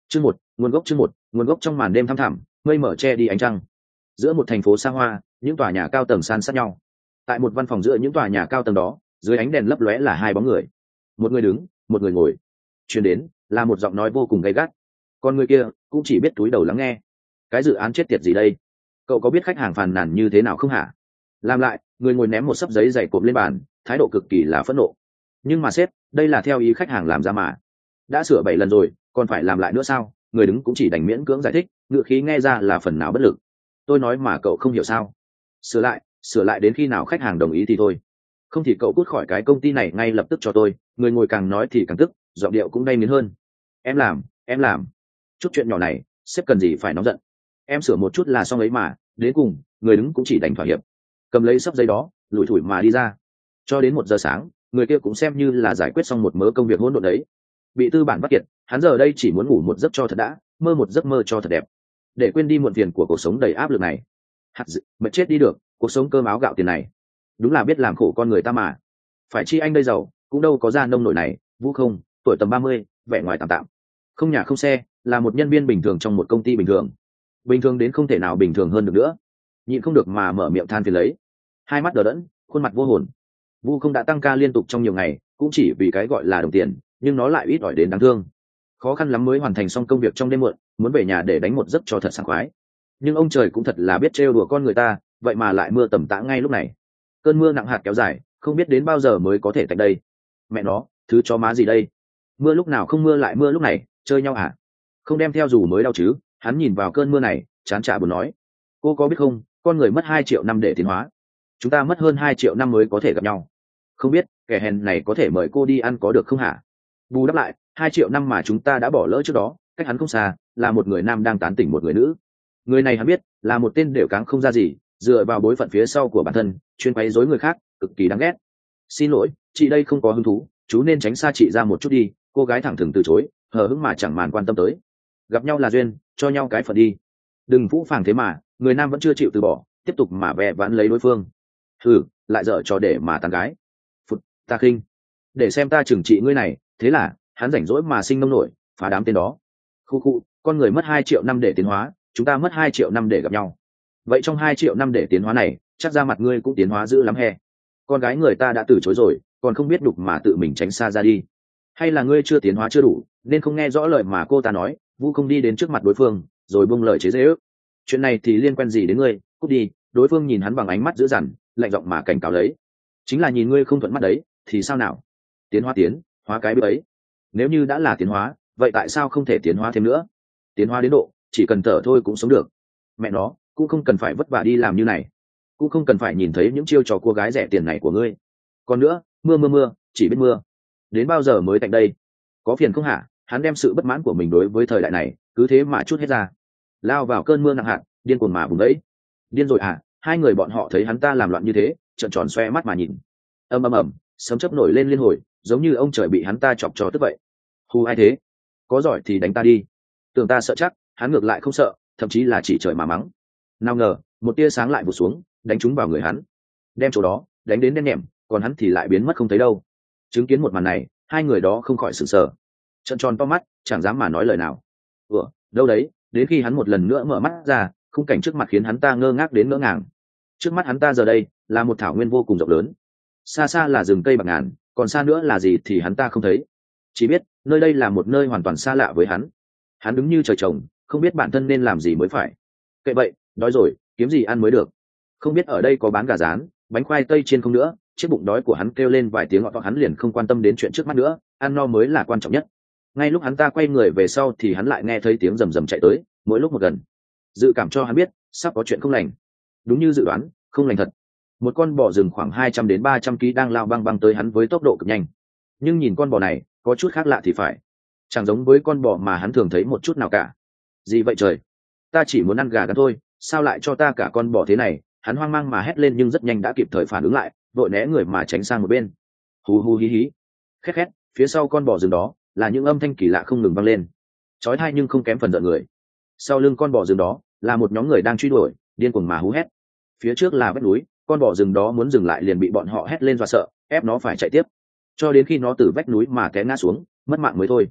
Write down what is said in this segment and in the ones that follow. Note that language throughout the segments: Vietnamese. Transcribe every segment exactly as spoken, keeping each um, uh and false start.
Chương một, nguồn gốc chương một, nguồn gốc trong màn đêm thăm thẳm, mây mở che đi ánh trăng. Giữa một thành phố xa hoa, những tòa nhà cao tầng san sát nhau. Tại một văn phòng giữa những tòa nhà cao tầng đó, dưới ánh đèn lấp lóe là hai bóng người. Một người đứng, một người ngồi. Truyền đến là một giọng nói vô cùng gay gắt. Còn người kia cũng chỉ biết cúi đầu lắng nghe. Cái dự án chết tiệt gì đây? Cậu có biết khách hàng phàn nàn như thế nào không hả? Làm lại, người ngồi ném một xấp giấy dày cộm lên bàn, thái độ cực kỳ là phẫn nộ. Nhưng mà sếp, đây là theo ý khách hàng làm ra mà. Đã sửa bảy lần rồi, còn phải làm lại nữa sao? Người đứng cũng chỉ đành miễn cưỡng giải thích, ngựa khí nghe ra là phần nào bất lực. Tôi nói mà cậu không hiểu sao? Sửa lại, sửa lại đến khi nào khách hàng đồng ý thì thôi. Không thì cậu cút khỏi cái công ty này ngay lập tức cho tôi. Người ngồi càng nói thì càng tức, giọng điệu cũng đay nghiến hơn. Em làm, em làm. Chút chuyện nhỏ này, sếp cần gì phải nóng giận? Em sửa một chút là xong ấy mà. Đến cùng, người đứng cũng chỉ đành thỏa hiệp, cầm lấy sấp giấy đó, lủi thủi mà đi ra. Cho đến một giờ sáng, người kia cũng xem như là giải quyết xong một mớ công việc hỗn độn đấy. Bị tư bản bắt kiệt, hắn giờ đây chỉ muốn ngủ một giấc cho thật đã, mơ một giấc mơ cho thật đẹp, để quên đi muộn phiền của cuộc sống đầy áp lực này. Hạt dự, mệt chết đi được, cuộc sống cơm áo gạo tiền này, đúng là biết làm khổ con người ta mà. Phải chi anh đây giàu, cũng đâu có ra nông nổi này. Vũ không, tuổi tầm ba mươi, vẻ ngoài tạm tạm, không nhà không xe, là một nhân viên bình thường trong một công ty bình thường. Bình thường đến không thể nào bình thường hơn được nữa. Nhịn không được mà mở miệng than phiền lấy, hai mắt đờ đẫn, khuôn mặt vô hồn. Vu không đã tăng ca liên tục trong nhiều ngày, cũng chỉ vì cái gọi là đồng tiền, nhưng nó lại ít ỏi đến đáng thương. Khó khăn lắm mới hoàn thành xong công việc trong đêm muộn, muốn về nhà để đánh một giấc cho thật sảng khoái. Nhưng ông trời cũng thật là biết trêu đùa con người ta, vậy mà lại mưa tầm tã ngay lúc này. Cơn mưa nặng hạt kéo dài, không biết đến bao giờ mới có thể tạnh đây. Mẹ nó, thứ chó má gì đây? Mưa lúc nào không mưa lại mưa lúc này, chơi nhau hả? Không đem theo dù mới đau chứ? Hắn nhìn vào cơn mưa này, chán chả buồn nói. Cô có biết không, con người mất hai triệu năm để tiến hóa. Chúng ta mất hơn hai triệu năm mới có thể gặp nhau. Không biết, kẻ hèn này có thể mời cô đi ăn có được không hả? Bù đắp lại, hai triệu năm mà chúng ta đã bỏ lỡ trước đó, cách hắn không xa, là một người nam đang tán tỉnh một người nữ. Người này hắn biết, là một tên đều cáng không ra gì, dựa vào bối phận phía sau của bản thân, chuyên quấy rối người khác, cực kỳ đáng ghét. Xin lỗi, chị đây không có hứng thú, chú nên tránh xa chị ra một chút đi. Cô gái thẳng thừng từ chối, hờ hững mà chẳng màn quan tâm tới. Gặp nhau là duyên, cho nhau cái phận đi. Đừng phũ phàng thế mà. Người nam vẫn chưa chịu từ bỏ, tiếp tục mà bè vãn lấy đối phương. Thử, lại dở trò để mà tán gái. Phụt, ta khinh. Để xem ta trừng trị ngươi này. Thế là hắn rảnh rỗi mà sinh nông nổi, phá đám tên đó. Khu khu, con người mất hai triệu năm để tiến hóa, chúng ta mất hai triệu năm để gặp nhau. Vậy trong hai triệu năm để tiến hóa này, chắc ra mặt ngươi cũng tiến hóa dữ lắm he. Con gái người ta đã từ chối rồi, còn không biết đục mà tự mình tránh xa ra đi. Hay là ngươi chưa tiến hóa chưa đủ, nên không nghe rõ lời mà cô ta nói. Vu không đi đến trước mặt đối phương, rồi buông lời chế giễu. Chuyện này thì liên quan gì đến ngươi? Cút đi. Đối phương nhìn hắn bằng ánh mắt dữ dằn, lạnh giọng mà cảnh cáo lấy. Chính là nhìn ngươi không thuận mắt đấy, thì sao nào? Tiến hóa tiến, hóa cái bữa ấy. Nếu như đã là tiến hóa, vậy tại sao không thể tiến hóa thêm nữa? Tiến hóa đến độ chỉ cần thở thôi cũng sống được. Mẹ nó, cũng không cần phải vất vả đi làm như này, cũng không cần phải nhìn thấy những chiêu trò cô gái rẻ tiền này của ngươi. Còn nữa, mưa mưa mưa, chỉ biết mưa. Đến bao giờ mới tạnh đây? Có phiền không hả? Hắn đem sự bất mãn của mình đối với thời đại này cứ thế mà chút hết ra, lao vào cơn mưa nặng hạt, điên cuồng mà vùng đấy. Điên rồi à? Hai người bọn họ thấy hắn ta làm loạn như thế, trợn tròn xoe mắt mà nhìn. Ầm ầm ầm, sấm chớp nổi lên liên hồi, giống như ông trời bị hắn ta chọc cho tức vậy. Hù ai thế? Có giỏi thì đánh ta đi. Tưởng ta sợ chắc, hắn ngược lại không sợ, thậm chí là chỉ trời mà mắng. Nào ngờ, một tia sáng lại vụt xuống, đánh trúng vào người hắn, đem chỗ đó đánh đến đen nhẹm, còn hắn thì lại biến mất không thấy đâu. Chứng kiến một màn này, hai người đó không khỏi sửng sờ, trợn tròn to mắt, chẳng dám mà nói lời nào. Ủa, đâu đấy? Đến khi hắn một lần nữa mở mắt ra, khung cảnh trước mặt khiến hắn ta ngơ ngác đến ngỡ ngàng. Trước mắt hắn ta giờ đây là một thảo nguyên vô cùng rộng lớn, xa xa là rừng cây bạc ngàn, còn xa nữa là gì thì hắn ta không thấy, chỉ biết nơi đây là một nơi hoàn toàn xa lạ với hắn. Hắn đứng như trời trồng, không biết bản thân nên làm gì mới phải. Kệ vậy, đói rồi, kiếm gì ăn mới được. Không biết ở đây có bán gà rán, bánh khoai tây chiên không nữa. Chiếc bụng đói của hắn kêu lên vài tiếng, gọi hắn liền không quan tâm đến chuyện trước mắt nữa, ăn no mới là quan trọng nhất. Ngay lúc hắn ta quay người về sau thì hắn lại nghe thấy tiếng rầm rầm chạy tới, mỗi lúc một gần. Dự cảm cho hắn biết sắp có chuyện không lành. Đúng như dự đoán, không lành thật. Một con bò rừng khoảng hai trăm đến ba trăm ký đang lao băng băng tới hắn với tốc độ cực nhanh. Nhưng nhìn con bò này có chút khác lạ thì phải, chẳng giống với con bò mà hắn thường thấy một chút nào cả. Gì vậy trời, ta chỉ muốn ăn gà gắn thôi, sao lại cho ta cả con bò thế này? Hắn hoang mang mà hét lên, nhưng rất nhanh đã kịp thời phản ứng lại, vội né người mà tránh sang một bên. Hú hú hí hí, khét khét, phía sau con bò rừng đó là những âm thanh kỳ lạ không ngừng vang lên, chói tai nhưng không kém phần giận người. Sau lưng con bò rừng đó là một nhóm người đang truy đuổi, điên cuồng mà hú hét. Phía trước là vách núi, con bò rừng đó muốn dừng lại liền bị bọn họ hét lên dọa sợ, ép nó phải chạy tiếp, cho đến khi nó từ vách núi mà té ngã xuống, mất mạng mới thôi.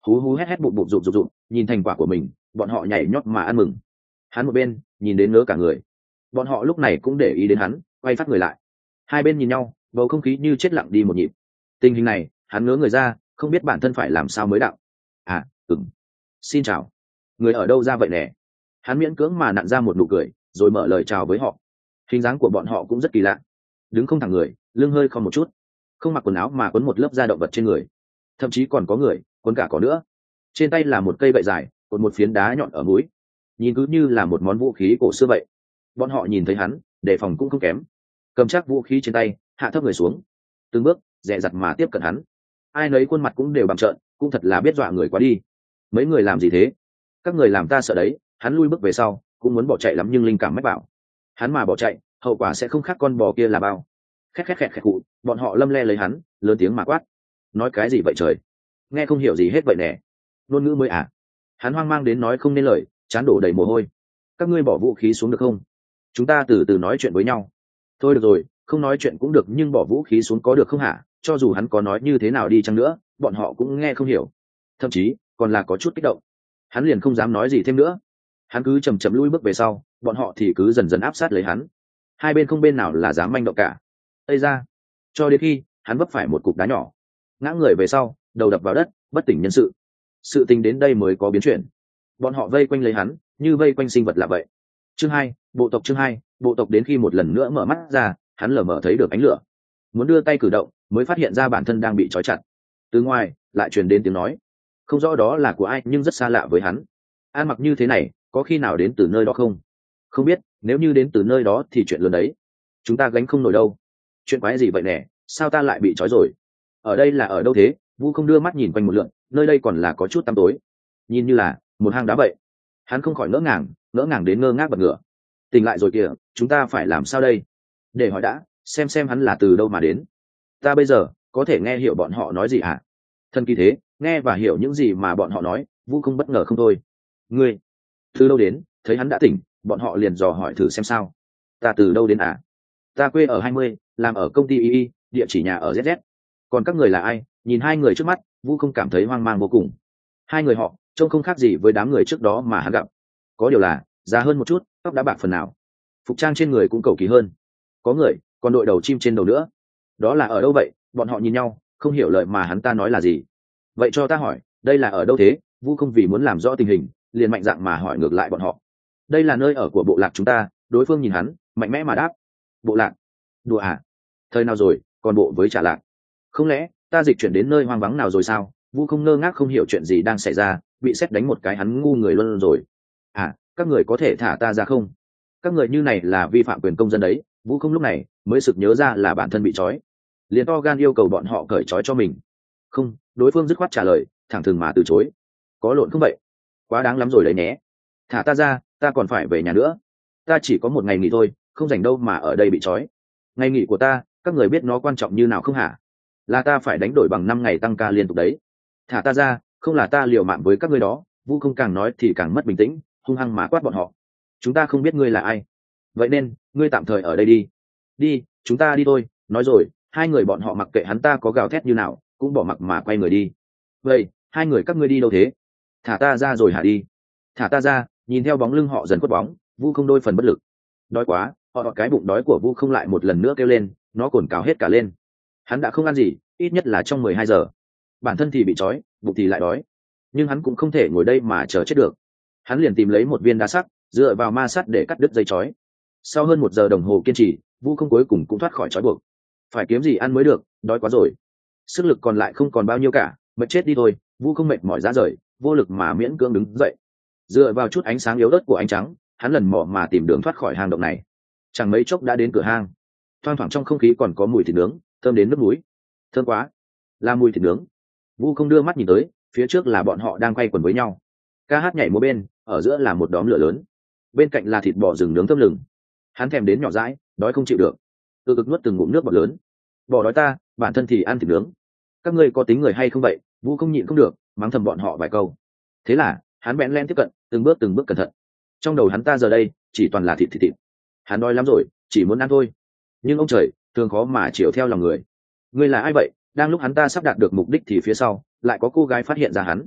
hú hú hét hét bụt bụt rụt rụt rụt, nhìn thành quả của mình, bọn họ nhảy nhót mà ăn mừng. Hắn một bên nhìn đến ngớ cả người, bọn họ lúc này cũng để ý đến hắn, quay phát người lại. Hai bên nhìn nhau, bầu không khí như chết lặng đi một nhịp. Tình hình này, hắn ngớ người ra, không biết bản thân phải làm sao mới đạo. À, ừm, xin chào, người ở đâu ra vậy nè? Hắn miễn cưỡng mà nặn ra một nụ cười, rồi mở lời chào với họ. Hình dáng của bọn họ cũng rất kỳ lạ, đứng không thẳng người, lưng hơi khom một chút, không mặc quần áo mà quấn một lớp da động vật trên người, thậm chí còn có người quấn cả cỏ nữa. Trên tay là một cây gậy dài, còn một phiến đá nhọn ở mũi, nhìn cứ như là một món vũ khí cổ xưa vậy. Bọn họ nhìn thấy hắn, đề phòng cũng không kém, cầm chắc vũ khí trên tay, hạ thấp người xuống, từng bước dè dặt mà tiếp cận hắn. Ai nấy khuôn mặt cũng đều bằng trợn, cũng thật là biết dọa người quá đi. Mấy người làm gì thế? Các người làm ta sợ đấy. Hắn lui bước về sau, cũng muốn bỏ chạy lắm nhưng linh cảm mách bảo, hắn mà bỏ chạy, hậu quả sẽ không khác con bò kia là bao. Khét khét khét khét cụ, bọn họ lâm le lấy hắn, lớn tiếng mà quát. Nói cái gì vậy trời? Nghe không hiểu gì hết vậy nè. Ngôn ngữ mới à? Hắn hoang mang đến nói không nên lời, chán đổ đầy mồ hôi. Các ngươi bỏ vũ khí xuống được không? Chúng ta từ từ nói chuyện với nhau. Thôi được rồi, không nói chuyện cũng được nhưng bỏ vũ khí xuống có được không hả? Cho dù hắn có nói như thế nào đi chăng nữa, bọn họ cũng nghe không hiểu, thậm chí còn là có chút kích động. Hắn liền không dám nói gì thêm nữa. Hắn cứ chầm chậm lui bước về sau, bọn họ thì cứ dần dần áp sát lấy hắn. Hai bên không bên nào là dám manh động cả. Ây ra, cho đến khi hắn vấp phải một cục đá nhỏ, ngã người về sau, đầu đập vào đất, bất tỉnh nhân sự. Sự tình đến đây mới có biến chuyển. Bọn họ vây quanh lấy hắn, như vây quanh sinh vật lạ vậy. Chương hai, bộ tộc chương hai, bộ tộc. Đến khi một lần nữa mở mắt ra, hắn lờ mờ thấy được ánh lửa, muốn đưa tay cử động, mới phát hiện ra bản thân đang bị trói chặt. Từ ngoài lại truyền đến tiếng nói, không rõ đó là của ai nhưng rất xa lạ với hắn. Ăn mặc như thế này, có khi nào đến từ nơi đó không? Không biết, nếu như đến từ nơi đó thì chuyện lớn đấy, chúng ta gánh không nổi đâu. Chuyện quái gì vậy nè, sao ta lại bị trói rồi? Ở đây là ở đâu thế? Vu không đưa mắt nhìn quanh một lượn, nơi đây còn là có chút tăm tối, nhìn như là một hang đá vậy. Hắn không khỏi ngỡ ngàng, ngỡ ngàng đến ngơ ngác bật ngửa. Tỉnh lại rồi kìa, chúng ta phải làm sao đây? Để hỏi đã, xem xem hắn là từ đâu mà đến. Ta bây giờ có thể nghe hiểu bọn họ nói gì hả? Thân kỳ thế, nghe và hiểu những gì mà bọn họ nói, Vu không bất ngờ không thôi. Ngươi từ đâu đến? Thấy hắn đã tỉnh, bọn họ liền dò hỏi thử xem sao. Ta từ đâu đến à? Ta quê ở hai mươi, làm ở công ty i i, địa chỉ nhà ở dét dét. Còn các người là ai? Nhìn hai người trước mắt, Vu không cảm thấy hoang mang vô cùng. Hai người họ trông không khác gì với đám người trước đó mà hắn gặp, có điều là già hơn một chút, tóc đã bạc phần nào, phục trang trên người cũng cầu kỳ hơn. Có người còn đội đầu chim trên đầu nữa. Đó là ở đâu vậy? Bọn họ nhìn nhau, không hiểu lời mà hắn ta nói là gì. Vậy cho ta hỏi, đây là ở đâu thế? Vu không vì muốn làm rõ tình hình, liền mạnh dạn mà hỏi ngược lại bọn họ. Đây là nơi ở của bộ lạc chúng ta. Đối phương nhìn hắn, mạnh mẽ mà đáp. Bộ lạc? Đùa à? Thời nào rồi, còn bộ với trả lạc? Không lẽ ta dịch chuyển đến nơi hoang vắng nào rồi sao? Vu không ngơ ngác không hiểu chuyện gì đang xảy ra, bị sét đánh một cái hắn ngu người luôn rồi. À, các người có thể thả ta ra không? Các người như này là vi phạm quyền công dân đấy. Vu không lúc này mới sực nhớ ra là bản thân bị trói, liền to gan yêu cầu bọn họ cởi trói cho mình. Không, đối phương dứt khoát trả lời, thẳng thừng mà từ chối. Có lộn không vậy? Quá đáng lắm rồi đấy nhé. Thả ta ra, ta còn phải về nhà nữa. Ta chỉ có một ngày nghỉ thôi, không rảnh đâu mà ở đây bị trói. Ngày nghỉ của ta, các người biết nó quan trọng như nào không hả? Là ta phải đánh đổi bằng năm ngày tăng ca liên tục đấy. Thả ta ra, không là ta liều mạng với các ngươi đó. Vu không càng nói thì càng mất bình tĩnh, hung hăng mà quát bọn họ. Chúng ta không biết ngươi là ai, vậy nên ngươi tạm thời ở đây đi. Đi, chúng ta đi thôi. Nói rồi, hai người bọn họ mặc kệ hắn ta có gào thét như nào, cũng bỏ mặc mà quay người đi. Vậy hai người các ngươi đi đâu thế? Thả ta ra rồi hả? Đi, thả ta ra. Nhìn theo bóng lưng họ dần khuất bóng, Vu không đôi phần bất lực. Đói quá, họ cái bụng đói của Vu không lại một lần nữa kêu lên, nó cồn cào hết cả lên. Hắn đã không ăn gì, ít nhất là trong mười hai giờ. Bản thân thì bị trói, bụng thì lại đói, nhưng hắn cũng không thể ngồi đây mà chờ chết được. Hắn liền tìm lấy một viên đá sắt, dựa vào ma sắt để cắt đứt dây trói. Sau hơn một giờ đồng hồ kiên trì, Vu không cuối cùng cũng thoát khỏi trói buộc. Phải kiếm gì ăn mới được, đói quá rồi, sức lực còn lại không còn bao nhiêu cả, mệt chết đi thôi. Vu không mệt mỏi ra rời, vô lực mà miễn cưỡng đứng dậy. Dựa vào chút ánh sáng yếu ớt của ánh trắng, hắn lần mò mà tìm đường thoát khỏi hang động này. Chẳng mấy chốc đã đến cửa hang. Thoang thoảng trong không khí còn có mùi thịt nướng, thơm đến nước núi. Thơm quá, là mùi thịt nướng. Vu không đưa mắt nhìn tới, phía trước là bọn họ đang quay quần với nhau, ca hát nhảy múa bên, ở giữa là một đóm lửa lớn, bên cạnh là thịt bò rừng nướng thơm lừng. Hắn thèm đến nhỏ dãi, đói không chịu được, từ cực nuốt từng ngụm nước bọt lớn. Bỏ đói ta, bản thân thì ăn thịt nướng. Các ngươi có tính người hay không vậy? Vu không nhịn không được, mắng thầm bọn họ vài câu. Thế là hắn bẽn len tiếp cận, từng bước từng bước cẩn thận. Trong đầu hắn ta giờ đây chỉ toàn là thịt thịt thịt. Hắn đói lắm rồi, chỉ muốn ăn thôi. Nhưng ông trời thường khó mà chiều theo lòng người. Ngươi là ai vậy? Đang lúc hắn ta sắp đạt được mục đích thì phía sau lại có cô gái phát hiện ra hắn.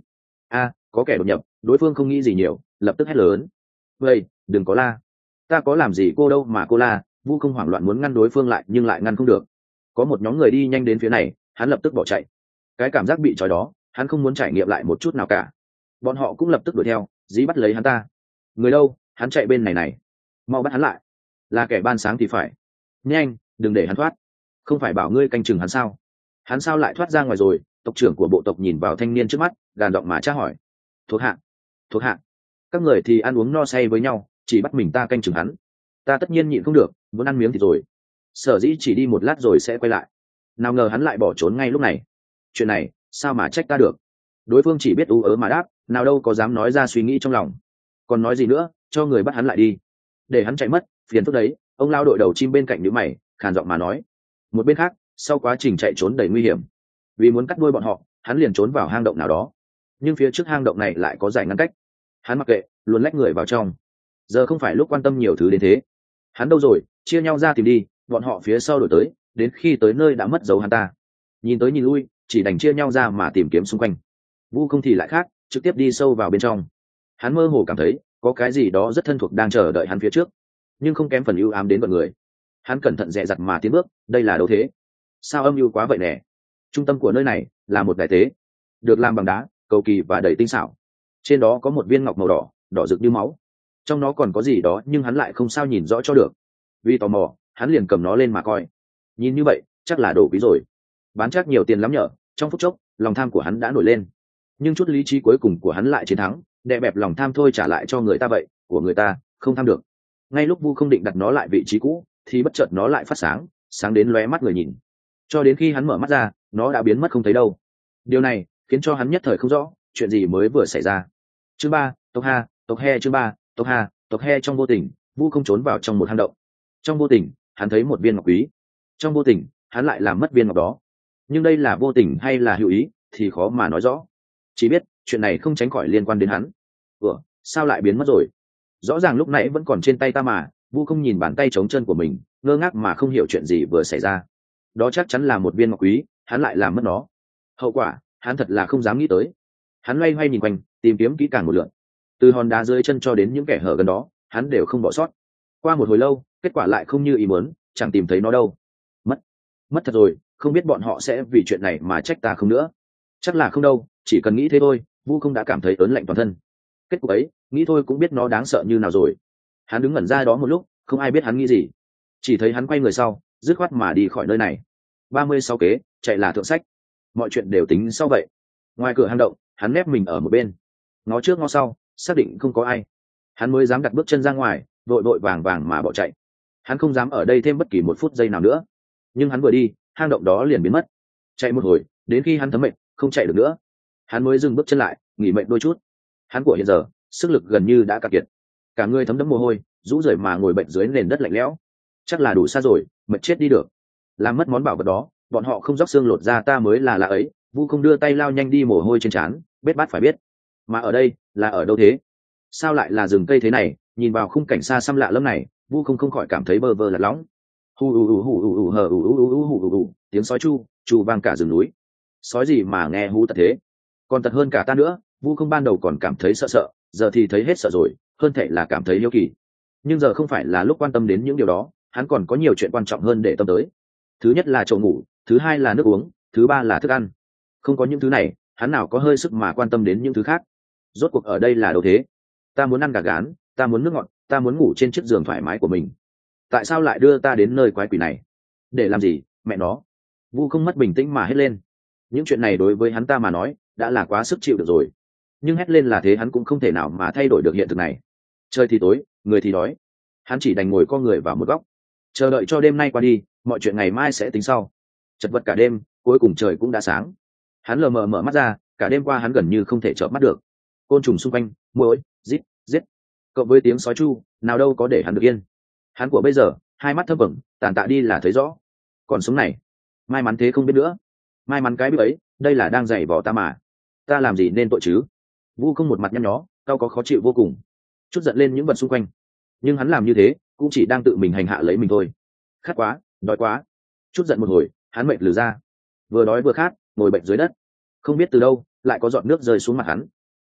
a có kẻ đột nhập, đối phương không nghĩ gì nhiều, lập tức hét lớn: vậy đừng có la, ta có làm gì cô đâu mà cô la. Vu không hoảng loạn muốn ngăn đối phương lại nhưng lại ngăn không được. Có một nhóm người đi nhanh đến phía này, hắn lập tức bỏ chạy. Cái cảm giác bị trói đó hắn không muốn trải nghiệm lại một chút nào cả. Bọn họ cũng lập tức đuổi theo, dí bắt lấy hắn ta. Người đâu? Hắn chạy bên này này, mau bắt hắn lại. Là kẻ ban sáng thì phải, nhanh đừng để hắn thoát. Không phải bảo ngươi canh chừng hắn sao? Hắn sao lại thoát ra ngoài rồi? Tộc trưởng của bộ tộc nhìn vào thanh niên trước mắt, gàn giọng mà tra hỏi: thuộc hạ, thuộc hạ. Các người thì ăn uống no say với nhau, chỉ bắt mình ta canh chừng hắn. Ta tất nhiên nhịn không được, muốn ăn miếng thì rồi. Sở dĩ chỉ đi một lát rồi sẽ quay lại. Nào ngờ hắn lại bỏ trốn ngay lúc này. Chuyện này sao mà trách ta được? Đối phương chỉ biết ú ớ mà đáp, nào đâu có dám nói ra suy nghĩ trong lòng. Còn nói gì nữa, cho người bắt hắn lại đi, để hắn chạy mất phiền phức đấy. Ông lao đội đầu chim bên cạnh nhíu mày, khàn giọng mà nói. Một bên khác, sau quá trình chạy trốn đầy nguy hiểm, vì muốn cắt đuôi bọn họ, hắn liền trốn vào hang động nào đó. Nhưng phía trước hang động này lại có giải ngăn cách. Hắn mặc kệ, luôn lách người vào trong. Giờ không phải lúc quan tâm nhiều thứ đến thế. Hắn đâu rồi? Chia nhau ra tìm đi. Bọn họ phía sau đổi tới, đến khi tới nơi đã mất dấu hắn ta. Nhìn tới nhìn lui, chỉ đành chia nhau ra mà tìm kiếm xung quanh. Vu không thì lại khác, trực tiếp đi sâu vào bên trong. Hắn mơ hồ cảm thấy có cái gì đó rất thân thuộc đang chờ đợi hắn phía trước, nhưng không kém phần ưu ám đến vận người. Hắn cẩn thận dè dặt mà tiến bước. Đây là đâu thế? Sao âm mưu quá vậy nè? Trung tâm của nơi này là một đài tế, được làm bằng đá cầu kỳ và đầy tinh xảo. Trên đó có một viên ngọc màu đỏ, đỏ rực như máu. Trong nó còn có gì đó nhưng hắn lại không sao nhìn rõ cho được. Vì tò mò, hắn liền cầm nó lên mà coi. Nhìn như vậy chắc là đồ quý rồi, bán chắc nhiều tiền lắm nhở. Trong phút chốc, lòng tham của hắn đã nổi lên, nhưng chút lý trí cuối cùng của hắn lại chiến thắng. Đè bẹp lòng tham thôi, trả lại cho người ta vậy, của người ta không tham được. Ngay lúc Vu không định đặt nó lại vị trí cũ thì bất chợt nó lại phát sáng, sáng đến lóe mắt người nhìn. Cho đến khi hắn mở mắt ra, nó đã biến mất không thấy đâu. Điều này khiến cho hắn nhất thời không rõ chuyện gì mới vừa xảy ra. Chương ba, tộc Ha, tộc He. Chương ba, tộc Ha, tộc He. Trong vô tình, Vu không trốn vào trong một hang động. Trong vô tình, hắn thấy một viên ngọc quý. Trong vô tình, hắn lại làm mất viên ngọc đó. Nhưng đây là vô tình hay là hữu ý thì khó mà nói rõ. Chỉ biết chuyện này không tránh khỏi liên quan đến hắn. Ủa, sao lại biến mất rồi? Rõ ràng lúc nãy vẫn còn trên tay ta mà. Vu không nhìn bàn tay trống chân của mình, ngơ ngác mà không hiểu chuyện gì vừa xảy ra. Đó chắc chắn là một viên ngọc quý, hắn lại làm mất nó. Hậu quả hắn thật là không dám nghĩ tới. Hắn loay hoay nhìn quanh, tìm kiếm kỹ càng một lượt, từ hòn đá dưới chân cho đến những kẻ hở gần đó, hắn đều không bỏ sót. Qua một hồi lâu, kết quả lại không như ý muốn, chẳng tìm thấy nó đâu. Mất, mất thật rồi. Không biết bọn họ sẽ vì chuyện này mà trách ta không nữa. Chắc là không đâu, chỉ cần nghĩ thế thôi, Vu không đã cảm thấy ớn lạnh toàn thân. Kết cục ấy, nghĩ thôi cũng biết nó đáng sợ như nào rồi. Hắn đứng ngẩn ra đó một lúc, không ai biết hắn nghĩ gì, chỉ thấy hắn quay người sau, dứt khoát mà đi khỏi nơi này. Ba mươi sáu kế, chạy là thượng sách. Mọi chuyện đều tính sau vậy. Ngoài cửa hang động, hắn nép mình ở một bên, ngó trước ngó sau, xác định không có ai, hắn mới dám đặt bước chân ra ngoài, vội vội vàng vàng mà bỏ chạy. Hắn không dám ở đây thêm bất kỳ một phút giây nào nữa. Nhưng hắn vừa đi, hang động đó liền biến mất. Chạy một hồi, đến khi hắn thấm mệt, không chạy được nữa, hắn mới dừng bước chân lại, nghỉ mệt đôi chút. Hắn của hiện giờ, sức lực gần như đã cạn kiệt, cả người thấm đẫm mồ hôi, rũ rượi mà ngồi bệnh dưới nền đất lạnh lẽo. Chắc là đủ xa rồi, mệt chết đi được. Làm mất món bảo vật đó, bọn họ không róc xương lột da ta mới là lạ ấy. Vu không đưa tay lao nhanh đi mồ hôi trên trán, bết bát phải biết. Mà ở đây là ở đâu thế? Sao lại là rừng cây thế này? Nhìn vào khung cảnh xa xăm lạ lẫm này, Vu không không khỏi cảm thấy bơ vơ lạc lõng. Hu hu hu hu hu hu hờ hu hu hu hu hu hu, tiếng sói chu chu vang cả rừng núi. Sói gì mà nghe hú tật thế? Còn tật hơn cả ta nữa. Vu không ban đầu còn cảm thấy sợ sợ, giờ thì thấy hết sợ rồi, hơn thể là cảm thấy hiếu kỳ. Nhưng giờ không phải là lúc quan tâm đến những điều đó, hắn còn có nhiều chuyện quan trọng hơn để tâm tới. Thứ nhất là chỗ ngủ, thứ hai là nước uống, thứ ba là thức ăn. Không có những thứ này, hắn nào có hơi sức mà quan tâm đến những thứ khác. Rốt cuộc ở đây là đâu thế? Ta muốn ăn gà gán, ta muốn nước ngọt, ta muốn ngủ trên chiếc giường thoải mái của mình. Tại sao lại đưa ta đến nơi quái quỷ này? Để làm gì, mẹ nó? Vu không mất bình tĩnh mà hét lên. Những chuyện này đối với hắn ta mà nói đã là quá sức chịu được rồi. Nhưng hét lên là thế, hắn cũng không thể nào mà thay đổi được hiện thực này. Trời thì tối, người thì đói. Hắn chỉ đành ngồi co người vào một góc, chờ đợi cho đêm nay qua đi, mọi chuyện ngày mai sẽ tính sau. Chật vật cả đêm, cuối cùng trời cũng đã sáng. Hắn lờ mờ mở mắt ra, cả đêm qua hắn gần như không thể chợp mắt được. Côn trùng xung quanh, muỗi, rít, rít, cộng với tiếng sói chu, nào đâu có để hắn được yên. Hắn của bây giờ, hai mắt thâm vầng, tàn tạ đi là thấy rõ. Còn sống này, may mắn thế không biết nữa. May mắn cái bữa ấy, đây là đang giày vò ta mà. Ta làm gì nên tội chứ? Vu không một mặt nhăn nhó, cao có khó chịu vô cùng, chút giận lên những vật xung quanh. Nhưng hắn làm như thế cũng chỉ đang tự mình hành hạ lấy mình thôi. Khát quá, đói quá. Chút giận một hồi, hắn mệt lử ra, vừa đói vừa khát, ngồi bệnh dưới đất. Không biết từ đâu lại có giọt nước rơi xuống mặt hắn.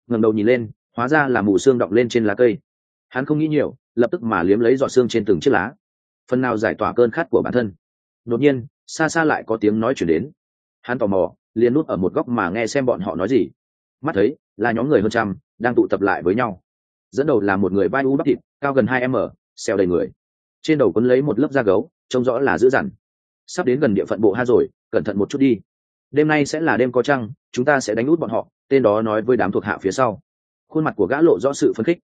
ngẩng đầu nhìn lên, hóa ra là mù xương đọng lên trên lá cây. Hắn không nghĩ nhiều, lập tức mà liếm lấy giọt xương trên từng chiếc lá, phần nào giải tỏa cơn khát của bản thân. Đột nhiên xa xa lại có tiếng nói chuyển đến. Hắn tò mò liền núp ở một góc mà nghe xem bọn họ nói gì. Mắt thấy là nhóm người hơn trăm đang tụ tập lại với nhau. Dẫn đầu là một người vai u bắp thịt, cao gần hai m, xeo đầy người, trên đầu quấn lấy một lớp da gấu, trông rõ là dữ dằn. Sắp đến gần địa phận bộ ha rồi, cẩn thận một chút đi, đêm nay sẽ là đêm có trăng, chúng ta sẽ đánh út bọn họ. Tên đó nói với đám thuộc hạ phía sau. Khuôn mặt của gã lộ rõ sự phấn khích.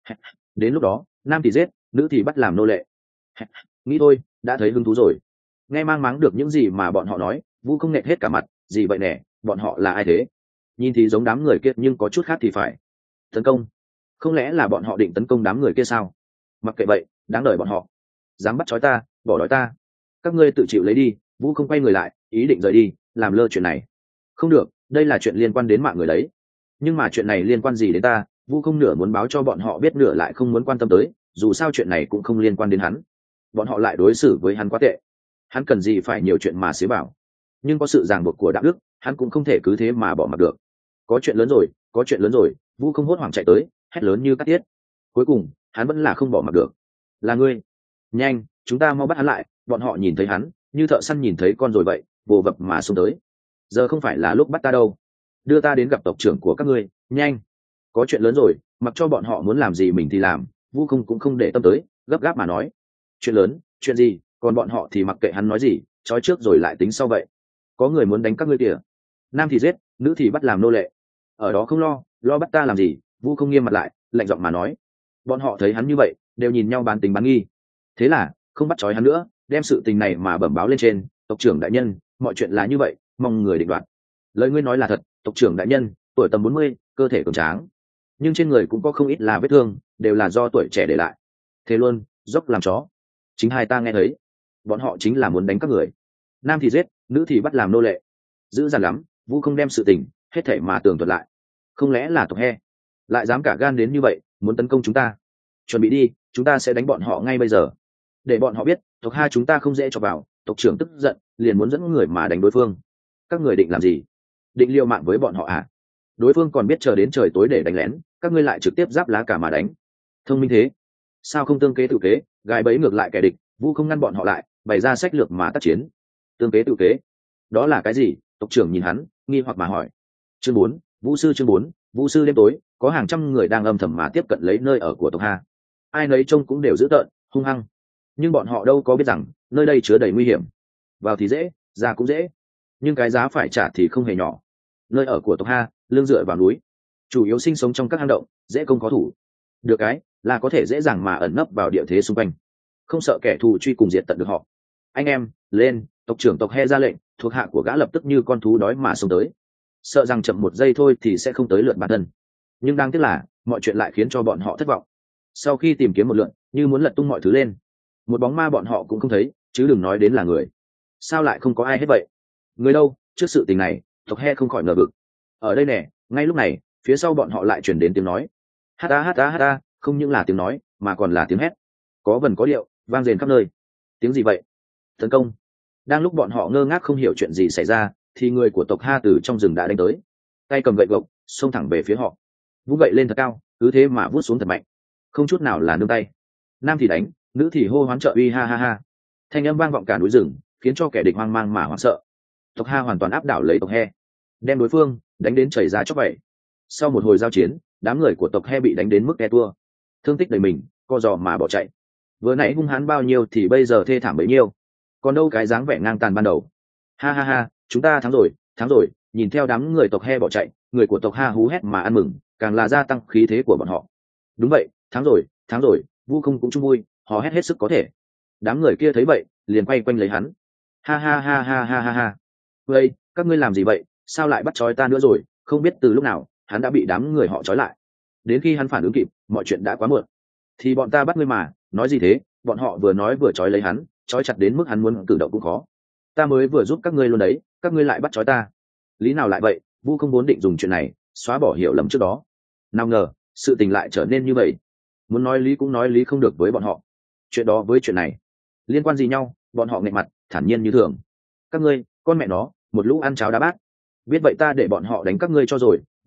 Đến lúc đó nam thì giết, nữ thì bắt làm nô lệ. Nghĩ thôi, đã thấy hứng thú rồi. Nghe mang máng được những gì mà bọn họ nói, Vu không nẹt hết cả mặt. Gì vậy nè, bọn họ là ai thế? Nhìn thì giống đám người kia nhưng có chút khác thì phải. Tấn công? Không lẽ là bọn họ định tấn công đám người kia sao? Mặc kệ vậy, đáng đời bọn họ. Dám bắt trói ta, bỏ đói ta, các ngươi tự chịu lấy đi. Vu không quay người lại, ý định rời đi, làm lơ chuyện này. Không được, đây là chuyện liên quan đến mạng người đấy. Nhưng mà chuyện này liên quan gì đến ta? Vu không nửa muốn báo cho bọn họ biết, nửa lại không muốn quan tâm tới. Dù sao chuyện này cũng không liên quan đến hắn, bọn họ lại đối xử với hắn quá tệ, hắn cần gì phải nhiều chuyện mà xế bảo. Nhưng có sự ràng buộc của đạo đức, hắn cũng không thể cứ thế mà bỏ mặc được. Có chuyện lớn rồi, có chuyện lớn rồi. Vu không hốt hoảng chạy tới, hét lớn như cắt tiết. Cuối cùng hắn vẫn là không bỏ mặc được. Là ngươi? Nhanh, chúng ta mau bắt hắn lại. Bọn họ nhìn thấy hắn như thợ săn nhìn thấy con rồi vậy, vồ vập mà xông tới. Giờ không phải là lúc bắt ta đâu, đưa ta đến gặp tộc trưởng của các ngươi, nhanh. Có chuyện lớn rồi, mặc cho bọn họ muốn làm gì mình thì làm. Vu không cũng không để tâm tới, gấp gáp mà nói. Chuyện lớn? Chuyện gì? Còn bọn họ thì mặc kệ hắn nói gì, trói trước rồi lại tính sau vậy. Có người muốn đánh các ngươi kìa, nam thì giết, nữ thì bắt làm nô lệ. Ở đó không lo, lo bắt ta làm gì? Vu không nghiêm mặt lại, lạnh giọng mà nói. Bọn họ thấy hắn như vậy, đều nhìn nhau bán tính bán nghi. Thế là không bắt trói hắn nữa, đem sự tình này mà bẩm báo lên trên. Tộc trưởng đại nhân, mọi chuyện là như vậy, mong người định đoạt. Lời ngươi nói là thật, tộc trưởng đại nhân. Tuổi tầm bốn mươi, cơ thể cường tráng, nhưng trên người cũng có không ít là vết thương, đều là do tuổi trẻ để lại. Thế luôn, dốc làm chó. Chính hai ta nghe thấy, bọn họ chính là muốn đánh các người. Nam thì giết, nữ thì bắt làm nô lệ. Dữ dằn lắm. Vu không đem sự tình hết thảy mà tường thuật lại. Không lẽ là tộc he lại dám cả gan đến như vậy, muốn tấn công chúng ta? Chuẩn bị đi, chúng ta sẽ đánh bọn họ ngay bây giờ, để bọn họ biết tộc ha chúng ta không dễ cho vào. Tộc trưởng tức giận, liền muốn dẫn người mà đánh đối phương. Các người định làm gì? Định liều mạng với bọn họ à? Đối phương còn biết chờ đến trời tối để đánh lén, các ngươi lại trực tiếp giáp lá cả mà đánh. Thông minh thế, sao không tương kế tự kế, gài bẫy ngược lại kẻ địch? Vu không ngăn bọn họ lại, bày ra sách lược mà tác chiến. Tương kế tự kế? Đó là cái gì? Tộc trưởng nhìn hắn, nghi hoặc mà hỏi. Chương bốn, Vũ sư. Chương bốn, Vũ sư. Đêm tối, có hàng trăm người đang âm thầm mà tiếp cận lấy nơi ở của tộc Ha. Ai nấy trông cũng đều dữ tợn, hung hăng. Nhưng bọn họ đâu có biết rằng nơi đây chứa đầy nguy hiểm. Vào thì dễ, ra cũng dễ, nhưng cái giá phải trả thì không hề nhỏ. Nơi ở của tộc Ha lưng dựa vào núi, chủ yếu sinh sống trong các hang động, dễ công có thủ. Được cái là có thể dễ dàng mà ẩn nấp vào địa thế xung quanh, không sợ kẻ thù truy cùng diệt tận được họ. Anh em, lên! Tộc trưởng tộc He ra lệnh, thuộc hạ của gã lập tức như con thú đói mà xông tới. Sợ rằng chậm một giây thôi thì sẽ không tới lượt bản thân, nhưng đáng tiếc là mọi chuyện lại khiến cho bọn họ thất vọng. Sau khi tìm kiếm một lượt, như muốn lật tung mọi thứ lên, một bóng ma bọn họ cũng không thấy, chứ đừng nói đến là người. Sao lại không có ai hết vậy? Người đâu? Trước sự tình này, tộc He không khỏi ngờ vực. Ở đây nè! Ngay lúc này, phía sau bọn họ lại chuyển đến tiếng nói. Hát ta hát ta hát ta, không những là tiếng nói mà còn là tiếng hét, có vần có điệu, vang rền khắp nơi. Tiếng gì vậy? Tấn công! Đang lúc bọn họ ngơ ngác không hiểu chuyện gì xảy ra, thì người của tộc Ha từ trong rừng đã đánh tới, tay cầm gậy gộc, xông thẳng về phía họ. Vung gậy lên thật cao, cứ thế mà vuốt xuống thật mạnh, không chút nào là nương tay. Nam thì đánh, nữ thì hô hoán trợ uy, ha ha ha. Thanh âm vang vọng cả núi rừng, khiến cho kẻ địch hoang mang mà hoảng sợ. Tộc Ha hoàn toàn áp đảo lấy tộc He, đem đối phương đánh đến chảy ra chóc vẩy. Sau một hồi giao chiến, đám người của tộc He bị đánh đến mức e tua, thương tích đầy mình, co giò mà bỏ chạy. Vừa nãy hung hãn bao nhiêu thì bây giờ thê thảm bấy nhiêu, còn đâu cái dáng vẻ ngang tàn ban đầu. Ha ha ha, chúng ta thắng rồi, thắng rồi! Nhìn theo đám người tộc He bỏ chạy, người của tộc Ha hú hét mà ăn mừng, càng là gia tăng khí thế của bọn họ. Đúng vậy, thắng rồi, thắng rồi! Vu không cũng chung vui, họ hét hết sức có thể. Đám người kia thấy vậy, liền quay quanh lấy hắn. Ha ha ha ha ha ha ha! Vậy, các ngươi làm gì vậy? Sao lại bắt trói ta nữa rồi? Không biết từ lúc nào, hắn đã bị đám người họ trói lại. Đến khi hắn phản ứng kịp, mọi chuyện đã quá muộn. Thì bọn ta bắt ngươi mà, nói gì thế? Bọn họ vừa nói vừa trói lấy hắn, trói chặt đến mức hắn muốn cử động cũng khó. Ta mới vừa giúp các ngươi luôn đấy, các ngươi lại bắt trói ta. Lý nào lại vậy? Vu không vốn định dùng chuyện này xóa bỏ hiểu lầm trước đó, nào ngờ sự tình lại trở nên như vậy. Muốn nói lý cũng nói lý không được với bọn họ. Chuyện đó với chuyện này liên quan gì nhau? Bọn họ nghẹn mặt, thản nhiên như thường. Các ngươi, con mẹ nó, một lũ ăn cháo đá bát. Biết vậy ta để bọn họ đánh các ngươi cho rồi.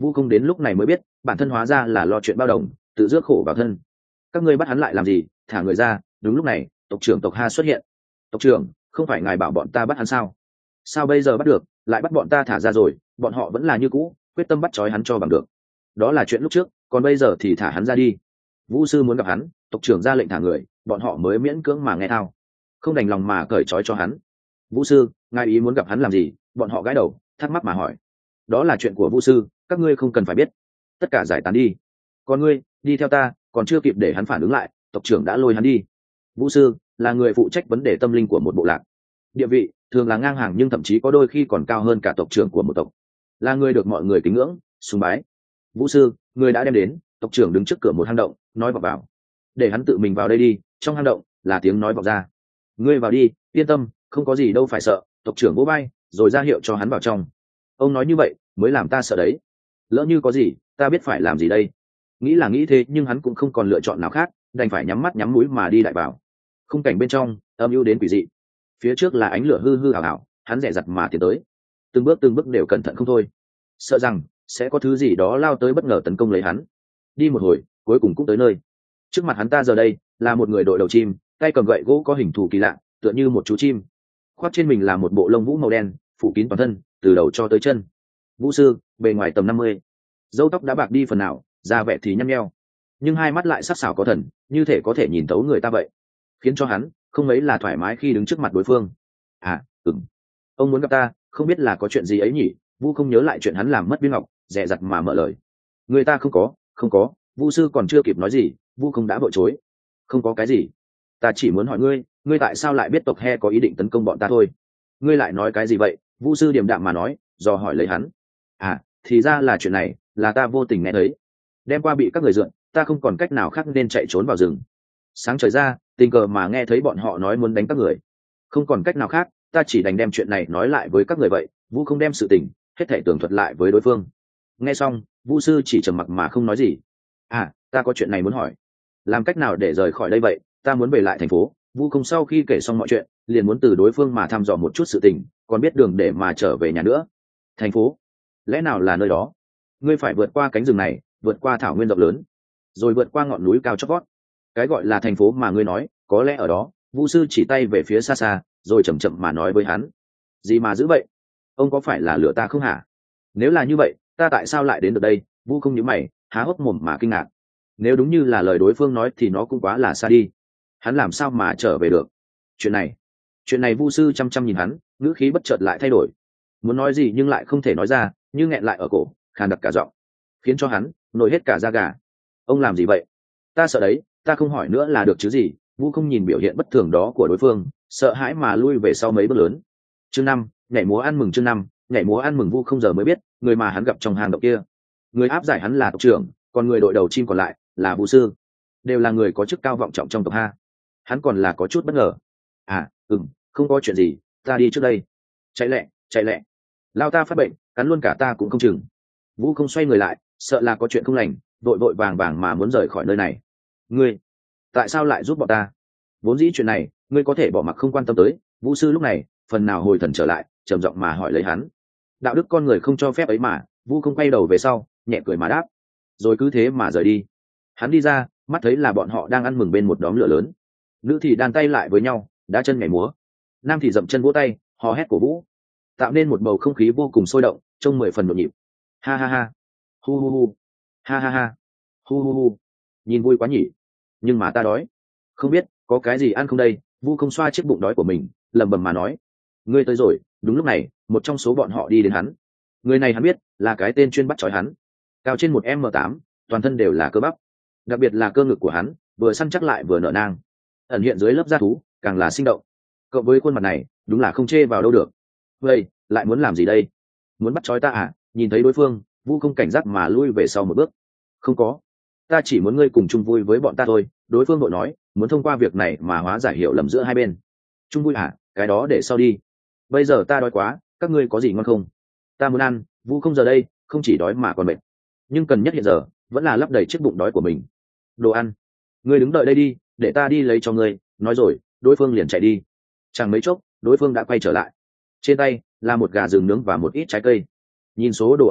Vu không đến lúc này mới biết bản thân hóa ra là lo chuyện bao đồng, tự rước khổ vào thân. Các ngươi bắt hắn lại làm gì? Thả người ra. Đúng lúc này tộc trưởng tộc Ha xuất hiện. Tộc trưởng, không phải ngài bảo bọn ta bắt hắn sao? Sao bây giờ bắt được lại bắt bọn ta thả ra rồi? Bọn họ vẫn là như cũ, quyết tâm bắt trói hắn cho bằng được. Đó là chuyện lúc trước, còn bây giờ thì thả hắn ra đi. Vũ sư muốn gặp hắn, tộc trưởng ra lệnh thả người, bọn họ mới miễn cưỡng mà nghe thao, không đành lòng mà cởi trói cho hắn. Vũ sư, ngài ý muốn gặp hắn làm gì? Bọn họ gãi đầu thắc mắc mà hỏi. Đó là chuyện của Vũ sư, các ngươi không cần phải biết. Tất cả giải tán đi. Còn ngươi, đi theo ta. Còn chưa kịp để hắn phản ứng lại, tộc trưởng đã lôi hắn đi. Vũ sư là người phụ trách vấn đề tâm linh của một bộ lạc, địa vị thường là ngang hàng nhưng thậm chí có đôi khi còn cao hơn cả tộc trưởng của một tộc, là người được mọi người kính ngưỡng sùng bái. Vũ sư, người đã đem đến. Tộc trưởng đứng trước cửa một hang động nói vào vào. Để hắn tự mình vào đây đi. Trong hang động là tiếng nói vọng ra. Ngươi vào đi, yên tâm, không có gì đâu phải sợ. Tộc trưởng vỗ bay rồi ra hiệu cho hắn vào trong. Ông nói như vậy mới làm ta sợ đấy. Lỡ như có gì, ta biết phải làm gì đây. Nghĩ là nghĩ thế nhưng hắn cũng không còn lựa chọn nào khác, đành phải nhắm mắt nhắm mũi mà đi đại vào. Khung cảnh bên trong âm u đến quỷ dị, phía trước là ánh lửa hư hư ảo ảo, hắn dè dặt mà tiến tới, từng bước từng bước đều cẩn thận không thôi, sợ rằng sẽ có thứ gì đó lao tới bất ngờ tấn công lấy hắn. Đi một hồi cuối cùng cũng tới nơi. Trước mặt hắn ta giờ đây là một người đội đầu chim, tay cầm gậy gỗ có hình thù kỳ lạ, tựa như một chú chim. Khoác trên mình là một bộ lông vũ màu đen, phủ kín toàn thân từ đầu cho tới chân. Vũ sư bề ngoài tầm năm mươi, râu tóc đã bạc đi phần nào, da vẻ thì nhăn nheo, nhưng hai mắt lại sắc sảo có thần, như thể có thể nhìn thấu người ta vậy, khiến cho hắn không mấy là thoải mái khi đứng trước mặt đối phương. À, ừm, ông muốn gặp ta, không biết là có chuyện gì ấy nhỉ? Vu không nhớ lại chuyện hắn làm mất viên ngọc, dè dặt mà mở lời. Người ta không có, không có. Vu sư còn chưa kịp nói gì, Vu không đã vội chối. Không có cái gì, ta chỉ muốn hỏi ngươi, ngươi tại sao lại biết tộc He có ý định tấn công bọn ta thôi? Ngươi lại nói cái gì vậy? Vu sư điềm đạm mà nói, dò hỏi lấy hắn. À, thì ra là chuyện này, là ta vô tình nghe thấy. Đem qua bị các người dượn, ta không còn cách nào khác nên chạy trốn vào rừng. Sáng trời ra, tình cờ mà nghe thấy bọn họ nói muốn đánh các người, không còn cách nào khác, ta chỉ đành đem chuyện này nói lại với các người vậy. Vu không đem sự tình hết thảy tường thuật lại với đối phương. Nghe xong, Vu sư chỉ trầm mặc mà không nói gì. À, ta có chuyện này muốn hỏi, làm cách nào để rời khỏi đây vậy? Ta muốn về lại thành phố. Vu không sau khi kể xong mọi chuyện liền muốn từ đối phương mà thăm dò một chút sự tình, còn biết đường để mà trở về nhà nữa. Thành phố? Lẽ nào là nơi đó? Ngươi phải vượt qua cánh rừng này, vượt qua thảo nguyên rộng lớn, rồi vượt qua ngọn núi cao chót vót. Cái gọi là thành phố mà ngươi nói, có lẽ ở đó. Vu sư chỉ tay về phía xa xa, rồi chậm chậm mà nói với hắn. Gì mà giữ vậy? Ông có phải là lừa ta không hả? Nếu là như vậy, ta tại sao lại đến được đây? Vu không nhíu mày, há hốc mồm mà kinh ngạc. Nếu đúng như là lời đối phương nói thì nó cũng quá là xa đi. Hắn làm sao mà trở về được? Chuyện này, chuyện này Vu sư chăm chăm nhìn hắn, ngữ khí bất chợt lại thay đổi. Muốn nói gì nhưng lại không thể nói ra, như nghẹn lại ở cổ, khàn đặc cả giọng, khiến cho hắn nổi hết cả da gà. Ông làm gì vậy? Ta sợ đấy, ta không hỏi nữa là được chứ gì? Vu không nhìn biểu hiện bất thường đó của đối phương, sợ hãi mà lui về sau mấy bước lớn. Chương năm, nhảy múa ăn mừng. Chương năm, nhảy múa ăn mừng. Vu không giờ mới biết, người mà hắn gặp trong hang động kia, người áp giải hắn là tộc trưởng, còn người đội đầu chim còn lại là Vu sư, đều là người có chức cao vọng trọng trong tộc Ha. Hắn còn là có chút bất ngờ. À, ừm, không có chuyện gì, ta đi trước đây. Chạy lẹ, chạy lẹ, lao ta phát bệnh, cắn luôn cả ta cũng không chừng. Vu không xoay người lại, sợ là có chuyện không lành, vội vội vàng vàng mà muốn rời khỏi nơi này. Ngươi, tại sao lại giúp bọn ta? Vốn dĩ chuyện này ngươi có thể bỏ mặc không quan tâm tới. Vũ sư lúc này phần nào hồi thần trở lại, trầm giọng mà hỏi lấy hắn. Đạo đức con người không cho phép ấy mà. Vu không quay đầu về sau, nhẹ cười mà đáp, rồi cứ thế mà rời đi. Hắn đi ra, mắt thấy là bọn họ đang ăn mừng bên một đóm lửa lớn. Nữ thì đan tay lại với nhau, đá chân nhảy múa. Nam thì dậm chân vỗ tay, hò hét cổ vũ, tạo nên một bầu không khí vô cùng sôi động, trông mười phần nhộn nhịp. Ha ha ha, hu hu hu, ha ha ha, hu hu hu. Nhìn vui quá nhỉ. Nhưng mà ta đói, không biết có cái gì ăn không đây? Vu không xoa chiếc bụng đói của mình, lẩm bẩm mà nói. Ngươi tới rồi. Đúng lúc này, một trong số bọn họ đi đến hắn. Người này hắn biết là cái tên chuyên bắt trói hắn, cao trên một m tám, toàn thân đều là cơ bắp, đặc biệt là cơ ngực của hắn vừa săn chắc lại vừa nở nang, ẩn hiện dưới lớp da thú càng là sinh động. Cộng với khuôn mặt này, đúng là không chê vào đâu được. Vậy lại muốn làm gì đây? Muốn bắt trói ta à? Nhìn thấy đối phương, Vu không cảnh giác mà lui về sau một bước. Không có, ta chỉ muốn ngươi cùng chung vui với bọn ta thôi. Đối phương đội nói, muốn thông qua việc này mà hóa giải hiểu lầm giữa hai bên. Chung vui à? Cái đó để sau đi. Bây giờ ta đói quá, các ngươi có gì ngon không? Ta muốn ăn. Vu không giờ đây không chỉ đói mà còn mệt, nhưng cần nhất hiện giờ vẫn là lấp đầy chiếc bụng đói của mình. Đồ ăn, ngươi đứng đợi đây đi, để ta đi lấy cho ngươi. Nói rồi, đối phương liền chạy đi. Chẳng mấy chốc, đối phương đã quay trở lại. Trên tay là một gà rừng nướng và một ít trái cây. Nhìn số đồ ăn đó,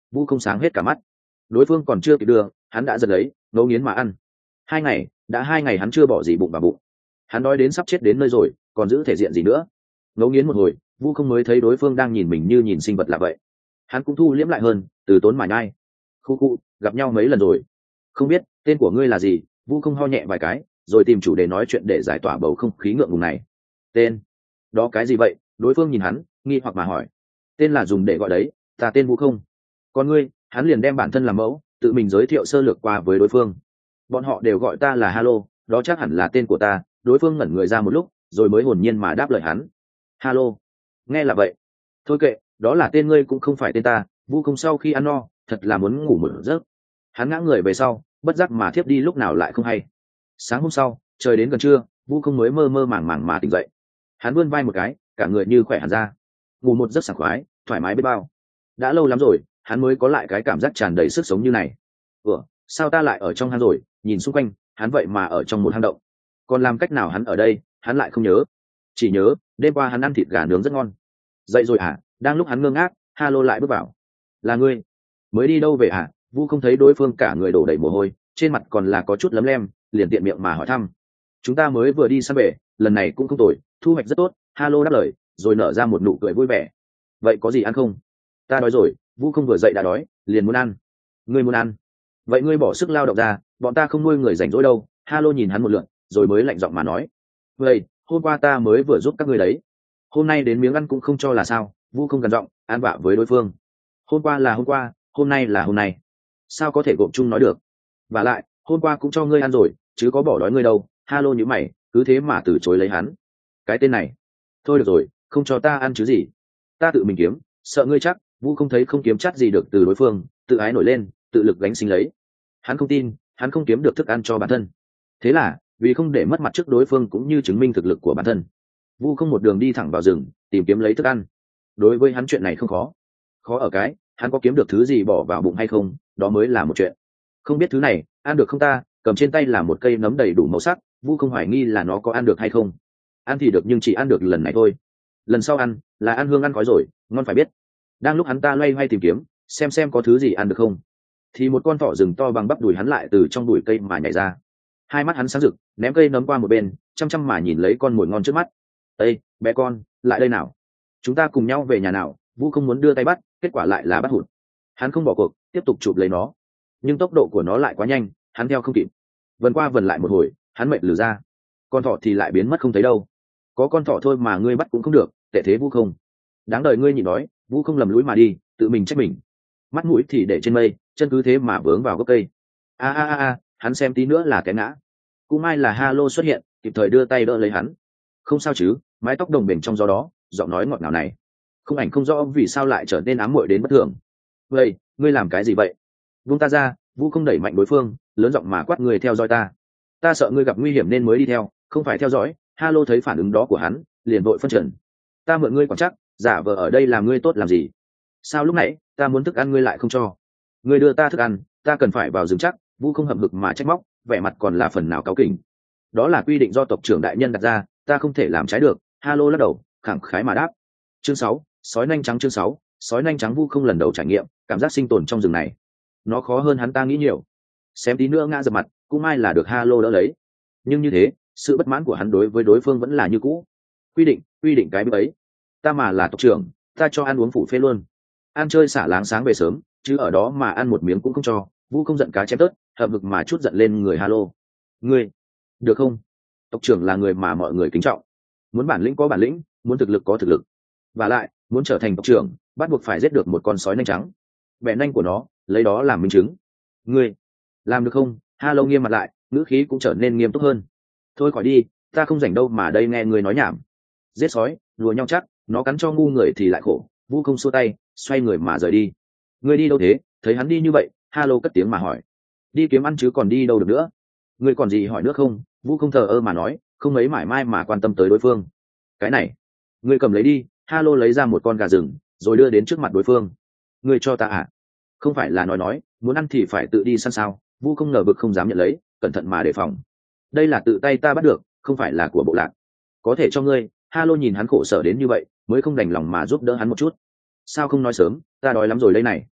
Vu không sáng hết cả mắt. Đối phương còn chưa kịp đưa, hắn đã giật lấy ngấu nghiến mà ăn. Hai ngày đã hai ngày hắn chưa bỏ gì bụng vào bụng, hắn đói đến sắp chết đến nơi rồi, còn giữ thể diện gì nữa. Ngấu nghiến một hồi, Vu không mới thấy đối phương đang nhìn mình như nhìn sinh vật là vậy. Hắn cũng thu liễm lại hơn, từ tốn mải nhai. Khu khu, gặp nhau mấy lần rồi. Không biết tên của ngươi là gì? Vu không ho nhẹ vài cái, rồi tìm chủ đề nói chuyện để giải tỏa bầu không khí ngượng ngùng này. Tên? Đó cái gì vậy? Đối phương nhìn hắn nghi hoặc mà hỏi. Tên là dùng để gọi đấy, ta tên Vu không. Còn ngươi? Hắn liền đem bản thân làm mẫu, tự mình giới thiệu sơ lược qua với đối phương. Bọn họ đều gọi ta là Halo, đó chắc hẳn là tên của ta. Đối phương ngẩn người ra một lúc, rồi mới hồn nhiên mà đáp lời hắn. Halo. Nghe là vậy. Thôi kệ, đó là tên ngươi cũng không phải tên ta. Vu không sau khi ăn no, thật là muốn ngủ một giấc. Hắn ngã người về sau, bất giác mà thiếp đi lúc nào lại không hay. Sáng hôm sau, trời đến gần trưa, Vu không mới mơ mơ màng màng mà tỉnh dậy. Hắn vươn vai một cái, cả người như khỏe hẳn ra, ngủ một giấc sảng khoái, thoải mái biết bao. Đã lâu lắm rồi, hắn mới có lại cái cảm giác tràn đầy sức sống như này. Ủa, sao ta lại ở trong hang rồi? Nhìn xung quanh, hắn vậy mà ở trong một hang động. Còn làm cách nào hắn ở đây, hắn lại không nhớ. Chỉ nhớ, đêm qua hắn ăn thịt gà nướng rất ngon. Dậy rồi hả? Đang lúc hắn ngơ ngác, Halo lại bước vào. Là ngươi? Mới đi đâu về hả? Vu không thấy đối phương cả người đổ đầy mồ hôi, trên mặt còn là có chút lấm lem, liền tiện miệng mà hỏi thăm. Chúng ta mới vừa đi săn về, lần này cũng không tồi, thu hoạch rất tốt. Halo đáp lời, rồi nở ra một nụ cười vui vẻ. Vậy có gì ăn không? Ta đói rồi. Vu không vừa dậy đã đói, liền muốn ăn. Ngươi muốn ăn? Vậy ngươi bỏ sức lao động ra, bọn ta không nuôi người rảnh rỗi đâu. Halo nhìn hắn một lượt, rồi mới lạnh giọng mà nói. Vậy, hôm qua ta mới vừa giúp các ngươi đấy. Hôm nay đến miếng ăn cũng không cho là sao? Vu không gần giọng, ăn vạ với đối phương. Hôm qua là hôm qua, hôm nay là hôm nay. Sao có thể gộp chung nói được? Và lại, hôm qua cũng cho ngươi ăn rồi, chứ có bỏ đói ngươi đâu. Halo nhíu mày, cứ thế mà từ chối lấy hắn. Cái tên này. Thôi được rồi, không cho ta ăn chứ gì. Ta tự mình kiếm, sợ ngươi chắc. Vu không thấy không kiếm chắc gì được từ đối phương, tự ái nổi lên, tự lực gánh sinh lấy. Hắn không tin, hắn không kiếm được thức ăn cho bản thân. Thế là, vì không để mất mặt trước đối phương cũng như chứng minh thực lực của bản thân, Vu không một đường đi thẳng vào rừng, tìm kiếm lấy thức ăn. Đối với hắn chuyện này không khó. Khó ở cái, hắn có kiếm được thứ gì bỏ vào bụng hay không, đó mới là một chuyện. Không biết thứ này ăn được không ta? Cầm trên tay là một cây nấm đầy đủ màu sắc, Vu không hoài nghi là nó có ăn được hay không. Ăn thì được nhưng chỉ ăn được lần này thôi. Lần sau ăn là ăn hương ăn khói rồi, ngon phải biết. Đang lúc hắn ta loay hoay tìm kiếm, xem xem có thứ gì ăn được không, thì một con thỏ rừng to bằng bắp đùi hắn lại từ trong bụi cây mà nhảy ra. Hai mắt hắn sáng rực, ném cây nấm qua một bên, chăm chăm mà nhìn lấy con mồi ngon trước mắt. Ê, bé con, lại đây nào. Chúng ta cùng nhau về nhà nào. Vu không muốn đưa tay bắt, kết quả lại là bắt hụt. Hắn không bỏ cuộc, tiếp tục chụp lấy nó. Nhưng tốc độ của nó lại quá nhanh, hắn theo không kịp. Vần qua vần lại một hồi, hắn mệt lử ra. Con thỏ thì lại biến mất không thấy đâu. Có con thỏ thôi mà ngươi bắt cũng không được, tệ thế Vu không. Đáng đời ngươi nhịn đói. Vu không lầm lũi mà đi, tự mình trách mình. Mắt mũi thì để trên mây, chân cứ thế mà vướng vào gốc cây. A a a a, hắn xem tí nữa là cái ngã. Cũng may là Halo xuất hiện, kịp thời đưa tay đỡ lấy hắn. Không sao chứ? Mái tóc đồng bềnh trong gió đó, giọng nói ngọt ngào này. Không ảnh không rõ vì sao lại trở nên ám muội đến bất thường. Vậy, ngươi làm cái gì vậy? Vung ta ra. Vu không đẩy mạnh đối phương, lớn giọng mà quát người theo dõi ta. Ta sợ ngươi gặp nguy hiểm nên mới đi theo, không phải theo dõi. Halo thấy phản ứng đó của hắn, liền vội phân trần. Ta mượn ngươi quản chắc, giả vờ ở đây làm ngươi tốt làm gì? Sao lúc nãy ta muốn thức ăn ngươi lại không cho? Ngươi đưa ta thức ăn, ta cần phải vào rừng chắc. Vu không hậm hực mà trách móc, vẻ mặt còn là phần nào cáu kỉnh. Đó là quy định do tộc trưởng đại nhân đặt ra, ta không thể làm trái được. Halo lắc đầu, khẳng khái mà đáp. Chương sáu, sói nanh trắng. Chương sáu, sói nanh trắng. Vu không lần đầu trải nghiệm cảm giác sinh tồn trong rừng này, nó khó hơn hắn ta nghĩ nhiều. Xém tí nữa ngã dập mặt, cũng may là được Halo đỡ lấy. Nhưng như thế, sự bất mãn của hắn đối với đối phương vẫn là như cũ. Quy định, quy định cái bếp ấy. Ta mà là tộc trưởng, ta cho ăn uống phủ phê luôn. Ăn chơi xả láng sáng về sớm, chứ ở đó mà ăn một miếng cũng không cho. Vu không giận cá chém tớt, hợp vực mà chút giận lên người Halo. Ngươi, được không? Tộc trưởng là người mà mọi người kính trọng. Muốn bản lĩnh có bản lĩnh, muốn thực lực có thực lực. Và lại, muốn trở thành tộc trưởng, bắt buộc phải giết được một con sói nanh trắng. Bẻ nanh của nó, lấy đó làm minh chứng. Ngươi, làm được không? Halo nghiêm mặt lại, ngữ khí cũng trở nên nghiêm túc hơn. Thôi khỏi đi, ta không rảnh đâu mà đây nghe người nói nhảm. Giết sói, đùa nhau chắc, nó cắn cho ngu người thì lại khổ. Vu không xua tay, xoay người mà rời đi. Ngươi đi đâu thế? Thấy hắn đi như vậy, Halo cất tiếng mà hỏi. Đi kiếm ăn chứ còn đi đâu được nữa. Ngươi còn gì hỏi nữa không? Vu không thờ ơ mà nói, không mấy mải mai mà quan tâm tới đối phương. Cái này, ngươi cầm lấy đi. Halo lấy ra một con gà rừng, rồi đưa đến trước mặt đối phương. Ngươi cho ta à? Không phải là nói nói, muốn ăn thì phải tự đi săn sao? Vu không ngờ vực không dám nhận lấy, cẩn thận mà đề phòng. Đây là tự tay ta bắt được, không phải là của bộ lạc. Có thể cho ngươi. Halo nhìn hắn khổ sở đến như vậy, mới không đành lòng mà giúp đỡ hắn một chút. Sao không nói sớm, ta đói lắm rồi đây này.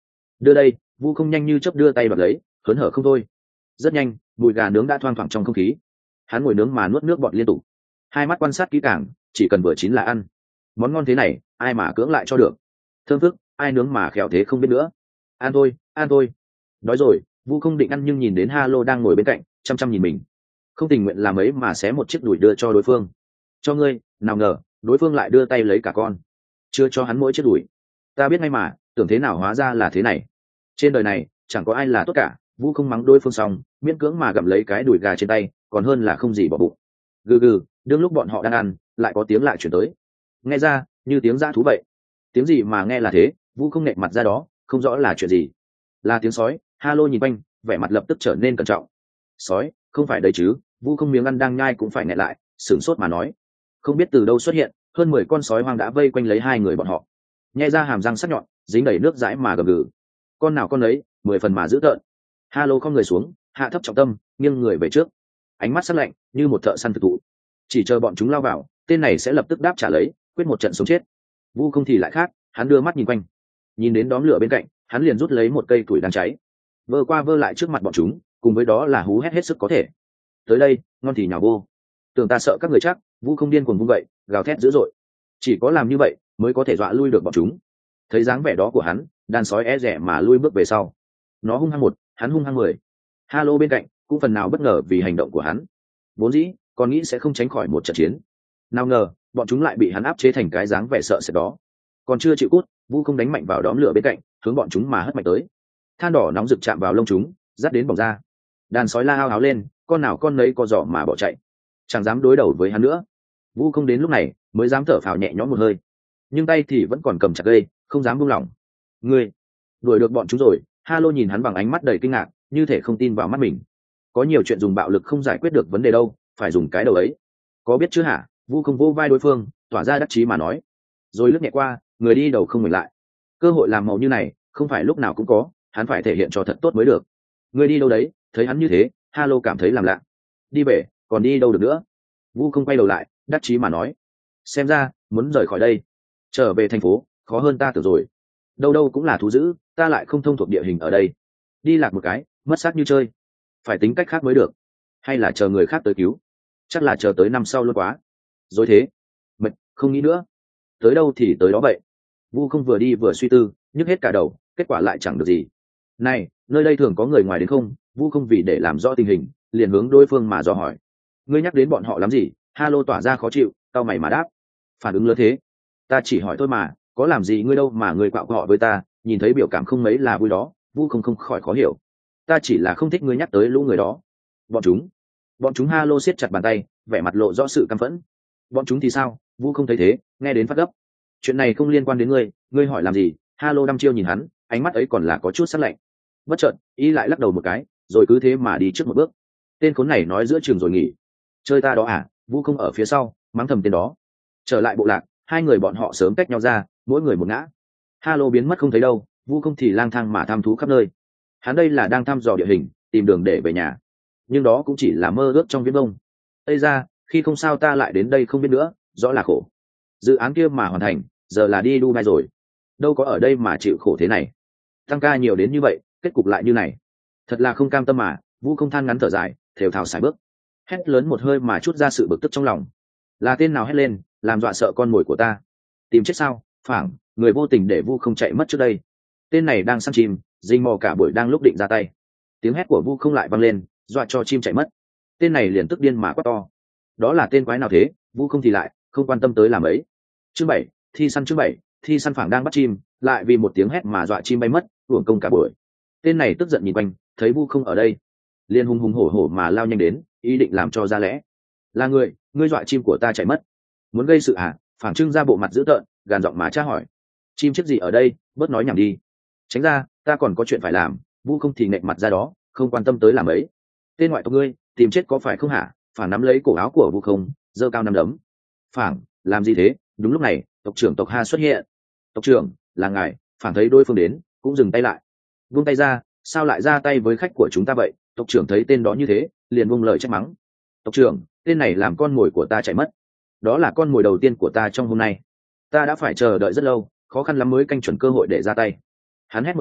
đưa đây. Vu không nhanh như chớp đưa tay đoạt lấy, hớn hở không thôi. Rất nhanh, mùi gà nướng đã thoang thoảng trong không khí. Hắn ngồi nướng mà nuốt nước bọt liên tục, hai mắt quan sát kỹ càng, chỉ cần vừa chín là ăn. Món ngon thế này ai mà cưỡng lại cho được. Thơm phức, ai nướng mà khéo thế không biết nữa. Ăn thôi, ăn thôi. Đói rồi. Vu không định ăn nhưng nhìn đến Halo đang ngồi bên cạnh, chăm chăm nhìn mình, không tình nguyện làm ấy mà xé một chiếc đùi đưa cho đối phương. Cho ngươi. Nào ngờ đối phương lại đưa tay lấy cả con, chưa cho hắn mỗi chiếc đùi. Ta biết ngay mà, tưởng thế nào hóa ra là thế này. Trên đời này chẳng có ai là tốt cả. Vu không mắng đối phương xong, miễn cưỡng mà gặm lấy cái đùi gà trên tay, còn hơn là không gì bỏ bụng. Gừ gừ, đương lúc bọn họ đang ăn, lại có tiếng lại chuyển tới, nghe ra như tiếng dã thú vậy. Tiếng gì mà nghe là thế? Vu không nệ mặt ra đó, không rõ là chuyện gì. Là tiếng sói. Halo nhìn quanh, vẻ mặt lập tức trở nên cẩn trọng. Sói? Không phải đấy chứ? Vu không miếng ăn đang nhai cũng phải nghẹn lại, sửng sốt mà nói. Không biết từ đâu xuất hiện, hơn mười con sói hoang đã vây quanh lấy hai người bọn họ, nhai ra hàm răng sắc nhọn, dính đầy nước dãi mà gầm gừ. Con nào con ấy, mười phần mà dữ tợn. Halo không người xuống, hạ thấp trọng tâm, nghiêng người về trước, ánh mắt sắc lạnh như một thợ săn thực thụ. Chỉ chờ bọn chúng lao vào, tên này sẽ lập tức đáp trả lấy, quyết một trận sống chết. Vu không thì lại khác, hắn đưa mắt nhìn quanh, nhìn đến đóm lửa bên cạnh, hắn liền rút lấy một cây củi đang cháy, vơ qua vơ lại trước mặt bọn chúng, cùng với đó là hú hét hết sức có thể. Tới đây, ngon thì nhào vô. Tưởng ta sợ các người chắc? Vu không điên cuồng vung vậy, gào thét dữ dội. Chỉ có làm như vậy mới có thể dọa lui được bọn chúng. Thấy dáng vẻ đó của hắn, đàn sói e rẻ mà lui bước về sau. Nó hung hăng một, hắn hung hăng mười. Halo bên cạnh cũng phần nào bất ngờ vì hành động của hắn. Vốn dĩ còn nghĩ sẽ không tránh khỏi một trận chiến, nào ngờ bọn chúng lại bị hắn áp chế thành cái dáng vẻ sợ sệt đó. Còn chưa chịu cút, Vu không đánh mạnh vào đóm lửa bên cạnh, hướng bọn chúng mà hất mạnh tới. Than đỏ nóng rực chạm vào lông chúng, dắt đến bỏng da. Đàn sói la hao háo lên, con nào con nấy co giỏ mà bỏ chạy, chẳng dám đối đầu với hắn nữa. Vu không đến lúc này mới dám thở phào nhẹ nhõm một hơi, nhưng tay thì vẫn còn cầm chặt gây, không dám buông lỏng. Ngươi đuổi được bọn chúng rồi? Halo nhìn hắn bằng ánh mắt đầy kinh ngạc, như thể không tin vào mắt mình. Có nhiều chuyện dùng bạo lực không giải quyết được vấn đề đâu, phải dùng cái đầu ấy, có biết chứ hả? Vu không vô vai đối phương, tỏa ra đắc chí mà nói, rồi lướt nhẹ qua, người đi đầu không ngừng lại. Cơ hội làm màu như này không phải lúc nào cũng có, hắn phải thể hiện cho thật tốt mới được. Người đi đâu đấy? Thấy hắn như thế, Halo cảm thấy làm lạ. Đi về. Còn đi đâu được nữa? Vu không quay đầu lại, đắc chí mà nói, xem ra muốn rời khỏi đây, trở về thành phố khó hơn ta tưởng rồi. Đâu đâu cũng là thú dữ, ta lại không thông thuộc địa hình ở đây, đi lạc một cái mất xác như chơi. Phải tính cách khác mới được, hay là chờ người khác tới cứu? Chắc là chờ tới năm sau luôn quá rồi. Thế mệt, không nghĩ nữa, tới đâu thì tới đó vậy. Vu không vừa đi vừa suy tư, nhức hết cả đầu, kết quả lại chẳng được gì. Này, nơi đây thường có người ngoài đến không? Vu không vì để làm rõ tình hình, liền hướng đối phương mà dò hỏi. Ngươi nhắc đến bọn họ lắm gì? Halo tỏa ra khó chịu, tao mày mà đáp. Phản ứng lớn thế? Ta chỉ hỏi thôi mà, có làm gì ngươi đâu mà ngươi quạo họ với ta. Nhìn thấy biểu cảm không mấy là vui đó, Vu không không khỏi khó hiểu. Ta chỉ là không thích ngươi nhắc tới lũ người đó. Bọn chúng bọn chúng Halo siết chặt bàn tay, vẻ mặt lộ rõ sự căm phẫn. Bọn chúng thì sao? Vu không thấy thế, nghe đến phát gấp. Chuyện này không liên quan đến ngươi, ngươi hỏi làm gì? Halo đăm chiêu nhìn hắn, ánh mắt ấy còn là có chút sắc lạnh. Bất chợt y lại lắc đầu một cái, rồi cứ thế mà đi trước một bước. Tên khốn này nói giữa trường rồi nghỉ chơi ta đó à? Vu không ở phía sau mắng thầm tên đó. Trở lại bộ lạc, hai người bọn họ sớm cách nhau ra, mỗi người một ngã. Halo biến mất không thấy đâu, Vu không thì lang thang mà thăm thú khắp nơi. Hắn đây là đang thăm dò địa hình, tìm đường để về nhà, nhưng đó cũng chỉ là mơ ước trong viễn vông. Ây ra, khi không sao ta lại đến đây không biết nữa, rõ là khổ. Dự án kia mà hoàn thành, giờ là đi Dubai rồi, đâu có ở đây mà chịu khổ thế này. Tăng ca nhiều đến như vậy, kết cục lại như này, thật là không cam tâm mà. Vu không than ngắn thở dài, thều thào sải bước, hét lớn một hơi mà chút ra sự bực tức trong lòng. Là tên nào hét lên, làm dọa sợ con mồi của ta? Tìm chết sao? Phảng, người vô tình để Vu không chạy mất trước đây. Tên này đang săn chim, rình mò cả buổi đang lúc định ra tay. Tiếng hét của Vu không lại vang lên, dọa cho chim chạy mất. Tên này liền tức điên mà quát to. Đó là tên quái nào thế? Vu không thì lại không quan tâm tới làm ấy. Chương bảy, thi săn. Chương bảy, thi săn. Phảng đang bắt chim, lại vì một tiếng hét mà dọa chim bay mất, uổng công cả buổi. Tên này tức giận nhìn quanh, thấy Vu không ở đây, liền hùng hùng hổ hổ mà lao nhanh đến, ý định làm cho ra lẽ. Là người, ngươi dọa chim của ta chạy mất, muốn gây sự à? Phảng trưng ra bộ mặt dữ tợn, gàn giọng mà tra hỏi. Chim chết gì ở đây, bớt nói nhảm đi, tránh ra, ta còn có chuyện phải làm. Vu không thì nện mặt ra đó, không quan tâm tới làm ấy. Tên ngoại tộc ngươi, tìm chết có phải không hả? Phảng nắm lấy cổ áo của Vu không, giơ cao nắm đấm. Phảng, làm gì thế? Đúng lúc này, tộc trưởng tộc Ha xuất hiện. Tộc trưởng, là ngài. Phảng thấy đối phương đến, cũng dừng tay lại. Vung tay ra, sao lại ra tay với khách của chúng ta vậy? Tộc trưởng thấy tên đó như thế, liền buông lời trách mắng. Tộc trưởng, tên này làm con mồi của ta chạy mất, đó là con mồi đầu tiên của ta trong hôm nay, ta đã phải chờ đợi rất lâu, khó khăn lắm mới canh chuẩn cơ hội để ra tay. Hắn hét một tiếng,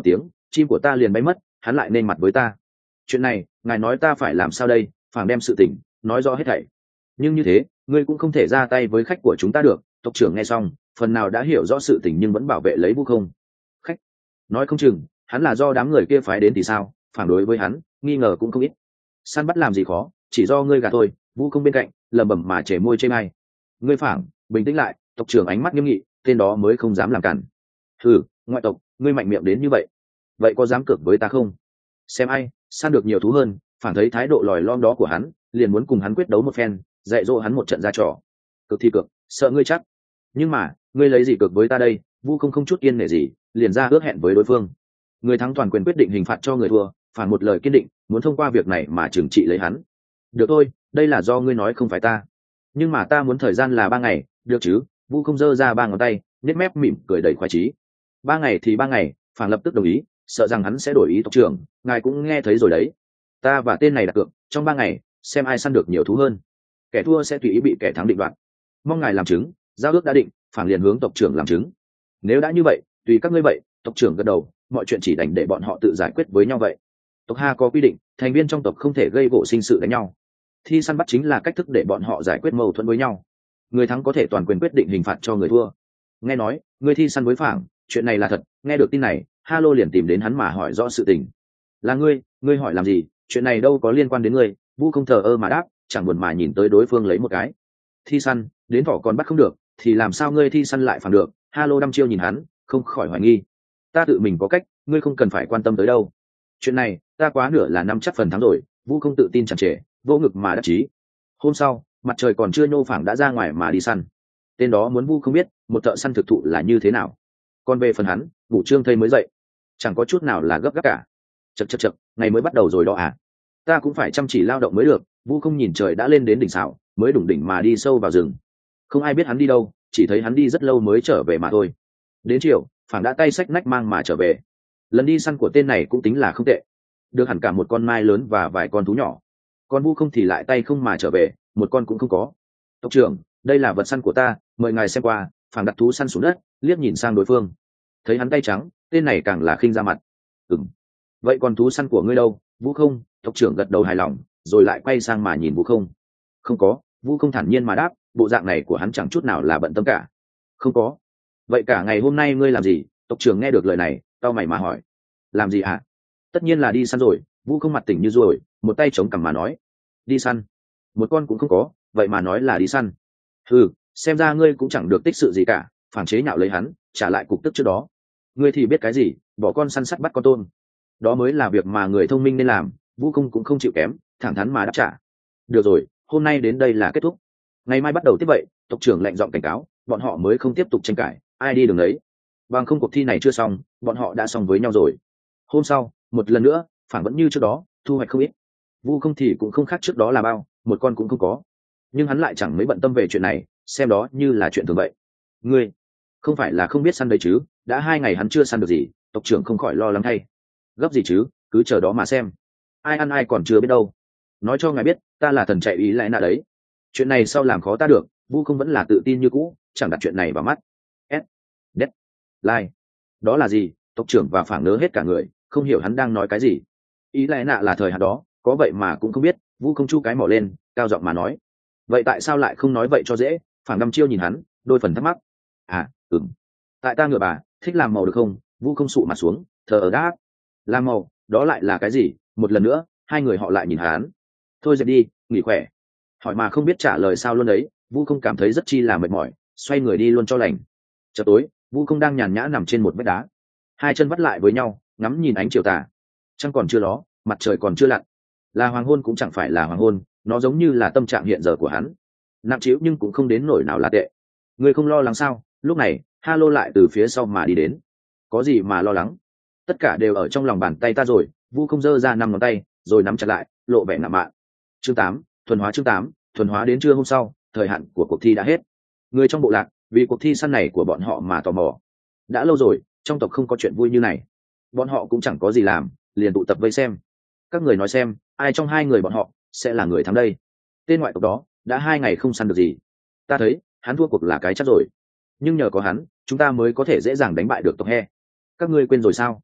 chim của ta liền bay mất, hắn lại nên mặt với ta. Chuyện này ngài nói ta phải làm sao đây? Phảng đem sự tình nói rõ hết thảy. Nhưng như thế ngươi cũng không thể ra tay với khách của chúng ta được. Tộc trưởng nghe xong phần nào đã hiểu rõ sự tình nhưng vẫn bảo vệ lấy Vu Không. Khách? Nói không chừng hắn là do đám người kia phái đến thì sao? Phản đối với hắn nghi ngờ cũng không ít. Săn bắt làm gì khó, chỉ do ngươi gạt thôi. Vu Không bên cạnh lẩm bẩm mà chảy môi chê mai. Ngươi phảng bình tĩnh lại. Tộc trưởng ánh mắt nghiêm nghị, tên đó mới không dám làm cản. Hừ, ngoại tộc, ngươi mạnh miệng đến như vậy, vậy có dám cược với ta không? Xem ai săn được nhiều thú hơn. Phản thấy thái độ lòi lom đó của hắn, liền muốn cùng hắn quyết đấu một phen, dạy dỗ hắn một trận ra trò. Cực thì cực, sợ ngươi chắc. Nhưng mà ngươi lấy gì cược với ta đây? Vu Không không chút kiên nể gì, liền ra ước hẹn với đối phương. Người thắng toàn quyền quyết định hình phạt cho người thua. Phản một lời kiên định, muốn thông qua việc này mà trừng trị lấy hắn. Được thôi, đây là do ngươi nói không phải ta. Nhưng mà ta muốn thời gian là ba ngày, được chứ? Vu Không giơ ra ba ngón tay, nét mép mỉm cười đầy khoái chí. Ba ngày thì ba ngày. Phản lập tức đồng ý, sợ rằng hắn sẽ đổi ý. Tộc trưởng, ngài cũng nghe thấy rồi đấy. Ta và tên này đặt cược, trong ba ngày xem ai săn được nhiều thú hơn. Kẻ thua sẽ tùy ý bị kẻ thắng định đoạt. Mong ngài làm chứng. Giao ước đã định, Phản liền hướng tộc trưởng làm chứng. Nếu đã như vậy, tùy các ngươi vậy. Tộc trưởng gật đầu, mọi chuyện chỉ đành để bọn họ tự giải quyết với nhau vậy. Tộc Ha có quy định, thành viên trong tộc không thể gây gổ sinh sự đánh nhau. Thi săn bắt chính là cách thức để bọn họ giải quyết mâu thuẫn với nhau. Người thắng có thể toàn quyền quyết định hình phạt cho người thua. Nghe nói người thi săn với Phảng, chuyện này là thật. Nghe được tin này, Halo liền tìm đến hắn mà hỏi rõ sự tình. Là ngươi? Ngươi hỏi làm gì? Chuyện này đâu có liên quan đến ngươi. Vu Không thờ ơ mà đáp, chẳng buồn mà nhìn tới đối phương lấy một cái. Thi săn đến thỏ còn bắt không được, thì làm sao ngươi thi săn lại Phảng được? Halo đăm chiêu nhìn hắn, không khỏi hoài nghi. Ta tự mình có cách, ngươi không cần phải quan tâm tới đâu. Chuyện này ta quá nửa là năm chắc phần thắng rồi. Vu Không tự tin tràn trề, vô ngực mà đắc chí. Hôm sau mặt trời còn chưa nhô, Phảng đã ra ngoài mà đi săn. Tên đó muốn Vu Không biết một thợ săn thực thụ là như thế nào. Còn về phần hắn, ngủ trương thây mới dậy, chẳng có chút nào là gấp gáp cả. Chật chật chật, ngày mới bắt đầu rồi đó à? Ta cũng phải chăm chỉ lao động mới được. Vu Không nhìn trời đã lên đến đỉnh sào, mới đủng đỉnh mà đi sâu vào rừng. Không ai biết hắn đi đâu, chỉ thấy hắn đi rất lâu mới trở về mà thôi. Đến chiều, Phảng đã tay xách nách mang mà trở về. Lần đi săn của tên này cũng tính là không tệ, được hẳn cả một con mai lớn và vài con thú nhỏ. Còn Vu Không thì lại tay không mà trở về, một con cũng không có. Tộc trưởng, đây là vật săn của ta, mời ngài xem qua. Phảng đặt thú săn xuống đất, liếc nhìn sang đối phương, thấy hắn tay trắng, tên này càng là khinh ra mặt. Ừm, vậy còn thú săn của ngươi đâu? Vu Không. Tộc trưởng gật đầu hài lòng, rồi lại quay sang mà nhìn Vu Không. Không có. Vu Không thản nhiên mà đáp, bộ dạng này của hắn chẳng chút nào là bận tâm cả. Không có. Vậy cả ngày hôm nay ngươi làm gì? Tộc trưởng nghe được lời này, cau mày mà hỏi. Làm gì hả? Tất nhiên là đi săn rồi. Vu Không mặt tỉnh như ruồi, một tay chống cằm mà nói. Đi săn? Một con cũng không có, vậy mà nói là đi săn? Ừ, xem ra ngươi cũng chẳng được tích sự gì cả. Phản chế nhạo lấy hắn, trả lại cục tức trước đó. Ngươi thì biết cái gì? Bỏ con săn sắt bắt con tôm, đó mới là việc mà người thông minh nên làm. Vu Không cũng không chịu kém, thẳng thắn mà đáp trả. Được rồi, hôm nay đến đây là kết thúc, ngày mai bắt đầu tiếp vậy. Tộc trưởng lạnh giọng cảnh cáo, bọn họ mới không tiếp tục tranh cãi, ai đi đường đấy. Bằng không cuộc thi này chưa xong, bọn họ đã xong với nhau rồi. Hôm sau một lần nữa, Phản vẫn như trước đó, thu hoạch không ít. Vu Không thì cũng không khác trước đó là bao, một con cũng không có. Nhưng hắn lại chẳng mấy bận tâm về chuyện này, xem đó như là chuyện thường vậy. Ngươi không phải là không biết săn đấy chứ? Đã hai ngày hắn chưa săn được gì. Tộc trưởng không khỏi lo lắng thay. Gấp gì chứ, cứ chờ đó mà xem. Ai ăn ai còn chưa biết đâu. Nói cho ngài biết, ta là thần chạy ý lại nạ đấy. Chuyện này sao làm khó ta được? Vu Không vẫn là tự tin như cũ, chẳng đặt chuyện này vào mắt. S, Dead, Line, đó là gì? Tộc trưởng và Phảng ngớ hết cả người, không hiểu hắn đang nói cái gì. Ý lại nạ là thời hạn đó, có vậy mà cũng không biết. Vu Không chu cái mỏ lên, cao giọng mà nói. Vậy tại sao lại không nói vậy cho dễ? Phảng đăm chiêu nhìn hắn, đôi phần thắc mắc. À, ừm, tại ta ngựa bà, thích làm màu được không? Vu Không sụ mặt xuống, thờ ở đáp. Làm màu, đó lại là cái gì? Một lần nữa hai người họ lại nhìn hắn. Thôi dẹp đi, nghỉ khỏe. Hỏi mà không biết trả lời sao luôn đấy. Vu Không cảm thấy rất chi là mệt mỏi, xoay người đi luôn cho lành. Chợt tối, Vu Không đang nhàn nhã nằm trên một vách đá, hai chân vắt lại với nhau, ngắm nhìn ánh chiều tà. Trăng còn chưa ló, mặt trời còn chưa lặn, là hoàng hôn cũng chẳng phải là hoàng hôn, nó giống như là tâm trạng hiện giờ của hắn. Nặng trĩu nhưng cũng không đến nỗi nào là tệ. Ngươi không lo lắng sao? Lúc này Halo lại từ phía sau mà đi đến. Có gì mà lo lắng, tất cả đều ở trong lòng bàn tay ta rồi. Vu Không giơ ra năm ngón tay, rồi nắm chặt lại, lộ vẻ ngạo mạn. Chương tám, thuần hóa. Chương tám, thuần hóa. Đến trưa hôm sau, thời hạn của cuộc thi đã hết. Người trong bộ lạc vì cuộc thi săn này của bọn họ mà tò mò. Đã lâu rồi trong tộc không có chuyện vui như này, bọn họ cũng chẳng có gì làm, liền tụ tập vây xem. Các người nói xem, ai trong hai người bọn họ sẽ là người thắng đây? Tên ngoại tộc đó đã hai ngày không săn được gì, ta thấy hắn thua cuộc là cái chắc rồi. Nhưng nhờ có hắn, chúng ta mới có thể dễ dàng đánh bại được tộc He. Các ngươi quên rồi sao?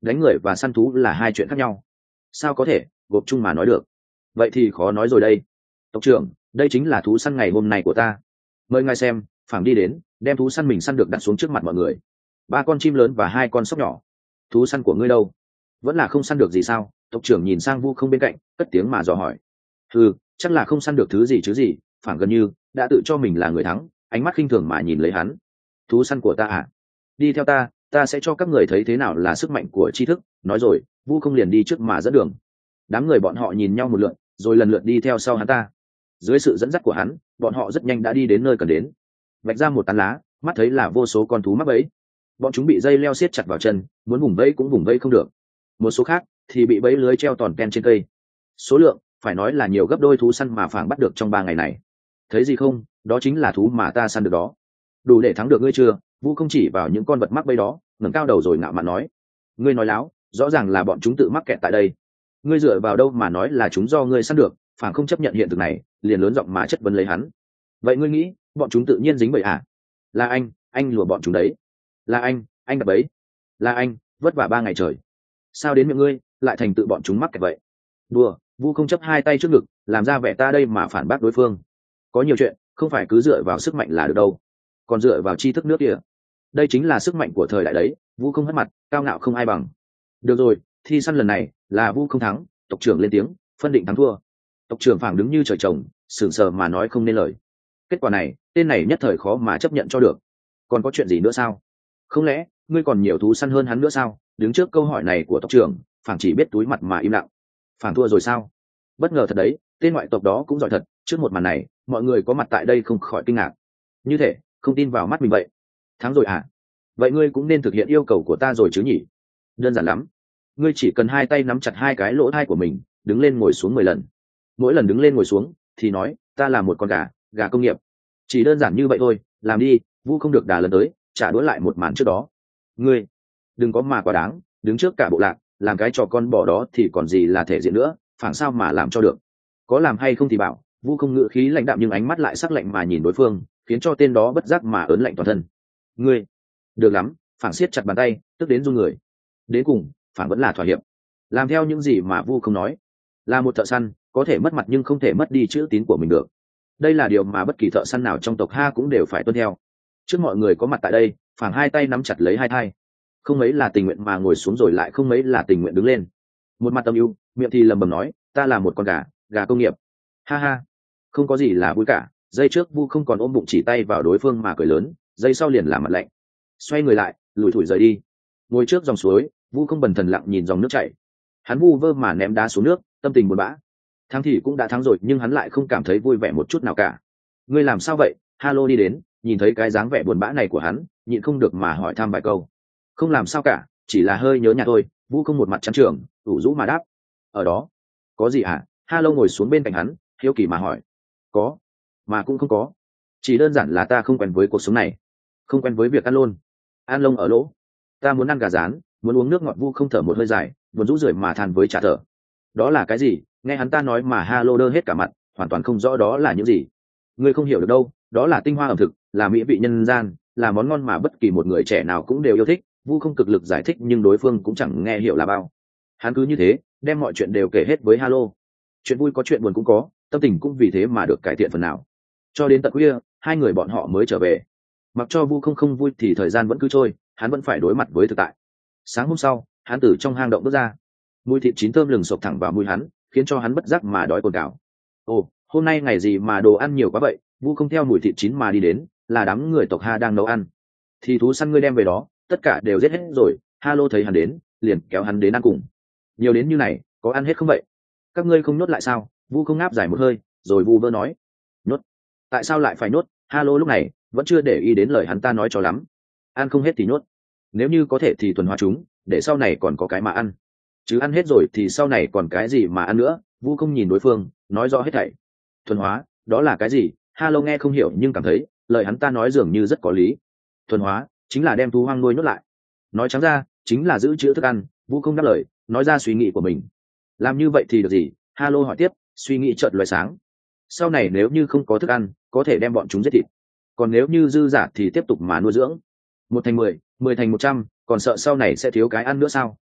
đánh người và săn thú là hai chuyện khác nhau. Sao có thể gộp chung mà nói được? Vậy thì khó nói rồi đây. Tộc trưởng, đây chính là thú săn ngày hôm nay của ta, mời ngài xem. Phảng đi đến, đem thú săn mình săn được đặt xuống trước mặt mọi người. Ba con chim lớn và hai con sóc nhỏ. Thú săn của ngươi đâu? Vẫn là không săn được gì sao? Tộc trưởng nhìn sang Vu Không bên cạnh, cất tiếng mà dò hỏi. Ừ, chắc là không săn được thứ gì chứ gì. Phảng gần như đã tự cho mình là người thắng, ánh mắt khinh thường mà nhìn lấy hắn. Thú săn của ta à? Đi theo ta, ta sẽ cho các người thấy thế nào là sức mạnh của tri thức. Nói rồi, Vu Không liền đi trước mà dẫn đường. Đám người bọn họ nhìn nhau một lượt, rồi lần lượt đi theo sau hắn ta. Dưới sự dẫn dắt của hắn, bọn họ rất nhanh đã đi đến nơi cần đến. Vạch ra một tán lá, mắt thấy là vô số con thú mắc bẫy. Bọn chúng bị dây leo siết chặt vào chân, muốn vùng vẫy cũng vùng vẫy không được. Một số khác thì bị bẫy lưới treo tòn ken trên cây. Số lượng phải nói là nhiều gấp đôi thú săn mà Phảng bắt được trong ba ngày này. Thấy gì không, đó chính là thú mà ta săn được đó. Đủ để thắng được ngươi chưa? Vu Không chỉ vào những con vật mắc bẫy đó, ngẩng cao đầu rồi ngạo mạn nói. Ngươi nói láo, rõ ràng là bọn chúng tự mắc kẹt tại đây. Ngươi dựa vào đâu mà nói là chúng do ngươi săn được? Phảng không chấp nhận hiện thực này, liền lớn giọng mà chất vấn lấy hắn. Vậy ngươi nghĩ bọn chúng tự nhiên dính bẫy à? Là anh anh lừa bọn chúng đấy. Là anh anh đập bẫy. Là anh vất vả ba ngày trời. Sao đến miệng ngươi lại thành tự bọn chúng mắc kẹt vậy? Đùa. Vu Không chấp hai tay trước ngực, làm ra vẻ ta đây mà phản bác đối phương. Có nhiều chuyện không phải cứ dựa vào sức mạnh là được đâu, còn dựa vào tri thức nước kia. Đây chính là sức mạnh của thời đại đấy. Vu Không hất mặt, cao ngạo không ai bằng. Được rồi, thi săn lần này là Vu Không thắng. Tộc trưởng lên tiếng, phân định thắng thua. Tộc trưởng Phảng đứng như trời trồng, sững sờ mà nói không nên lời. Kết quả này, tên này nhất thời khó mà chấp nhận cho được. Còn có chuyện gì nữa sao? Không lẽ ngươi còn nhiều thú săn hơn hắn nữa sao? Đứng trước câu hỏi này của tộc trưởng, Phảng chỉ biết túi mặt mà im lặng. Phảng thua rồi sao? Bất ngờ thật đấy, tên ngoại tộc đó cũng giỏi thật. Trước một màn này, mọi người có mặt tại đây không khỏi kinh ngạc. Như thể không tin vào mắt mình vậy. Thắng rồi à? Vậy ngươi cũng nên thực hiện yêu cầu của ta rồi chứ nhỉ? Đơn giản lắm. Ngươi chỉ cần hai tay nắm chặt hai cái lỗ tai của mình, đứng lên ngồi xuống mười lần. Mỗi lần đứng lên ngồi xuống thì nói, ta là một con gà, gà công nghiệp. Chỉ đơn giản như vậy thôi, làm đi. Vu Không được đà lần tới, trả đũa lại một màn trước đó. Ngươi đừng có mà quá đáng, đứng trước cả bộ lạc, làm cái trò con bò đó thì còn gì là thể diện nữa. Phảng sao mà làm cho được? Có làm hay không thì bảo. Vu Không ngữ khí lãnh đạm nhưng ánh mắt lại sắc lạnh mà nhìn đối phương, khiến cho tên đó bất giác mà ớn lạnh toàn thân. Ngươi được lắm. Phảng siết chặt bàn tay, tức đến run người. Đến cùng Phảng vẫn là thỏa hiệp, làm theo những gì mà Vu Không nói. Là một thợ săn, có thể mất mặt nhưng không thể mất đi chữ tín của mình được. Đây là điều mà bất kỳ thợ săn nào trong tộc Ha cũng đều phải tuân theo. Trước mọi người có mặt tại đây, Phảng hai tay nắm chặt lấy hai thai, không mấy là tình nguyện mà ngồi xuống rồi lại không mấy là tình nguyện đứng lên. Một mặt tâm ưu, miệng thì lầm bầm nói, ta là một con gà, gà công nghiệp. Ha ha, không có gì là vui cả. Giây trước Vu Không còn ôm bụng chỉ tay vào đối phương mà cười lớn, giây sau liền làm mặt lạnh, xoay người lại, lủi thủi rời đi. Ngồi trước dòng suối, Vu Không bần thần lặng nhìn dòng nước chảy. Hắn vu vơ mà ném đá xuống nước, tâm tình buồn bã. Thắng thì cũng đã thắng rồi, nhưng hắn lại không cảm thấy vui vẻ một chút nào cả. Ngươi làm sao vậy? Halo đi đến, nhìn thấy cái dáng vẻ buồn bã này của hắn, nhịn không được mà hỏi thăm vài câu. Không làm sao cả, chỉ là hơi nhớ nhà thôi. Vu Không một mặt chán trường, ủ rũ mà đáp. Ở đó có gì hả? Halo ngồi xuống bên cạnh hắn, hiếu kỳ mà hỏi. Có mà cũng không có, chỉ đơn giản là ta không quen với cuộc sống này, không quen với việc ăn lôn ăn lông ở lỗ. Ta muốn ăn gà rán, muốn uống nước ngọt. Vu Không thở một hơi dài, buồn rũ rượi mà than với trả thở. Đó là cái gì? Nghe hắn ta nói mà Halo đơ hết cả mặt, hoàn toàn không rõ đó là những gì. Ngươi không hiểu được đâu, đó là tinh hoa ẩm thực, là mỹ vị nhân gian, là món ngon mà bất kỳ một người trẻ nào cũng đều yêu thích. Vu Không cực lực giải thích nhưng đối phương cũng chẳng nghe hiểu là bao. Hắn cứ như thế đem mọi chuyện đều kể hết với Halo. Chuyện vui có, chuyện buồn cũng có, tâm tình cũng vì thế mà được cải thiện phần nào. Cho đến tận khuya, hai người bọn họ mới trở về. Mặc cho Vu Không không vui thì thời gian vẫn cứ trôi, hắn vẫn phải đối mặt với thực tại. Sáng hôm sau, hắn từ trong hang động bước ra. Mùi thịt chín thơm lừng sộc thẳng vào mũi hắn, khiến cho hắn bất giác mà đói cồn cào. Ồ, hôm nay ngày gì mà đồ ăn nhiều quá vậy? Vu Không theo mùi thịt chín mà đi đến, là đám người tộc Ha đang nấu ăn. Thì thú săn ngươi đem về đó, tất cả đều giết hết rồi. Halo thấy hắn đến, liền kéo hắn đến ăn cùng. Nhiều đến như này, có ăn hết không vậy? Các ngươi không nhốt lại sao? Vu Không ngáp dài một hơi, rồi vu vơ nói. Nhốt? Tại sao lại phải nhốt? Halo lúc này vẫn chưa để ý đến lời hắn ta nói cho lắm. Ăn không hết thì nhốt, nếu như có thể thì thuần hóa chúng, để sau này còn có cái mà ăn. Chứ ăn hết rồi thì sau này còn cái gì mà ăn nữa? Vu Không nhìn đối phương, nói rõ hết thảy. Thuần hóa, đó là cái gì? Halo nghe không hiểu nhưng cảm thấy lời hắn ta nói dường như rất có lý. Thuần hóa chính là đem thú hoang nuôi nhốt lại, nói trắng ra chính là giữ chữ thức ăn. Vu Không đáp lời, nói ra suy nghĩ của mình. Làm như vậy thì được gì? Halo hỏi tiếp, suy nghĩ chợt lóe sáng. Sau này nếu như không có thức ăn, có thể đem bọn chúng giết thịt, còn nếu như dư giả thì tiếp tục mà nuôi dưỡng. Một thành mười, mười thành một trăm, còn sợ sau này sẽ thiếu cái ăn nữa sao?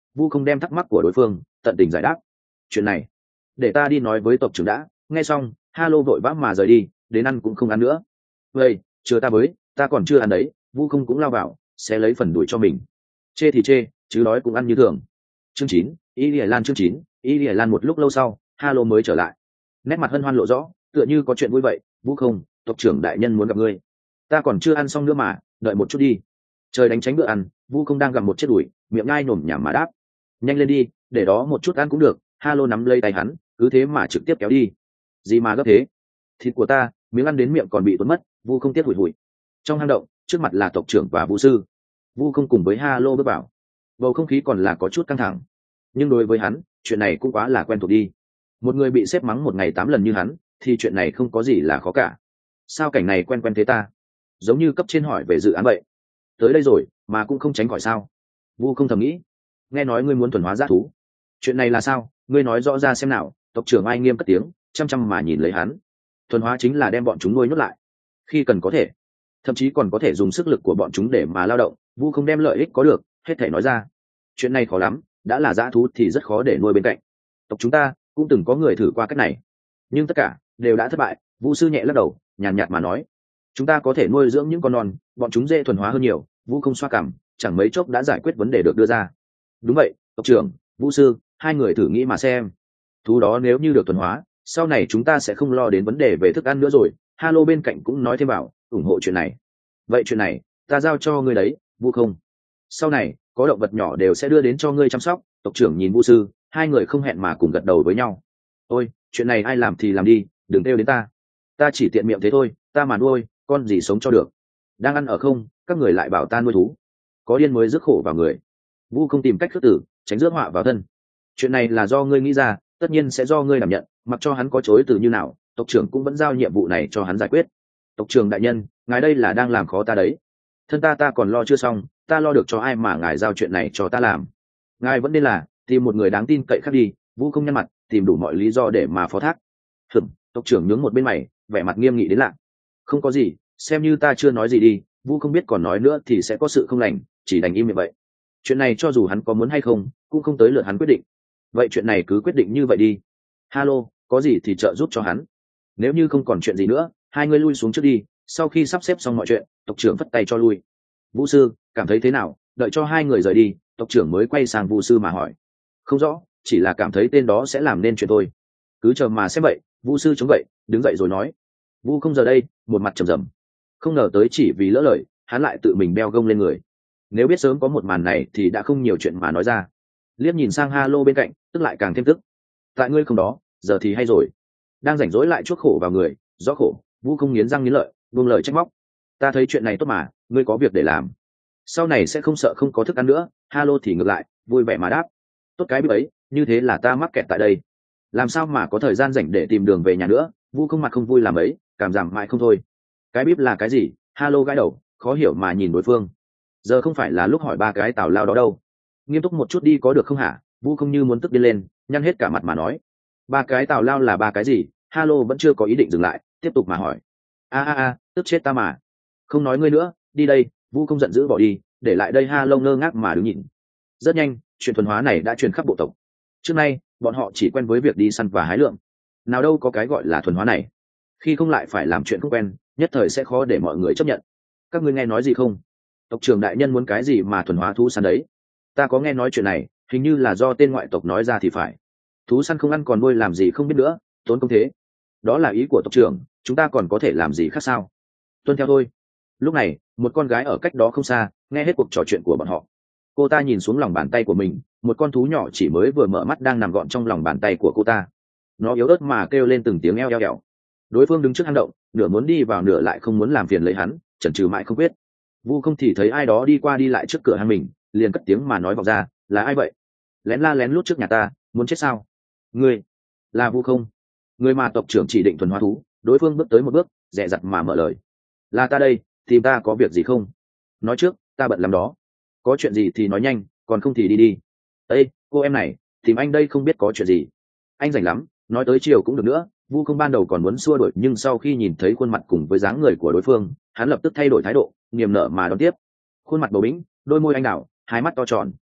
vu không đem thắc mắc của đối phương tận tình giải đáp. Chuyện này để ta đi nói với tộc trưởng đã. Nghe xong Halo vội vã mà rời đi, đến ăn cũng không ăn nữa. Vậy chưa ta với, ta còn chưa ăn đấy. Vu không cũng lao vào sẽ lấy phần đuổi cho mình. Chê thì chê, chứ đói cũng ăn như thường. Chương chín, Y Lìa Lan. Chương chín, Y Lìa Lan. Một lúc lâu sau Halo mới trở lại, nét mặt hân hoan lộ rõ, tựa như có chuyện vui vậy. Vu không, tộc trưởng đại nhân muốn gặp ngươi. Ta còn chưa ăn xong nữa mà, đợi một chút đi. Trời đánh tránh bữa ăn, Vu không đang gặm một chiếc đùi, miệng ngai nhổm nhảm mà đáp. Nhanh lên đi, để đó một chút ăn cũng được. Halo nắm lấy tay hắn, cứ thế mà trực tiếp kéo đi. Gì mà gấp thế? Thịt của ta, miếng ăn đến miệng còn bị tuôn mất. Vu không tiếc hủi hủi. Trong hang động, trước mặt là tộc trưởng và Vu sư. Vu không cùng với Halo bước vào, bầu không khí còn là có chút căng thẳng, nhưng đối với hắn chuyện này cũng quá là quen thuộc đi. Một người bị xếp mắng một ngày tám lần như hắn thì chuyện này không có gì là khó cả. Sao cảnh này quen quen thế ta, giống như cấp trên hỏi về dự án vậy. Tới đây rồi mà cũng không tránh khỏi sao? Vu không thầm nghĩ. Nghe nói ngươi muốn thuần hóa dã thú, chuyện này là sao? Ngươi nói rõ ra xem nào. Tộc trưởng Ai Nghiêm cất tiếng, chăm chăm mà nhìn lấy hắn. Thuần hóa chính là đem bọn chúng nuôi nhốt lại, khi cần có thể, thậm chí còn có thể dùng sức lực của bọn chúng để mà lao động. Vu không đem lợi ích có được hết thể nói ra. Chuyện này khó lắm, đã là dã thú thì rất khó để nuôi bên cạnh. Tộc chúng ta cũng từng có người thử qua cách này, nhưng tất cả đều đã thất bại. Vu sư nhẹ lắc đầu, nhàn nhạt mà nói. Chúng ta có thể nuôi dưỡng những con non, bọn chúng dễ thuần hóa hơn nhiều. Vu không xoa cằm, chẳng mấy chốc đã giải quyết vấn đề được đưa ra. Đúng vậy, tộc trưởng, Vu sư, hai người thử nghĩ mà xem. Thú đó nếu như được thuần hóa, sau này chúng ta sẽ không lo đến vấn đề về thức ăn nữa rồi. Halo bên cạnh cũng nói thêm vào, ủng hộ chuyện này. Vậy chuyện này ta giao cho ngươi đấy, Vu không. Sau này có động vật nhỏ đều sẽ đưa đến cho ngươi chăm sóc. Tộc trưởng nhìn Vu sư, hai người không hẹn mà cùng gật đầu với nhau. Ôi, chuyện này ai làm thì làm đi, đừng kêu đến ta. Ta chỉ tiện miệng thế thôi, ta mà nuôi con gì sống cho được. Đang ăn ở không, các người lại bảo ta nuôi thú, có điên mới rước khổ vào người. Vu không tìm cách khước tử, tránh rước họa vào thân. Chuyện này là do ngươi nghĩ ra, tất nhiên sẽ do ngươi đảm nhận, mặc cho hắn có chối từ như nào, tộc trưởng cũng vẫn giao nhiệm vụ này cho hắn giải quyết. Tộc trưởng đại nhân, ngài đây là đang làm khó ta đấy. Thân ta ta còn lo chưa xong, ta lo được cho ai mà ngài giao chuyện này cho ta làm. Ngài vẫn nên là tìm một người đáng tin cậy khác đi. Vu không nhăn mặt, tìm đủ mọi lý do để mà phó thác. Hừm, tộc trưởng nhướng một bên mày, vẻ mặt nghiêm nghị đến lạ. Không có gì, xem như ta chưa nói gì đi. Vu không biết còn nói nữa thì sẽ có sự không lành, chỉ đành im như vậy. Chuyện này cho dù hắn có muốn hay không cũng không tới lượt hắn quyết định. Vậy chuyện này cứ quyết định như vậy đi. Halo, có gì thì trợ giúp cho hắn. Nếu như không còn chuyện gì nữa, hai người lui xuống trước đi. Sau khi sắp xếp xong mọi chuyện, tộc trưởng phất tay cho lui. Vũ sư, cảm thấy thế nào? Đợi cho hai người rời đi, tộc trưởng mới quay sang Vu sư mà hỏi. Không rõ, chỉ là cảm thấy tên đó sẽ làm nên chuyện thôi. Cứ chờ mà xem vậy. Vu sư chống gậy, đứng dậy rồi nói. Vu không giờ đây một mặt trầm rầm, không ngờ tới chỉ vì lỡ lời hắn lại tự mình đeo gông lên người. Nếu biết sớm có một màn này thì đã không nhiều chuyện mà nói ra. Liếc nhìn sang Halo bên cạnh, tức lại càng thêm tức. Tại ngươi không đó, giờ thì hay rồi. Đang rảnh rỗi lại chuốc khổ vào người, rõ khổ. Vu không nghiến răng nghiến lợi, buông lời trách móc. Ta thấy chuyện này tốt mà, ngươi có việc để làm, sau này sẽ không sợ không có thức ăn nữa. Halo thì ngược lại, vui vẻ mà đáp. Tốt cái biết ấy, như thế là ta mắc kẹt tại đây, làm sao mà có thời gian rảnh để tìm đường về nhà nữa. Vu không mặt không vui làm ấy, cảm giảm mãi không thôi. Cái bíp là cái gì? Halo gãi đầu, khó hiểu mà nhìn đối phương. Giờ không phải là lúc hỏi ba cái tào lao đó đâu. Nghiêm túc một chút đi có được không hả? Vu không như muốn tức điên lên, nhăn hết cả mặt mà nói. Ba cái tào lao là ba cái gì? Halo vẫn chưa có ý định dừng lại, tiếp tục mà hỏi. A a a, tức chết ta mà. Không nói ngươi nữa, đi đây. Vu không giận dữ bỏ đi, để lại đây Halo ngơ ngác mà đứng nhìn. Rất nhanh, chuyện thuần hóa này đã truyền khắp bộ tộc. Trước nay bọn họ chỉ quen với việc đi săn và hái lượm, nào đâu có cái gọi là thuần hóa này. Khi không lại phải làm chuyện không quen, nhất thời sẽ khó để mọi người chấp nhận. Các ngươi nghe nói gì không? Tộc trưởng đại nhân muốn cái gì mà thuần hóa thú săn đấy? Ta có nghe nói chuyện này, hình như là do tên ngoại tộc nói ra thì phải. Thú săn không ăn còn nuôi làm gì không biết nữa, tốn công thế. Đó là ý của tộc trưởng, chúng ta còn có thể làm gì khác sao? Tuân theo thôi. Lúc này một con gái ở cách đó không xa nghe hết cuộc trò chuyện của bọn họ. Cô ta nhìn xuống lòng bàn tay của mình, một con thú nhỏ chỉ mới vừa mở mắt đang nằm gọn trong lòng bàn tay của cô ta. Nó yếu ớt mà kêu lên từng tiếng eo eo eo. Đối phương đứng trước hang động, nửa muốn đi vào nửa lại không muốn làm phiền lấy hắn, chần chừ mãi không quyết. Vu không thì thấy ai đó đi qua đi lại trước cửa hang mình, liền cất tiếng mà nói vọng ra. Là ai vậy? Lén la lén lút trước nhà ta, muốn chết sao? Ngươi là Vu không, người mà tộc trưởng chỉ định thuần hóa thú. Đối phương bước tới một bước, dè dặt mà mở lời. Là ta đây, tìm ta có việc gì không? Nói trước, ta bận lắm đó. Có chuyện gì thì nói nhanh, còn không thì đi đi. Ê, cô em này, tìm anh đây không biết có chuyện gì. Anh rảnh lắm, nói tới chiều cũng được nữa. Vu không ban đầu còn muốn xua đuổi, nhưng sau khi nhìn thấy khuôn mặt cùng với dáng người của đối phương, hắn lập tức thay đổi thái độ, niềm nở mà đón tiếp. Khuôn mặt bầu bĩnh, đôi môi anh đào, hai mắt to tròn,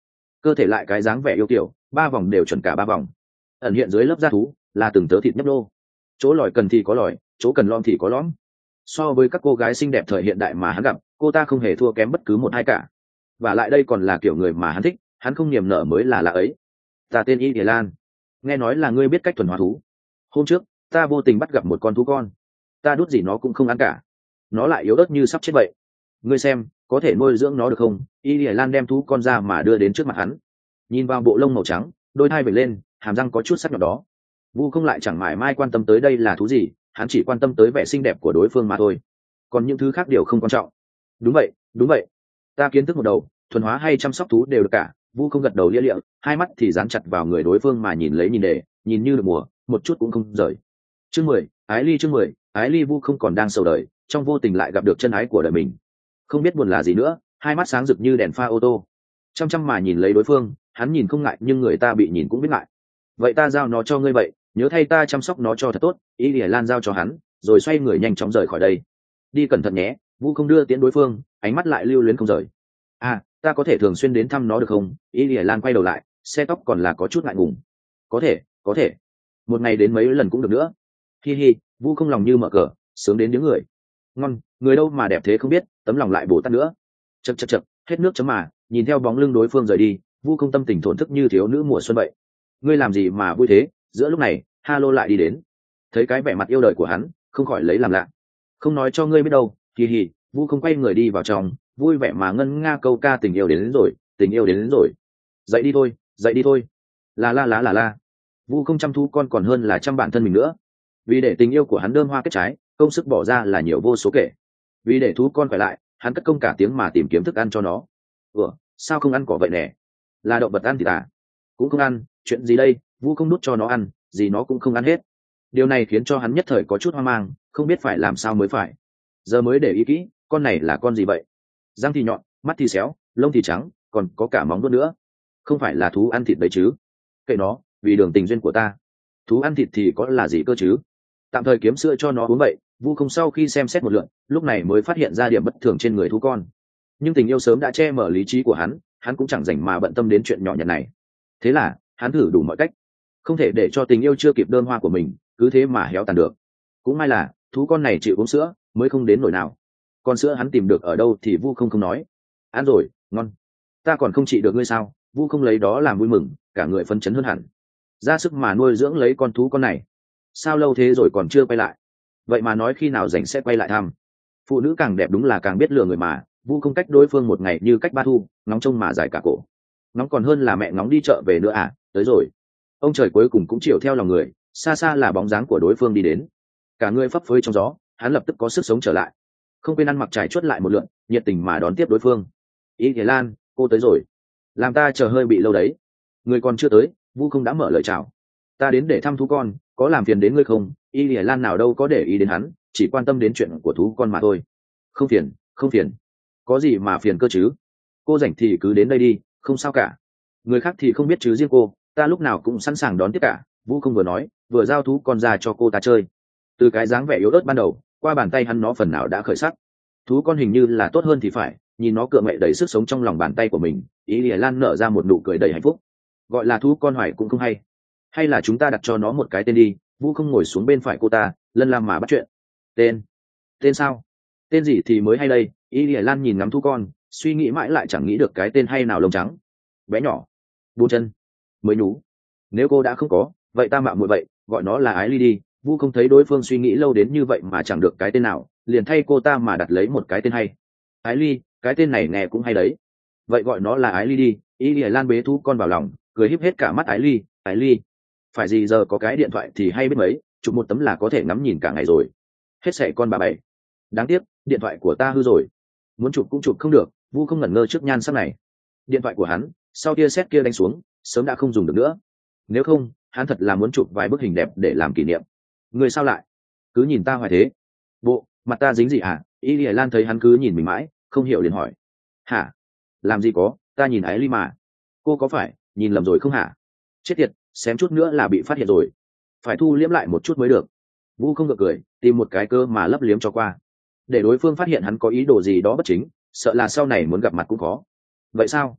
cơ thể lại cái dáng vẻ yêu kiểu, ba vòng đều chuẩn cả ba vòng. Ẩn hiện dưới lớp da thú là từng tớ thịt nhấp đô, chỗ lòi cần thì có lòi, chỗ cần lõm thì có lõm. So với các cô gái xinh đẹp thời hiện đại mà hắn gặp, cô ta không hề thua kém bất cứ một hai cả. Và lại đây còn là kiểu người mà hắn thích, hắn không niềm nở mới là lạ ấy. Ta tên Y Địa Lan, nghe nói là ngươi biết cách thuần hóa thú. Hôm trước ta vô tình bắt gặp một con thú con, ta đút gì nó cũng không ăn cả, nó lại yếu ớt như sắp chết vậy. Ngươi xem có thể nuôi dưỡng nó được không? Y Địa Lan đem thú con ra mà đưa đến trước mặt hắn. Nhìn vào bộ lông màu trắng, đôi hai vểnh lên, hàm răng có chút sắc nhọn đó. Vu không lại chẳng mãi mai quan tâm tới đây là thú gì, hắn chỉ quan tâm tới vẻ xinh đẹp của đối phương mà thôi, còn những thứ khác đều không quan trọng. Đúng vậy, đúng vậy, ta kiến thức một đầu, thuần hóa hay chăm sóc thú đều được cả. Vu không gật đầu lia lịa, hai mắt thì dán chặt vào người đối phương mà nhìn lấy nhìn để, nhìn như được mùa, một chút cũng không rời. Chương mười, ái ly. Chương mười, ái ly. Vu không còn đang sầu đời, trong vô tình lại gặp được chân ái của đời mình, không biết buồn là gì nữa, hai mắt sáng rực như đèn pha ô tô, chăm chăm mà nhìn lấy đối phương. Hắn nhìn không ngại, nhưng người ta bị nhìn cũng biết ngại. Vậy ta giao nó cho ngươi vậy, nhớ thay ta chăm sóc nó cho thật tốt. Y Lìa Lan giao cho hắn, rồi xoay người nhanh chóng rời khỏi đây. Đi cẩn thận nhé. Vu không đưa tiễn đối phương, ánh mắt lại lưu luyến không rời. À, ta có thể thường xuyên đến thăm nó được không? Y Lìa Lan quay đầu lại, xe tóc còn là có chút ngại ngùng. Có thể, có thể, một ngày đến mấy lần cũng được nữa. Hi hi. Vu không lòng như mở cờ, sướng đến những người. Ngon, người đâu mà đẹp thế không biết, tấm lòng lại bổ tát nữa. Chật chật chật, hết nước chấm mà. Nhìn theo bóng lưng đối phương rời đi, Vu không tâm tình thổn thức như thiếu nữ mùa xuân vậy. Ngươi làm gì mà vui thế? Giữa lúc này, Halo lại đi đến, thấy cái vẻ mặt yêu đời của hắn, không khỏi lấy làm lạ. Không nói cho ngươi biết đâu. Kỳ hì. Vu không quay người đi vào trong, vui vẻ mà ngân nga câu ca tình yêu đến, đến rồi, tình yêu đến, đến rồi. Dậy đi thôi, dậy đi thôi. Là la lá là la. Vu không chăm thu con còn hơn là chăm bản thân mình nữa. Vì để tình yêu của hắn đơm hoa kết trái, công sức bỏ ra là nhiều vô số kể. Vì để thú con khỏe lại, hắn cất công cả tiếng mà tìm kiếm thức ăn cho nó. Ủa, sao không ăn cỏ vậy nè? Là động vật ăn thì à? Cũng không ăn, chuyện gì đây? Vu không đút cho nó ăn, gì nó cũng không ăn hết. Điều này khiến cho hắn nhất thời có chút hoang mang, không biết phải làm sao mới phải. Giờ mới để ý kỹ, con này là con gì vậy? Răng thì nhọn, mắt thì xéo, lông thì trắng, còn có cả móng vuốt nữa. Không phải là thú ăn thịt đấy chứ? Kệ nó, vì đường tình duyên của ta, thú ăn thịt thì có là gì cơ chứ? Tạm thời kiếm sữa cho nó uống vậy. Vu không sau khi xem xét một lượt, lúc này mới phát hiện ra điểm bất thường trên người thú con. Nhưng tình yêu sớm đã che mở lý trí của hắn, hắn cũng chẳng dành mà bận tâm đến chuyện nhỏ nhặt này. Thế là hắn thử đủ mọi cách, không thể để cho tình yêu chưa kịp đơn hoa của mình cứ thế mà héo tàn được. Cũng may là thú con này chịu uống sữa mới không đến nỗi nào. Con sữa hắn tìm được ở đâu thì Vu không không nói. Ăn rồi, ngon. Ta còn không trị được ngươi sao? Vu không lấy đó làm vui mừng, cả người phấn chấn hơn hẳn, ra sức mà nuôi dưỡng lấy con thú con này. Sao lâu thế rồi còn chưa quay lại? Vậy mà nói khi nào rảnh sẽ quay lại thăm. Phụ nữ càng đẹp đúng là càng biết lừa người mà. Vu không cách đối phương một ngày như cách ba thu, ngóng trông mà dài cả cổ. Ngóng còn hơn là mẹ ngóng đi chợ về nữa à. Tới rồi. Ông trời cuối cùng cũng chiều theo lòng người, xa xa là bóng dáng của đối phương đi đến. Cả người phấp phới trong gió, hắn lập tức có sức sống trở lại, không quên ăn mặc trải chuốt lại một lượn, nhiệt tình mà đón tiếp đối phương. Y Thế Lan, cô tới rồi. Làm ta chờ hơi bị lâu đấy. Người còn chưa tới, Vu không đã mở lời chào. Ta đến để thăm thú con, có làm phiền đến ngươi không? Y Thế Lan nào đâu có để ý đến hắn, chỉ quan tâm đến chuyện của thú con mà thôi. Không phiền, không phiền. Có gì mà phiền cơ chứ? Cô rảnh thì cứ đến đây đi, không sao cả. Người khác thì không biết chứ riêng cô, ta lúc nào cũng sẵn sàng đón tiếp cả. Vu không vừa nói, vừa giao thú con ra cho cô ta chơi. Từ cái dáng vẻ yếu ớt ban đầu, qua bàn tay hắn nó phần nào đã khởi sắc. Thú con hình như là tốt hơn thì phải, nhìn nó cựa mẹ đầy sức sống trong lòng bàn tay của mình. Ý Lìa Lan nở ra một nụ cười đầy hạnh phúc. Gọi là thú con hoài cũng không hay, hay là chúng ta đặt cho nó một cái tên đi. Vu không ngồi xuống bên phải cô ta, lân lam mà bắt chuyện. Tên? Tên sao? Tên gì thì mới hay đây? Ý Lìa Lan nhìn ngắm thú con, suy nghĩ mãi lại chẳng nghĩ được cái tên hay nào. Lông trắng, bé nhỏ, bốn chân, mới nhú. Nếu cô đã không có, vậy ta mạo muội vậy, gọi nó là Ái Ly đi. Vu không thấy đối phương suy nghĩ lâu đến như vậy mà chẳng được cái tên nào, liền thay cô ta mà đặt lấy một cái tên hay. Ái Ly, cái tên này nghe cũng hay đấy. Vậy gọi nó là Ái Ly đi. Ý Lìa Lan bế thú con vào lòng, cười híp hết cả mắt. Ái Ly, Ái Ly, phải gì giờ có cái điện thoại thì hay biết mấy, chụp một tấm là có thể ngắm nhìn cả ngày rồi. Hết sảy con bà bảy. Đáng tiếc, điện thoại của ta hư rồi. Muốn chụp cũng chụp không được. Vu không ngẩn ngơ trước nhan sắc này. Điện thoại của hắn, sau tia sét kia đánh xuống, sớm đã không dùng được nữa. Nếu không, hắn thật là muốn chụp vài bức hình đẹp để làm kỷ niệm. Người sao lại cứ nhìn ta hoài thế? Bộ mặt ta dính gì hả? Y Lìa Lan thấy hắn cứ nhìn mình mãi, không hiểu liền hỏi. Hả? Làm gì có, ta nhìn Ái Ly mà. Cô có phải nhìn lầm rồi không hả? Chết tiệt, xém chút nữa là bị phát hiện rồi. Phải thu liễm lại một chút mới được. Vu không gượng cười, tìm một cái cơ mà lấp liếm cho qua, để đối phương phát hiện hắn có ý đồ gì đó bất chính, sợ là sau này muốn gặp mặt cũng khó. Vậy sao?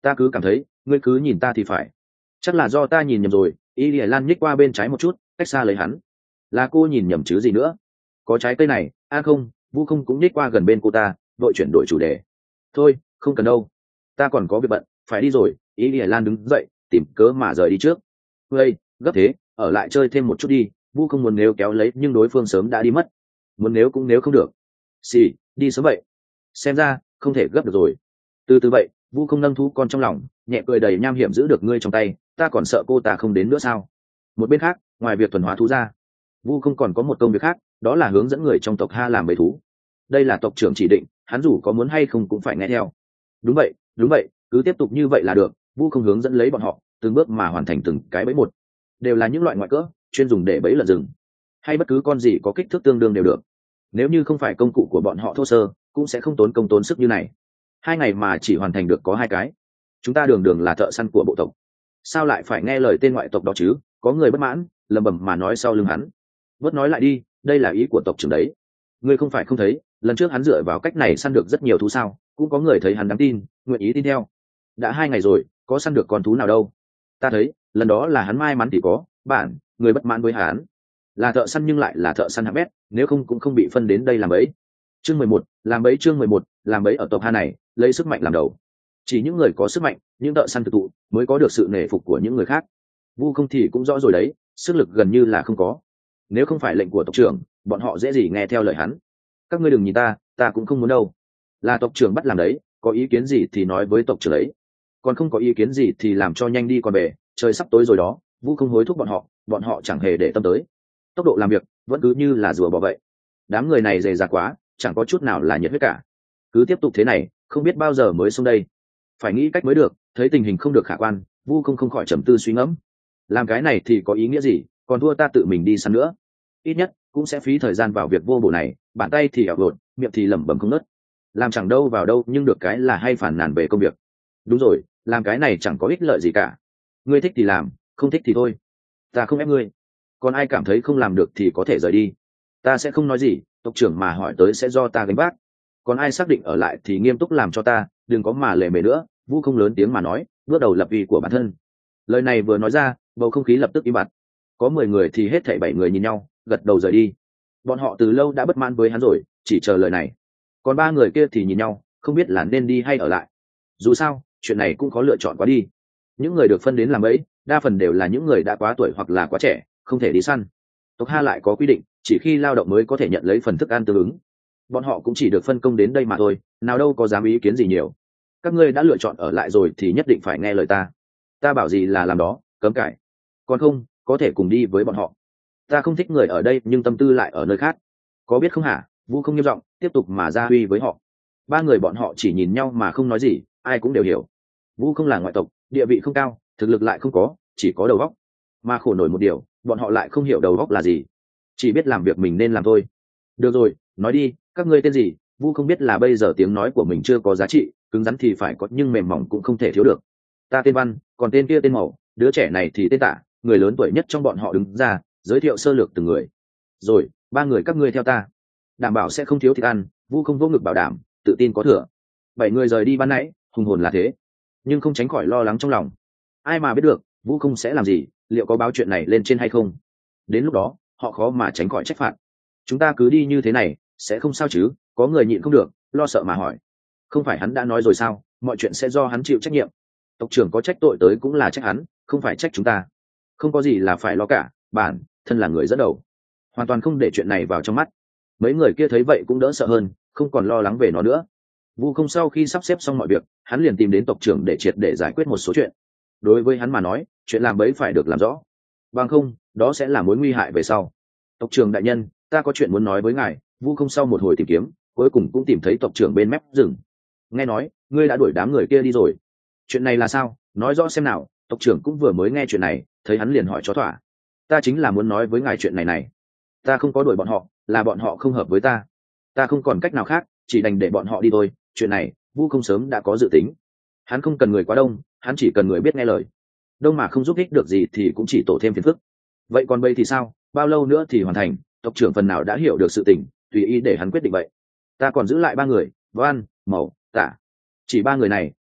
Ta cứ cảm thấy ngươi cứ nhìn ta thì phải. Chắc là do ta nhìn nhầm rồi. Y Lìa Lan nhích qua bên trái một chút, cách xa lấy hắn. Là cô nhìn nhầm chứ gì nữa. Có trái cây này. A không, Vu không cũng nhích qua gần bên cô ta, vội chuyển đổi chủ đề. Thôi không cần đâu, ta còn có việc bận, phải đi rồi. Y Lìa Lan đứng dậy tìm cớ mà rời đi trước. Ngươi gấp thế, ở lại chơi thêm một chút đi. Vu không muốn nếu kéo lấy, nhưng đối phương sớm đã đi mất. Muốn nếu cũng nếu không được. Xì, đi sớm vậy. Xem ra không thể gấp được rồi. Từ từ vậy, Vu không nâng thú con trong lòng, nhẹ cười đầy nham hiểm giữ được ngươi trong tay. Ta còn sợ cô ta không đến nữa sao? Một bên khác, ngoài việc thuần hóa thú ra, Vu không còn có một công việc khác, đó là hướng dẫn người trong tộc Ha làm bầy thú. Đây là tộc trưởng chỉ định, hắn dù có muốn hay không cũng phải nghe theo. Đúng vậy, đúng vậy, cứ tiếp tục như vậy là được. Vu không hướng dẫn lấy bọn họ, từng bước mà hoàn thành từng cái bẫy một. Đều là những loại ngoại cỡ, chuyên dùng để bẫy lợn rừng, hay bất cứ con gì có kích thước tương đương đều được. Nếu như không phải công cụ của bọn họ thô sơ, cũng sẽ không tốn công tốn sức như này. Hai ngày mà chỉ hoàn thành được có hai cái. Chúng ta đường đường là thợ săn của bộ tộc, sao lại phải nghe lời tên ngoại tộc đó chứ? Có người bất mãn lầm bầm mà nói sau lưng hắn. Bớt nói lại đi, đây là ý của tộc trưởng đấy. Ngươi không phải không thấy, lần trước hắn dựa vào cách này săn được rất nhiều thú sao? Cũng có người thấy hắn đáng tin, nguyện ý tin theo. Đã hai ngày rồi, có săn được con thú nào đâu? Ta thấy lần đó là hắn may mắn thì có. Bạn người bất mãn với hắn là thợ săn nhưng lại là thợ săn hạng bét, nếu không cũng không bị phân đến đây làm bẫy. Chương mười một, làm bẫy. Chương mười một, làm bẫy. Ở tộc Ha này, lấy sức mạnh làm đầu. Chỉ những người có sức mạnh, những thợ săn thực thụ mới có được sự nể phục của những người khác. Vu không thì cũng rõ rồi đấy, sức lực gần như là không có. Nếu không phải lệnh của tộc trưởng, bọn họ dễ gì nghe theo lời hắn. Các ngươi đừng nhìn ta, ta cũng không muốn đâu. Là tộc trưởng bắt làm đấy, có ý kiến gì thì nói với tộc trưởng đấy. Còn không có ý kiến gì thì làm cho nhanh đi còn về, trời sắp tối rồi đó. Vu không hối thúc bọn họ, bọn họ chẳng hề để tâm tới. Tốc độ làm việc vẫn cứ như là rùa bò vậy. Đám người này dày dặt quá, chẳng có chút nào là nhiệt huyết cả. Cứ tiếp tục thế này, không biết bao giờ mới xong đây. Phải nghĩ cách mới được. Thấy tình hình không được khả quan, Vu không không khỏi trầm tư suy ngẫm. Làm cái này thì có ý nghĩa gì, còn thua ta tự mình đi săn nữa. Ít nhất cũng sẽ phí thời gian vào việc vô bổ này, bàn tay thì ảo lột, miệng thì lẩm bẩm không ngớt. Làm chẳng đâu vào đâu, nhưng được cái là hay phản nàn về công việc. Đúng rồi, làm cái này chẳng có ích lợi gì cả. Ngươi thích thì làm, không thích thì thôi. Ta không ép ngươi. Còn ai cảm thấy không làm được thì có thể rời đi. Ta sẽ không nói gì, tộc trưởng mà hỏi tới sẽ do ta gánh vác. Còn ai xác định ở lại thì nghiêm túc làm cho ta, đừng có mà lề mề nữa. Vu không lớn tiếng mà nói, bước đầu lập uy của bản thân. Lời này vừa nói ra, bầu không khí lập tức im bặt. Có mười người thì hết thảy bảy người nhìn nhau, gật đầu rời đi. Bọn họ từ lâu đã bất mãn với hắn rồi, chỉ chờ lời này. Còn ba người kia thì nhìn nhau, không biết là nên đi hay ở lại. Dù sao, chuyện này cũng có lựa chọn quá đi. Những người được phân đến làm bẫy, đa phần đều là những người đã quá tuổi hoặc là quá trẻ, không thể đi săn. Tộc Ha lại có quy định, chỉ khi lao động mới có thể nhận lấy phần thức ăn tương ứng. Bọn họ cũng chỉ được phân công đến đây mà thôi, nào đâu có dám ý kiến gì nhiều. Các ngươi đã lựa chọn ở lại rồi thì nhất định phải nghe lời ta. Ta bảo gì là làm đó, cấm cãi. Còn không, có thể cùng đi với bọn họ. Ta không thích người ở đây nhưng tâm tư lại ở nơi khác. Có biết không hả? Vu không nghiêm giọng tiếp tục mà ra uy với họ. Ba người bọn họ chỉ nhìn nhau mà không nói gì, ai cũng đều hiểu. Vu không là ngoại tộc, địa vị không cao, thực lực lại không có, chỉ có đầu óc. Mà khổ nổi một điều, bọn họ lại không hiểu đầu óc là gì, chỉ biết làm việc mình nên làm thôi. Được rồi, nói đi, các ngươi tên gì? Vu không biết là bây giờ tiếng nói của mình chưa có giá trị, cứng rắn thì phải có nhưng mềm mỏng cũng không thể thiếu được. Ta tên Văn, còn tên kia tên Mậu, đứa trẻ này thì tên Tạ. Người lớn tuổi nhất trong bọn họ đứng ra giới thiệu sơ lược từng người. Rồi, ba người các ngươi theo ta, đảm bảo sẽ không thiếu thịt ăn. Vu không vô ngực bảo đảm, tự tin có thừa. Bảy người rời đi ban nãy, hùng hồn là thế, nhưng không tránh khỏi lo lắng trong lòng. Ai mà biết được Vu không sẽ làm gì, liệu có báo chuyện này lên trên hay không? Đến lúc đó họ khó mà tránh khỏi trách phạt. Chúng ta cứ đi như thế này sẽ không sao chứ? Có người nhịn không được, lo sợ mà hỏi. Không phải hắn đã nói rồi sao, mọi chuyện sẽ do hắn chịu trách nhiệm. Tộc trưởng có trách tội tới cũng là trách hắn, không phải trách chúng ta. Không có gì là phải lo cả, bản thân là người dẫn đầu, hoàn toàn không để chuyện này vào trong mắt. Mấy người kia thấy vậy cũng đỡ sợ hơn, không còn lo lắng về nó nữa. Vu không sau khi sắp xếp xong mọi việc, hắn liền tìm đến tộc trưởng để triệt để giải quyết một số chuyện. Đối với hắn mà nói, chuyện làm bẫy phải được làm rõ, bằng không đó sẽ là mối nguy hại về sau. Tộc trưởng đại nhân, ta có chuyện muốn nói với ngài. Vu không sau một hồi tìm kiếm, cuối cùng cũng tìm thấy tộc trưởng bên mép rừng. Nghe nói ngươi đã đuổi đám người kia đi rồi, chuyện này là sao, nói rõ xem nào. Tộc trưởng cũng vừa mới nghe chuyện này, thấy hắn liền hỏi chó thỏa. Ta chính là muốn nói với ngài chuyện này này. Ta không có đuổi bọn họ, là bọn họ không hợp với ta. Ta không còn cách nào khác, chỉ đành để bọn họ đi thôi. Chuyện này Vu không sớm đã có dự tính. Hắn không cần người quá đông, hắn chỉ cần người biết nghe lời. Đông mà không giúp ích được gì thì cũng chỉ tổ thêm phiền phức. Vậy còn bây thì sao, bao lâu nữa thì hoàn thành? Tộc trưởng phần nào đã hiểu được sự tình, tùy ý để hắn quyết định vậy. Ta còn giữ lại ba người, Văn, Mậu, Tạ. Chỉ ba người này,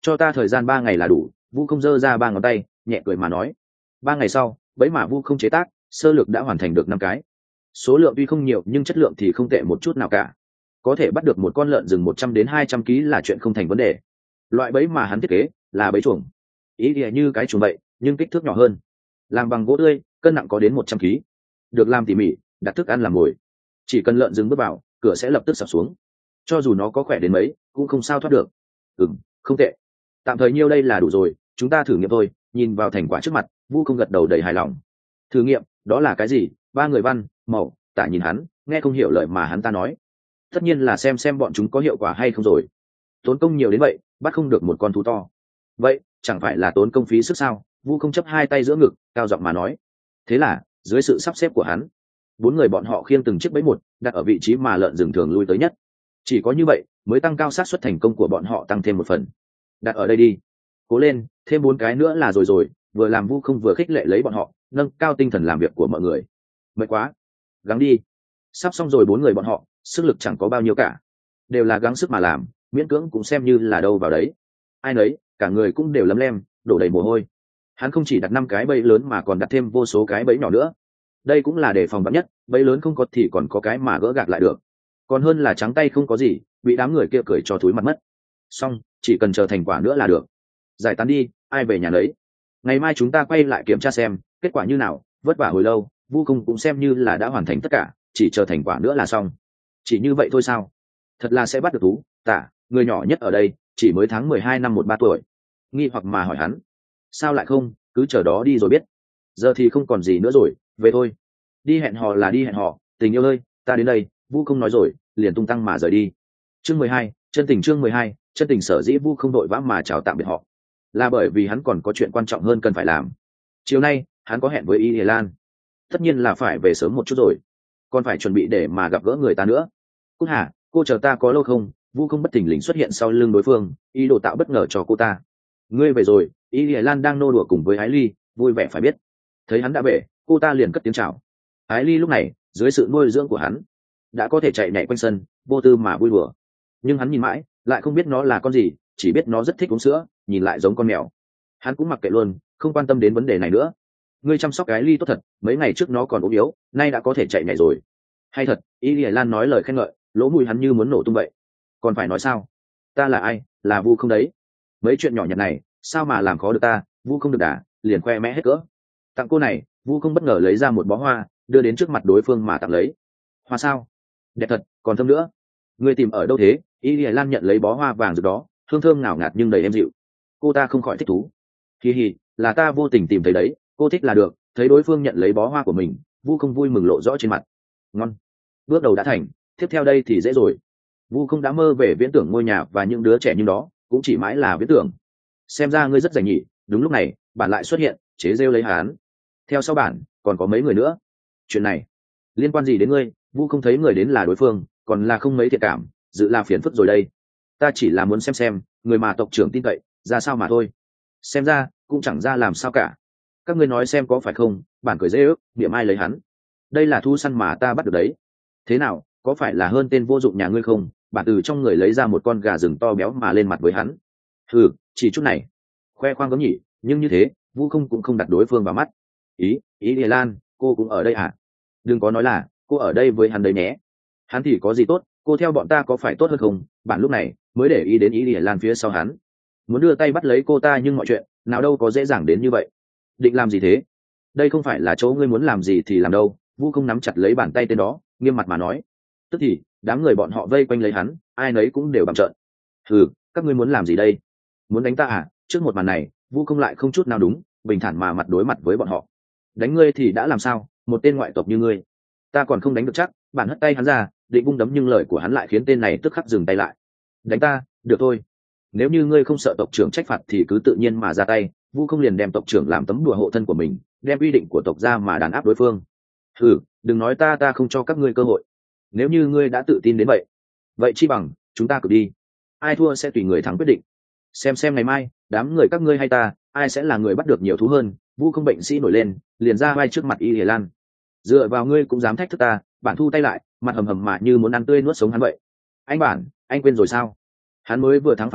cho ta thời gian ba ngày là đủ. Vu không giơ ra ba ngón tay nhẹ cười mà nói. Ba ngày sau, bẫy mà Vu không chế tác sơ lược đã hoàn thành được năm cái. Số lượng tuy không nhiều nhưng chất lượng thì không tệ một chút nào cả. Có thể bắt được một con lợn rừng một trăm đến hai trăm ký là chuyện không thành vấn đề. Loại bẫy mà hắn thiết kế là bẫy chuồng, ý nghĩa như cái chuồng vậy nhưng kích thước nhỏ hơn, làm bằng gỗ tươi, cân nặng có đến một trăm ký, được làm tỉ mỉ, đặt thức ăn làm mồi. Chỉ cần lợn rừng bước vào, cửa sẽ lập tức sập xuống, cho dù nó có khỏe đến mấy cũng không sao thoát được. Ừm, không tệ, tạm thời nhiêu đây là đủ rồi, chúng ta thử nghiệm thôi. Nhìn vào thành quả trước mặt, Vu không gật đầu đầy hài lòng. Thử nghiệm? Đó là cái gì? Ba người Văn, Mậu, Tả nhìn hắn, nghe không hiểu lời mà hắn ta nói. Tất nhiên là xem xem bọn chúng có hiệu quả hay không rồi. Tốn công nhiều đến vậy, bắt không được một con thú to, vậy chẳng phải là tốn công phí sức sao? Vu không chấp hai tay giữa ngực, cao giọng mà nói. Thế là dưới sự sắp xếp của hắn, bốn người bọn họ khiêng từng chiếc bẫy một, đặt ở vị trí mà lợn rừng thường lui tới nhất. Chỉ có như vậy mới tăng cao xác suất thành công của bọn họ tăng thêm một phần. Đặt ở đây đi, cố lên, thêm bốn cái nữa là rồi rồi. Vừa làm Vu không vừa khích lệ lấy bọn họ, nâng cao tinh thần làm việc của mọi người. Mệt quá, gắng đi. Sắp xong rồi. Bốn người bọn họ sức lực chẳng có bao nhiêu cả, đều là gắng sức mà làm, miễn cưỡng cũng xem như là đâu vào đấy. Ai nấy cả người cũng đều lấm lem, đổ đầy mồ hôi. Hắn không chỉ đặt năm cái bẫy lớn mà còn đặt thêm vô số cái bẫy nhỏ nữa. Đây cũng là để phòng vắn nhất, bẫy lớn không có thì còn có cái mà gỡ gạc lại được, còn hơn là trắng tay không có gì, bị đám người kia cười cho thúi mặt mất. Xong, chỉ cần chờ thành quả nữa là được. Giải tán đi, ai về nhà lấy. Ngày mai chúng ta quay lại kiểm tra xem kết quả như nào. Vất vả hồi lâu, Vu không cũng xem như là đã hoàn thành tất cả, chỉ chờ thành quả nữa là xong. Chỉ như vậy thôi sao? Thật là sẽ bắt được thú. Tả, người nhỏ nhất ở đây, chỉ mới tháng mười hai năm một ba tuổi. Nghi hoặc mà hỏi hắn. Sao lại không, cứ chờ đó đi rồi biết. Giờ thì không còn gì nữa rồi, về thôi. Đi hẹn hò là đi hẹn hò, tình yêu ơi, ta đến đây. Vu không nói rồi, liền tung tăng mà rời đi. Chương mười hai, chân tình. Chương mười hai, chân tình. Sở dĩ Vu không đội vã mà chào tạm biệt họ, là bởi vì hắn còn có chuyện quan trọng hơn cần phải làm. Chiều nay hắn có hẹn với Y Hề Lan, tất nhiên là phải về sớm một chút rồi, còn phải chuẩn bị để mà gặp gỡ người ta nữa. Cúc Hà, cô chờ ta có lâu không? Vu không bất thình lình xuất hiện sau lưng đối phương, ý đồ tạo bất ngờ cho cô ta. Ngươi về rồi? Y Hề Lan đang nô đùa cùng với Ái Ly, vui vẻ phải biết. Thấy hắn đã về, cô ta liền cất tiếng chào. Ái Ly lúc này dưới sự nuôi dưỡng của hắn đã có thể chạy nhảy quanh sân, vô tư mà vui đùa. Nhưng hắn nhìn mãi lại không biết nó là con gì, chỉ biết nó rất thích uống sữa, nhìn lại giống con mèo. Hắn cũng mặc kệ luôn, không quan tâm đến vấn đề này nữa. Ngươi chăm sóc Ái Ly tốt thật, mấy ngày trước nó còn ốm yếu, nay đã có thể chạy nhảy rồi. Hay thật. Y Hề Lan nói lời khen ngợi, lỗ mũi hắn như muốn nổ tung vậy. Còn phải nói sao? Ta là ai? Là Vu không đấy. Mấy chuyện nhỏ nhặt này sao mà làm khó được ta? Vu không được đả, liền khoe mẽ hết cỡ. Tặng cô này. Vu không bất ngờ lấy ra một bó hoa, đưa đến trước mặt đối phương mà tặng lấy. Hoa sao? Đẹp thật, còn thơm nữa. Ngươi tìm ở đâu thế? Y Hề Lan nhận lấy bó hoa vàng rực đó, hương thơm ngào ngạt nhưng đầy êm dịu. Cô ta không khỏi thích thú. Hi hi, là ta vô tình tìm thấy đấy, cô thích là được. Thấy đối phương nhận lấy bó hoa của mình, Vu không vui mừng lộ rõ trên mặt. Ngon, bước đầu đã thành, tiếp theo đây thì dễ rồi. Vu không đã mơ về viễn tưởng ngôi nhà và những đứa trẻ như đó, cũng chỉ mãi là viễn tưởng. Xem ra ngươi rất rảnh nhỉ. Đúng lúc này bản lại xuất hiện, chế rêu lấy hắn. Theo sau bản còn có mấy người nữa. Chuyện này liên quan gì đến ngươi? Vu không thấy người đến là đối phương, còn là không mấy thiện cảm, dự là phiền phức rồi đây. Ta chỉ là muốn xem xem người mà tộc trưởng tin cậy ra sao mà thôi. Xem ra cũng chẳng ra làm sao cả. Các ngươi nói xem có phải không? Bản cười dễ ước, niệm ai lấy hắn. Đây là thu săn mà ta bắt được đấy. Thế nào, có phải là hơn tên vô dụng nhà ngươi không? Bản từ trong người lấy ra một con gà rừng to béo mà lên mặt với hắn. Ừ, chỉ chút này khoe khoang gớm nhỉ. Nhưng như thế Vu không cũng không đặt đối phương vào mắt. Ý ý Hề Lan, cô cũng ở đây à? Đừng có nói là cô ở đây với hắn đấy nhé. Hắn thì có gì tốt, cô theo bọn ta có phải tốt hơn không? Bản lúc này mới để ý đến ý Hề Lan phía sau hắn, muốn đưa tay bắt lấy cô ta, nhưng mọi chuyện nào đâu có dễ dàng đến như vậy. Định làm gì thế? Đây không phải là chỗ ngươi muốn làm gì thì làm đâu. Vu không nắm chặt lấy bàn tay tên đó, nghiêm mặt mà nói. Tức thì đám người bọn họ vây quanh lấy hắn, ai nấy cũng đều bặm trợn. Ừ, các ngươi muốn làm gì đây? Muốn đánh ta à? Trước một màn này Vu không lại không chút nào đúng, bình thản mà mặt đối mặt với bọn họ. Đánh ngươi thì đã làm sao, một tên ngoại tộc như ngươi ta còn không đánh được chắc. Bản hất tay hắn ra định vung đấm, nhưng lời của hắn lại khiến tên này tức khắc dừng tay lại. Đánh ta? Được thôi, nếu như ngươi không sợ tộc trưởng trách phạt thì cứ tự nhiên mà ra tay. Vu không liền đem tộc trưởng làm tấm đùa hộ thân của mình, đem quy định của tộc ra mà đàn áp đối phương. Ừ, đừng nói ta ta không cho các ngươi cơ hội. Nếu như ngươi đã tự tin đến vậy, vậy chi bằng chúng ta cử đi, ai thua sẽ tùy người thắng quyết định. Xem xem ngày mai đám người các ngươi hay ta, ai sẽ là người bắt được nhiều thú hơn. Vu không bệnh sĩ nổi lên, liền ra vai trước mặt Y Hề Lan. Dựa vào ngươi cũng dám thách thức ta? Bản thu tay lại, mặt hầm hầm mà như muốn ăn tươi nuốt sống hắn vậy. Anh Bản, anh quên rồi sao? Hắn mới vừa thắng phản đấy,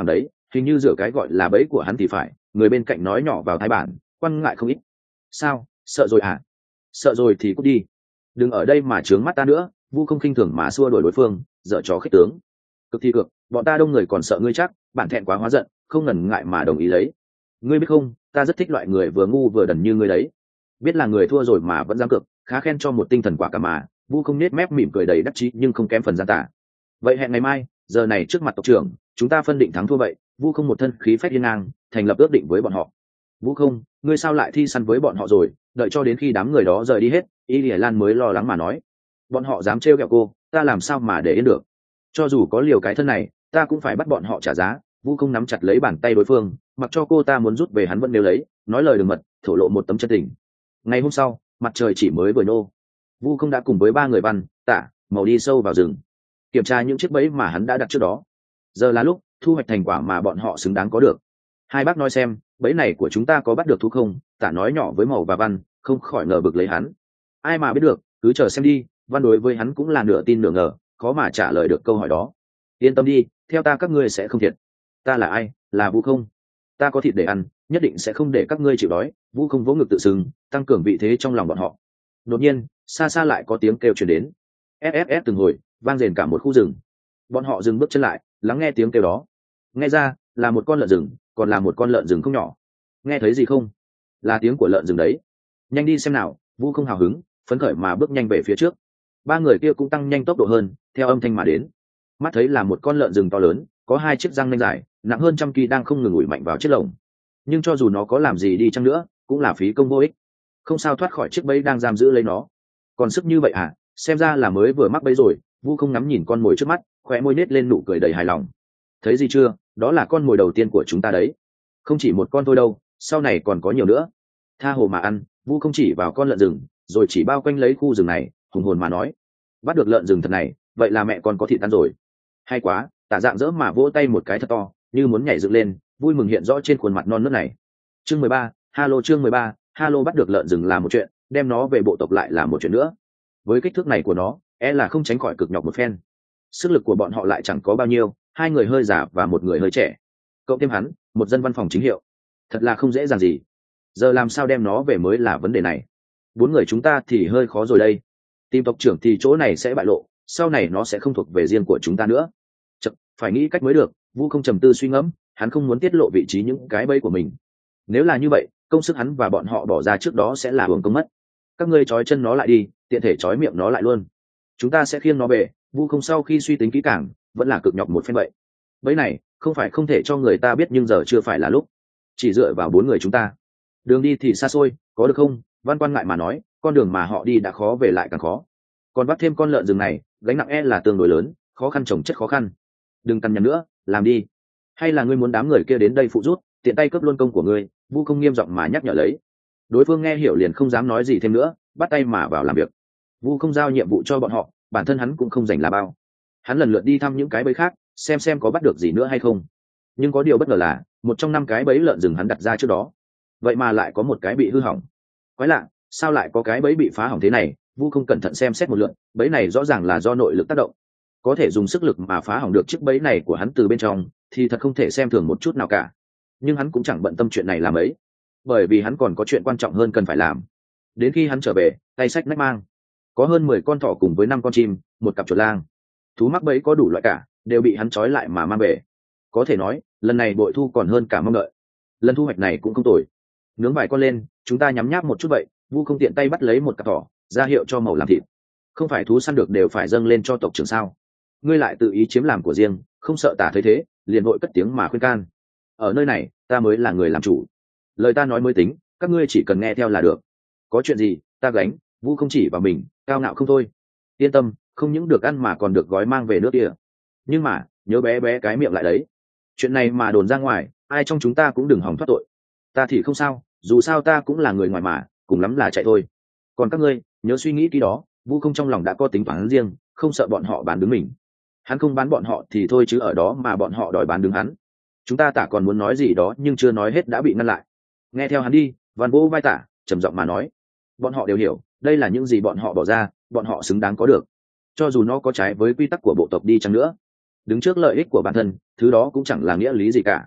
hình như rửa cái gọi là bẫy của hắn thì phải. Người bên cạnh nói nhỏ vào thái bản, quan ngại không ít. Sao, sợ rồi à? Sợ rồi thì cút đi, đừng ở đây mà trướng mắt ta nữa. Vu không khinh thường mà xua đuổi đối phương, dở trò khích tướng. Cực thì cực, bọn ta đông người còn sợ ngươi chắc, bản thẹn quá hóa giận, không ngần ngại mà đồng ý lấy. Ngươi biết không, ta rất thích loại người vừa ngu vừa đần như ngươi đấy. Biết là người thua rồi mà vẫn dám cực, khá khen cho một tinh thần quả cả mà. Vu không nết mép mỉm cười đầy đắc chí nhưng không kém phần gian tả. Vậy hẹn ngày mai, giờ này trước mặt tộc trưởng, chúng ta phân định thắng thua vậy. Vu không một thân khí phách hiên ngang, thành lập ước định với bọn họ. Vũ không, ngươi sao lại thi săn với bọn họ rồi? Đợi cho đến khi đám người đó rời đi hết, Y Lìa Lan mới lo lắng mà nói. Bọn họ dám trêu ghẹo cô, ta làm sao mà để yên được? Cho dù có liều cái thân này, ta cũng phải bắt bọn họ trả giá. Vũ không nắm chặt lấy bàn tay đối phương, mặc cho cô ta muốn rút về hắn vẫn nêu lấy, nói lời đường mật, thổ lộ một tấm chân tình. Ngày hôm sau, mặt trời chỉ mới vừa nô, Vũ không đã cùng với ba người Văn, Tả, Màu đi sâu vào rừng, kiểm tra những chiếc bẫy mà hắn đã đặt trước đó. Giờ là lúc thu hoạch thành quả mà bọn họ xứng đáng có được. Hai bác nói xem, bẫy này của chúng ta có bắt được thú không? Tả nói nhỏ với Màu và Văn, không khỏi ngờ vực lấy hắn. Ai mà biết được, cứ chờ xem đi. Văn đối với hắn cũng là nửa tin nửa ngờ, khó mà trả lời được câu hỏi đó. Yên tâm đi, theo ta các ngươi sẽ không thiệt. Ta là ai? Là Vũ không. Ta có thịt để ăn, nhất định sẽ không để các ngươi chịu đói. Vũ không vỗ ngực tự xưng, tăng cường vị thế trong lòng bọn họ. Đột nhiên, xa xa lại có tiếng kêu truyền đến. ép ép ép từng hồi, vang rền cả một khu rừng. Bọn họ dừng bước chân lại, lắng nghe tiếng kêu đó. Nghe ra, là một con lợn rừng, còn là một con lợn rừng không nhỏ. Nghe thấy gì không? Là tiếng của lợn rừng đấy. Nhanh đi xem nào. Vũ không hào hứng, phấn khởi mà bước nhanh về phía trước. Ba người kia cũng tăng nhanh tốc độ hơn, theo âm thanh mà đến. Mắt thấy là một con lợn rừng to lớn, có hai chiếc răng nanh dài, nặng hơn trăm kỳ đang không ngừng ủi mạnh vào chiếc lồng. Nhưng cho dù nó có làm gì đi chăng nữa, cũng là phí công vô ích. Không sao thoát khỏi chiếc bẫy đang giam giữ lấy nó. Còn sức như vậy à? Xem ra là mới vừa mắc bẫy rồi. Vũ không ngắm nhìn con mồi trước mắt, khóe môi nết lên nụ cười đầy hài lòng. Thấy gì chưa? Đó là con mồi đầu tiên của chúng ta đấy. Không chỉ một con thôi đâu, sau này còn có nhiều nữa. Tha hồ mà ăn. Vũ không chỉ vào con lợn rừng, rồi chỉ bao quanh lấy khu rừng này, hùng hồn mà nói. Bắt được lợn rừng thật này, vậy là mẹ con có thịt ăn rồi. Hay quá. Tả Dạng dỡ mà vỗ tay một cái thật to, như muốn nhảy dựng lên, vui mừng hiện rõ trên khuôn mặt non nớt này. Chương mười ba, Halo chương mười ba, Halo bắt được lợn rừng là một chuyện, đem nó về bộ tộc lại là một chuyện nữa. Với kích thước này của nó, e là không tránh khỏi cực nhọc một phen. Sức lực của bọn họ lại chẳng có bao nhiêu, hai người hơi già và một người hơi trẻ. Cộng thêm hắn, một dân văn phòng chính hiệu. Thật là không dễ dàng gì. Giờ làm sao đem nó về mới là vấn đề này. Bốn người chúng ta thì hơi khó rồi đây. Tìm tộc trưởng thì chỗ này sẽ bại lộ, sau này nó sẽ không thuộc về riêng của chúng ta nữa. Chật, phải nghĩ cách mới được. Vũ không trầm tư suy ngẫm, hắn không muốn tiết lộ vị trí những cái bẫy của mình. Nếu là như vậy, công sức hắn và bọn họ bỏ ra trước đó sẽ là uổng công mất. Các ngươi trói chân nó lại đi, tiện thể trói miệng nó lại luôn. Chúng ta sẽ khiêng nó về. Vu không sau khi suy tính kỹ càng, vẫn là cực nhọc một phen vậy. Bẫy này không phải không thể cho người ta biết, nhưng giờ chưa phải là lúc. Chỉ dựa vào bốn người chúng ta, đường đi thì xa xôi, có được không? Văn quan ngại mà nói, con đường mà họ đi đã khó, về lại càng khó. Còn bắt thêm con lợn rừng này, gánh nặng e là tương đối lớn, khó khăn chồng chất khó khăn. Đừng cằn nhằn nữa, làm đi. Hay là ngươi muốn đám người kia đến đây phụ rút, tiện tay cướp luôn công của ngươi? Vu không nghiêm giọng mà nhắc nhở lấy. Đối phương nghe hiểu liền không dám nói gì thêm nữa, bắt tay mà vào làm việc. Vu không giao nhiệm vụ cho bọn họ, bản thân hắn cũng không dành là bao. Hắn lần lượt đi thăm những cái bẫy khác, xem xem có bắt được gì nữa hay không. Nhưng có điều bất ngờ là, một trong năm cái bẫy lợn rừng hắn đặt ra trước đó, vậy mà lại có một cái bị hư hỏng. Quái lạ, sao lại có cái bẫy bị phá hỏng thế này? Vu không cẩn thận xem xét một lượt, bẫy này rõ ràng là do nội lực tác động. Có thể dùng sức lực mà phá hỏng được chiếc bẫy này của hắn từ bên trong, thì thật không thể xem thường một chút nào cả. Nhưng hắn cũng chẳng bận tâm chuyện này làm ấy, bởi vì hắn còn có chuyện quan trọng hơn cần phải làm. Đến khi hắn trở về, tay xách nách mang có hơn mười con thỏ cùng với năm con chim, một cặp chuột lang. Thú mắc bẫy có đủ loại cả, đều bị hắn trói lại mà mang về. Có thể nói, lần này bội thu còn hơn cả mong đợi. Lần thu hoạch này cũng không tồi. Nướng vài con lên, chúng ta nhắm nháp một chút vậy. Vu không tiện tay bắt lấy một cặp thỏ, ra hiệu cho Màu làm thịt. Không phải thú săn được đều phải dâng lên cho tộc trưởng sao? Ngươi lại tự ý chiếm làm của riêng, không sợ Tả thấy thế, liền vội cất tiếng mà khuyên can. Ở nơi này, ta mới là người làm chủ. Lời ta nói mới tính, các ngươi chỉ cần nghe theo là được. Có chuyện gì, ta gánh. Vu không chỉ vào mình, cao ngạo không thôi. Yên tâm, không những được ăn mà còn được gói mang về nước kia. Nhưng mà, nhớ bé bé cái miệng lại đấy. Chuyện này mà đồn ra ngoài, ai trong chúng ta cũng đừng hòng thoát tội. Ta thì không sao, dù sao ta cũng là người ngoài mà, cùng lắm là chạy thôi. Còn các ngươi, nhớ suy nghĩ kỹ đó. Vu không trong lòng đã có tính toán riêng, không sợ bọn họ bán đứng mình. Hắn không bán bọn họ thì thôi, chứ ở đó mà bọn họ đòi bán đứng hắn. Chúng ta Tả còn muốn nói gì đó nhưng chưa nói hết đã bị ngăn lại. Nghe theo hắn đi. Văn vỗ vai Tả, trầm giọng mà nói. Bọn họ đều hiểu, đây là những gì bọn họ bỏ ra, bọn họ xứng đáng có được. Cho dù nó có trái với quy tắc của bộ tộc đi chăng nữa, đứng trước lợi ích của bản thân, thứ đó cũng chẳng là nghĩa lý gì cả.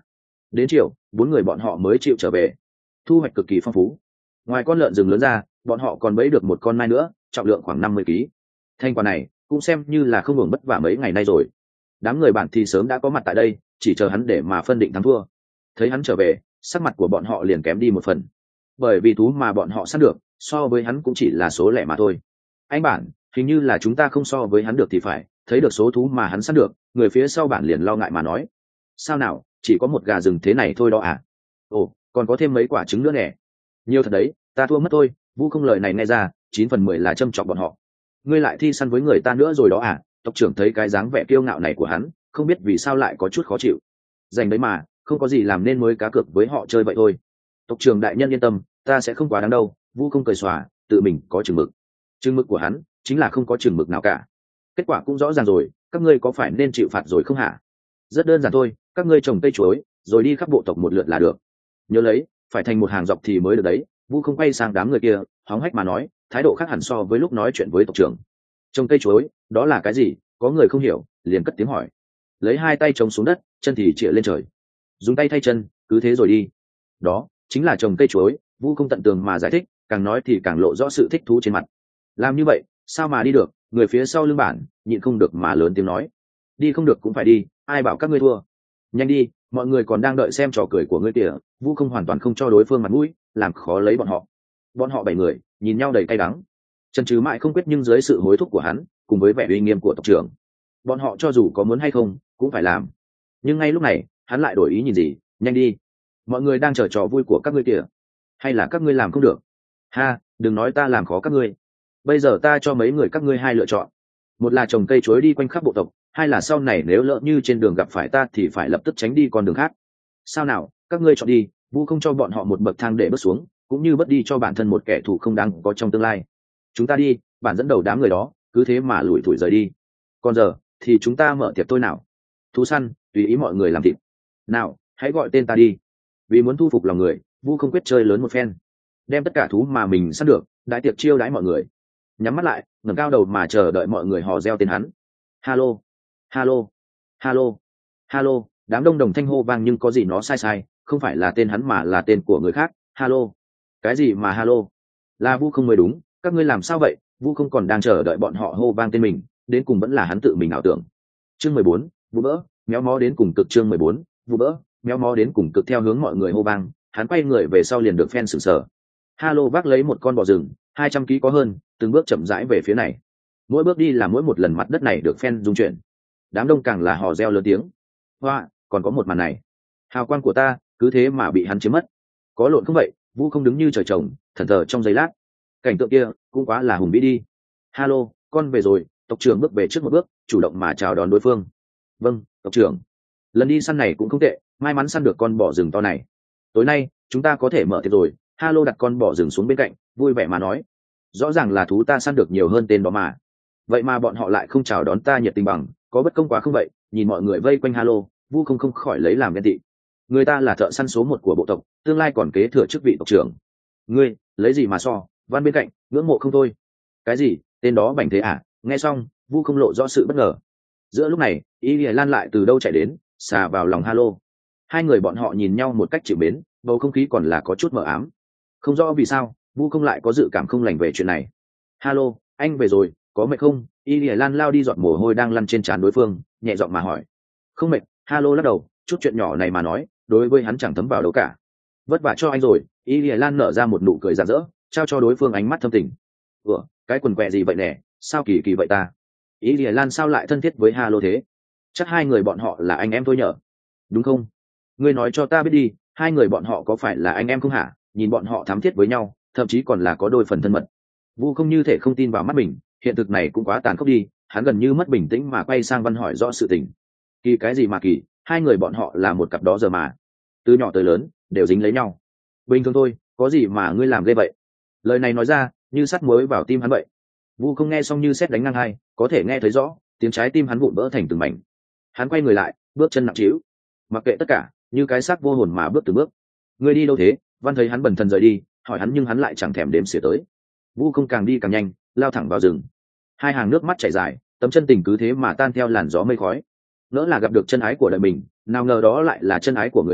Đến chiều bốn người bọn họ mới chịu trở về. Thu hoạch cực kỳ phong phú. Ngoài con lợn rừng lớn ra, bọn họ còn bẫy được một con nai nữa, trọng lượng khoảng năm mươi ký. Thành quả này cũng xem như là không hưởng vất vả mấy ngày nay rồi. Đám người bạn thì sớm đã có mặt tại đây, chỉ chờ hắn để mà phân định thắng thua. Thấy hắn trở về, sắc mặt của bọn họ liền kém đi một phần, bởi vì thú mà bọn họ săn được so với hắn cũng chỉ là số lẻ mà thôi. Anh bản, hình như là chúng ta không so với hắn được thì phải, thấy được số thú mà hắn săn được, người phía sau bản liền lo ngại mà nói. Sao nào, chỉ có một gà rừng thế này thôi đó à? Ồ, còn có thêm mấy quả trứng nữa nè. Nhiều thật đấy, ta thua mất thôi. Vu không lời này nghe ra, chín phần mười là châm chọc bọn họ. Ngươi lại thi săn với người ta nữa rồi đó à? Tộc trưởng thấy cái dáng vẻ kiêu ngạo này của hắn, không biết vì sao lại có chút khó chịu. Dành đấy mà, không có gì làm nên mới cá cược với họ chơi vậy thôi. Tộc trưởng đại nhân yên tâm, ta sẽ không quá đáng đâu. Vu không cười xòa, tự mình có chừng mực. Chừng mực của hắn chính là không có chừng mực nào cả. Kết quả cũng rõ ràng rồi, các ngươi có phải nên chịu phạt rồi không hả? Rất đơn giản thôi, các ngươi trồng cây chuối rồi đi khắp bộ tộc một lượt là được. Nhớ lấy, phải thành một hàng dọc thì mới được đấy. Vu không quay sang đám người kia, hóng hách mà nói, thái độ khác hẳn so với lúc nói chuyện với tộc trưởng. Trồng cây chuối, đó là cái gì? Có người không hiểu, liền cất tiếng hỏi. Lấy hai tay chống xuống đất, chân thì chĩa lên trời. Dùng tay thay chân, cứ thế rồi đi. Đó chính là trồng cây chuối. Vu không tận tường mà giải thích, càng nói thì càng lộ rõ sự thích thú trên mặt. Làm như vậy sao mà đi được? Người phía sau lưng bản nhịn không được mà lớn tiếng nói. Đi không được cũng phải đi, ai bảo các ngươi thua. Nhanh đi, mọi người còn đang đợi xem trò cười của ngươi kìa. Vu không hoàn toàn không cho đối phương mặt mũi, làm khó lấy bọn họ. Bọn họ bảy người nhìn nhau đầy cay đắng. Trần Trừ mãi không quyết, nhưng dưới sự hối thúc của hắn cùng với vẻ uy nghiêm của tộc trưởng, bọn họ cho dù có muốn hay không cũng phải làm. Nhưng ngay lúc này hắn lại đổi ý. Nhìn gì, nhanh đi, mọi người đang chờ trò vui của các ngươi kìa. Hay là các ngươi làm không được? Ha, đừng nói ta làm khó các ngươi. Bây giờ ta cho mấy người các ngươi hai lựa chọn. Một là trồng cây chuối đi quanh khắp bộ tộc, hai là sau này nếu lỡ như trên đường gặp phải ta thì phải lập tức tránh đi con đường khác. Sao nào, các ngươi chọn đi. Vu không cho bọn họ một bậc thang để bước xuống, cũng như bất đi cho bản thân một kẻ thù không đáng có trong tương lai. Chúng ta đi, bản dẫn đầu đám người đó cứ thế mà lủi thủi rời đi. Còn giờ thì chúng ta mở tiệc thôi nào. Thú săn tùy ý mọi người làm thịt. Nào, hãy gọi tên ta đi. Vì muốn thu phục lòng người, Vu không quyết chơi lớn một phen, đem tất cả thú mà mình săn được đại tiệc chiêu đãi mọi người. Nhắm mắt lại, ngẩng cao đầu mà chờ đợi mọi người hò reo tên hắn. Halo, halo, halo, halo. Đám đông đồng thanh hô vang, nhưng có gì nó sai sai, không phải là tên hắn mà là tên của người khác. Halo. Cái gì mà halo? Là Vu không mới đúng. Các ngươi làm sao vậy? Vu không còn đang chờ đợi bọn họ hô vang tên mình, đến cùng vẫn là hắn tự mình ảo tưởng. Chương mười bốn, vụ bỡ méo mó đến cùng cực. Chương mười bốn, vụ bỡ méo mó đến cùng cực. Theo hướng mọi người hô vang, hắn quay người về sau liền được phen sừng sờ. Halo vác lấy một con bò rừng hai trăm ký có hơn, từng bước chậm rãi về phía này. Mỗi bước đi là mỗi một lần mặt đất này được phen rung chuyển. Đám đông càng là hò reo lớn tiếng. Hoa, còn có một màn này, hào quang của ta cứ thế mà bị hắn chiếm mất. Có lộn không vậy? Vu không đứng như trời trồng, thần thờ trong giây lát. Cảnh tượng kia cũng quá là hùng vĩ đi. Halo, con về rồi. Tộc trưởng bước về trước một bước, chủ động mà chào đón đối phương. Vâng, tộc trưởng. Lần đi săn này cũng không tệ, may mắn săn được con bò rừng to này. Tối nay chúng ta có thể mở tiệc rồi. Halo đặt con bò rừng xuống bên cạnh, vui vẻ mà nói. Rõ ràng là thú ta săn được nhiều hơn tên đó mà, vậy mà bọn họ lại không chào đón ta nhiệt tình bằng, có bất công quá không vậy? Nhìn mọi người vây quanh Halo, Vu không không khỏi lấy làm ghen tị. Người ta là thợ săn số một của bộ tộc, tương lai còn kế thừa chức vị tộc trưởng. Ngươi lấy gì mà so? Văn bên cạnh ngưỡng mộ không thôi. Cái gì? Tên đó bảnh thế à? Nghe xong, Vu không lộ rõ sự bất ngờ. Giữa lúc này, Y Lìa Lan lại từ đâu chạy đến, xà vào lòng Halo. Hai người bọn họ nhìn nhau một cách chịu mến, bầu không khí còn là có chút mờ ám. Không rõ vì sao, Vu không lại có dự cảm không lành về chuyện này. Halo, anh về rồi, có mệt không? Y Lìa Lan lao đi giọt mồ hôi đang lăn trên trán đối phương, nhẹ giọng mà hỏi. Không mệt. Halo lắc đầu, chút chuyện nhỏ này mà nói, đối với hắn chẳng thấm vào đâu cả. Vất vả cho anh rồi. Y Lìa Lan nở ra một nụ cười rạng rỡ, trao cho đối phương ánh mắt thâm tình. Ủa, cái quần quẹ gì vậy nè, sao kỳ kỳ vậy ta? Y Lìa Lan sao lại thân thiết với Halo thế? Chắc hai người bọn họ là anh em thôi nhở? Đúng không? Ngươi nói cho ta biết đi, hai người bọn họ có phải là anh em không hả? Nhìn bọn họ thắm thiết với nhau, thậm chí còn là có đôi phần thân mật. Vu không như thể không tin vào mắt mình, hiện thực này cũng quá tàn khốc đi. Hắn gần như mất bình tĩnh mà quay sang Văn hỏi rõ sự tình. Kỳ cái gì mà kỳ? Hai người bọn họ là một cặp đó giờ mà, từ nhỏ tới lớn đều dính lấy nhau, bình thường thôi, có gì mà ngươi làm ghê vậy? Lời này nói ra như sắt muối vào tim hắn vậy. Vu không nghe xong như sét đánh ngang hai, có thể nghe thấy rõ tiếng trái tim hắn vụn vỡ thành từng mảnh. Hắn quay người lại, bước chân nặng trĩu, mặc kệ tất cả, như cái xác vô hồn mà bước từng bước. Ngươi đi đâu thế? Văn thấy hắn bần thần rời đi, hỏi hắn nhưng hắn lại chẳng thèm đếm xỉa tới. Vu không càng đi càng nhanh, lao thẳng vào rừng. Hai hàng nước mắt chảy dài, tấm chân tình cứ thế mà tan theo làn gió mây khói. Nỡ là gặp được chân ái của đời mình, nào ngờ đó lại là chân ái của người ta.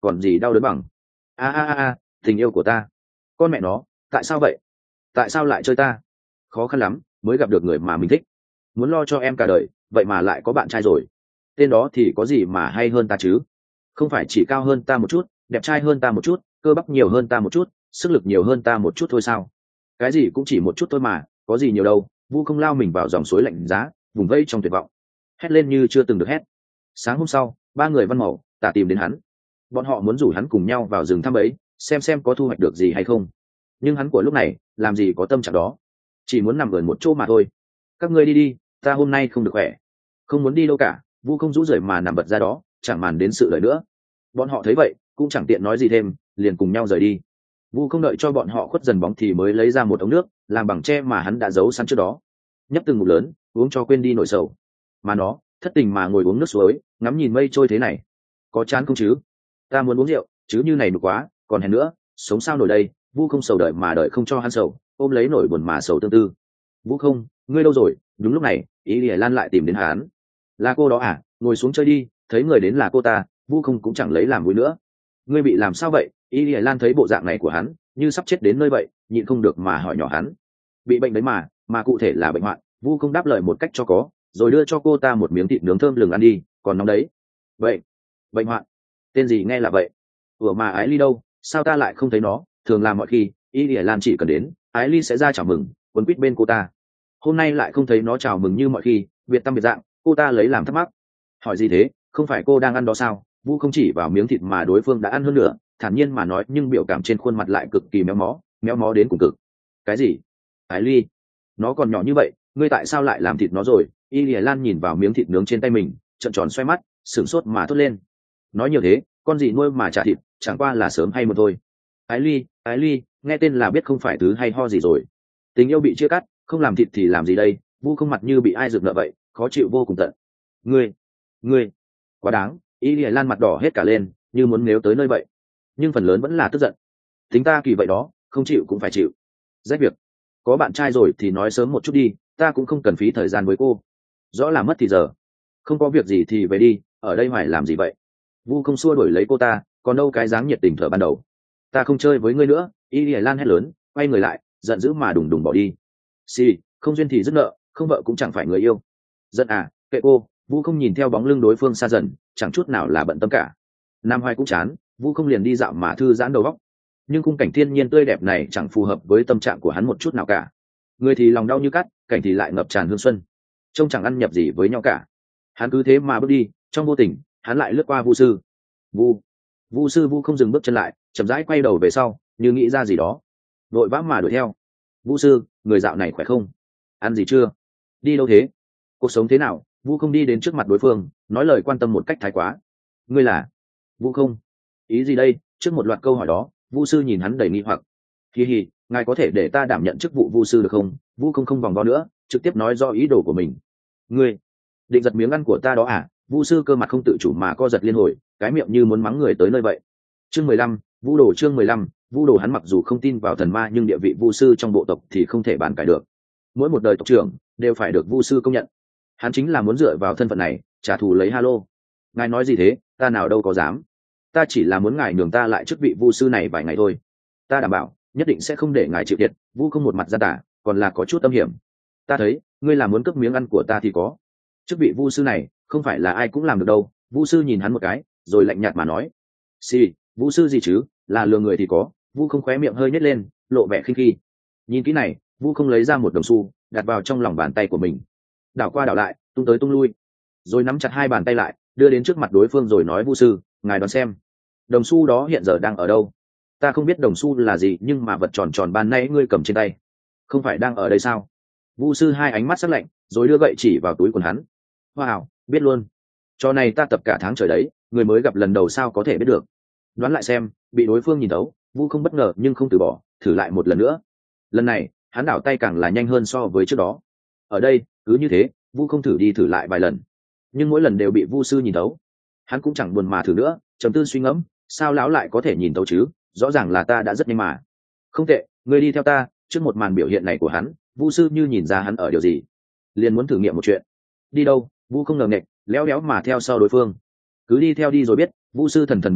còn gì đau đớn bằng. A a a a, tình yêu của ta, con mẹ nó, tại sao vậy? Tại sao lại chơi ta? Khó khăn lắm mới gặp được người mà mình thích, muốn lo cho em cả đời, vậy mà lại có bạn trai rồi. Tên đó thì có gì mà hay hơn ta chứ? Không phải chỉ cao hơn ta một chút, đẹp trai hơn ta một chút, cơ bắp nhiều hơn ta một chút, sức lực nhiều hơn ta một chút thôi sao? Cái gì cũng chỉ một chút thôi mà, có gì nhiều đâu. Vu không lao mình vào dòng suối lạnh giá, vùng vây trong tuyệt vọng, hét lên như chưa từng được hét. Sáng hôm sau, ba người Văn Mậu Tả tìm đến hắn. Bọn họ muốn rủ hắn cùng nhau vào rừng thăm ấy, xem xem có thu hoạch được gì hay không. Nhưng hắn của lúc này làm gì có tâm trạng đó, chỉ muốn nằm ở một chỗ mà thôi. Các ngươi đi đi, ta hôm nay không được khỏe. Không muốn đi đâu cả. Vu không rũ rượi mà nằm bật ra đó, chẳng màn đến sự lời nữa. Bọn họ thấy vậy cũng chẳng tiện nói gì thêm, liền cùng nhau rời đi. Vu không đợi cho bọn họ khuất dần bóng thì mới lấy ra một ống nước làm bằng tre mà hắn đã giấu sẵn trước đó, nhấp từng ngụm lớn uống cho quên đi nỗi sầu. Mà nó thất tình mà ngồi uống nước suối, ngắm nhìn mây trôi thế này, có chán không chứ? Ta muốn uống rượu chứ, như này nụ quá, còn hèn nữa, sống sao nổi đây. Vu không sầu đợi mà đợi không cho hắn sầu, ôm lấy nỗi buồn mà sầu tương tư. Vu không, ngươi đâu rồi? Đúng lúc này Ý Lìa Lan lại tìm đến hắn. Là cô đó à? Ngồi xuống chơi đi. Thấy người đến là cô ta, Vu không cũng chẳng lấy làm vui nữa. Ngươi bị làm sao vậy? Ý Lìa Lan thấy bộ dạng này của hắn như sắp chết đến nơi vậy, nhịn không được mà hỏi nhỏ hắn. Bị bệnh đấy mà, mà cụ thể là bệnh hoạn. Vu không đáp lời một cách cho có, rồi đưa cho cô ta một miếng thịt nướng thơm lừng ăn đi, còn nóng đấy. Vậy, bệnh hoạn, tên gì nghe là vậy? Ủa mà Ái Ly đâu? Sao ta lại không thấy nó? Thường làm mọi khi Y Lìa Lan chỉ cần đến, Ái Ly sẽ ra chào mừng, quấn quýt bên cô ta. Hôm nay lại không thấy nó chào mừng như mọi khi, biệt tâm biệt dạng. Cô ta lấy làm thắc mắc. Hỏi gì thế? Không phải cô đang ăn đó sao? Vu không chỉ vào miếng thịt mà đối phương đã ăn hơn nữa, thản nhiên mà nói, nhưng biểu cảm trên khuôn mặt lại cực kỳ méo mó, méo mó đến cùng cực. Cái gì? Ái Ly, nó còn nhỏ như vậy, ngươi tại sao lại làm thịt nó rồi? Y Lìa Lan nhìn vào miếng thịt nướng trên tay mình, trợn tròn xoay mắt, sửng sốt mà thốt lên. Nói nhiều thế, con gì nuôi mà trả thịt, chẳng qua là sớm hay muộn thôi. Ái Ly, Ái Ly, nghe tên là biết không phải thứ hay ho gì rồi. Tình yêu bị chia cắt, không làm thịt thì làm gì đây? Vu không mặt như bị ai rực nợ vậy, khó chịu vô cùng tận. Ngươi, ngươi, quá đáng. Y Lìa Lan mặt đỏ hết cả lên, như muốn nếu tới nơi vậy, nhưng phần lớn vẫn là tức giận. Tính ta kỳ vậy đó, không chịu cũng phải chịu. Rách việc. Có bạn trai rồi thì nói sớm một chút đi, ta cũng không cần phí thời gian với cô. Rõ là mất thì giờ. Không có việc gì thì về đi, ở đây phải làm gì vậy? Vu không xua đuổi lấy cô ta, còn đâu cái dáng nhiệt tình thở ban đầu. Ta không chơi với ngươi nữa. Y Lìa Lan hét lớn, quay người lại, giận dữ mà đùng đùng bỏ đi. Xì, không duyên thì dứt nợ, không vợ cũng chẳng phải người yêu. Giận à? Kệ cô. Vu không nhìn theo bóng lưng đối phương xa dần, chẳng chút nào là bận tâm cả. Nam Hoài cũng chán, Vu không liền đi dạo mà thư giãn đầu óc. Nhưng khung cảnh thiên nhiên tươi đẹp này chẳng phù hợp với tâm trạng của hắn một chút nào cả. Người thì lòng đau như cắt, cảnh thì lại ngập tràn hương xuân, trông chẳng ăn nhập gì với nhau cả. Hắn cứ thế mà bước đi, trong vô tình hắn lại lướt qua Vu sư. Vu, Vu sư Vu không dừng bước chân lại, chậm rãi quay đầu về sau, như nghĩ ra gì đó, vội vã mà đuổi theo. Vu sư, người dạo này khỏe không? Ăn gì chưa? Đi đâu thế? Cuộc sống thế nào? Vu không đi đến trước mặt đối phương, nói lời quan tâm một cách thái quá. Ngươi là Vu không? Ý gì đây? Trước một loạt câu hỏi đó, Vu sư nhìn hắn đầy nghi hoặc. Hi hi, ngài có thể để ta đảm nhận chức vụ Vu sư được không? Vu không không vòng vo nữa, trực tiếp nói rõ ý đồ của mình. Ngươi định giật miếng ăn của ta đó à? Vu sư cơ mặt không tự chủ mà co giật liên hồi, cái miệng như muốn mắng người tới nơi vậy. Chương mười lăm, Vu đồ. Chương mười lăm, Vu đồ. Hắn mặc dù không tin vào thần ma, nhưng địa vị Vu sư trong bộ tộc thì không thể bàn cãi được. Mỗi một đời tộc trưởng đều phải được Vu sư công nhận. Hắn chính là muốn dựa vào thân phận này trả thù lấy Halo. Ngài nói gì thế? Ta nào đâu có dám. Ta chỉ là muốn ngài nhường ta lại chức vị Vu sư này vài ngày thôi. Ta đảm bảo nhất định sẽ không để ngài chịu thiệt. Vu không một mặt gian tả, còn là có chút âm hiểm. Ta thấy ngươi là muốn cướp miếng ăn của ta thì có. Chức vị Vu sư này không phải là ai cũng làm được đâu. Vu sư nhìn hắn một cái, rồi lạnh nhạt mà nói. Xì, Vu sư gì chứ? Là lừa người thì có. Vu không khóe miệng hơi nhếch lên, lộ vẻ khinh khi. Nhìn kỹ này, Vu không lấy ra một đồng xu, đặt vào trong lòng bàn tay của mình, đảo qua đảo lại, tung tới tung lui, rồi nắm chặt hai bàn tay lại, đưa đến trước mặt đối phương rồi nói: Vu sư, ngài đoán xem, đồng xu đó hiện giờ đang ở đâu? Ta không biết đồng xu là gì, nhưng mà vật tròn tròn ban nãy ngươi cầm trên tay, không phải đang ở đây sao? Vu sư hai ánh mắt sắc lạnh, rồi đưa gậy chỉ vào túi quần hắn. Wow, biết luôn. Trò này ta tập cả tháng trời đấy, người mới gặp lần đầu sao có thể biết được. Đoán lại xem. Bị đối phương nhìn thấu, Vu không bất ngờ nhưng không từ bỏ, thử lại một lần nữa. Lần này hắn đảo tay càng là nhanh hơn so với trước đó. Ở đây cứ như thế, Vu không thử đi thử lại vài lần, nhưng mỗi lần đều bị Vu sư nhìn thấu. Hắn cũng chẳng buồn mà thử nữa, trầm tư suy ngẫm, sao lão lại có thể nhìn thấu chứ? Rõ ràng là ta đã rất nhanh mà. Không tệ, ngươi đi theo ta. Trước một màn biểu hiện này của hắn, Vu sư như nhìn ra hắn ở điều gì, liền muốn thử nghiệm một chuyện. Đi đâu? Vu không ngờ nghệch, léo đéo mà theo sau đối phương. Cứ đi theo đi rồi biết. Vu sư thần thần bí bí,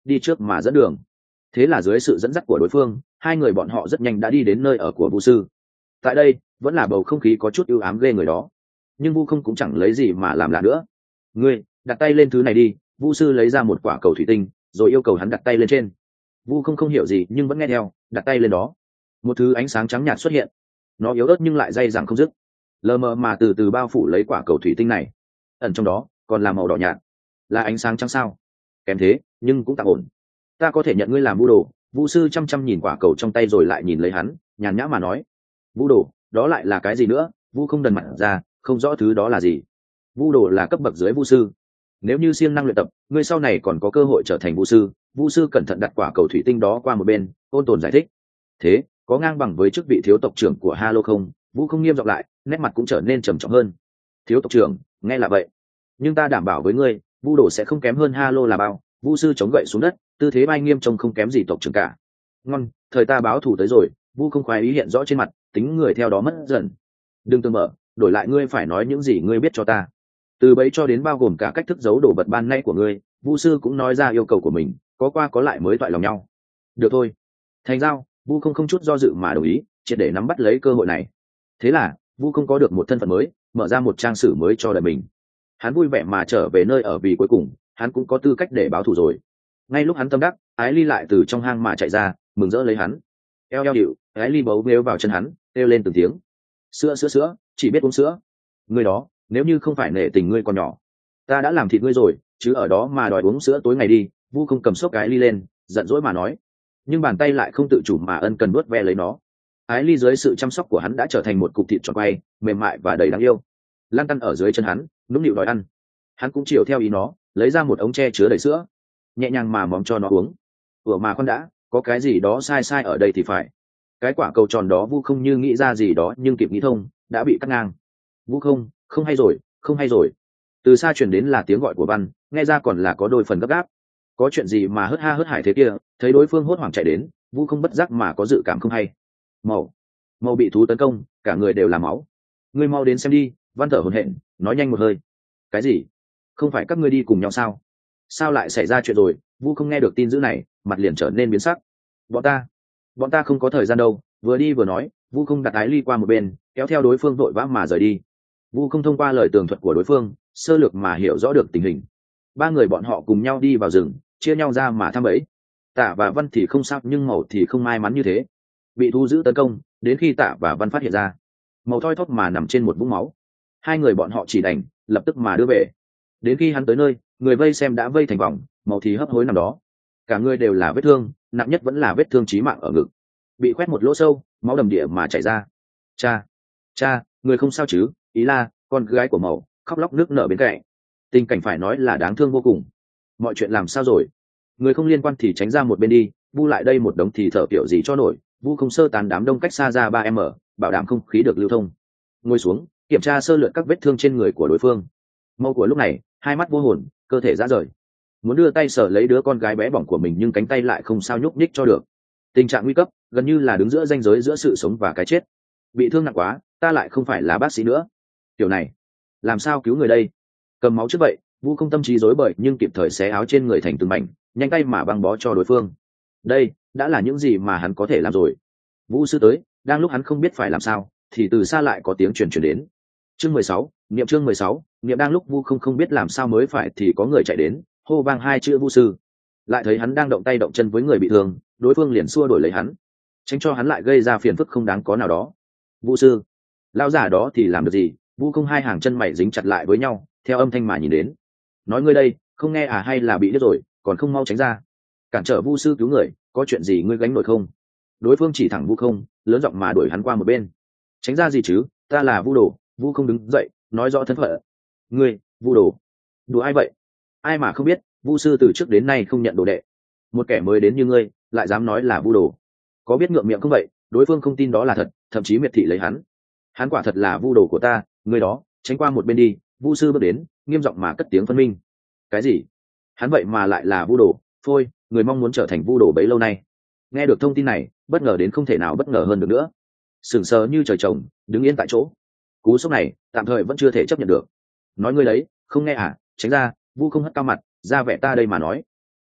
đi trước mà dẫn đường. Thế là dưới sự dẫn dắt của đối phương, hai người bọn họ rất nhanh đã đi đến nơi ở của vu sư. Tại đây vẫn là bầu không khí có chút ưu ám ghê người đó, nhưng vu không cũng chẳng lấy gì mà làm lạ nữa. Ngươi đặt tay lên thứ này đi. Vu sư lấy ra một quả cầu thủy tinh rồi yêu cầu hắn đặt tay lên trên. Vu không không hiểu gì nhưng vẫn nghe theo, đặt tay lên đó. Một thứ ánh sáng trắng nhạt xuất hiện, nó yếu ớt nhưng lại dây dẳng không dứt, lờ mờ mà từ từ bao phủ lấy quả cầu thủy tinh này. Ẩn trong đó còn là màu đỏ nhạt. Là ánh sáng trắng sao? Kém thế nhưng cũng tạm ổn. Ta có thể nhận ngươi làm vu đồ. Vu sư chăm chăm nhìn quả cầu trong tay rồi lại nhìn lấy hắn, nhàn nhã mà nói. Vu đồ đó lại là cái gì nữa? Vu không đần mặt ra, không rõ thứ đó là gì. Vu đồ là cấp bậc dưới vu sư. Nếu như siêng năng luyện tập, ngươi sau này còn có cơ hội trở thành vu sư. Vu sư cẩn thận đặt quả cầu thủy tinh đó qua một bên, ôn tồn giải thích. Thế có ngang bằng với chức vị thiếu tộc trưởng của Halo không? Vu không nghiêm giọng lại, nét mặt cũng trở nên trầm trọng hơn. Thiếu tộc trưởng, nghe là vậy, nhưng ta đảm bảo với ngươi, vu đồ sẽ không kém hơn Halo là bao. Vu sư chống gậy xuống đất, tư thế bay nghiêm trông không kém gì tộc trưởng cả. Ngon, thời ta báo thù tới rồi. Vu không khoái ý hiện rõ trên mặt, tính người theo đó mất dần. Đừng tương mở, đổi lại ngươi phải nói những gì ngươi biết cho ta. Từ bấy cho đến bao gồm cả cách thức giấu đồ vật ban nay của ngươi, vu sư cũng nói ra yêu cầu của mình, có qua có lại mới toại lòng nhau. Được thôi. Thành giao, vu không không chút do dự mà đồng ý, triệt để nắm bắt lấy cơ hội này. Thế là vu không có được một thân phận mới, mở ra một trang sử mới cho đời mình. Hắn vui vẻ mà trở về nơi ở vì cuối cùng hắn cũng có tư cách để báo thù rồi. Ngay lúc hắn tâm đắc, Ái Ly lại từ trong hang mà chạy ra, mừng rỡ lấy hắn. Eo eo điệu, Ái Ly bấu bếu vào chân hắn, kêu lên từng tiếng. Sữa sữa sữa, chỉ biết uống sữa. Ngươi đó, nếu như không phải nể tình ngươi còn nhỏ, ta đã làm thịt ngươi rồi, chứ ở đó mà đòi uống sữa tối ngày đi. Vu không cầm xốc Ái Ly lên, giận dỗi mà nói, nhưng bàn tay lại không tự chủ mà ân cần vuốt ve lấy nó. Ái Ly dưới sự chăm sóc của hắn đã trở thành một cục thịt tròn quay, mềm mại và đầy đáng yêu. Lan tăn ở dưới chân hắn, nũng nịu đòi ăn. Hắn cũng chiều theo ý nó, lấy ra một ống tre chứa đầy sữa, nhẹ nhàng mà móm cho nó uống. Ủa mà con đã, có cái gì đó sai sai ở đây thì phải. Cái quả cầu tròn đó Vu không như nghĩ ra gì đó nhưng kịp nghĩ thông, đã bị cắt ngang. Vu không, không hay rồi, không hay rồi. Từ xa truyền đến là tiếng gọi của Văn, nghe ra còn là có đôi phần gấp gáp. Có chuyện gì mà hớt ha hớt hải thế kia? Thấy đối phương hốt hoảng chạy đến, Vu không bất giác mà có dự cảm không hay. Màu, màu bị thú tấn công, cả người đều là máu. Ngươi mau đến xem đi. Văn thở hổn hển, nói nhanh một hơi. Cái gì? Không phải các ngươi đi cùng nhau sao? Sao lại xảy ra chuyện rồi? Vu không nghe được tin dữ này, mặt liền trở nên biến sắc. Bọn ta, bọn ta không có thời gian đâu. Vừa đi vừa nói, Vu không đặt Ái Ly qua một bên, kéo theo đối phương vội vã mà rời đi. Vu không thông qua lời tường thuật của đối phương, sơ lược mà hiểu rõ được tình hình. Ba người bọn họ cùng nhau đi vào rừng, chia nhau ra mà thăm bẫy. Tạ và Văn thì không sao, nhưng Màu thì không may mắn như thế, bị thu giữ tấn công. Đến khi Tạ và Văn phát hiện ra, Màu thoi thóp mà nằm trên một vũng máu. Hai người bọn họ chỉ đành lập tức mà đưa về. Đến khi hắn tới nơi, người vây xem đã vây thành vòng, Màu thì hấp hối nằm đó. Cả người đều là vết thương, nặng nhất vẫn là vết thương chí mạng ở ngực, bị khoét một lỗ sâu, máu đầm địa mà chảy ra. Cha, cha, người không sao chứ? Ý là con gái của Màu khóc lóc nước nở bên cạnh. Tình cảnh phải nói là đáng thương vô cùng. Mọi chuyện làm sao rồi? Người không liên quan thì tránh ra một bên đi. Vu lại đây một đống thì thở kiểu gì cho nổi. Vu không sơ tán đám đông cách xa ra ba m, bảo đảm không khí được lưu thông. Ngồi xuống, kiểm tra sơ lược các vết thương trên người của đối phương. Mâu của lúc này hai mắt vô hồn, cơ thể rã rời, muốn đưa tay sờ lấy đứa con gái bé bỏng của mình nhưng cánh tay lại không sao nhúc nhích cho được. Tình trạng nguy cấp, gần như là đứng giữa ranh giới giữa sự sống và cái chết. Bị thương nặng quá, ta lại không phải là bác sĩ nữa. Kiểu này làm sao cứu người đây? Cầm máu trước vậy, Vu không tâm trí rối bời nhưng kịp thời xé áo trên người thành từng mảnh, nhanh tay mà băng bó cho đối phương. Đây đã là những gì mà hắn có thể làm rồi. Vu sư tới, đang lúc hắn không biết phải làm sao thì từ xa lại có tiếng truyền truyền đến. Chương mười sáu, niệm chương mười sáu, niệm. Đang lúc Vu không không biết làm sao mới phải thì có người chạy đến, hô vang hai chữ Vu sư. Lại thấy hắn đang động tay động chân với người bị thương, đối phương liền xua đuổi lấy hắn, tránh cho hắn lại gây ra phiền phức không đáng có nào đó. Vu sư, lão giả đó thì làm được gì? Vu không hai hàng chân mày dính chặt lại với nhau, theo âm thanh mà nhìn đến. Nói ngươi đây, không nghe à hay là bị điếc rồi, còn không mau tránh ra. Cản trở Vu sư cứu người, có chuyện gì ngươi gánh nổi không? Đối phương chỉ thẳng Vu không, lớn giọng mà đuổi hắn qua một bên. Tránh ra gì chứ, ta là Vu đồ. Vu không đứng dậy, nói rõ thân phận. Ngươi, Vu đồ? Đùa ai vậy? Ai mà không biết, Vu sư từ trước đến nay không nhận đồ đệ. Một kẻ mới đến như ngươi, lại dám nói là Vu đồ, có biết ngượng miệng không vậy? Đối phương không tin đó là thật, thậm chí miệt thị lấy hắn. Hắn quả thật là Vu đồ của ta, ngươi đó, tránh qua một bên đi. Vu sư bước đến, nghiêm giọng mà cất tiếng phân minh. Cái gì? Hắn vậy mà lại là Vu đồ? Phôi, người mong muốn trở thành Vu đồ bấy lâu nay. Nghe được thông tin này, bất ngờ đến không thể nào bất ngờ hơn được nữa. Sừng sờ như trời trồng, đứng yên tại chỗ. Cú sốc này tạm thời vẫn chưa thể chấp nhận được. Nói ngươi đấy, không nghe à? Tránh ra. Vu không hất cao mặt, ra vẻ ta đây mà nói.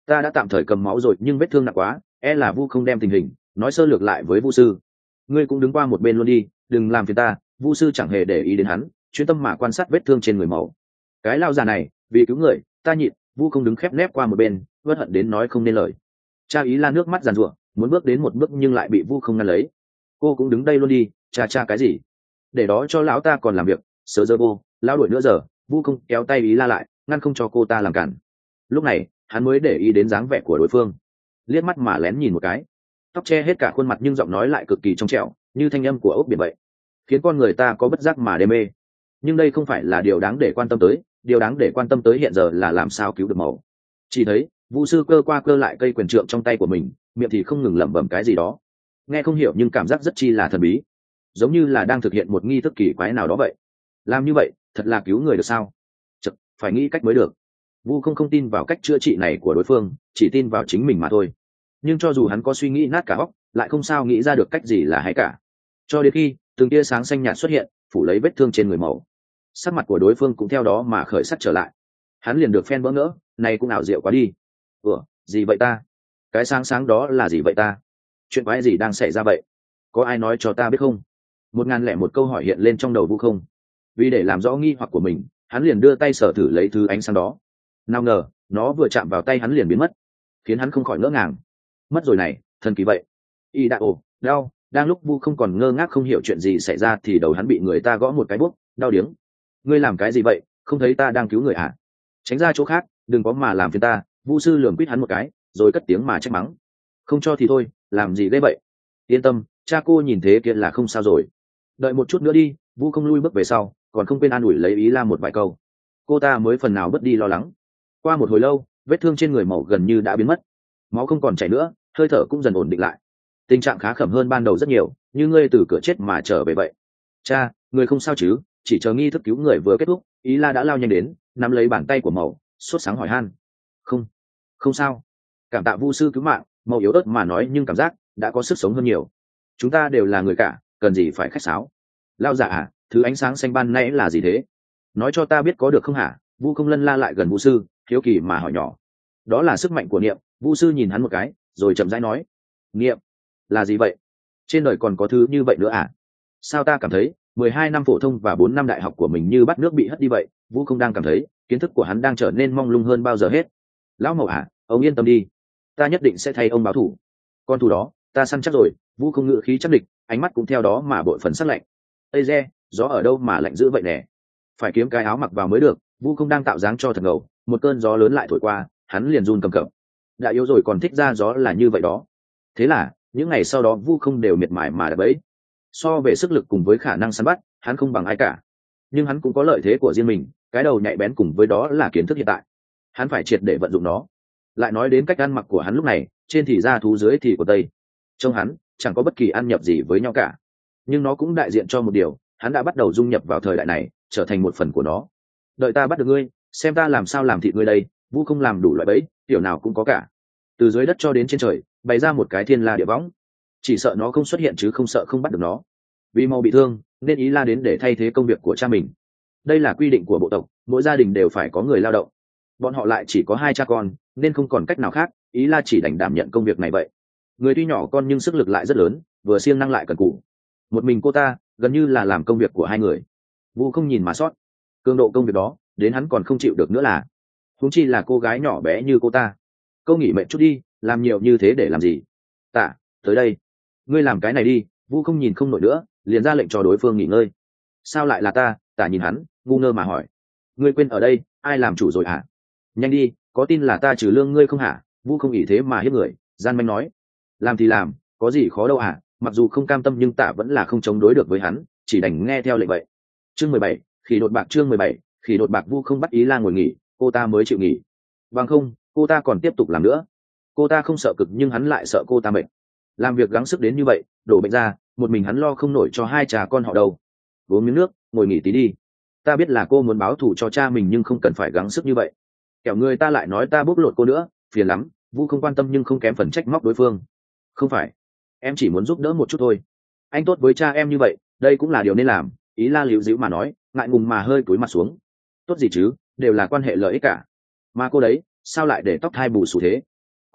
ta đã tạm thời cầm máu rồi nhưng vết thương nặng quá, e là vu không đem tình hình nói sơ lược lại với vu sư. Ngươi cũng đứng qua một bên luôn đi, đừng làm phiền ta. Vu sư chẳng hề để ý đến hắn, chuyên tâm mà quan sát vết thương trên người màu. Cái lao già này vì cứu người ta nhịn. Vu không đứng khép nép qua một bên, vất hận đến nói không nên lời. Cha Ý La nước mắt giàn giụa, muốn bước đến một bước nhưng lại bị Vu không ngăn lấy. Cô cũng đứng đây luôn đi, cha cha cái gì, để đó cho lão ta còn làm việc. Sớ dơ vô lão đuổi nữa giờ. Vu không kéo tay Ý La lại, ngăn không cho cô ta làm cản. Lúc này hắn mới để ý đến dáng vẻ của đối phương, liếc mắt mà lén nhìn một cái. Tóc che hết cả khuôn mặt nhưng giọng nói lại cực kỳ trong trẻo, như thanh âm của ốc biển vậy, khiến con người ta có bất giác mà đê mê. Nhưng đây không phải là điều đáng để quan tâm tới. Điều đáng để quan tâm tới hiện giờ là làm sao cứu được màu. Chỉ thấy Vu sư cơ qua cơ lại cây quyền trượng trong tay của mình, miệng thì không ngừng lẩm bẩm cái gì đó, nghe không hiểu nhưng cảm giác rất chi là thần bí, giống như là đang thực hiện một nghi thức kỳ quái nào đó vậy. Làm như vậy thật là cứu người được sao? Chật, phải nghĩ cách mới được. Vu không không tin vào cách chữa trị này của đối phương, chỉ tin vào chính mình mà thôi. Nhưng cho dù hắn có suy nghĩ nát cả óc, lại không sao nghĩ ra được cách gì là hay cả. Cho đến khi từng tia sáng xanh nhạt xuất hiện, phủ lấy vết thương trên người màu, sắc mặt của đối phương cũng theo đó mà khởi sắc trở lại. Hắn liền được phen bỡ ngỡ, này cũng ảo diệu quá đi. Ủa, gì vậy ta? Cái sáng sáng đó là gì vậy ta? Chuyện quái gì đang xảy ra vậy? Có ai nói cho ta biết không? Một ngàn lẻ một câu hỏi hiện lên trong đầu Vu không. Vì để làm rõ nghi hoặc của mình, hắn liền đưa tay sờ thử lấy thứ ánh sáng đó. Nào ngờ nó vừa chạm vào tay hắn liền biến mất, khiến hắn không khỏi ngỡ ngàng. Mất rồi này, thần kỳ vậy. Y đã ồ đau. Đang lúc Vu không còn ngơ ngác không hiểu chuyện gì xảy ra thì đầu hắn bị người ta gõ một cái buốc, đau điếng. Ngươi làm cái gì vậy? Không thấy ta đang cứu người à? Tránh ra chỗ khác, đừng có mà làm phiền ta. Vu sư lườm quýt hắn một cái, rồi cất tiếng mà trách mắng. Không cho thì thôi, làm gì ghê vậy? Yên tâm, cha cô nhìn thế kia là không sao rồi. Đợi một chút nữa đi. Vu không lui bước về sau, còn không quên an ủi lấy Ý La một vài câu. Cô ta mới phần nào bớt đi lo lắng. Qua một hồi lâu, vết thương trên người màu gần như đã biến mất, máu không còn chảy nữa, hơi thở cũng dần ổn định lại. Tình trạng khá khẩm hơn ban đầu rất nhiều, như ngươi từ cửa chết mà trở về vậy. Cha, người không sao chứ? Chỉ chờ nghi thức cứu người vừa kết thúc, Ý La đã lao nhanh đến, nắm lấy bàn tay của màu, sốt sáng hỏi han. Không, không sao. Cảm tạ Vu sư cứu mạng. Màu yếu ớt mà nói nhưng cảm giác đã có sức sống hơn nhiều. Chúng ta đều là người cả, cần gì phải khách sáo. Lao giả à, thứ ánh sáng xanh ban nãy là gì thế? Nói cho ta biết có được không hả? Vu không lân la lại gần Vu sư, hiếu kỳ mà hỏi nhỏ. Đó là sức mạnh của niệm. Vu sư nhìn hắn một cái, rồi chậm rãi nói. Niệm là gì vậy? Trên đời còn có thứ như vậy nữa à? Sao ta cảm thấy mười hai năm phổ thông và bốn năm đại học của mình như bắt nước bị hất đi vậy. Vu không đang cảm thấy kiến thức của hắn đang trở nên mong lung hơn bao giờ hết. Lão mậu à, ông yên tâm đi, ta nhất định sẽ thay ông báo thủ. Con thù đó ta săn chắc rồi. Vu không ngự khí chắc địch, ánh mắt cũng theo đó mà bội phần sắc lạnh. Ây re, gió ở đâu mà lạnh dữ vậy nè? Phải kiếm cái áo mặc vào mới được. Vu không đang tạo dáng cho thật ngầu, một cơn gió lớn lại thổi qua, hắn liền run cầm cập. Đã yếu rồi còn thích ra gió là như vậy đó. Thế là những ngày sau đó Vu không đều miệt mài mà đập bẫy. So về sức lực cùng với khả năng săn bắt, hắn không bằng ai cả. Nhưng hắn cũng có lợi thế của riêng mình, cái đầu nhạy bén cùng với đó là kiến thức hiện tại. Hắn phải triệt để vận dụng nó. Lại nói đến cách ăn mặc của hắn lúc này, trên thì da thú dưới thì của tây. Trông hắn chẳng có bất kỳ ăn nhập gì với nhau cả. Nhưng nó cũng đại diện cho một điều, hắn đã bắt đầu dung nhập vào thời đại này, trở thành một phần của nó. Đợi ta bắt được ngươi, xem ta làm sao làm thịt ngươi đây. Vu không làm đủ loại bẫy, kiểu nào cũng có cả. Từ dưới đất cho đến trên trời, bày ra một cái thiên la địa võng. Chỉ sợ nó không xuất hiện chứ không sợ không bắt được nó. Vì mau bị thương nên Ý La đến để thay thế công việc của cha mình. Đây là quy định của bộ tộc, mỗi gia đình đều phải có người lao động. Bọn họ lại chỉ có hai cha con nên không còn cách nào khác, Ý La chỉ đành đảm nhận công việc này vậy. Người tuy nhỏ con nhưng sức lực lại rất lớn, vừa siêng năng lại cần cù. Một mình cô ta gần như là làm công việc của hai người. Vu không nhìn mà sót. Cường độ công việc đó đến hắn còn không chịu được nữa là, huống chi là cô gái nhỏ bé như cô ta. Câu nghỉ mệt chút đi, làm nhiều như thế để làm gì? Tạ, tới đây, ngươi làm cái này đi. Vu không nhìn không nổi nữa, liền ra lệnh cho đối phương nghỉ ngơi. Sao lại là ta? Tạ nhìn hắn ngu ngơ mà hỏi. Ngươi quên ở đây ai làm chủ rồi hả? Nhanh đi, có tin là ta trừ lương ngươi không hả? Vu không ỷ thế mà hiếp người, gian manh nói. Làm thì làm, có gì khó đâu hả? Mặc dù không cam tâm nhưng Tạ vẫn là không chống đối được với hắn, chỉ đành nghe theo lệnh vậy. Chương mười bảy, khi đột bạc. Chương mười bảy, khi đột bạc. Vu không bắt Ý La ngồi nghỉ, cô ta mới chịu nghỉ. Bằng không cô ta còn tiếp tục làm nữa. Cô ta không sợ cực nhưng hắn lại sợ cô ta mệt. Làm việc gắng sức đến như vậy, đổ bệnh ra, một mình hắn lo không nổi cho hai cha con họ đâu. Uống miếng nước, ngồi nghỉ tí đi. Ta biết là cô muốn báo thù cho cha mình nhưng không cần phải gắng sức như vậy. Kẻo người ta lại nói ta bóc lột cô nữa, phiền lắm. Vu không quan tâm nhưng không kém phần trách móc đối phương. Không phải, em chỉ muốn giúp đỡ một chút thôi. Anh tốt với cha em như vậy, đây cũng là điều nên làm. Ý La líu díu mà nói, ngại ngùng mà hơi cúi mặt xuống. Tốt gì chứ, đều là quan hệ lợi ích cả. Mà cô đấy, sao lại để tóc thai bù xù thế?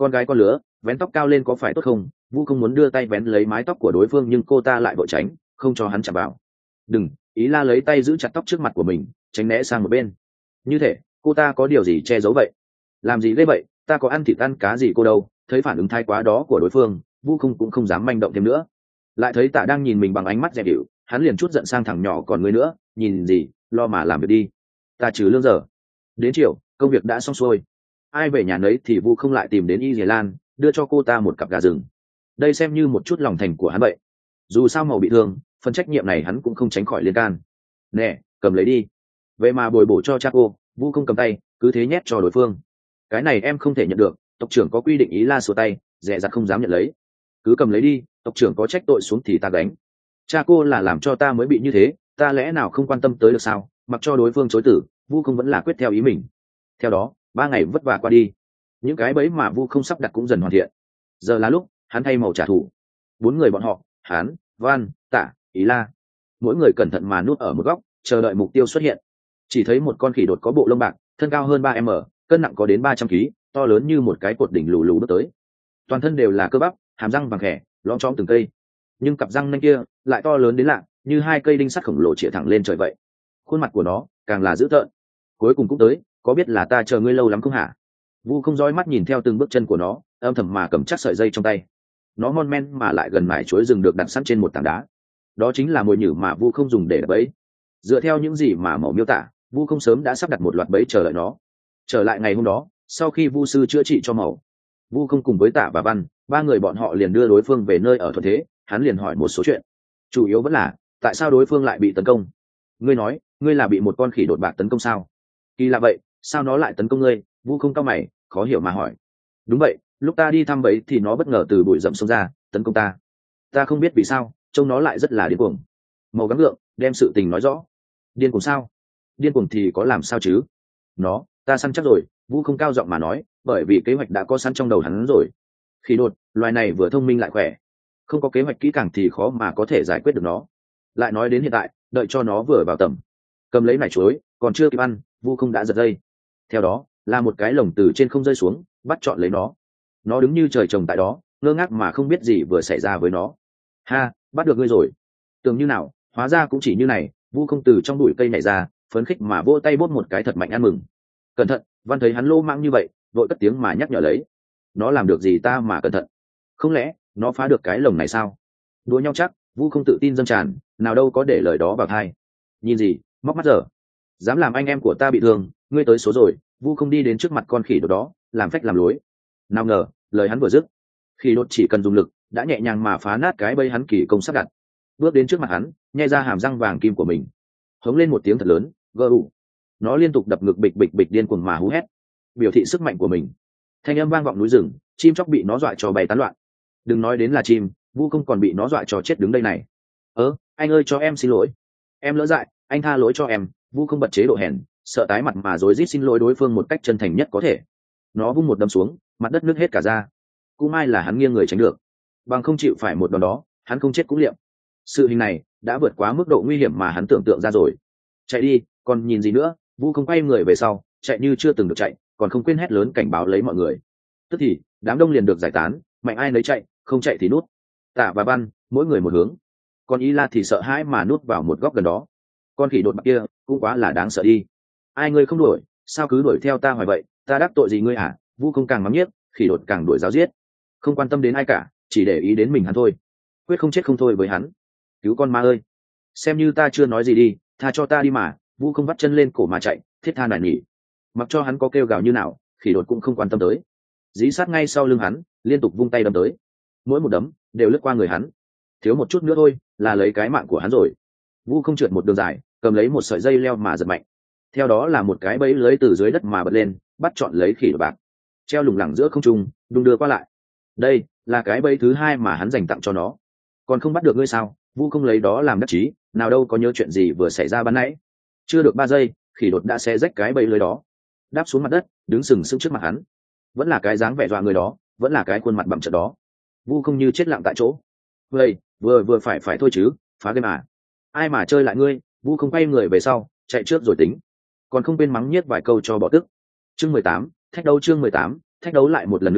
con gái con lứa vén tóc cao lên có phải tốt không? Vu không muốn đưa tay vén lấy mái tóc của đối phương nhưng cô ta lại vội tránh, không cho hắn chạm vào. Đừng! Ý La lấy tay giữ chặt tóc trước mặt của mình, tránh né sang một bên. Như thể cô ta có điều gì che giấu vậy. Làm gì ghê vậy, ta có ăn thịt ăn cá gì cô đâu. Thấy phản ứng thái quá đó của đối phương, Vu không cũng không dám manh động thêm nữa. Lại thấy Tạ đang nhìn mình bằng ánh mắt dè dịu, hắn liền chút giận sang thằng nhỏ còn ngươi nữa, nhìn gì, lo mà làm việc đi. Ta trừ lương giờ. Đến chiều, công việc đã xong xuôi. Ai về nhà nấy thì Vu không lại tìm đến Y Dìa Lan, đưa cho cô ta một cặp gà rừng. Đây xem như một chút lòng thành của hắn vậy. Dù sao màu bị thương, phần trách nhiệm này hắn cũng không tránh khỏi liên can. Nè, cầm lấy đi. Vậy mà bồi bổ cho cha cô, Vu không cầm tay, cứ thế nhét cho đối phương. Cái này em không thể nhận được, tộc trưởng có quy định. Ý La sổ tay, dè dặt không dám nhận lấy. Cứ cầm lấy đi, tộc trưởng có trách tội xuống thì ta gánh. Cha cô là làm cho ta mới bị như thế, ta lẽ nào không quan tâm tới được sao? Mặc cho đối phương chối tử, Vu không vẫn là quyết theo ý mình. Theo đó, ba ngày vất vả qua đi, những cái bẫy mà Vu không sắp đặt cũng dần hoàn thiện. Giờ là lúc hắn thay màu trả thù. Bốn người bọn họ, hắn, Văn, Tạ, Ý La, mỗi người cẩn thận mà núp ở một góc, chờ đợi mục tiêu xuất hiện. Chỉ thấy một con khỉ đột có bộ lông bạc, thân cao hơn ba mét, cân nặng có đến ba trăm ki lô gam, to lớn như một cái cột đỉnh lù lù bước tới. Toàn thân đều là cơ bắp, hàm răng bằng khẻ, lõm chóm từng cây, nhưng cặp răng nanh kia lại to lớn đến lạ, như hai cây đinh sắt khổng lồ chĩa thẳng lên trời vậy. Khuôn mặt của nó càng là dữ tợn. Cuối cùng cũng tới, có biết là ta chờ ngươi lâu lắm không hả? Vu không dõi mắt nhìn theo từng bước chân của nó, âm thầm mà cầm chắc sợi dây trong tay. Nó mon men mà lại gần mải chuối rừng được đặt sẵn trên một tảng đá. Đó chính là mồi nhử mà Vu không dùng để đập bẫy. Dựa theo những gì mà mẫu miêu tả, Vu không sớm đã sắp đặt một loạt bẫy chờ đợi nó. Trở lại ngày hôm đó, sau khi Vu sư chữa trị cho mẫu, Vu không cùng với Tạ và Văn, ba người bọn họ liền đưa đối phương về nơi ở thuận thế. Hắn liền hỏi một số chuyện, chủ yếu vẫn là tại sao đối phương lại bị tấn công. Ngươi nói ngươi là bị một con khỉ đột bạc tấn công sao? Kỳ lạ vậy, sao nó lại tấn công ngươi? Vu không cau mày, khó hiểu mà hỏi. Đúng vậy, lúc ta đi thăm bẫy thì nó bất ngờ từ bụi rậm xông ra, tấn công ta. Ta không biết vì sao, trông nó lại rất là điên cuồng. Màu gắng gượng, đem sự tình nói rõ. Điên cuồng sao? Điên cuồng thì có làm sao chứ? Nó, ta săn chắc rồi. Vu không cao giọng mà nói, bởi vì kế hoạch đã có sẵn trong đầu hắn rồi. Khỉ đột, loài này vừa thông minh lại khỏe, không có kế hoạch kỹ càng thì khó mà có thể giải quyết được nó. Lại nói đến hiện tại, đợi cho nó vừa vào tầm, cầm lấy nải chuối, còn chưa kịp ăn, Vu không đã giật dây. Theo đó là một cái lồng từ trên không rơi xuống, bắt trọn lấy nó. Nó đứng như trời trồng tại đó, ngơ ngác mà không biết gì vừa xảy ra với nó. Ha, bắt được ngươi rồi. Tưởng như nào, hóa ra cũng chỉ như này. Vu không từ trong bụi cây nhảy ra, phấn khích mà vỗ tay bốt một cái thật mạnh ăn mừng. Cẩn thận! Văn thấy hắn lô mang như vậy, vội cất tiếng mà nhắc nhở lấy. Nó làm được gì ta mà cẩn thận? Không lẽ nó phá được cái lồng này sao? Đùa nhau chắc. Vu không tự tin dâng tràn, nào đâu có để lời đó vào thai. Nhìn gì, móc mắt giờ. Dám làm anh em của ta bị thương, ngươi tới số rồi. Vu không đi đến trước mặt con khỉ đột đó, làm phách làm lối. Nào ngờ lời hắn vừa dứt, khỉ đột chỉ cần dùng lực đã nhẹ nhàng mà phá nát cái bẫy hắn kỳ công sắp đặt. Bước đến trước mặt hắn, nhai ra hàm răng vàng kim của mình, hống lên một tiếng thật lớn, gơ ủ. Nó liên tục đập ngực bịch bịch bịch điên cuồng mà hú hét, biểu thị sức mạnh của mình. Thanh âm vang vọng núi rừng, chim chóc bị nó dọa cho bay tán loạn. Đừng nói đến là chim, Vu không còn bị nó dọa cho chết đứng đây này. Ơ, anh ơi cho em xin lỗi, em lỡ dại, anh tha lỗi cho em. Vu không bật chế độ hèn, sợ tái mặt mà rối rít xin lỗi đối phương một cách chân thành nhất có thể. Nó vung một đấm xuống, mặt đất nứt hết cả ra. Cũng may là hắn nghiêng người tránh được, bằng không chịu phải một đòn đó, hắn không chết cũng liệm. Sự hình này đã vượt quá mức độ nguy hiểm mà hắn tưởng tượng ra rồi. Chạy đi, còn nhìn gì nữa? Vu không quay người về sau, chạy như chưa từng được chạy, còn không quên hét lớn cảnh báo lấy mọi người. Tức thì đám đông liền được giải tán, mạnh ai nấy chạy, không chạy thì nút. Tạ và Văn mỗi người một hướng, còn Y La thì sợ hãi mà nút vào một góc gần đó. Con khỉ đột bạc kia cũng quá là đáng sợ đi. Ai ngươi không đuổi, sao cứ đuổi theo ta hoài vậy? Ta đắc tội gì ngươi hả? Vu không càng mắng nhiếc, khỉ đột càng đuổi giáo giết, không quan tâm đến ai cả, chỉ để ý đến mình hắn thôi. Quyết không chết không thôi với hắn. Cứu con ma ơi, xem như ta chưa nói gì đi, tha cho ta đi mà. Vu không vắt chân lên cổ mà chạy, thiết tha nài nỉ. Mặc cho hắn có kêu gào như nào, khỉ đột cũng không quan tâm tới, dí sát ngay sau lưng hắn, liên tục vung tay đâm tới. Mỗi một đấm đều lướt qua người hắn, thiếu một chút nữa thôi là lấy cái mạng của hắn rồi. Vu không trượt một đường dài, cầm lấy một sợi dây leo mà giật mạnh. Theo đó là một cái bẫy lưới từ dưới đất mà bật lên, bắt trọn lấy khỉ đột bạc, treo lủng lẳng giữa không trung, đung đưa qua lại. Đây là cái bẫy thứ hai mà hắn dành tặng cho nó. Còn không bắt được ngươi sao? Vu không lấy đó làm đắc chí, nào đâu có nhớ chuyện gì vừa xảy ra ban nãy. Chưa được ba giây, khỉ đột đã xé rách cái bẫy lưới đó, đáp xuống mặt đất, đứng sừng sững trước mặt hắn. Vẫn là cái dáng vẻ dọa người đó, vẫn là cái khuôn mặt bặm trợn đó. Vu không như chết lặng tại chỗ. Vậy vừa vừa phải phải thôi chứ, phá game mà. Ai mà chơi lại ngươi? Vu không quay người về sau, chạy trước rồi tính, còn không quên mắng nhiếc vài câu cho bỏ tức. Chương mười tám, thách đấu. Chương mười tám, thách đấu lại một lần nữa.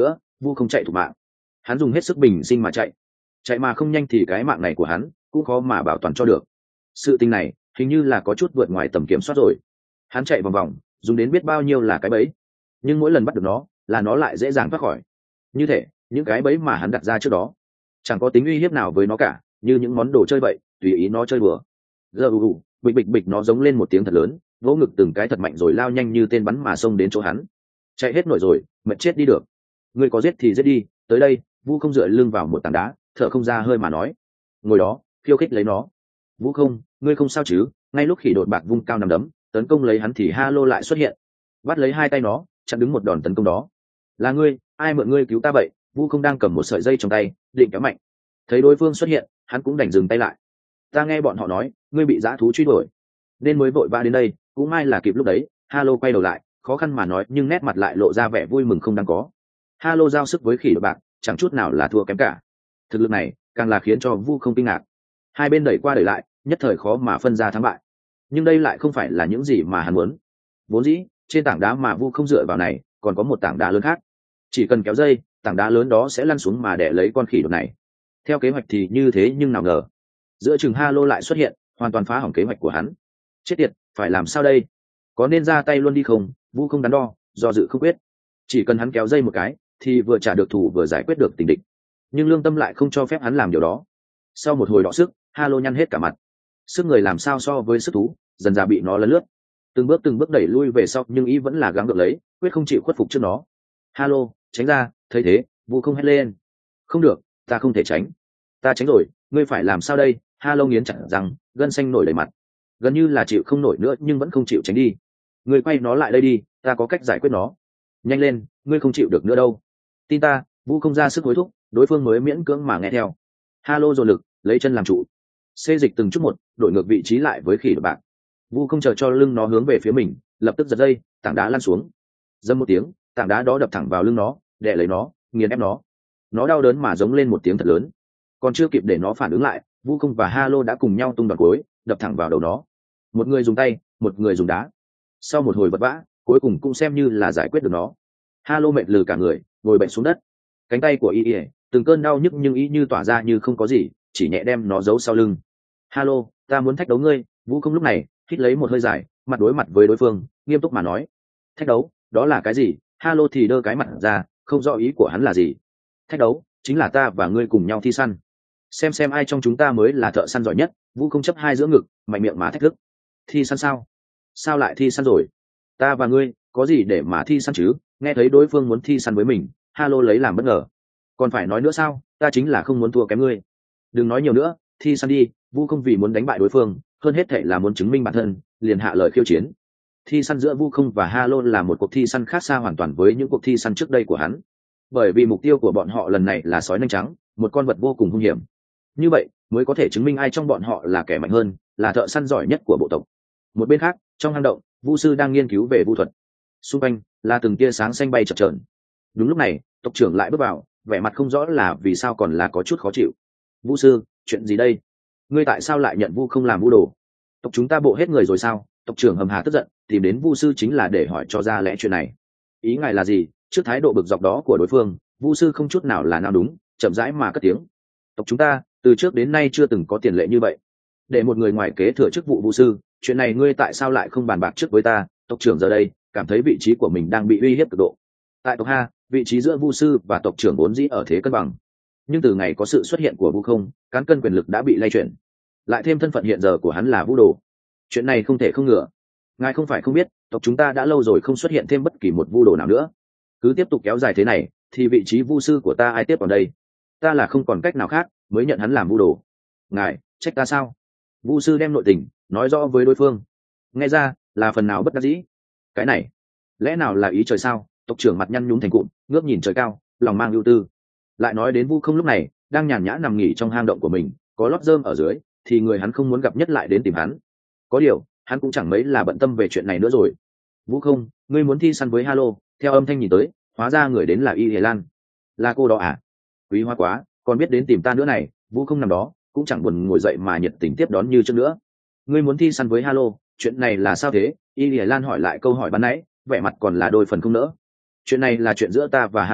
vu không chạy thủ mạng. Hắn dùng hết sức bình sinh mà chạy, chạy mà không nhanh thì cái mạng này của hắn cũng khó mà bảo toàn cho được. Sự tình này hình như là có chút vượt ngoài tầm kiểm soát rồi. Hắn chạy vòng vòng, dùng đến biết bao nhiêu là cái bẫy, nhưng mỗi lần bắt được nó là nó lại dễ dàng thoát khỏi. Như thể những cái bẫy mà hắn đặt ra trước đó chẳng có tính uy hiếp nào với nó cả, như những món đồ chơi vậy, tùy ý nó chơi bừa. Giờ ù ù, bịch bịch bịch, nó giống lên một tiếng thật lớn, vỗ ngực từng cái thật mạnh rồi lao nhanh như tên bắn mà xông đến chỗ hắn. Chạy hết nổi rồi, mệt chết đi được. Ngươi có giết thì giết đi, tới đây. Vu không dựa lưng vào một tảng đá, thở không ra hơi mà nói. Ngồi đó, khiêu khích lấy nó. Vũ không, ngươi không sao chứ? Ngay lúc khỉ đột bạc vung cao nằm đấm tấn công lấy hắn thì Halo lại xuất hiện, bắt lấy hai tay nó, chặn đứng một đòn tấn công đó. Là ngươi? Ai mượn ngươi cứu ta vậy? Vu không đang cầm một sợi dây trong tay, định kéo mạnh. Thấy đối phương xuất hiện, hắn cũng đành dừng tay lại. Ta nghe bọn họ nói, ngươi bị dã thú truy đuổi, nên mới vội vã đến đây. Cũng may là kịp lúc đấy. Halo quay đầu lại, khó khăn mà nói, nhưng nét mặt lại lộ ra vẻ vui mừng không đáng có. Halo giao sức với khỉ đột bạc, chẳng chút nào là thua kém cả. Thực lực này càng là khiến cho Vu không kinh ngạc. Hai bên đẩy qua đẩy lại, nhất thời khó mà phân ra thắng bại. Nhưng đây lại không phải là những gì mà hắn muốn. Vốn dĩ trên tảng đá mà Vu không dựa vào này còn có một tảng đá lớn khác, chỉ cần kéo dây, tảng đá lớn đó sẽ lăn xuống mà đè lấy con khỉ đột này. Theo kế hoạch thì như thế, nhưng nào ngờ giữa chừng Halo lại xuất hiện, hoàn toàn phá hỏng kế hoạch của hắn. Chết tiệt, phải làm sao đây? Có nên ra tay luôn đi không? Vu không đắn đo, do dự không quyết. Chỉ cần hắn kéo dây một cái thì vừa trả được thù vừa giải quyết được tình địch, nhưng lương tâm lại không cho phép hắn làm điều đó. Sau một hồi đọ sức, Halo nhăn hết cả mặt. Sức người làm sao so với sức thú, dần dà bị nó lấn lướt, từng bước từng bước đẩy lui về sau, nhưng ý vẫn là gắng gượng lấy, quyết không chịu khuất phục trước nó. Halo, tránh ra! Thấy thế, Vu không hét lên. Không được, ta không thể tránh. Ta tránh rồi, ngươi phải làm sao đây? Halo nghiến chặt răng, gân xanh nổi đầy mặt, gần như là chịu không nổi nữa nhưng vẫn không chịu tránh đi. Ngươi quay nó lại đây đi, ta có cách giải quyết nó. Nhanh lên, ngươi không chịu được nữa đâu. Tin ta. Vu không ra sức hối thúc, đối phương mới miễn cưỡng mà nghe theo. Halo dồn lực, lấy chân làm trụ, xê dịch từng chút một, đổi ngược vị trí lại với khỉ đột bạc. Vu không chờ cho lưng nó hướng về phía mình, lập tức giật dây, tảng đá lăn xuống. Dâm một tiếng, tảng đá đó đập thẳng vào lưng nó, đè lấy nó, nghiền ép nó. Nó đau đớn mà giống lên một tiếng thật lớn. Còn chưa kịp để nó phản ứng lại, Vu không và Halo đã cùng nhau tung đòn cuối, đập thẳng vào đầu nó. Một người dùng tay, một người dùng đá. Sau một hồi vật vã, cuối cùng cũng xem như là giải quyết được nó. Halo mệt lừ cả người, ngồi bệnh xuống đất. Cánh tay của y y từng cơn đau nhức nhưng ý như tỏa ra như không có gì, chỉ nhẹ đem nó giấu sau lưng. Halo, ta muốn thách đấu ngươi. Vũ không lúc này hít lấy một hơi dài, mặt đối mặt với đối phương, nghiêm túc mà nói. Thách đấu? Đó là cái gì? Halo thì đơ cái mặt ra, không rõ ý của hắn là gì. Thách đấu chính là ta và ngươi cùng nhau thi săn, xem xem ai trong chúng ta mới là thợ săn giỏi nhất. Vũ không chấp hai giữa ngực, mạnh miệng mà thách thức. Thi săn sao? Sao lại thi săn rồi? Ta và ngươi có gì để mà thi săn chứ? Nghe thấy đối phương muốn thi săn với mình, Halo lấy làm bất ngờ. Còn phải nói nữa sao? Ta chính là không muốn thua kém ngươi. Đừng nói nhiều nữa, thi săn đi. Vu không vì muốn đánh bại đối phương, hơn hết thảy là muốn chứng minh bản thân, liền hạ lời khiêu chiến. Thi săn giữa Vu không và Halo là một cuộc thi săn khác xa hoàn toàn với những cuộc thi săn trước đây của hắn, bởi vì mục tiêu của bọn họ lần này là sói nanh trắng, một con vật vô cùng hung hiểm. Như vậy mới có thể chứng minh ai trong bọn họ là kẻ mạnh hơn, là thợ săn giỏi nhất của bộ tộc. Một bên khác, trong hang động, Vu sư đang nghiên cứu về vu thuật. Xung quanh là từng tia sáng xanh bay chập chờn. Đúng lúc này, tộc trưởng lại bước vào, vẻ mặt không rõ là vì sao còn là có chút khó chịu. Vu sư, chuyện gì đây? Ngươi tại sao lại nhận Vu không làm vu đồ? Tộc chúng ta bộ hết người rồi sao? Tộc trưởng hầm hà tức giận, tìm đến Vu sư chính là để hỏi cho ra lẽ chuyện này. Ý ngài là gì? Trước thái độ bực dọc đó của đối phương, Vu sư không chút nào là nào đúng, chậm rãi mà cất tiếng. Tộc chúng ta từ trước đến nay chưa từng có tiền lệ như vậy, để một người ngoài kế thừa chức vụ Vu sư. Chuyện này ngươi tại sao lại không bàn bạc trước với ta? Tộc trưởng giờ đây cảm thấy vị trí của mình đang bị uy hiếp cực độ. Tại tộc Ha, vị trí giữa Vu sư và tộc trưởng vốn dĩ ở thế cân bằng, nhưng từ ngày có sự xuất hiện của Vu không, cán cân quyền lực đã bị lay chuyển, lại thêm thân phận hiện giờ của hắn là vu đồ, chuyện này không thể không ngờ. Ngài không phải không biết, tộc chúng ta đã lâu rồi không xuất hiện thêm bất kỳ một vu đồ nào nữa. Cứ tiếp tục kéo dài thế này thì vị trí vu sư của ta ai tiếp vào đây? Ta là không còn cách nào khác mới nhận hắn làm vu đồ. Ngài trách ta sao? Vu sư đem nội tình nói rõ với đối phương, nghe ra là phần nào bất đắc dĩ. Cái này lẽ nào là ý trời sao? Tộc trưởng mặt nhăn nhúm thành cụm, ngước nhìn trời cao, lòng mang ưu tư. Lại nói đến Vu không lúc này đang nhàn nhã nằm nghỉ trong hang động của mình, có lót rơm ở dưới, thì người hắn không muốn gặp nhất lại đến tìm hắn. Có điều hắn cũng chẳng mấy là bận tâm về chuyện này nữa rồi. Vu không, ngươi muốn thi săn với Halo? Theo âm thanh nhìn tới, hóa ra người đến là Y Hề Lan. Là cô đó à? Quý hóa quá, còn biết đến tìm ta nữa này. Vu không nằm đó cũng chẳng buồn ngồi dậy mà nhiệt tình tiếp đón như trước nữa. Ngươi muốn thi săn với Halo, chuyện này là sao thế? Y Hề Lan hỏi lại câu hỏi ban nãy, vẻ mặt còn là đôi phần không nỡ. Chuyện này là chuyện giữa ta và Halo,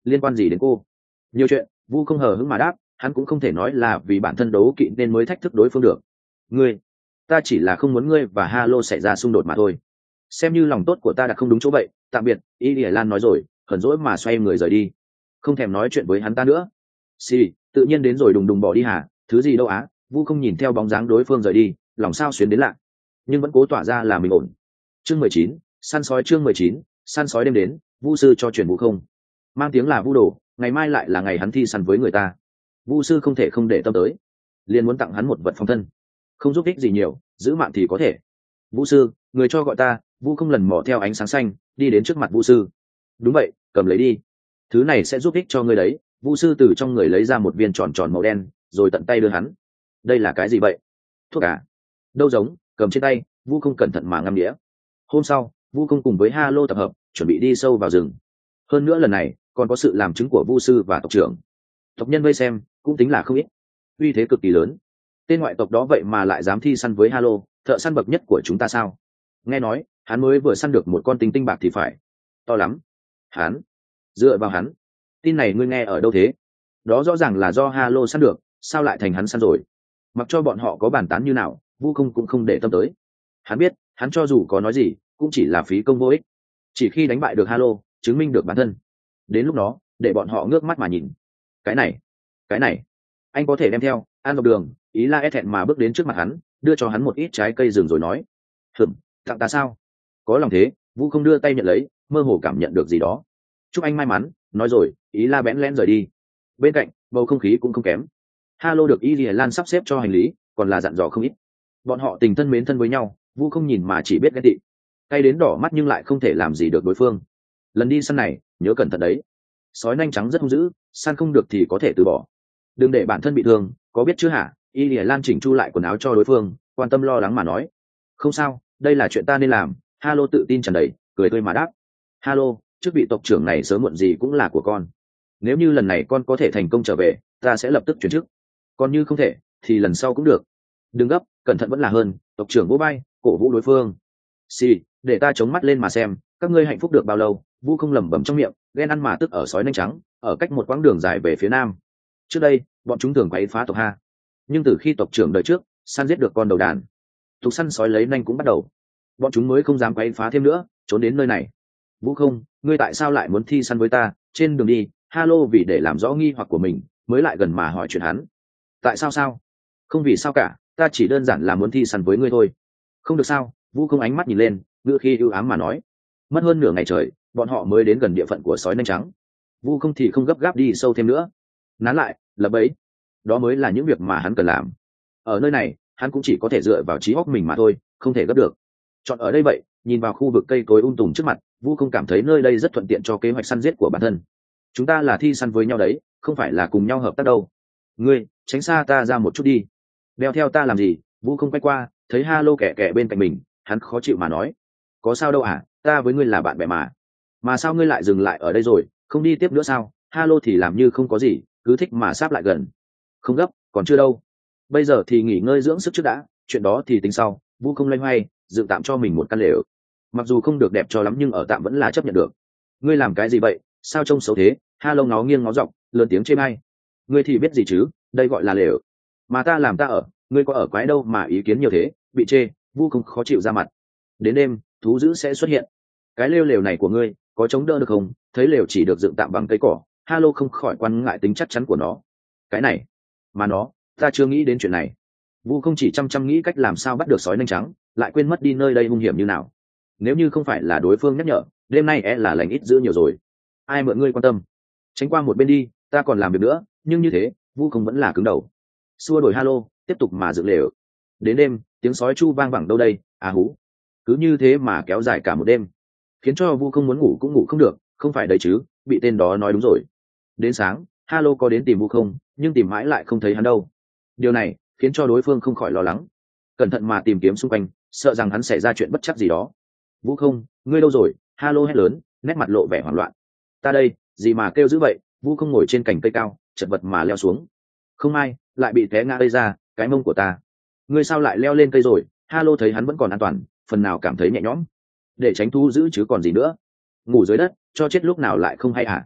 liên quan gì đến cô? Nhiều chuyện. Vu không hờ hững mà đáp, hắn cũng không thể nói là vì bản thân đấu kỵ nên mới thách thức đối phương được. Ngươi, ta chỉ là không muốn ngươi và Halo xảy ra xung đột mà thôi. Xem như lòng tốt của ta đã không đúng chỗ vậy. Tạm biệt. Y Lìa Lan nói rồi hờn dỗi mà xoay người rời đi, không thèm nói chuyện với hắn ta nữa. Xì, tự nhiên đến rồi đùng đùng bỏ đi hả? Thứ gì đâu á? Vu không nhìn theo bóng dáng đối phương rời đi, lòng sao xuyến đến lạ, nhưng vẫn cố tỏa ra là mình ổn. Chương mười chín, săn sói. Chương mười chín, săn sói đêm đến. Vu sư cho chuyển Vu không, mang tiếng là Vu đồ, ngày mai lại là ngày hắn thi săn với người ta. Vu sư không thể không để tâm tới, liền muốn tặng hắn một vật phòng thân, không giúp ích gì nhiều, giữ mạng thì có thể. Vu sư, người cho gọi ta. Vu không lần mò theo ánh sáng xanh đi đến trước mặt Vu sư. Đúng vậy, cầm lấy đi, thứ này sẽ giúp ích cho ngươi đấy. Vu sư từ trong người lấy ra một viên tròn tròn màu đen rồi tận tay đưa hắn. Đây là cái gì vậy? Thuốc à? Đâu giống, cầm trên tay. Vu không cẩn thận mà ngắm đĩa. Hôm sau, Vu không cùng với Halo tập hợp, chuẩn bị đi sâu vào rừng. Hơn nữa lần này còn có sự làm chứng của Vu sư và tộc trưởng. Tộc nhân vây xem cũng tính là không ít, uy thế cực kỳ lớn. Tên ngoại tộc đó vậy mà lại dám thi săn với Halo, thợ săn bậc nhất của chúng ta sao? Nghe nói hắn mới vừa săn được một con tinh tinh bạc thì phải, to lắm. Hắn, dựa vào hắn. Tin này ngươi nghe ở đâu thế? Đó rõ ràng là do Halo săn được, sao lại thành hắn săn rồi? Mặc cho bọn họ có bàn tán như nào, Vu không cũng không để tâm tới. Hắn biết, hắn cho dù có nói gì cũng chỉ là phí công vô ích. Chỉ khi đánh bại được Halo, chứng minh được bản thân, đến lúc đó để bọn họ ngước mắt mà nhìn. Cái này, cái này, anh có thể đem theo, ăn dọc đường. Ý la é thẹn mà bước đến trước mặt hắn, đưa cho hắn một ít trái cây rừng rồi nói. Hừm, tặng ta sao? Có lòng thế. Vu không đưa tay nhận lấy, mơ hồ cảm nhận được gì đó. Chúc anh may mắn. Nói rồi, Ý la bẽn lẽn rời đi. Bên cạnh, bầu không khí cũng không kém. Halo được Y Lìa Lan sắp xếp cho hành lý, còn là dặn dò không ít. Bọn họ tình thân mến thân với nhau, Vu không nhìn mà chỉ biết ghen tị. Cay đến đỏ mắt nhưng lại không thể làm gì được đối phương. Lần đi săn này, nhớ cẩn thận đấy. Sói nanh trắng rất hung dữ, săn không được thì có thể từ bỏ. Đừng để bản thân bị thương, có biết chưa hả? Y Lìa Lan chỉnh chu lại quần áo cho đối phương, quan tâm lo lắng mà nói. Không sao, đây là chuyện ta nên làm. Halo tự tin tràn đầy, cười tươi mà đáp. Halo, chức vị tộc trưởng này sớm muộn gì cũng là của con. Nếu như lần này con có thể thành công trở về, ta sẽ lập tức chuyển chức. Còn như không thể, thì lần sau cũng được. Đừng gấp, cẩn thận vẫn là hơn. Tộc trưởng vỗ bay, cổ vũ đối phương. Xì, để ta chống mắt lên mà xem, các ngươi hạnh phúc được bao lâu? Vu không lẩm bẩm trong miệng, ghen ăn mà tức ở sói nanh trắng, ở cách một quãng đường dài về phía nam. Trước đây, bọn chúng thường quấy phá tộc Ha, nhưng từ khi tộc trưởng đời trước săn giết được con đầu đàn, tục săn sói lấy nanh cũng bắt đầu. Bọn chúng mới không dám quấy phá thêm nữa, trốn đến nơi này. Vũ không, ngươi tại sao lại muốn thi săn với ta? Trên đường đi, Halo vì để làm rõ nghi hoặc của mình, mới lại gần mà hỏi chuyện hắn. Tại sao sao? Không vì sao cả, ta chỉ đơn giản là muốn thi săn với ngươi thôi. Không được sao? Vũ không ánh mắt nhìn lên, ngữ khi ưu ám mà nói. Mất hơn nửa ngày trời, bọn họ mới đến gần địa phận của sói nanh trắng. Vu không thì không gấp gáp đi sâu thêm nữa. Nán lại, lập bẫy. Đó mới là những việc mà hắn cần làm. Ở nơi này, hắn cũng chỉ có thể dựa vào trí óc mình mà thôi, không thể gấp được. Chọn ở đây vậy, nhìn vào khu vực cây cối um tùm trước mặt, Vu không cảm thấy nơi đây rất thuận tiện cho kế hoạch săn giết của bản thân. Chúng ta là thi săn với nhau đấy, không phải là cùng nhau hợp tác đâu. Ngươi, tránh xa ta ra một chút đi. Đeo theo ta làm gì? Vu không quay qua, thấy Halo kẻ kẻ bên cạnh mình, hắn khó chịu mà nói. Có sao đâu à, ta với ngươi là bạn bè mà. Mà sao ngươi lại dừng lại ở đây rồi, không đi tiếp nữa sao? Halo thì làm như không có gì, cứ thích mà sáp lại gần. Không gấp, còn chưa đâu. Bây giờ thì nghỉ ngơi dưỡng sức trước đã, chuyện đó thì tính sau. Vu không loay hoay, dựng tạm cho mình một căn lều. Mặc dù không được đẹp cho lắm nhưng ở tạm vẫn là chấp nhận được. Ngươi làm cái gì vậy? Sao trông xấu thế? Halo ngó nghiêng ngó dọc, lớn tiếng chê bai. Ngươi thì biết gì chứ, đây gọi là lều. Mà ta làm ta ở, ngươi có ở quái đâu mà ý kiến nhiều thế? Bị chê, Vu không khó chịu ra mặt. Đến đêm, thú dữ sẽ xuất hiện. Cái lều lều này của ngươi có chống đỡ được không? Thấy lều chỉ được dựng tạm bằng cây cỏ, Halo không khỏi quan ngại tính chắc chắn của nó. Cái này, mà nó, ta chưa nghĩ đến chuyện này. Vu không chỉ chăm chăm nghĩ cách làm sao bắt được sói nanh trắng, lại quên mất đi nơi đây hung hiểm như nào. Nếu như không phải là đối phương nhắc nhở, đêm nay é là lành ít dữ nhiều rồi. Ai mượn ngươi quan tâm? Tránh qua một bên đi, ta còn làm việc nữa. Nhưng như thế, Vu không vẫn là cứng đầu. Xua đổi Halo, tiếp tục mà dựng lều. Đến đêm, tiếng sói chu vang vẳng đâu đây, à hú. Cứ như thế mà kéo dài cả một đêm, khiến cho Vu không muốn ngủ cũng ngủ không được. Không phải đấy chứ, bị tên đó nói đúng rồi. Đến sáng, Halo có đến tìm Vu không, nhưng tìm mãi lại không thấy hắn đâu. Điều này khiến cho đối phương không khỏi lo lắng, cẩn thận mà tìm kiếm xung quanh, sợ rằng hắn xảy ra chuyện bất chắc gì đó. Vũ không, ngươi đâu rồi? Halo hét lớn, nét mặt lộ vẻ hoảng loạn. Ta đây, gì mà kêu dữ vậy? Vũ không ngồi trên cành cây cao, chật vật mà leo xuống. Không ai, lại bị té ngã đây ra, cái mông của ta. Ngươi sao lại leo lên cây rồi? Halo thấy hắn vẫn còn an toàn, phần nào cảm thấy nhẹ nhõm. Để tránh thú giữ chứ còn gì nữa. Ngủ dưới đất, cho chết lúc nào lại không hay hả?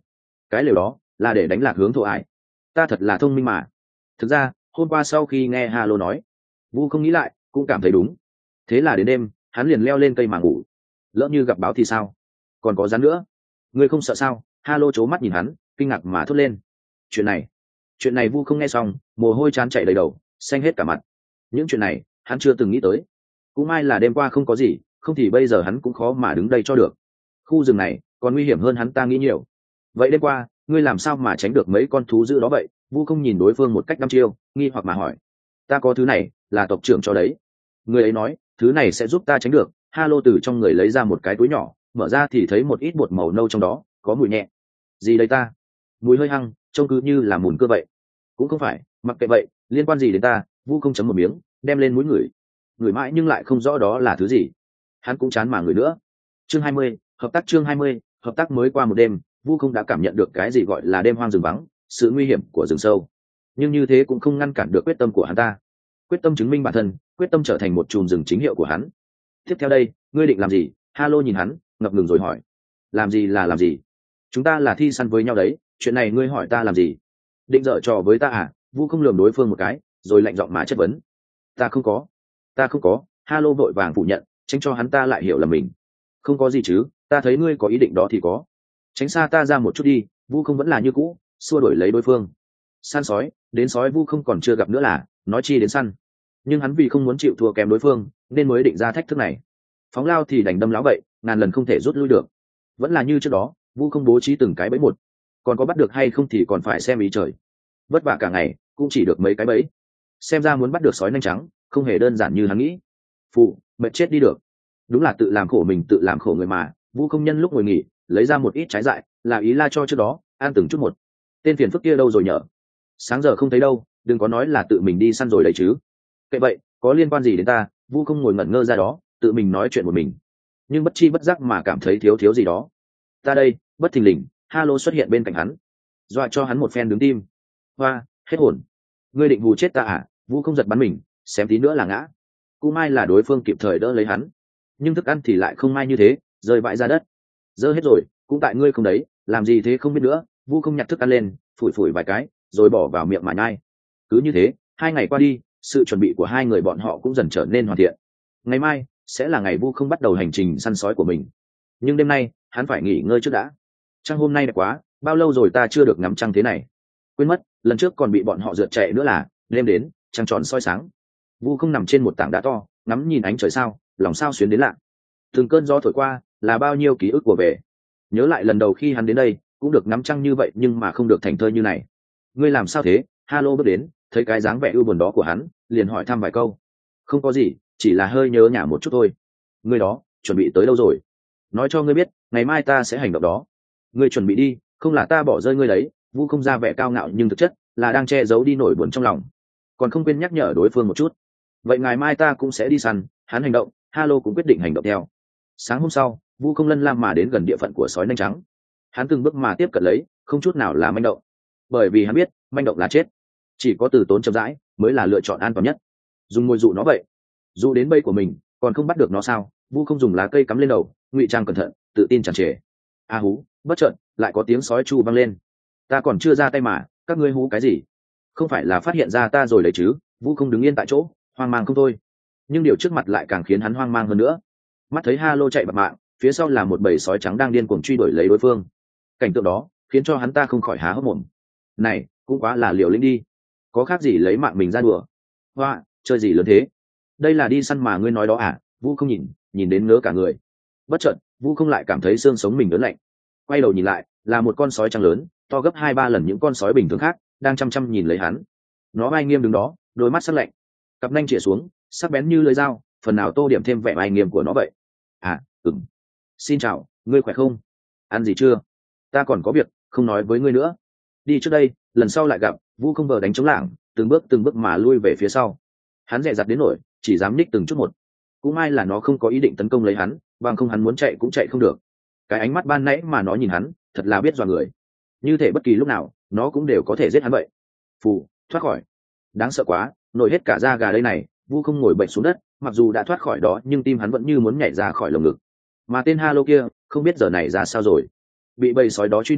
cái lều đó là để đánh lạc hướng thổ ải. Ta thật là thông minh mà. Thực ra hôm qua sau khi nghe ha lô nói, vu không nghĩ lại cũng cảm thấy đúng. Thế là đến đêm hắn liền leo lên cây mà ngủ. Lỡ như gặp báo thì sao, còn có rắn nữa. Ngươi không sợ sao? Ha lô c mắt nhìn hắn kinh ngạc mà thốt lên. Chuyện này chuyện này vu không nghe xong mồ hôi chán chạy đầy đầu, xanh hết cả mặt. Những chuyện này hắn chưa từng nghĩ tới. Cũng may là đêm qua không có gì, không thì bây giờ hắn cũng khó mà đứng đây cho được. Khu rừng này còn nguy hiểm hơn hắn ta nghĩ nhiều. Vậy đêm qua ngươi làm sao mà tránh được mấy con thú dữ đó vậy? Vu không nhìn đối phương một cách đăm chiêu, nghi hoặc mà hỏi. Ta có thứ này, là tộc trưởng cho đấy. Người ấy nói thứ này sẽ giúp ta tránh được. Ha lô từ trong người lấy ra một cái túi nhỏ, mở ra thì thấy một ít bột màu nâu trong đó, có mùi nhẹ. Gì đây ta? Mùi hơi hăng, trông cứ như là mùn cưa vậy. Cũng không phải, mặc kệ vậy, liên quan gì đến ta? Vu không chấm một miếng, đem lên mũi ngửi. Ngửi mãi nhưng lại không rõ đó là thứ gì. Hắn cũng chán mà ngửi nữa. Chương hai mươi, hợp tác. Chương hai mươi, hợp tác. Mới qua một đêm, Vu không đã cảm nhận được cái gì gọi là đêm hoang rừng vắng, sự nguy hiểm của rừng sâu. Nhưng như thế cũng không ngăn cản được quyết tâm của hắn ta. Quyết tâm chứng minh bản thân, quyết tâm trở thành một chùm rừng chính hiệu của hắn. Tiếp theo đây, ngươi định làm gì? Halo nhìn hắn ngập ngừng rồi hỏi. Làm gì là làm gì? Chúng ta là thi săn với nhau đấy, chuyện này ngươi hỏi ta làm gì? Định dở trò với ta à? Vu không lườm đối phương một cái rồi lạnh giọng mà chất vấn. Ta không có ta không có. Halo vội vàng phủ nhận, tránh cho hắn ta lại hiểu là mình. Không có gì chứ, ta thấy ngươi có ý định đó thì có. Tránh xa ta ra một chút đi. Vu không vẫn là như cũ, xua đuổi lấy đối phương. Săn sói đến sói Vu không còn chưa gặp nữa là nói chi đến săn. Nhưng hắn vì không muốn chịu thua kém đối phương nên mới định ra thách thức này. Phóng lao thì đành đâm lão vậy, ngàn lần không thể rút lui được. Vẫn là như trước đó, Vu không bố trí từng cái bẫy một. Còn có bắt được hay không thì còn phải xem ý trời. Vất vả cả ngày cũng chỉ được mấy cái bẫy. Xem ra muốn bắt được sói nanh trắng không hề đơn giản như hắn nghĩ. Phụ mệt chết đi được. Đúng là tự làm khổ mình tự làm khổ người mà. Vu không nhân lúc ngồi nghỉ lấy ra một ít trái dại, là ý la cho trước đó ăn từng chút một. Tên phiền phức kia đâu rồi nhở? Sáng giờ không thấy đâu, đừng có nói là tự mình đi săn rồi đấy chứ. Kệ vậy, có liên quan gì đến ta? Vu không ngồi ngẩn ngơ ra đó, tự mình nói chuyện một mình, nhưng bất chi bất giác mà cảm thấy thiếu thiếu gì đó. Ta đây. Bất thình lình, Halo xuất hiện bên cạnh hắn, dọa cho hắn một phen đứng tim. Hoa, hết hồn. Ngươi định hù chết ta à? Vu không giật bắn mình, xém tí nữa là ngã. Cũng may là đối phương kịp thời đỡ lấy hắn, nhưng thức ăn thì lại không may như thế, rơi vãi ra đất. Dơ hết rồi, cũng tại ngươi không đấy, làm gì thế không biết nữa. Vu không nhặt thức ăn lên, phủi phủi vài cái rồi bỏ vào miệng mà nhai. Cứ như thế hai ngày qua đi, sự chuẩn bị của hai người bọn họ cũng dần trở nên hoàn thiện. Ngày mai sẽ là ngày Vu không bắt đầu hành trình săn sói của mình, nhưng đêm nay hắn phải nghỉ ngơi trước đã. Trăng hôm nay đẹp quá, bao lâu rồi ta chưa được ngắm trăng thế này. Quên mất, lần trước còn bị bọn họ rượt chạy nữa là. Đêm đến trăng tròn soi sáng. Vu không nằm trên một tảng đá to, ngắm nhìn ánh trời sao, lòng sao xuyến đến lạ. Từng cơn gió thổi qua là bao nhiêu ký ức của về. Nhớ lại lần đầu khi hắn đến đây cũng được ngắm trăng như vậy, nhưng mà không được thành thơi như này. Ngươi làm sao thế? Halo bước đến, thấy cái dáng vẻ ưu buồn đó của hắn, liền hỏi thăm vài câu. Không có gì, chỉ là hơi nhớ nhà một chút thôi. Ngươi đó chuẩn bị tới đâu rồi? Nói cho ngươi biết, ngày mai ta sẽ hành động đó. Ngươi chuẩn bị đi, không là ta bỏ rơi ngươi đấy. Vu không ra vẻ cao ngạo nhưng thực chất là đang che giấu đi nỗi buồn trong lòng, còn không quên nhắc nhở đối phương một chút. Vậy ngày mai ta cũng sẽ đi săn. Hắn hành động, Halo cũng quyết định hành động theo. Sáng hôm sau, Vu không lân lam mà đến gần địa phận của sói nanh trắng. Hắn từng bước mà tiếp cận lấy, không chút nào là manh động, bởi vì hắn biết manh động là chết. Chỉ có từ tốn chậm rãi mới là lựa chọn an toàn nhất. Dùng mồi dụ nó vậy. Dụ đến bẫy của mình còn không bắt được nó sao? Vu không dùng lá cây cắm lên đầu, ngụy trang cẩn thận, tự tin tràn trề. A hú, bất chợt lại có tiếng sói chu vang lên. Ta còn chưa ra tay mà, các ngươi hú cái gì? Không phải là phát hiện ra ta rồi đấy chứ? Vu không đứng yên tại chỗ, hoang mang không thôi. Nhưng điều trước mặt lại càng khiến hắn hoang mang hơn nữa. Mắt thấy Halo chạy bạt mạng, phía sau là một bầy sói trắng đang điên cuồng truy đuổi lấy đối phương. Cảnh tượng đó khiến cho hắn ta không khỏi há hốc mồm. Này cũng quá là liều lĩnh đi, có khác gì lấy mạng mình ra đùa. Hoa, chơi gì lớn thế? Đây là đi săn mà ngươi nói đó à? Vu không nhìn nhìn đến ngớ cả người. Bất chợt Vu không lại cảm thấy xương sống mình ớn lạnh. Quay đầu nhìn lại, là một con sói trắng lớn, to gấp hai ba lần những con sói bình thường khác, đang chăm chăm nhìn lấy hắn. Nó oai nghiêm đứng đó, đôi mắt sắc lạnh, cặp nanh chĩa xuống, sắc bén như lưỡi dao, phần nào tô điểm thêm vẻ oai nghiêm của nó vậy. À, ừm. Xin chào, ngươi khỏe không? Ăn gì chưa? Ta còn có việc, không nói với ngươi nữa. Đi trước đây, lần sau lại gặp. Vu không vờ đánh chống lảng, từng bước từng bước mà lui về phía sau. Hắn dè dặt đến nỗi chỉ dám ních từng chút một. Cũng may là nó không có ý định tấn công lấy hắn, bằng không hắn muốn chạy cũng chạy không được. Cái ánh mắt ban nãy mà nó nhìn hắn, thật là biết dọa người. Như thể bất kỳ lúc nào nó cũng đều có thể giết hắn vậy. Phù, thoát khỏi. Đáng sợ quá, nổi hết cả da gà đây này. Vu không ngồi bệnh xuống đất, mặc dù đã thoát khỏi đó nhưng tim hắn vẫn như muốn nhảy ra khỏi lồng ngực. Mà tên Halo kia không biết giờ này ra sao rồi. Bị bầy sói đó truy đuổi,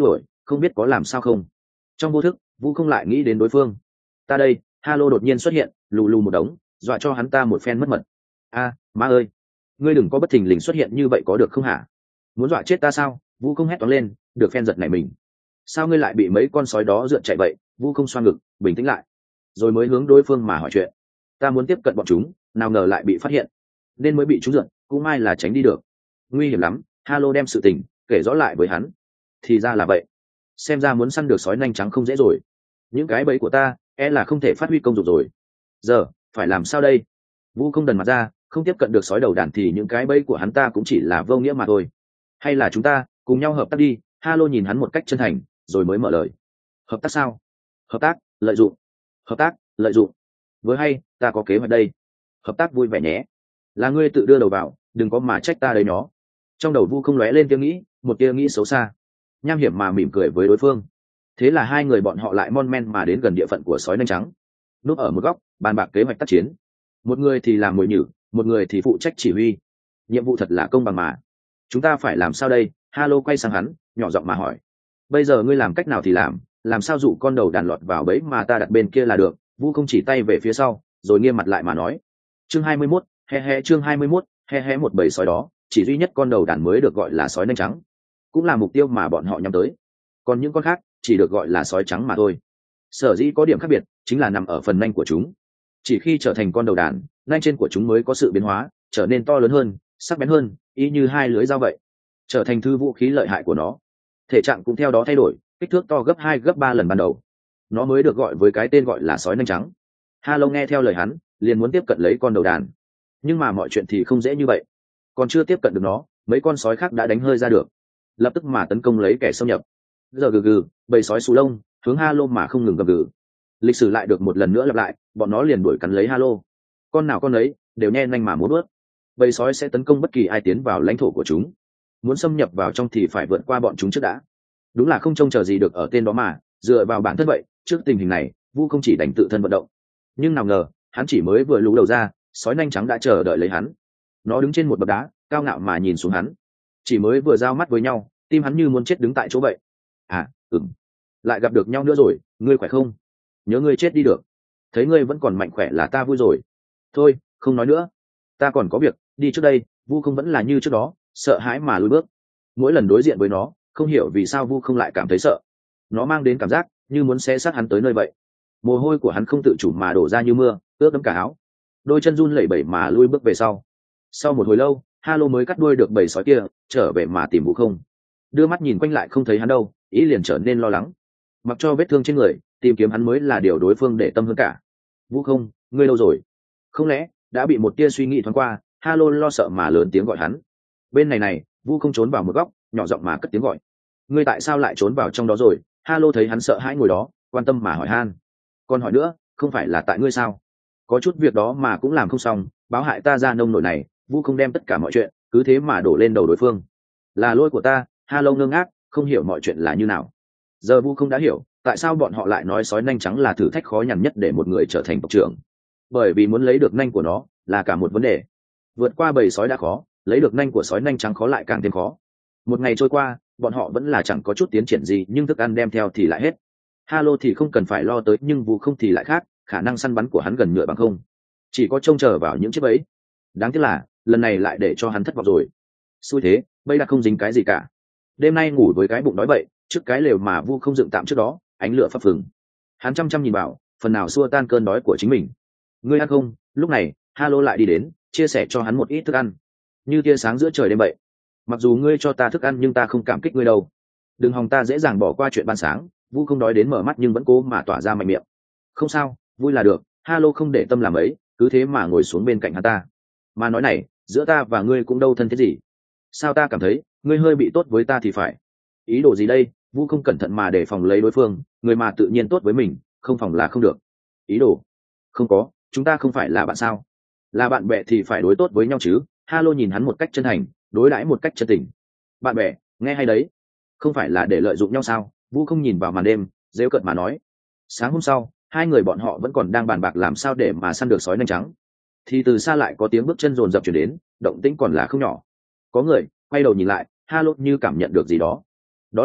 không biết có làm sao không. Trong vô thức, Vu không lại nghĩ đến đối phương. Ta đây, Halo đột nhiên xuất hiện, lù lù một đống, dọa cho hắn ta một phen mất mật. A, má ơi, ngươi đừng có bất thình lình xuất hiện như vậy có được không hả? Muốn dọa chết ta sao? Vu không hét toáng lên, được phen giật nảy mình. Sao ngươi lại bị mấy con sói đó rượt chạy vậy? Vu không xoa ngực, bình tĩnh lại, rồi mới hướng đối phương mà hỏi chuyện. Ta muốn tiếp cận bọn chúng, nào ngờ lại bị phát hiện, nên mới bị chúng rượt, cũng may là tránh đi được. Nguy hiểm lắm. Halo đem sự tình kể rõ lại với hắn. Thì ra là vậy, xem ra muốn săn được sói nanh trắng không dễ rồi. Những cái bẫy của ta e là không thể phát huy công dụng rồi. Giờ phải làm sao đây? Vu không đần mặt ra, không tiếp cận được sói đầu đàn thì những cái bẫy của hắn ta cũng chỉ là vô nghĩa mà thôi. Hay là chúng ta cùng nhau hợp tác đi. Halo nhìn hắn một cách chân thành, rồi mới mở lời. Hợp tác sao? Hợp tác lợi dụng. Hợp tác lợi dụng. Với hay, ta có kế hoạch đây. Hợp tác vui vẻ nhé. Là ngươi tự đưa đầu vào, đừng có mà trách ta đấy nhó. Trong đầu Vu không lóe lên tiếng nghĩ, một tia nghĩ xấu xa, nham hiểm mà mỉm cười với đối phương. Thế là hai người bọn họ lại mon men mà đến gần địa phận của sói nanh trắng, núp ở một góc bàn bạc kế hoạch tác chiến. Một người thì làm mồi nhử, một người thì phụ trách chỉ huy. Nhiệm vụ thật là công bằng mà. Chúng ta phải làm sao đây? Halo quay sang hắn, nhỏ giọng mà hỏi. Bây giờ ngươi làm cách nào thì làm, làm sao dụ con đầu đàn lọt vào bẫy mà ta đặt bên kia là được. Vu không chỉ tay về phía sau, rồi nghiêm mặt lại mà nói. Chương hai mươi mốt, he he chương hai mươi mốt, he he một bầy sói đó, chỉ duy nhất con đầu đàn mới được gọi là sói nanh trắng, cũng là mục tiêu mà bọn họ nhắm tới. Còn những con khác chỉ được gọi là sói trắng mà thôi. Sở dĩ có điểm khác biệt chính là nằm ở phần nanh của chúng. Chỉ khi trở thành con đầu đàn, nanh trên của chúng mới có sự biến hóa, trở nên to lớn hơn, sắc bén hơn, y như hai lưới dao vậy, trở thành thư vũ khí lợi hại của nó. Thể trạng cũng theo đó thay đổi, kích thước to gấp hai gấp ba lần ban đầu. Nó mới được gọi với cái tên gọi là sói nanh trắng. Halo nghe theo lời hắn, liền muốn tiếp cận lấy con đầu đàn. Nhưng mà mọi chuyện thì không dễ như vậy. Còn chưa tiếp cận được nó, mấy con sói khác đã đánh hơi ra được, lập tức mà tấn công lấy kẻ xâm nhập. Giờ gừ gừ, bầy sói xù lông hướng Halo mà không ngừng gầm gừ. Lịch sử lại được một lần nữa lặp lại, bọn nó liền đuổi cắn lấy Halo. Con nào con ấy đều nhe nanh mà muốn bước. Bầy sói sẽ tấn công bất kỳ ai tiến vào lãnh thổ của chúng. Muốn xâm nhập vào trong thì phải vượt qua bọn chúng trước đã. Đúng là không trông chờ gì được ở tên đó mà. Dựa vào bản thân vậy, trước tình hình này, Vu không chỉ đành tự thân vận động. Nhưng nào ngờ, hắn chỉ mới vừa lú đầu ra, sói nanh trắng đã chờ đợi lấy hắn. Nó đứng trên một bậc đá, cao ngạo mà nhìn xuống hắn. Chỉ mới vừa giao mắt với nhau, tim hắn như muốn chết đứng tại chỗ vậy. À, ừm, lại gặp được nhau nữa rồi, ngươi khỏe không? Nhớ ngươi chết đi được. Thấy ngươi vẫn còn mạnh khỏe là ta vui rồi. Thôi, không nói nữa. Ta còn có việc, đi trước đây. Vu không vẫn là như trước đó, sợ hãi mà lùi bước. Mỗi lần đối diện với nó, không hiểu vì sao Vu không lại cảm thấy sợ. Nó mang đến cảm giác như muốn xé xác hắn tới nơi vậy. Mồ hôi của hắn không tự chủ mà đổ ra như mưa, ướt đẫm cả áo. Đôi chân run lẩy bẩy mà lui bước về sau. Sau một hồi lâu, Halo mới cắt đuôi được bầy sói kia, trở về mà tìm Vu không. Đưa mắt nhìn quanh lại không thấy hắn đâu, ý liền trở nên lo lắng. Mặc cho vết thương trên người, tìm kiếm hắn mới là điều đối phương để tâm hơn cả. Vu không, ngươi đâu rồi? Không lẽ đã bị một tia suy nghĩ thoáng qua? Halo lo sợ mà lớn tiếng gọi hắn. Bên này này, Vu không trốn vào một góc, nhỏ giọng mà cất tiếng gọi. Ngươi tại sao lại trốn vào trong đó rồi? Halo thấy hắn sợ hãi ngồi đó, quan tâm mà hỏi han. Còn hỏi nữa, không phải là tại ngươi sao? Có chút việc đó mà cũng làm không xong, báo hại ta ra nông nổi này. Vu không đem tất cả mọi chuyện cứ thế mà đổ lên đầu đối phương. Là lỗi của ta. Halo ngơ ngác, không hiểu mọi chuyện là như nào. Giờ Vu không đã hiểu tại sao bọn họ lại nói sói nanh trắng là thử thách khó nhằn nhất để một người trở thành tộc trưởng. Bởi vì muốn lấy được nanh của nó là cả một vấn đề. Vượt qua bầy sói đã khó, lấy được nanh của sói nanh trắng khó lại càng thêm khó. Một ngày trôi qua, bọn họ vẫn là chẳng có chút tiến triển gì, nhưng thức ăn đem theo thì lại hết. Halo thì không cần phải lo tới, nhưng Vu không thì lại khác, khả năng săn bắn của hắn gần nhựa bằng không, chỉ có trông chờ vào những chiếc bẫy. Đáng tiếc là lần này lại để cho hắn thất vọng rồi. Xui thế, bẫy đã không dính cái gì cả. Đêm nay ngủ với cái bụng đói bậy, trước cái lều mà Vu không dựng tạm trước đó, ánh lửa phập phừng. Hắn chăm chăm nhìn vào, phần nào xua tan cơn đói của chính mình. Ngươi ăn không? Lúc này, Halo lại đi đến, chia sẻ cho hắn một ít thức ăn, như tia sáng giữa trời đêm vậy. Mặc dù ngươi cho ta thức ăn nhưng ta không cảm kích ngươi đâu. Đừng hòng ta dễ dàng bỏ qua chuyện ban sáng. Vu không đói đến mở mắt nhưng vẫn cố mà tỏa ra mạnh miệng. Không sao, vui là được. Halo không để tâm làm ấy, cứ thế mà ngồi xuống bên cạnh hắn ta. Mà nói này, giữa ta và ngươi cũng đâu thân thiết gì. Sao ta cảm thấy ngươi hơi bị tốt với ta thì phải. Ý đồ gì đây? Vu không cẩn thận mà để phòng lấy đối phương, người mà tự nhiên tốt với mình, không phòng là không được. Ý đồ? Không có, chúng ta không phải là bạn sao? Là bạn bè thì phải đối tốt với nhau chứ. Halo nhìn hắn một cách chân thành, đối đãi một cách chân tình. Bạn bè, nghe hay đấy. Không phải là để lợi dụng nhau sao? Vu không nhìn vào màn đêm, rêu cợt mà nói. Sáng hôm sau, hai người bọn họ vẫn còn đang bàn bạc làm sao để mà săn được sói nanh trắng, thì từ xa lại có tiếng bước chân rồn rập chuyển đến, động tĩnh còn là không nhỏ. Có người quay đầu nhìn lại, Halo như cảm nhận được gì đó. Đó là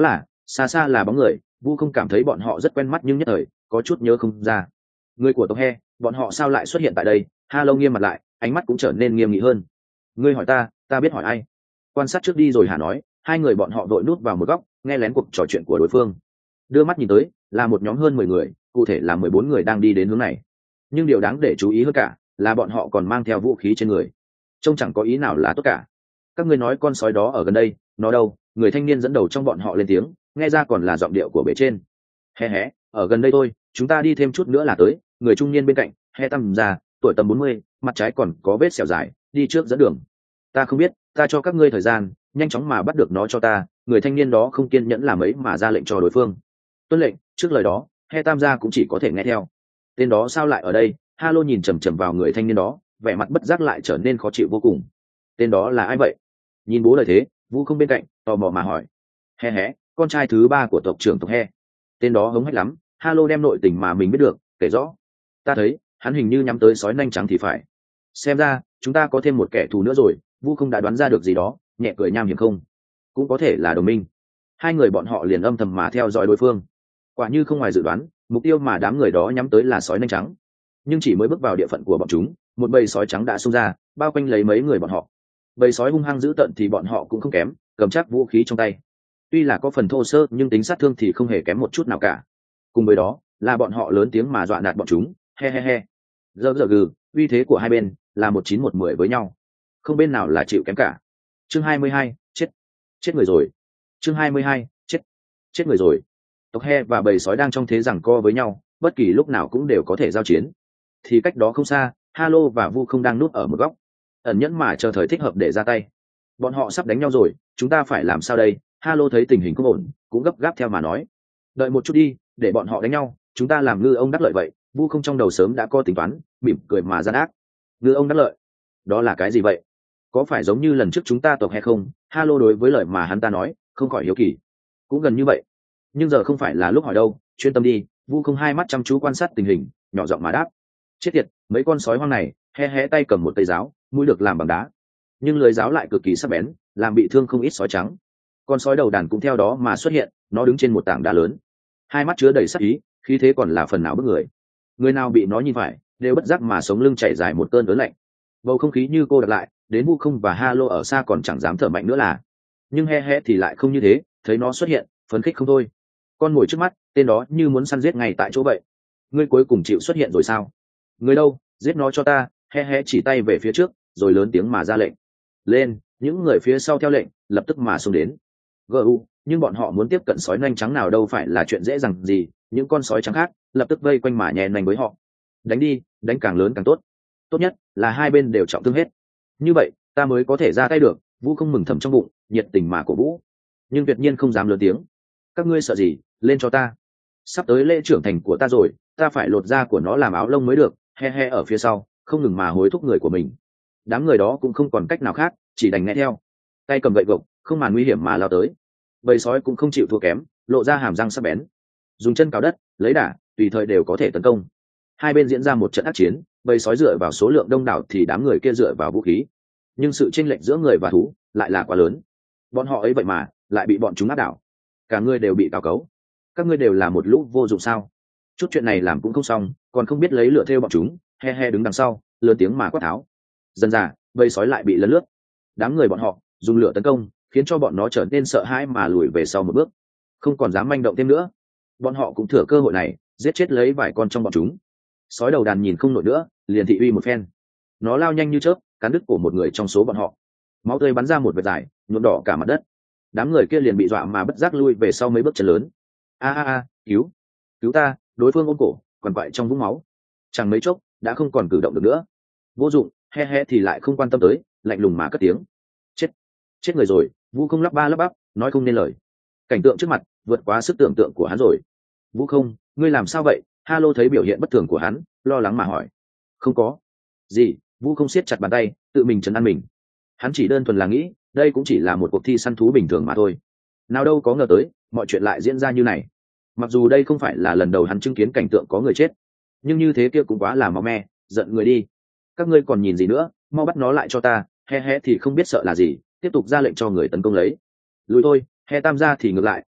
xa xa là bóng người, vu không cảm thấy bọn họ rất quen mắt nhưng nhất thời có chút nhớ không ra. Người của tộc he, bọn họ sao lại xuất hiện tại đây? Ha Lâu nghiêm mặt lại, ánh mắt cũng trở nên nghiêm nghị hơn. Ngươi hỏi ta, ta biết hỏi ai? Quan sát trước đi rồi hả? Nói hai người bọn họ vội nút vào một góc nghe lén cuộc trò chuyện của đối phương. Đưa mắt nhìn tới là một nhóm hơn mười người, cụ thể là mười bốn người đang đi đến hướng này. Nhưng điều đáng để chú ý hơn cả là bọn họ còn mang theo vũ khí trên người, trông chẳng có ý nào là tốt cả. Các ngươi nói con sói đó ở gần đây, nó đâu? Người thanh niên dẫn đầu trong bọn họ lên tiếng, nghe ra còn là giọng điệu của bề trên. Hé hé, ở gần đây thôi, chúng ta đi thêm chút nữa là tới. Người trung niên bên cạnh he tăm ra, tuổi tầm bốn mươi, mặt trái còn có vết sẹo dài, đi trước dẫn đường. Ta không biết, ta cho các ngươi thời gian, nhanh chóng mà bắt được nó cho ta. Người thanh niên đó không kiên nhẫn làm ấy mà ra lệnh cho đối phương. Tuân lệnh. Trước lời đó he tam gia cũng chỉ có thể nghe theo. Tên đó sao lại ở đây? Ha Lô nhìn chầm chầm vào người thanh niên đó, vẻ mặt bất giác lại trở nên khó chịu vô cùng. Tên đó là ai vậy? Nhìn bố lời thế, Vũ không bên cạnh tò mò mà hỏi. He hé, con trai thứ ba của tộc trưởng tộc he. Tên đó hống hách lắm. Ha Lô đem nội tình mà mình biết được kể rõ. Ta thấy hắn hình như nhắm tới sói nanh trắng thì phải. Xem ra chúng ta có thêm một kẻ thù nữa rồi. Vũ không đã đoán ra được gì đó, nhẹ cười nham hiểm không, cũng có thể là đồng minh. Hai người bọn họ liền âm thầm mà theo dõi đối phương. Quả như không ngoài dự đoán, mục tiêu mà đám người đó nhắm tới là sói nanh trắng. Nhưng chỉ mới bước vào địa phận của bọn chúng, một bầy sói trắng đã xông ra, bao quanh lấy mấy người bọn họ. Bầy sói hung hăng dữ tợn thì bọn họ cũng không kém, cầm chắc vũ khí trong tay. Tuy là có phần thô sơ nhưng tính sát thương thì không hề kém một chút nào cả. Cùng với đó là bọn họ lớn tiếng mà dọa nạt bọn chúng, he he he. Giờ giờ gừ, uy thế của hai bên là một chín một mười với nhau, không bên nào là chịu kém cả. Chương hai mươi hai, chết chết người rồi. Chương hai mươi hai, chết chết người rồi. Tộc he và bầy sói đang trong thế giằng co với nhau, bất kỳ lúc nào cũng đều có thể giao chiến. Thì cách đó không xa, Halo và Vu không đang núp ở một góc, ẩn nhẫn mà chờ thời thích hợp để ra tay. Bọn họ sắp đánh nhau rồi, chúng ta phải làm sao đây? Halo thấy tình hình không ổn, cũng gấp gáp theo mà nói. Đợi một chút đi, để bọn họ đánh nhau, chúng ta làm ngư ông đắc lợi vậy. Vu không trong đầu sớm đã có tính toán, mỉm cười mà gian ác. Ngư ông đắc lợi? Đó là cái gì vậy? Có phải giống như lần trước chúng ta tộc hay không? Halo đối với lời mà hắn ta nói không khỏi hiếu kỳ. Cũng gần như vậy, nhưng giờ không phải là lúc hỏi đâu, chuyên tâm đi. Vu không hai mắt chăm chú quan sát tình hình, nhỏ giọng mà đáp. Chết tiệt, mấy con sói hoang này. Hé hé tay cầm một cây giáo, mũi được làm bằng đá, nhưng lưới giáo lại cực kỳ sắc bén, làm bị thương không ít sói trắng. Con sói đầu đàn cũng theo đó mà xuất hiện, nó đứng trên một tảng đá lớn, hai mắt chứa đầy sắc ý, khí thế còn là phần nào bức người. Người nào bị nó nhìn phải đều bất giác mà sống lưng chảy dài một cơn ớn lạnh. Bầu không khí như cô đặt lại, đến Vu không và Halo ở xa còn chẳng dám thở mạnh nữa là. Nhưng he he thì lại không như thế, thấy nó xuất hiện phấn khích không thôi. Con mồi trước mắt, tên đó như muốn săn giết ngay tại chỗ vậy. Ngươi cuối cùng chịu xuất hiện rồi sao? Người đâu, giết nó cho ta. He he chỉ tay về phía trước, rồi lớn tiếng mà ra lệnh. Lên. Những người phía sau theo lệnh, lập tức mà xông đến. Gu, nhưng bọn họ muốn tiếp cận sói nanh trắng nào đâu phải là chuyện dễ dàng gì. Những con sói trắng khác lập tức vây quanh mà nhè nành với họ. Đánh đi, đánh càng lớn càng tốt. Tốt nhất là hai bên đều trọng thương hết, như vậy ta mới có thể ra tay được. Vũ không mừng thầm trong bụng, nhiệt tình mà cổ vũ, nhưng tuyệt nhiên không dám lớn tiếng. Các ngươi sợ gì? Lên cho ta. Sắp tới lễ trưởng thành của ta rồi, ta phải lột da của nó làm áo lông mới được. He he ở phía sau không ngừng mà hối thúc người của mình. Đám người đó cũng không còn cách nào khác, chỉ đành nghe theo, tay cầm gậy gộc, không màn nguy hiểm mà lao tới. Bầy sói cũng không chịu thua kém, lộ ra hàm răng sắc bén, dùng chân cào đất lấy đà, tùy thời đều có thể tấn công. Hai bên diễn ra một trận ác chiến, bầy sói dựa vào số lượng đông đảo thì đám người kia dựa vào vũ khí, nhưng sự chênh lệch giữa người và thú lại là quá lớn. Bọn họ ấy vậy mà lại bị bọn chúng áp đảo, cả người đều bị cào cấu. Các ngươi đều là một lũ vô dụng sao? Chút chuyện này làm cũng không xong, còn không biết lấy lửa theo bọn chúng. He he đứng đằng sau lớn tiếng mà quát tháo. Dần dà bầy sói lại bị lấn lướt, đám người bọn họ dùng lửa tấn công, khiến cho bọn nó trở nên sợ hãi mà lùi về sau một bước, không còn dám manh động thêm nữa. Bọn họ cũng thừa cơ hội này giết chết lấy vài con trong bọn chúng. Sói đầu đàn nhìn không nổi nữa, liền thị uy một phen, nó lao nhanh như chớp, cắn đứt cổ một người trong số bọn họ, máu tươi bắn ra một vệt dài, nhuộm đỏ cả mặt đất. Đám người kia liền bị dọa mà bất giác lui về sau mấy bước chân lớn. A a a, cứu cứu ta! Đối phương ôm cổ quằn quại trong vũng máu, chẳng mấy chốc đã không còn cử động được nữa. Vô dụng. He he thì lại không quan tâm tới, lạnh lùng mà cất tiếng. Chết chết người rồi. Vũ không lắp ba lắp bắp nói không nên lời. Cảnh tượng trước mặt vượt quá sức tưởng tượng của hắn rồi. Vũ không, ngươi làm sao vậy? Halo thấy biểu hiện bất thường của hắn, lo lắng mà hỏi. Không có gì. Vũ không siết chặt bàn tay, tự mình trấn an mình. Hắn chỉ đơn thuần là nghĩ đây cũng chỉ là một cuộc thi săn thú bình thường mà thôi, nào đâu có ngờ tới mọi chuyện lại diễn ra như này. Mặc dù đây không phải là lần đầu hắn chứng kiến cảnh tượng có người chết, nhưng như thế kia cũng quá là máu me, giận người đi. Các ngươi còn nhìn gì nữa, mau bắt nó lại cho ta. He he thì không biết sợ là gì, tiếp tục ra lệnh cho người tấn công lấy. Lùi thôi. He tam gia thì ngược lại,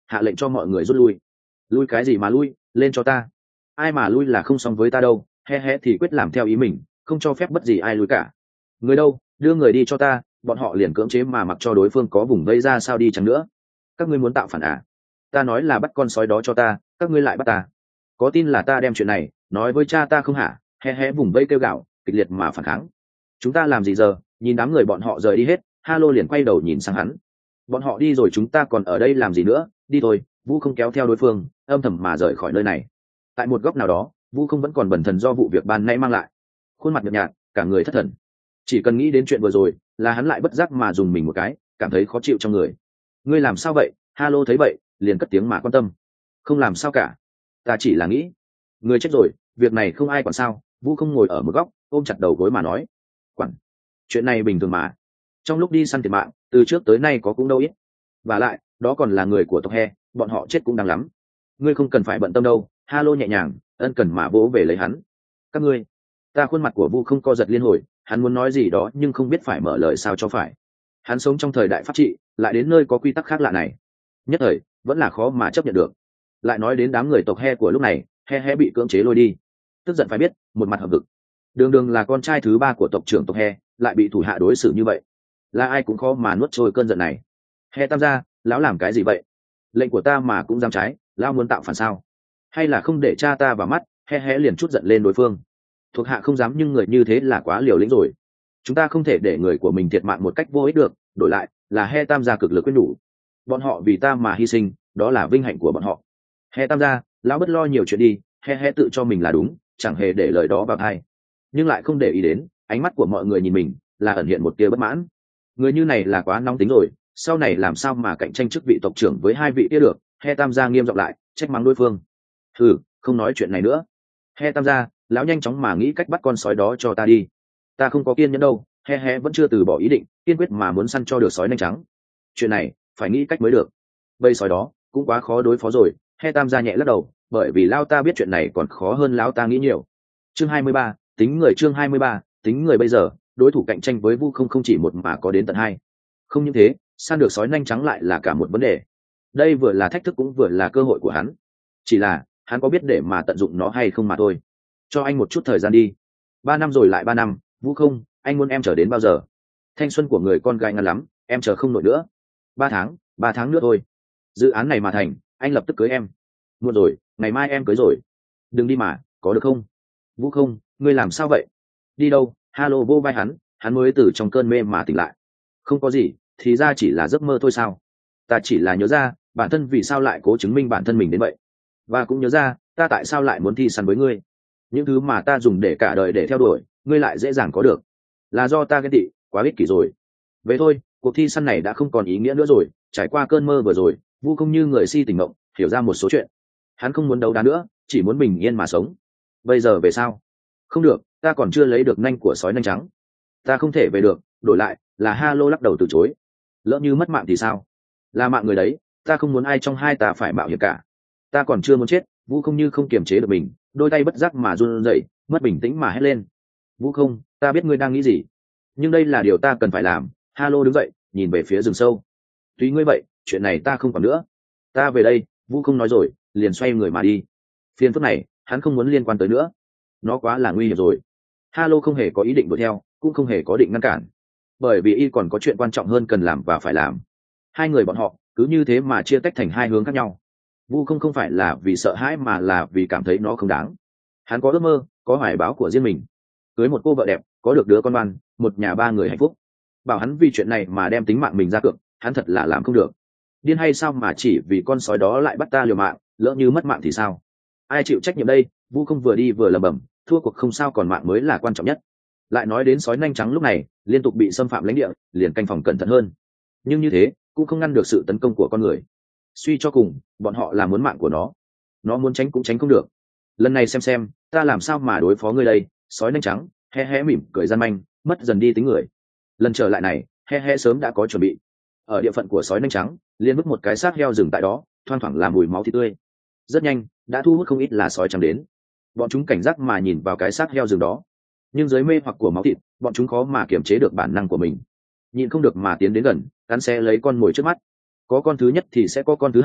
hạ lệnh cho mọi người rút lui. Lui cái gì mà lui, lên cho ta. Ai mà lui là không xong với ta đâu, he he thì quyết làm theo ý mình, không cho phép bất gì ai lui cả. Người đâu, đưa người đi cho ta. Bọn họ liền cưỡng chế mà mặc cho đối phương có vùng vây ra sao đi chăng nữa. Các ngươi muốn tạo phản à? Ta nói là bắt con sói đó cho ta, các ngươi lại bắt ta. Có tin là ta đem chuyện này nói với cha ta không hả? He he vùng vây kêu gạo kịch liệt mà phản kháng. Chúng ta làm gì giờ? Nhìn đám người bọn họ rời đi hết, Halo liền quay đầu nhìn sang hắn. Bọn họ đi rồi chúng ta còn ở đây làm gì nữa? Đi thôi. Vũ không kéo theo đối phương, âm thầm mà rời khỏi nơi này. Tại một góc nào đó, Vũ không vẫn còn bần thần do vụ việc ban nãy mang lại, khuôn mặt nhợt nhạt, cả người thất thần. Chỉ cần nghĩ đến chuyện vừa rồi là hắn lại bất giác mà dùng mình một cái, cảm thấy khó chịu trong người. Ngươi làm sao vậy? Halo thấy vậy liền cất tiếng mà quan tâm. Không làm sao cả, ta chỉ là nghĩ. Người chết rồi, việc này không ai quản sao? Vũ không ngồi ở một góc ôm chặt đầu gối mà nói. Quản? Chuyện này bình thường mà. Trong lúc đi săn thiệt mạng từ trước tới nay có cũng đâu ít. Và lại đó còn là người của tộc He, bọn họ chết cũng đáng lắm. Ngươi không cần phải bận tâm đâu. Halo nhẹ nhàng ân cần mà vỗ về lấy hắn. Các ngươi. Ta khuôn mặt của Vu không co giật liên hồi, hắn muốn nói gì đó nhưng không biết phải mở lời sao cho phải. Hắn sống trong thời đại pháp trị, lại đến nơi có quy tắc khác lạ này, nhất thời vẫn là khó mà chấp nhận được. Lại nói đến đám người tộc He của lúc này, He He bị cưỡng chế lôi đi, tức giận phải biết, một mặt hợp vực. Đường Đường là con trai thứ ba của tộc trưởng tộc He, lại bị thủ hạ đối xử như vậy, là ai cũng khó mà nuốt trôi cơn giận này. He tam gia, lão làm cái gì vậy? Lệnh của ta mà cũng dám trái, lão muốn tạo phản sao? Hay là không để cha ta vào mắt? He He liền chút giận lên đối phương. Thuộc hạ không dám, nhưng người như thế là quá liều lĩnh rồi. Chúng ta không thể để người của mình thiệt mạng một cách vô ích được, đổi lại là He tam gia cực lực quyết nhủ. Bọn họ vì ta mà hy sinh, đó là vinh hạnh của bọn họ. He tam gia, lão bất lo nhiều chuyện đi. He He tự cho mình là đúng, chẳng hề để lời đó vào tai, nhưng lại không để ý đến ánh mắt của mọi người nhìn mình, là ẩn hiện một tia bất mãn. Người như này là quá nóng tính rồi, sau này làm sao mà cạnh tranh chức vị tộc trưởng với hai vị kia được? He tam gia nghiêm giọng lại, trách mắng đối phương. Ừ, không nói chuyện này nữa. He tam gia, lão nhanh chóng mà nghĩ cách bắt con sói đó cho ta đi. Ta không có kiên nhẫn đâu. He He vẫn chưa từ bỏ ý định, kiên quyết mà muốn săn cho được sói nanh trắng. Chuyện này phải nghĩ cách mới được, bầy sói đó cũng quá khó đối phó rồi. He tam gia nhẹ lắc đầu, bởi vì lao ta biết chuyện này còn khó hơn lão ta nghĩ nhiều. Chương hai mươi ba, tính người. Chương hai mươi ba, tính người. Bây giờ đối thủ cạnh tranh với Vu không không chỉ một mà có đến tận hai. Không những thế, săn được sói nanh trắng lại là cả một vấn đề. Đây vừa là thách thức cũng vừa là cơ hội của hắn, chỉ là hắn có biết để mà tận dụng nó hay không mà thôi. Cho anh một chút thời gian đi. Ba năm rồi lại ba năm. Vũ không, anh muốn em chờ đến bao giờ? Thanh xuân của người con gái ngắn lắm, em chờ không nổi nữa. Ba tháng, ba tháng nữa thôi. Dự án này mà thành, anh lập tức cưới em. Muộn rồi, ngày mai em cưới rồi. Đừng đi mà, có được không? Vũ không, ngươi làm sao vậy? Đi đâu? Halo vô vai hắn, hắn mới từ trong cơn mê mà tỉnh lại. Không có gì, thì ra chỉ là giấc mơ thôi sao? Ta chỉ là nhớ ra bản thân vì sao lại cố chứng minh bản thân mình đến vậy, và cũng nhớ ra ta tại sao lại muốn thi săn với ngươi. Những thứ mà ta dùng để cả đời để theo đuổi, ngươi lại dễ dàng có được, là do ta ghen tị, quá ích kỷ rồi. Vậy thôi, cuộc thi săn này đã không còn ý nghĩa nữa rồi. Trải qua cơn mơ vừa rồi, Vu không như người si tỉnh mộng, hiểu ra một số chuyện. Hắn không muốn đấu đá nữa, chỉ muốn bình yên mà sống. Bây giờ về sao? Không được, ta còn chưa lấy được nanh của sói nanh trắng. Ta không thể về được. Đổi lại là Halo lắc đầu từ chối. Lỡ như mất mạng thì sao? Là mạng người đấy, ta không muốn ai trong hai ta phải mạo hiểm cả. Ta còn chưa muốn chết. Vu không như không kiềm chế được mình, đôi tay bất giác mà run rẩy, mất bình tĩnh mà hét lên. Vũ không, ta biết ngươi đang nghĩ gì, nhưng đây là điều ta cần phải làm. Halo đứng dậy, nhìn về phía rừng sâu. Tùy ngươi vậy, chuyện này ta không còn nữa. Ta về đây. Vũ không nói rồi, liền xoay người mà đi. Phiền phức này, hắn không muốn liên quan tới nữa. Nó quá là nguy hiểm rồi. Halo không hề có ý định đuổi theo, cũng không hề có định ngăn cản, bởi vì y còn có chuyện quan trọng hơn cần làm và phải làm. Hai người bọn họ cứ như thế mà chia tách thành hai hướng khác nhau. Vu không không phải là vì sợ hãi mà là vì cảm thấy nó không đáng. Hắn có ước mơ, có hoài bão của riêng mình, cưới một cô vợ đẹp, có được đứa con ngoan, một nhà ba người hạnh phúc. Bảo hắn vì chuyện này mà đem tính mạng mình ra cược, hắn thật là làm không được. Điên hay sao mà chỉ vì con sói đó lại bắt ta liều mạng, lỡ như mất mạng thì sao? Ai chịu trách nhiệm đây? Vu không vừa đi vừa lẩm bẩm, thua cuộc không sao, còn mạng mới là quan trọng nhất. Lại nói đến sói nanh trắng lúc này liên tục bị xâm phạm lãnh địa, liền canh phòng cẩn thận hơn. Nhưng như thế cũng không ngăn được sự tấn công của con người. Suy cho cùng, bọn họ là muốn mạng của nó, nó muốn tránh cũng tránh không được. Lần này xem xem ta làm sao mà đối phó ngươi đây. Sói nanh trắng he he mỉm cười gian manh, mất dần đi tính người. Lần trở lại này, he he sớm đã có chuẩn bị. Ở địa phận của sói nanh trắng, liên vứt một cái xác heo rừng tại đó, thoang thoảng làm mùi máu thịt tươi. Rất nhanh đã thu hút không ít là sói trắng đến. Bọn chúng cảnh giác mà nhìn vào cái xác heo rừng đó, nhưng dưới mê hoặc của máu thịt, bọn chúng khó mà kiềm chế được bản năng của mình, nhịn không được mà tiến đến gần, cắn xé lấy con mồi trước mắt. Có con thứ nhất thì sẽ có con thứ hai,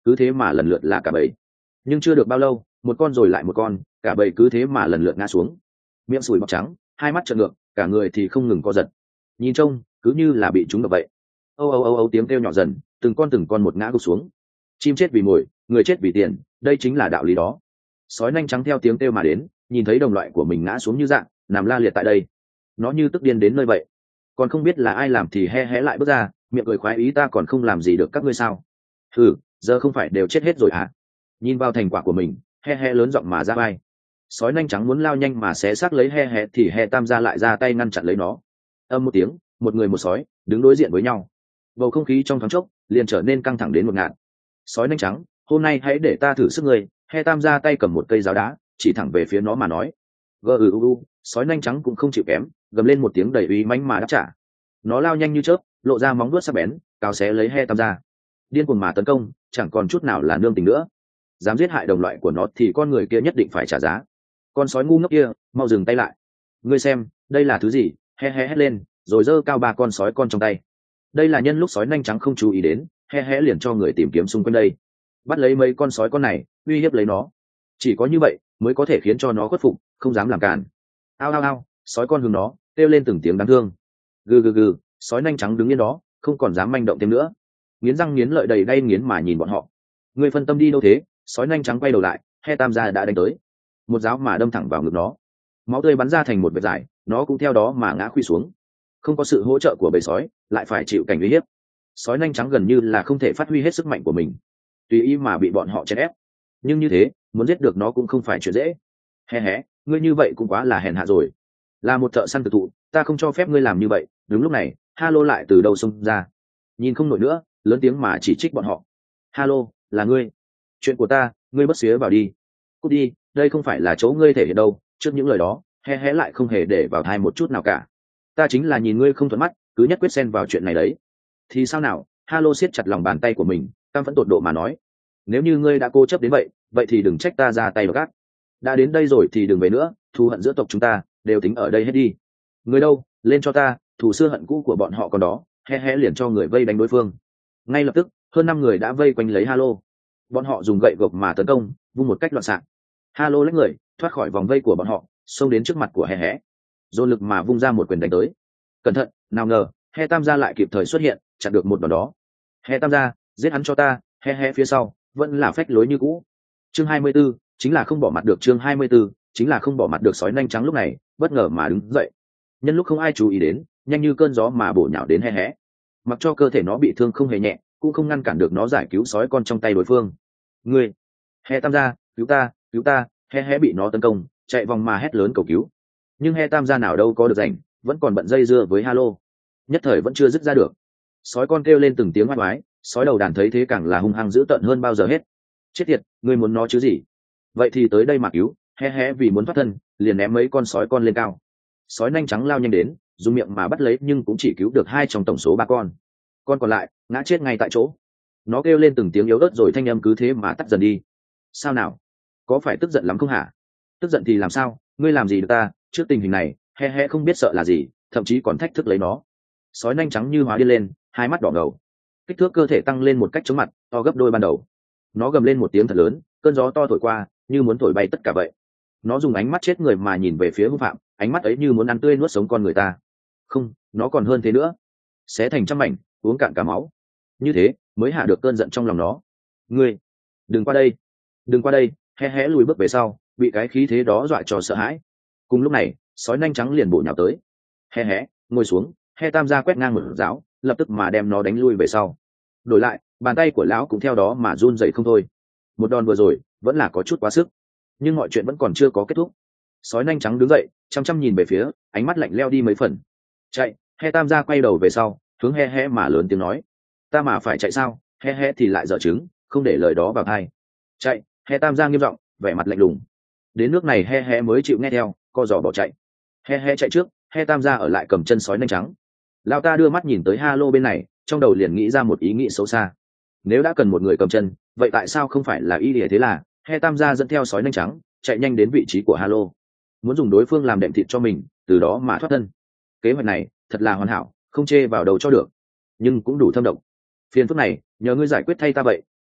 cứ thế mà lần lượt là cả bầy. Nhưng chưa được bao lâu, một con rồi lại một con, cả bầy cứ thế mà lần lượt ngã xuống. Miệng sùi bọt trắng, hai mắt trợn ngược, cả người thì không ngừng co giật. Nhìn trông cứ như là bị trúng độc vậy. Âu âu âu âu tiếng kêu nhỏ dần, từng con từng con một ngã gục xuống. Chim chết vì mồi, người chết vì tiền, đây chính là đạo lý đó. Sói nhanh trắng theo tiếng kêu mà đến, nhìn thấy đồng loại của mình ngã xuống như dạng, nằm la liệt tại đây, nó như tức điên đến nơi vậy. Còn không biết là ai làm thì he hé lại bước ra, miệng cười khoái ý, ta còn không làm gì được các ngươi sao? Ừ, giờ không phải đều chết hết rồi hả? Nhìn vào thành quả của mình, he he lớn giọng mà ra vai. Sói nhanh trắng muốn lao nhanh mà xé xác lấy he he thì he tam gia lại ra tay ngăn chặn lấy nó. Âm một tiếng, một người một sói đứng đối diện với nhau. Bầu không khí trong thoáng chốc liền trở nên căng thẳng đến một ngạt. Sói nhanh trắng, hôm nay hãy để ta thử sức người. He tam gia tay cầm một cây giáo đá chỉ thẳng về phía nó mà nói. Gừ ừ u, sói nhanh trắng cũng không chịu kém, gầm lên một tiếng đầy uy mãnh mà đáp trả. Nó lao nhanh như chớp, lộ ra móng vuốt sắc bén, cào xé lấy he tam gia, điên cuồng mà tấn công, chẳng còn chút nào là nương tình nữa. Dám giết hại đồng loại của nó thì con người kia nhất định phải trả giá. Con sói ngu ngốc kia, mau dừng tay lại. Ngươi xem, đây là thứ gì? He he hét lên, rồi giơ cao ba con sói con trong tay. Đây là nhân lúc sói nhanh trắng không chú ý đến, he he liền cho người tìm kiếm xung quanh đây, bắt lấy mấy con sói con này, uy hiếp lấy nó. Chỉ có như vậy mới có thể khiến cho nó khuất phục, không dám làm cản. Ao ao ao, sói con hướng nó kêu lên từng tiếng đáng thương. Gừ gừ gừ, sói nhanh trắng đứng yên đó, không còn dám manh động thêm nữa, nghiến răng nghiến lợi đầy đay nghiến mà nhìn bọn họ. Ngươi phân tâm đi đâu thế? Sói nhanh trắng quay đầu lại, he tam gia đã đánh tới, một giáo mà đâm thẳng vào ngực nó, máu tươi bắn ra thành một vệt dài, nó cũng theo đó mà ngã khuỵu xuống. Không có sự hỗ trợ của bầy sói, lại phải chịu cảnh uy hiếp. Sói nhanh trắng gần như là không thể phát huy hết sức mạnh của mình, tùy ý mà bị bọn họ chèn ép. Nhưng như thế, muốn giết được nó cũng không phải chuyện dễ. He hé, ngươi như vậy cũng quá là hèn hạ rồi. Là một thợ săn thực thụ, ta không cho phép ngươi làm như vậy. Đúng lúc này, Halo lại từ đâu xông ra, nhìn không nổi nữa, lớn tiếng mà chỉ trích bọn họ. Halo, là ngươi? Chuyện của ta, ngươi bất xía vào đi. Cút đi, đây không phải là chỗ ngươi thể hiện đâu. Trước những lời đó, he hé lại không hề để vào thai một chút nào cả. Ta chính là nhìn ngươi không thuận mắt, cứ nhất quyết xen vào chuyện này đấy. Thì sao nào? Halo siết chặt lòng bàn tay của mình, cam phẫn tột độ mà nói. Nếu như ngươi đã cố chấp đến vậy, vậy thì đừng trách ta ra tay gắt. Đã đến đây rồi thì đừng về nữa, thù hận giữa tộc chúng ta đều tính ở đây hết đi. Người đâu, lên cho ta, thù xưa hận cũ của bọn họ còn đó. He he liền cho người vây đánh đối phương. Ngay lập tức, hơn năm người đã vây quanh lấy Halo. Bọn họ dùng gậy gộc mà tấn công, vung một cách loạn xạ. Halo lấy người thoát khỏi vòng vây của bọn họ, xông đến trước mặt của He He, dồn lực mà vung ra một quyền đánh tới. Cẩn thận, nào ngờ He tam gia lại kịp thời xuất hiện, chặn được một đòn đó. He tam gia, giết hắn cho ta. He He phía sau vẫn là phách lối như cũ. Chương hai mươi 24, chính là không bỏ mặt được. Chương hai mươi 24, chính là không bỏ mặt được. Sói nhanh trắng lúc này bất ngờ mà đứng dậy, nhân lúc không ai chú ý đến, nhanh như cơn gió mà bổ nhào đến He He. Mặc cho cơ thể nó bị thương không hề nhẹ, cũng không ngăn cản được nó giải cứu sói con trong tay đối phương. Ngươi, He tam gia, cứu ta, cứu ta! He He bị nó tấn công, chạy vòng mà hét lớn cầu cứu. Nhưng He tam gia nào đâu có được rảnh, vẫn còn bận dây dưa với Halo, nhất thời vẫn chưa dứt ra được. Sói con kêu lên từng tiếng oai oái, sói đầu đàn thấy thế càng là hung hăng dữ tợn hơn bao giờ hết. Chết tiệt, ngươi muốn nó chứ gì? Vậy thì tới đây mà cứu! He He vì muốn thoát thân, liền ném mấy con sói con lên cao. Sói nhanh trắng lao nhanh đến, dùng miệng mà bắt lấy nhưng cũng chỉ cứu được hai trong tổng số ba con. Con còn lại ngã chết ngay tại chỗ. Nó kêu lên từng tiếng yếu ớt rồi thanh âm cứ thế mà tắt dần đi. Sao nào? Có phải tức giận lắm không hả? Tức giận thì làm sao? Ngươi làm gì được ta? Trước tình hình này, He He không biết sợ là gì, thậm chí còn thách thức lấy nó. Sói nhanh trắng như hóa điên lên, hai mắt đỏ ngầu, kích thước cơ thể tăng lên một cách chóng mặt, to gấp đôi ban đầu. Nó gầm lên một tiếng thật lớn, cơn gió to thổi qua, như muốn thổi bay tất cả vậy. Nó dùng ánh mắt chết người mà nhìn về phía hung phạm, ánh mắt ấy như muốn ăn tươi nuốt sống con người ta. Không, nó còn hơn thế nữa, xé thành trăm mảnh, uống cạn cả máu. Như thế mới hạ được cơn giận trong lòng nó. Ngươi, đừng qua đây, đừng qua đây! He He lùi bước về sau, bị cái khí thế đó dọa cho sợ hãi. Cùng lúc này, sói nhanh trắng liền bổ nhào tới. He He ngồi xuống, He tam gia quét ngang một giáo, lập tức mà đem nó đánh lui về sau. Đổi lại, bàn tay của lão cũng theo đó mà run rẩy không thôi. Một đòn vừa rồi vẫn là có chút quá sức, nhưng mọi chuyện vẫn còn chưa có kết thúc. Sói nhanh trắng đứng dậy, chăm chăm nhìn về phía, ánh mắt lạnh leo đi mấy phần. Chạy! He tam gia quay đầu về sau, hướng He He mà lớn tiếng nói. Ta mà phải chạy sao? He He thì lại dở trứng, không để lời đó vào tai. Chạy! He tam gia nghiêm giọng, vẻ mặt lạnh lùng. Đến nước này He He mới chịu nghe theo, co giò bỏ chạy. He He chạy trước, He tam gia ở lại cầm chân sói nhanh trắng. Lão ta đưa mắt nhìn tới Halo bên này, trong đầu liền nghĩ ra một ý nghĩ xấu xa. Nếu đã cần một người cầm chân, vậy tại sao không phải là y lìa? Thế là He tam gia dẫn theo sói nhanh trắng, chạy nhanh đến vị trí của Halo, muốn dùng đối phương làm đệm thịt cho mình, từ đó mà thoát thân. Kế hoạch này thật là hoàn hảo, không chê vào đầu cho được, nhưng cũng đủ thâm độc. Phiền phức này nhờ ngươi giải quyết thay ta vậy.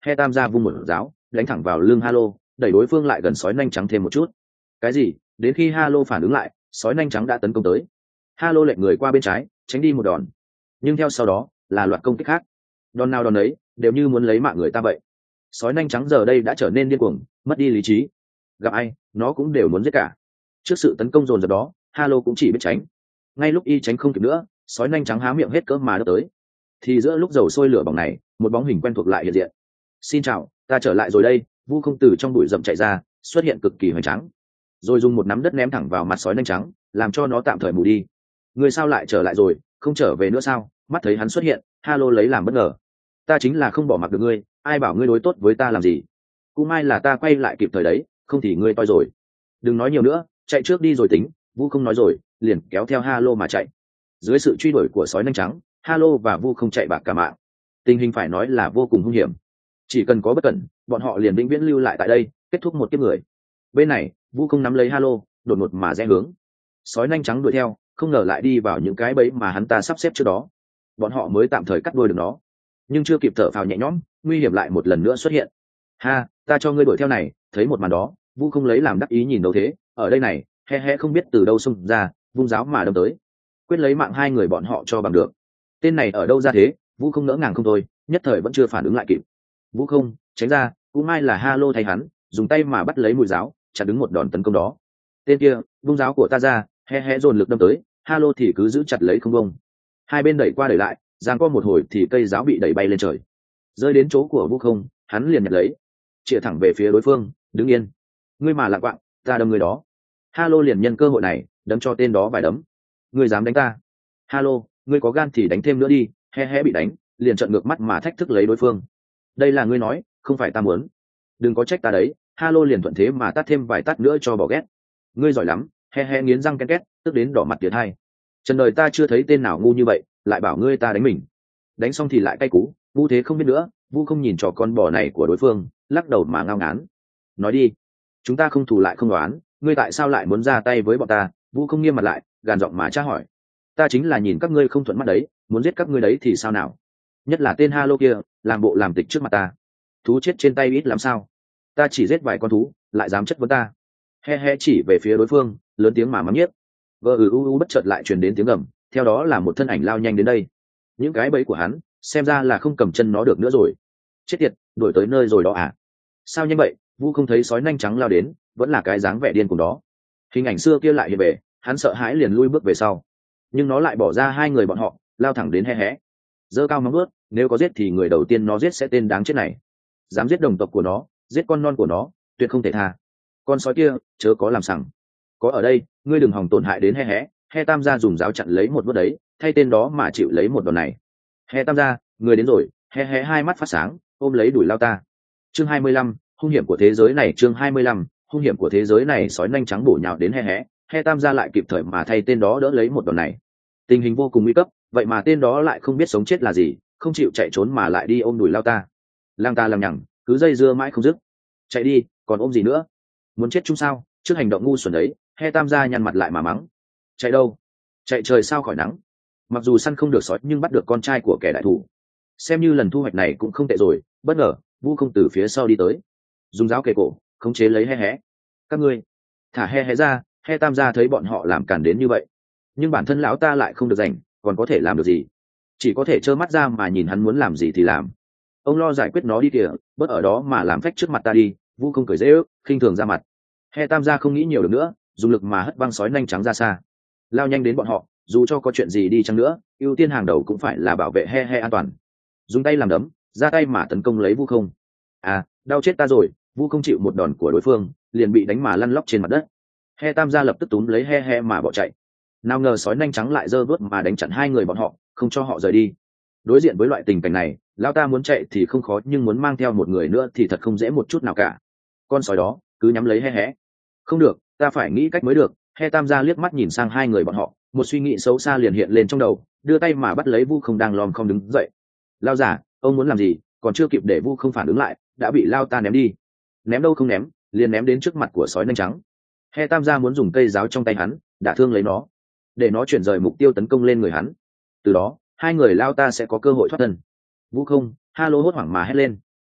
he tam gia vung một giáo đánh thẳng vào lưng Halo, đẩy đối phương lại gần sói nhanh trắng thêm một chút. Cái gì? Đến khi Halo phản ứng lại, sói nhanh trắng đã tấn công tới. Halo lệch người qua bên trái, tránh đi một đòn, nhưng theo sau đó là loạt công kích khác, đòn nào đòn ấy đều như muốn lấy mạng người ta vậy. Sói nhanh trắng giờ đây đã trở nên điên cuồng, mất đi lý trí, gặp ai nó cũng đều muốn giết cả. Trước sự tấn công dồn dập đó, Halo cũng chỉ biết tránh. Ngay lúc y tránh không kịp nữa, sói nhanh trắng há miệng hết cỡ mà đỡ tới, thì giữa lúc dầu sôi lửa bỏng này, một bóng hình quen thuộc lại hiện diện. Xin chào, ta trở lại rồi đây. Vu Không từ trong bụi rậm chạy ra, xuất hiện cực kỳ hoành tráng, rồi dùng một nắm đất ném thẳng vào mặt sói nhanh trắng, làm cho nó tạm thời mù đi. Người sao lại trở lại rồi, không trở về nữa sao? Mắt thấy hắn xuất hiện, Halo lấy làm bất ngờ. Ta chính là không bỏ mặc được ngươi, ai bảo ngươi đối tốt với ta làm gì? Cũng may là ta quay lại kịp thời đấy, không thì ngươi toi rồi. Đừng nói nhiều nữa, chạy trước đi rồi tính. Vu Không nói rồi, liền kéo theo Halo mà chạy. Dưới sự truy đuổi của sói nhanh trắng, Halo và Vu Không chạy bạc cả mạng. Tình hình phải nói là vô cùng hung hiểm. Chỉ cần có bất cẩn, bọn họ liền vĩnh viễn lưu lại tại đây, kết thúc một kiếp người. Bên này, Vu Không nắm lấy Halo, đột ngột mà rẽ hướng. Sói nhanh trắng đuổi theo, không ngờ lại đi vào những cái bẫy mà hắn ta sắp xếp trước đó. Bọn họ mới tạm thời cắt đuôi được nó, nhưng chưa kịp thở phào nhẹ nhõm, nguy hiểm lại một lần nữa xuất hiện. Ha, ta cho ngươi đuổi theo này. Thấy một màn đó, Vu Không lấy làm đắc ý nhìn đâu thế, ở đây này, he he không biết từ đâu xông ra, vung giáo mà đâm tới, quyết lấy mạng hai người bọn họ cho bằng được. Tên này ở đâu ra thế? Vu Không ngỡ ngàng không thôi, nhất thời vẫn chưa phản ứng lại kịp. Vu Không tránh ra, cũng may là Halo thay hắn, dùng tay mà bắt lấy mũi giáo, chặn đứng một đòn tấn công đó. Tên kia vung giáo của ta ra, he he dồn lực đâm tới, Halo thì cứ giữ chặt lấy không bông. Hai bên đẩy qua đẩy lại, giằng co một hồi thì cây giáo bị đẩy bay lên trời, rơi đến chỗ của Vu Không, hắn liền nhặt lấy, chĩa thẳng về phía đối phương. Đứng yên, ngươi mà lạng quạng, ta đâm người đó. Halo liền nhân cơ hội này đấm cho tên đó vài đấm. Ngươi dám đánh ta? Halo, ngươi có gan thì đánh thêm nữa đi. He he bị đánh, liền trợn ngược mắt mà thách thức lấy đối phương. Đây là ngươi nói, không phải ta muốn. Đừng có trách ta đấy. Halo liền thuận thế mà tát thêm vài tát nữa cho bỏ ghét. Ngươi giỏi lắm. He he nghiến răng ken két, tức đến đỏ mặt tiệt hai. Trần đời ta chưa thấy tên nào ngu như vậy, lại bảo ngươi ta đánh mình. Đánh xong thì lại cay cú, ngu thế không biết nữa. Vu Không nhìn trò con bò này của đối phương, lắc đầu mà ngao ngán. Nói đi, chúng ta không thù lại không đoán, ngươi tại sao lại muốn ra tay với bọn ta? Vu Không nghiêm mặt lại, gàn giọng mà tra hỏi. Ta chính là nhìn các ngươi không thuận mắt đấy, muốn giết các ngươi đấy thì sao nào? Nhất là tên Halo kia, làm bộ làm tịch trước mặt ta. Thú chết trên tay ít làm sao? Ta chỉ giết vài con thú, lại dám chất vấn ta? He he chỉ về phía đối phương, lớn tiếng mà mắng nhiếc. Vợ ừ u u bất chợt lại truyền đến tiếng gầm, theo đó là một thân ảnh lao nhanh đến đây. Những cái bẫy của hắn, xem ra là không cầm chân nó được nữa rồi. Chết tiệt, đuổi tới nơi rồi đó à? Sao nhanh vậy? Vu Không thấy sói nhanh trắng lao đến, vẫn là cái dáng vẻ điên cùng đó. Hình ảnh xưa kia lại hiện về, hắn sợ hãi liền lui bước về sau. Nhưng nó lại bỏ ra hai người bọn họ, lao thẳng đến he hé. Giơ cao móng vuốt, nếu có giết thì người đầu tiên nó giết sẽ tên đáng chết này. Dám giết đồng tộc của nó, giết con non của nó, tuyệt không thể tha. Con sói kia, chớ có làm sằng. Có ở đây, ngươi đừng hòng tổn hại đến he hé. He tam gia dùng giáo chặn lấy một vuốt đấy, thay tên đó mà chịu lấy một đòn này. He tam gia, người đến rồi. He hé hai mắt phát sáng, ôm lấy đuổi lao ta. Chương hai mươi lăm, hung hiểm của thế giới này. Chương hai mươi lăm, hung hiểm của thế giới này. Sói nhanh trắng bổ nhào đến he hé, he tam gia lại kịp thời mà thay tên đó đỡ lấy một đòn này. Tình hình vô cùng nguy cấp, vậy mà tên đó lại không biết sống chết là gì, không chịu chạy trốn mà lại đi ôm đùi lao ta. Lang ta làm nhằng, cứ dây dưa mãi không dứt. Chạy đi, còn ôm gì nữa? Muốn chết chung sao? Trước hành động ngu xuẩn đấy, he tam gia nhăn mặt lại mà mắng. Chạy đâu? Chạy trời sao khỏi nắng. Mặc dù săn không được sói nhưng bắt được con trai của kẻ đại thủ, xem như lần thu hoạch này cũng không tệ rồi. Bất ngờ, Vu Không từ phía sau đi tới, dùng giáo kề cổ khống chế lấy he hé. Các ngươi thả he hé ra. He tam gia thấy bọn họ làm cản đến như vậy, nhưng bản thân lão ta lại không được rảnh, còn có thể làm được gì? Chỉ có thể trơ mắt ra mà nhìn hắn muốn làm gì thì làm. Ông lo giải quyết nó đi kìa, bớt ở đó mà làm phách trước mặt ta đi. Vu Không cười dễ ước, khinh thường ra mặt. He tam gia không nghĩ nhiều được nữa, dùng lực mà hất văng sói nhanh trắng ra xa, lao nhanh đến bọn họ. Dù cho có chuyện gì đi chăng nữa, ưu tiên hàng đầu cũng phải là bảo vệ he he an toàn. Dùng tay làm đấm, ra tay mà tấn công lấy Vu Không. À, đau chết ta rồi. Vu Không chịu một đòn của đối phương, liền bị đánh mà lăn lóc trên mặt đất. He tam gia lập tức túm lấy he he mà bỏ chạy. Nào ngờ sói nhanh trắng lại giơ vuốt mà đánh chặn hai người bọn họ, không cho họ rời đi. Đối diện với loại tình cảnh này, lão ta muốn chạy thì không khó, nhưng muốn mang theo một người nữa thì thật không dễ một chút nào cả. Con sói đó cứ nhắm lấy he hé. Không được, ta phải nghĩ cách mới được. He tam gia liếc mắt nhìn sang hai người bọn họ, một suy nghĩ xấu xa liền hiện lên trong đầu, đưa tay mà bắt lấy Vu Không đang lom không đứng dậy. Lao giả, ông muốn làm gì? Còn chưa kịp để Vu Không phản ứng lại, đã bị lao ta ném đi. Ném đâu không ném, liền ném đến trước mặt của sói nhanh trắng. He tam gia muốn dùng cây giáo trong tay hắn đả thương lấy nó, để nó chuyển rời mục tiêu tấn công lên người hắn. Từ đó hai người lao ta sẽ có cơ hội thoát thân. Vu Không, Halo hốt hoảng mà hét lên.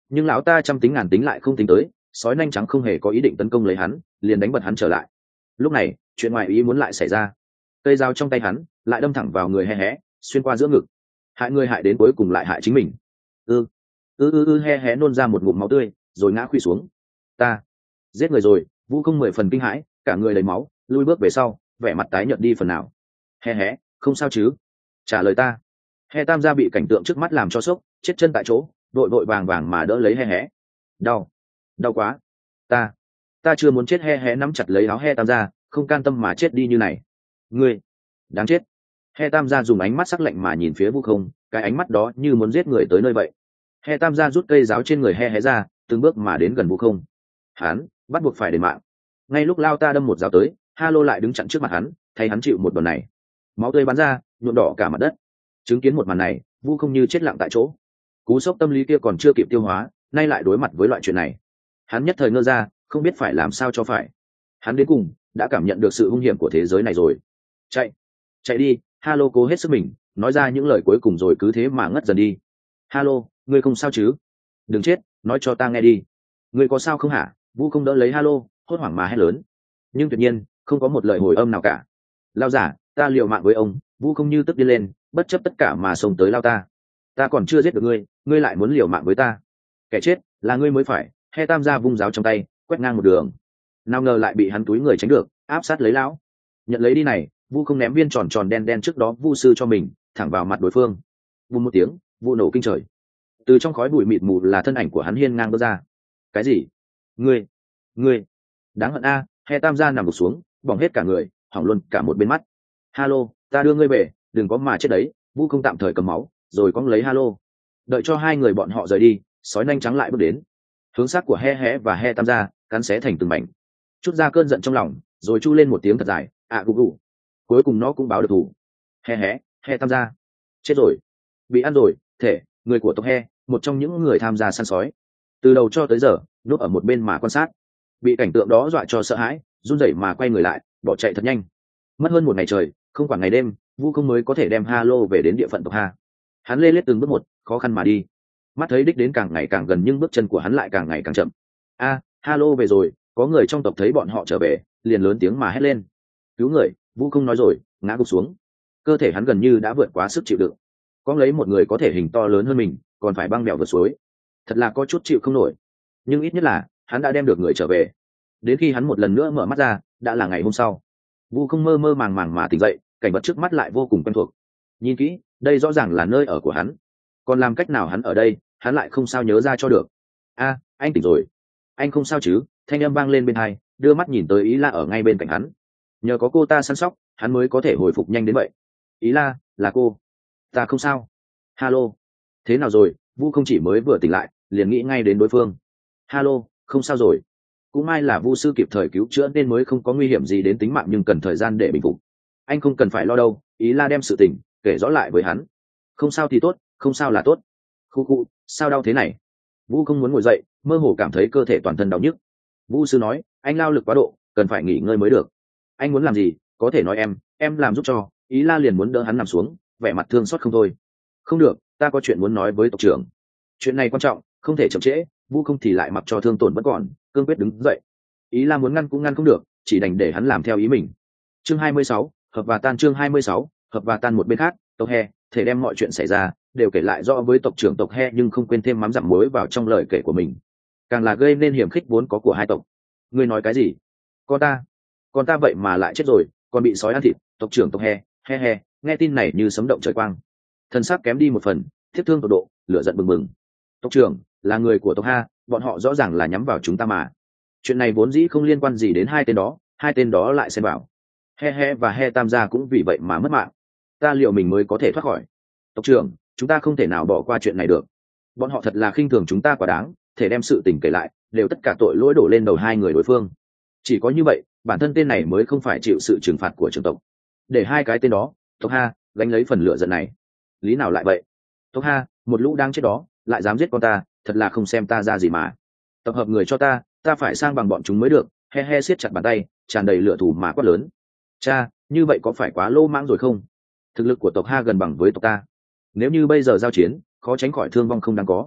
nhưng lão ta trăm tính ngàn tính lại không tính tới, sói nhanh trắng không hề có ý định tấn công lấy hắn, liền đánh bật hắn trở lại. Lúc này chuyện ngoài ý muốn lại xảy ra, cây dao trong tay hắn lại đâm thẳng vào người he hé, xuyên qua giữa ngực, hại người hại đến cuối cùng lại hại chính mình. ư ư ư ư he hé nôn ra một ngụm máu tươi rồi ngã khuỵu xuống. Ta giết người rồi. Vũ không mười phần kinh hãi, cả người đầy máu lui bước về sau, vẻ mặt tái nhợt đi phần nào. He hé, không sao chứ? Trả lời ta. He tam gia bị cảnh tượng trước mắt làm cho sốc, chết chân tại chỗ, đội đội vàng vàng mà đỡ lấy he hé. Đau, đau quá. Ta ta chưa muốn chết. He hé nắm chặt lấy áo he tam gia, không can tâm mà chết đi như này. Ngươi đáng chết. He tam gia dùng ánh mắt sắc lạnh mà nhìn phía Vũ không, cái ánh mắt đó như muốn giết người tới nơi vậy. He tam gia rút cây giáo trên người he hé ra, từng bước mà đến gần Vũ không. Hắn bắt buộc phải đền mạng. Ngay lúc lao ta đâm một giáo tới, Halo lại đứng chặn trước mặt hắn, thay hắn chịu một đòn này. Máu tươi bắn ra, nhuộm đỏ cả mặt đất. Chứng kiến một màn này, Vũ không như chết lặng tại chỗ. Cú sốc tâm lý kia còn chưa kịp tiêu hóa, nay lại đối mặt với loại chuyện này. Hắn nhất thời ngơ ra, không biết phải làm sao cho phải. Hắn đến cùng đã cảm nhận được sự hung hiểm của thế giới này rồi. Chạy, chạy đi. Halo cố hết sức mình, nói ra những lời cuối cùng rồi cứ thế mà ngất dần đi. Halo, ngươi không sao chứ? Đừng chết, nói cho ta nghe đi. Ngươi có sao không hả? Vũ không đỡ lấy Halo, hốt hoảng mà hét lớn. Nhưng tuyệt nhiên không có một lời hồi âm nào cả. Lao giả, ta liều mạng với ông. Vũ không như tức điên lên, bất chấp tất cả mà xông tới lao ta. Ta còn chưa giết được ngươi, ngươi lại muốn liều mạng với ta. Kẻ chết là ngươi mới phải. He tam gia vung giáo trong tay, quét ngang một đường. Nào ngờ lại bị hắn túi người tránh được, áp sát lấy lão. Nhận lấy đi này. Vu không ném viên tròn tròn đen đen trước đó Vu sư cho mình, thẳng vào mặt đối phương. Bùm một tiếng, vụ nổ kinh trời. Từ trong khói bụi mịt mù là thân ảnh của hắn hiên ngang bước ra. Cái gì? Ngươi, ngươi, đáng hận a! He tam gia nằm gục xuống, bỏng hết cả người, hỏng luôn cả một bên mắt. Halo, ta đưa ngươi về, đừng có mà chết đấy. Vu không tạm thời cầm máu, rồi cong lấy Halo. Đợi cho hai người bọn họ rời đi, sói nhanh trắng lại bước đến, hướng xác của He hé và He tam gia cắn xé thành từng mảnh, chút ra cơn giận trong lòng, rồi chu lên một tiếng thật dài, ạ gù gù. Cuối cùng nó cũng báo được thù. He hé, He tam gia chết rồi, bị ăn rồi. Thể người của tộc He, một trong những người tham gia săn sói, từ đầu cho tới giờ núp ở một bên mà quan sát, bị cảnh tượng đó dọa cho sợ hãi, run rẩy mà quay người lại, bỏ chạy thật nhanh. Mất hơn một ngày trời, không quản ngày đêm, Vu không mới có thể đem Halo về đến địa phận tộc Ha. Hắn lê lết từng bước một, khó khăn mà đi, mắt thấy đích đến càng ngày càng gần nhưng bước chân của hắn lại càng ngày càng chậm. A, Halo về rồi. Có người trong tộc thấy bọn họ trở về, liền lớn tiếng mà hét lên. Cứu người. Vu không nói rồi, ngã gục xuống. Cơ thể hắn gần như đã vượt quá sức chịu đựng. Có lấy một người có thể hình to lớn hơn mình, còn phải băng bèo vượt suối, thật là có chút chịu không nổi. Nhưng ít nhất là hắn đã đem được người trở về. Đến khi hắn một lần nữa mở mắt ra, đã là ngày hôm sau. Vu không mơ mơ màng màng mà tỉnh dậy, cảnh vật trước mắt lại vô cùng quen thuộc. Nhìn kỹ, đây rõ ràng là nơi ở của hắn. Còn làm cách nào hắn ở đây, hắn lại không sao nhớ ra cho được. A, anh tỉnh rồi. Anh không sao chứ? Thanh âm vang lên bên tai, đưa mắt nhìn tới Ý La ở ngay bên cạnh hắn. Nhờ có cô ta săn sóc, hắn mới có thể hồi phục nhanh đến vậy. Ý La, là cô. Ta không sao. Halo, thế nào rồi? Vu không chỉ mới vừa tỉnh lại, liền nghĩ ngay đến đối phương. Halo, không sao rồi. Cũng may là Vu sư kịp thời cứu chữa nên mới không có nguy hiểm gì đến tính mạng, nhưng cần thời gian để bình phục. Anh không cần phải lo đâu. Ý La đem sự tình kể rõ lại với hắn. Không sao thì tốt, không sao là tốt. Khu khu, sao đau thế này? Vu không muốn ngồi dậy, mơ hồ cảm thấy cơ thể toàn thân đau nhức. Vu sư nói, anh lao lực quá độ, cần phải nghỉ ngơi mới được. Anh muốn làm gì, có thể nói em, em làm giúp cho. Ý La liền muốn đỡ hắn nằm xuống, vẻ mặt thương xót không thôi. Không được, ta có chuyện muốn nói với tộc trưởng. Chuyện này quan trọng, không thể chậm trễ. Vu không thì lại mặc cho thương tổn vẫn còn, cương quyết đứng dậy. Ý La muốn ngăn cũng ngăn không được, chỉ đành để hắn làm theo ý mình. Chương hai mươi sáu, hợp và tan. Chương hai mươi sáu, hợp và tan. Một bên khác, tộc He thể đem mọi chuyện xảy ra đều kể lại rõ với tộc trưởng tộc He, nhưng không quên thêm mắm dặm muối vào trong lời kể của mình, càng là gây nên hiểm khích vốn có của hai tộc. Ngươi nói cái gì? Con ta, con ta vậy mà lại chết rồi, còn bị sói ăn thịt. Tộc trưởng tộc He, He He, nghe tin này như sấm động trời quang, thân xác kém đi một phần, thiết thương tột độ, lửa giận bừng bừng. Tộc trưởng là người của tộc Ha, bọn họ rõ ràng là nhắm vào chúng ta mà. Chuyện này vốn dĩ không liên quan gì đến hai tên đó, hai tên đó lại xen vào. He He và He tam gia cũng vì vậy mà mất mạng. Ta liệu mình mới có thể thoát khỏi. Tộc trưởng, chúng ta không thể nào bỏ qua chuyện này được. Bọn họ thật là khinh thường chúng ta quá đáng, thể đem sự tình kể lại, đều tất cả tội lỗi đổ lên đầu hai người đối phương. Chỉ có như vậy, bản thân tên này mới không phải chịu sự trừng phạt của trưởng tộc. Để hai cái tên đó, tộc Ha, gánh lấy phần lửa giận này. Lý nào lại vậy? Tộc Ha, một lũ đang chết đó, lại dám giết con ta, thật là không xem ta ra gì mà. Tập hợp người cho ta, ta phải sang bằng bọn chúng mới được. He He siết chặt bàn tay, tràn đầy lửa thù mà quát lớn. Cha, như vậy có phải quá lô mãng rồi không? Thực lực của tộc Ha gần bằng với tộc ta, nếu như bây giờ giao chiến, khó tránh khỏi thương vong không đáng có.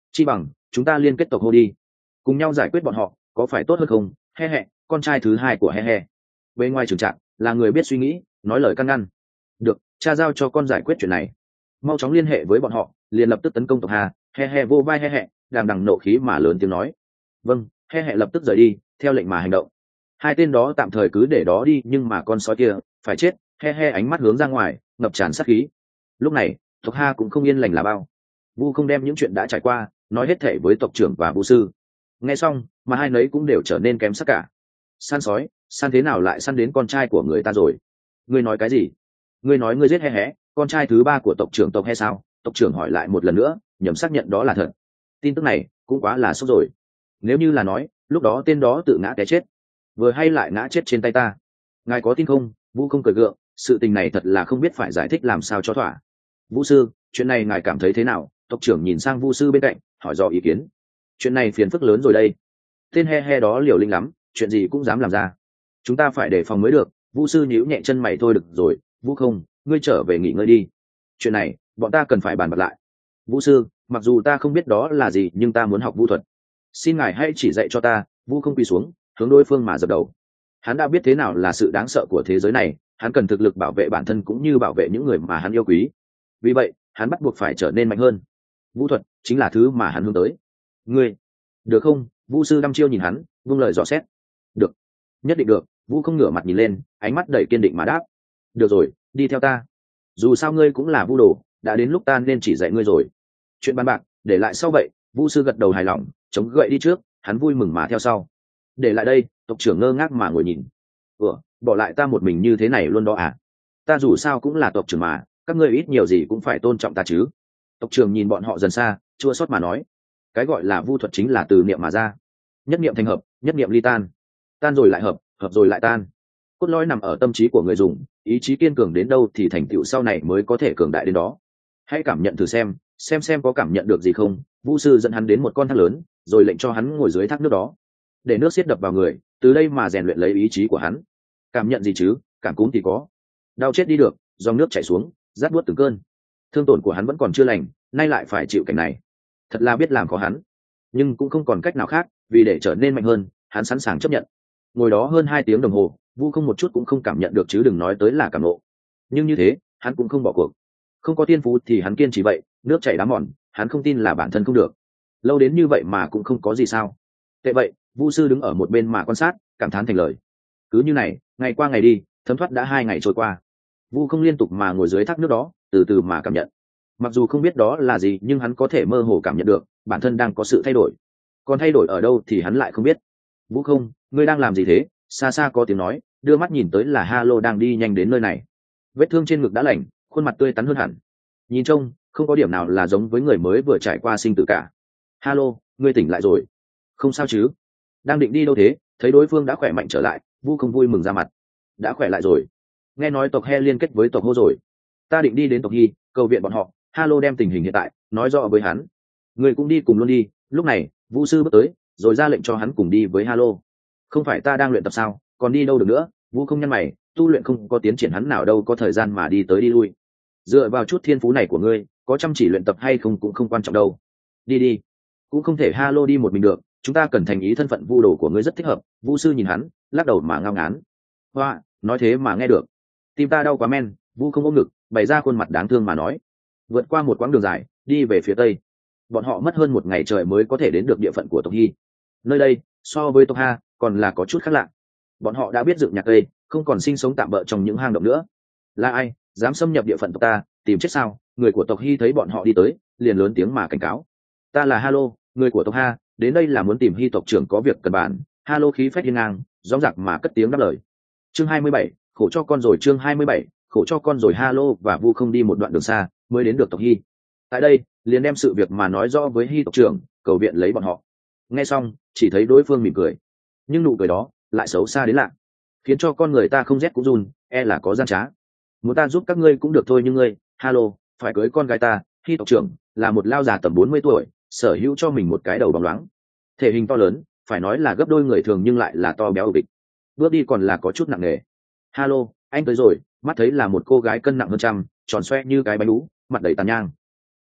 chi bằng chúng ta liên kết tộc hô đi, cùng nhau giải quyết bọn họ có phải tốt hơn không? He he, con trai thứ hai của he he bên ngoài trường trạng là người biết suy nghĩ, nói lời căn ngăn. Được, cha giao cho con giải quyết chuyện này, mau chóng liên hệ với bọn họ, liền lập tức tấn công tộc Hà. He he vô vai he he đằng đằng nộ khí mà lớn tiếng nói. Vâng. He he lập tức rời đi, theo lệnh mà hành động. Hai tên đó tạm thời cứ để đó đi, nhưng mà con sói kia phải chết. He he ánh mắt hướng ra ngoài, ngập tràn sát khí. Lúc này tộc Ha cũng không yên lành là bao. Vu không đem những chuyện đã trải qua nói hết thể với tộc trưởng và Vu sư. Nghe xong mà hai nấy cũng đều trở nên kém sắc cả. Săn sói, săn thế nào lại săn đến con trai của người ta rồi? Ngươi nói cái gì? Ngươi nói ngươi giết He He, con trai thứ ba của tộc trưởng tộc hay sao? Tộc trưởng hỏi lại một lần nữa, nhầm xác nhận đó là thật. Tin tức này cũng quá là sốc rồi. Nếu như là nói lúc đó tên đó tự ngã té chết, vừa hay lại ngã chết trên tay ta. Ngài có tin không? Vu không cười gượng, sự tình này thật là không biết phải giải thích làm sao cho thỏa. Vu sư, chuyện này ngài cảm thấy thế nào? Tộc trưởng nhìn sang Vu sư bên cạnh, hỏi dò ý kiến. Chuyện này phiền phức lớn rồi đây. Tên He He đó liều lĩnh lắm, chuyện gì cũng dám làm ra. Chúng ta phải đề phòng mới được. Vu sư nhíu nhẹ chân mày. Thôi được rồi, Vu không, ngươi trở về nghỉ ngơi đi. Chuyện này bọn ta cần phải bàn bạc lại. Vu sư, mặc dù ta không biết đó là gì, nhưng ta muốn học vu thuật, xin ngài hãy chỉ dạy cho ta. Vu không quỳ xuống, hướng đối phương mà dập đầu. Hắn đã biết thế nào là sự đáng sợ của thế giới này, hắn cần thực lực bảo vệ bản thân cũng như bảo vệ những người mà hắn yêu quý. Vì vậy hắn bắt buộc phải trở nên mạnh hơn. Vũ thuật chính là thứ mà hắn hướng tới. Ngươi được không? Vu sư đăm chiêu nhìn hắn, buông lời dò xét. Được, nhất định được. Vu không ngửa mặt nhìn lên, ánh mắt đầy kiên định mà đáp. Được rồi, đi theo ta. Dù sao ngươi cũng là vu đồ, đã đến lúc ta nên chỉ dạy ngươi rồi. Chuyện bàn bạc để lại sau vậy. Vu sư gật đầu hài lòng, chống gậy đi trước, hắn vui mừng mà theo sau. Để lại đây. Tộc trưởng ngơ ngác mà ngồi nhìn. Ủa, bỏ lại ta một mình như thế này luôn đó à? Ta dù sao cũng là tộc trưởng mà, các ngươi ít nhiều gì cũng phải tôn trọng ta chứ. Tộc trưởng nhìn bọn họ dần xa, chua xót mà nói. Cái gọi là vu thuật chính là từ niệm mà ra. Nhất niệm thành hợp, nhất niệm ly tan, tan rồi lại hợp, hợp rồi lại tan. Cốt lõi nằm ở tâm trí của người dùng, ý chí kiên cường đến đâu thì thành tựu sau này mới có thể cường đại đến đó. Hãy cảm nhận thử xem, xem xem có cảm nhận được gì không. Vu sư dẫn hắn đến một con thác lớn, rồi lệnh cho hắn ngồi dưới thác nước đó, để nước xiết đập vào người, từ đây mà rèn luyện lấy ý chí của hắn. Cảm nhận gì chứ? Cảm cúm thì có, đau chết đi được, dòng nước chảy xuống, rát buốt từng cơn. Thương tổn của hắn vẫn còn chưa lành, nay lại phải chịu cảnh này, thật là biết làm khó hắn. Nhưng cũng không còn cách nào khác, vì để trở nên mạnh hơn, hắn sẵn sàng chấp nhận. Ngồi đó hơn hai tiếng đồng hồ, Vu không một chút cũng không cảm nhận được, chứ đừng nói tới là cảm nộ. Nhưng như thế hắn cũng không bỏ cuộc. Không có tiên phú thì hắn kiên trì vậy, nước chảy đá mòn, hắn không tin là bản thân không được. Lâu đến như vậy mà cũng không có gì sao? Tệ vậy. Vu sư đứng ở một bên mà quan sát, cảm thán thành lời. Cứ như này ngày qua ngày đi, thấm thoát đã hai ngày trôi qua. Vu không liên tục mà ngồi dưới thác nước đó, từ từ mà cảm nhận. Mặc dù không biết đó là gì, nhưng hắn có thể mơ hồ cảm nhận được bản thân đang có sự thay đổi. Còn thay đổi ở đâu thì hắn lại không biết. Vũ không, ngươi đang làm gì thế? Xa xa có tiếng nói, đưa mắt nhìn tới là Halo đang đi nhanh đến nơi này. Vết thương trên ngực đã lành, khuôn mặt tươi tắn hơn hẳn. Nhìn trông không có điểm nào là giống với người mới vừa trải qua sinh tử cả. Halo, ngươi tỉnh lại rồi? Không sao chứ? Đang định đi đâu thế? Thấy đối phương đã khỏe mạnh trở lại, Vu không vui mừng ra mặt. Đã khỏe lại rồi? Nghe nói tộc He liên kết với tộc Hô rồi. Ta định đi đến tộc Hy cầu viện bọn họ. Halo đem tình hình hiện tại nói rõ với hắn. Người cũng đi cùng luôn đi. Lúc này Vu sư bước tới, rồi ra lệnh cho hắn cùng đi với Halo. Không phải ta đang luyện tập sao, còn đi đâu được nữa? Vu không nhăn mày, tu luyện không có tiến triển, hắn nào đâu có thời gian mà đi tới đi lui. Dựa vào chút thiên phú này của ngươi, có chăm chỉ luyện tập hay không cũng không quan trọng đâu. Đi đi. Cũng không thể Halo đi một mình được, chúng ta cần thành ý, thân phận vu đồ của ngươi rất thích hợp. Vu sư nhìn hắn, lắc đầu mà ngao ngán. Hoa, nói thế mà nghe được. Tim ta đau quá men. Vu không ôm ngực, bày ra khuôn mặt đáng thương mà nói. Vượt qua một quãng đường dài, đi về phía tây. Bọn họ mất hơn một ngày trời mới có thể đến được địa phận của tộc Hy. Nơi đây so với tộc Ha còn là có chút khác lạ. Bọn họ đã biết dựng nhạc cây, không còn sinh sống tạm bợ trong những hang động nữa. Là ai dám xâm nhập địa phận tộc ta, tìm chết sao? Người của tộc Hy thấy bọn họ đi tới, liền lớn tiếng mà cảnh cáo. Ta là Halo, người của tộc Ha, đến đây là muốn tìm Hy tộc trưởng có việc cần bàn. Halo khí phách hiên ngang, rõ rạc mà cất tiếng đáp lời. Chương hai mươi bảy, khổ cho con rồi. Chương hai mươi bảy, khổ cho con rồi. Halo và Vu không đi một đoạn đường xa mới đến được tộc Hy. Tại đây liền đem sự việc mà nói rõ với Hy tộc trưởng, cầu viện lấy bọn họ. Nghe xong chỉ thấy đối phương mỉm cười, nhưng nụ cười đó lại xấu xa đến lạ, khiến cho con người ta không rét cũng run, e là có gian trá. Muốn ta giúp các ngươi cũng được thôi, nhưng ngươi Halo phải cưới con gái ta. Hy tộc trưởng là một lao già tầm bốn mươi tuổi, sở hữu cho mình một cái đầu bóng loáng, thể hình to lớn, phải nói là gấp đôi người thường, nhưng lại là to béo ục địch, bước đi còn là có chút nặng nề. Halo, anh tới rồi. Mắt thấy là một cô gái cân nặng hơn trăm, tròn xoe như cái bánh đú, mặt đầy tàn nhang.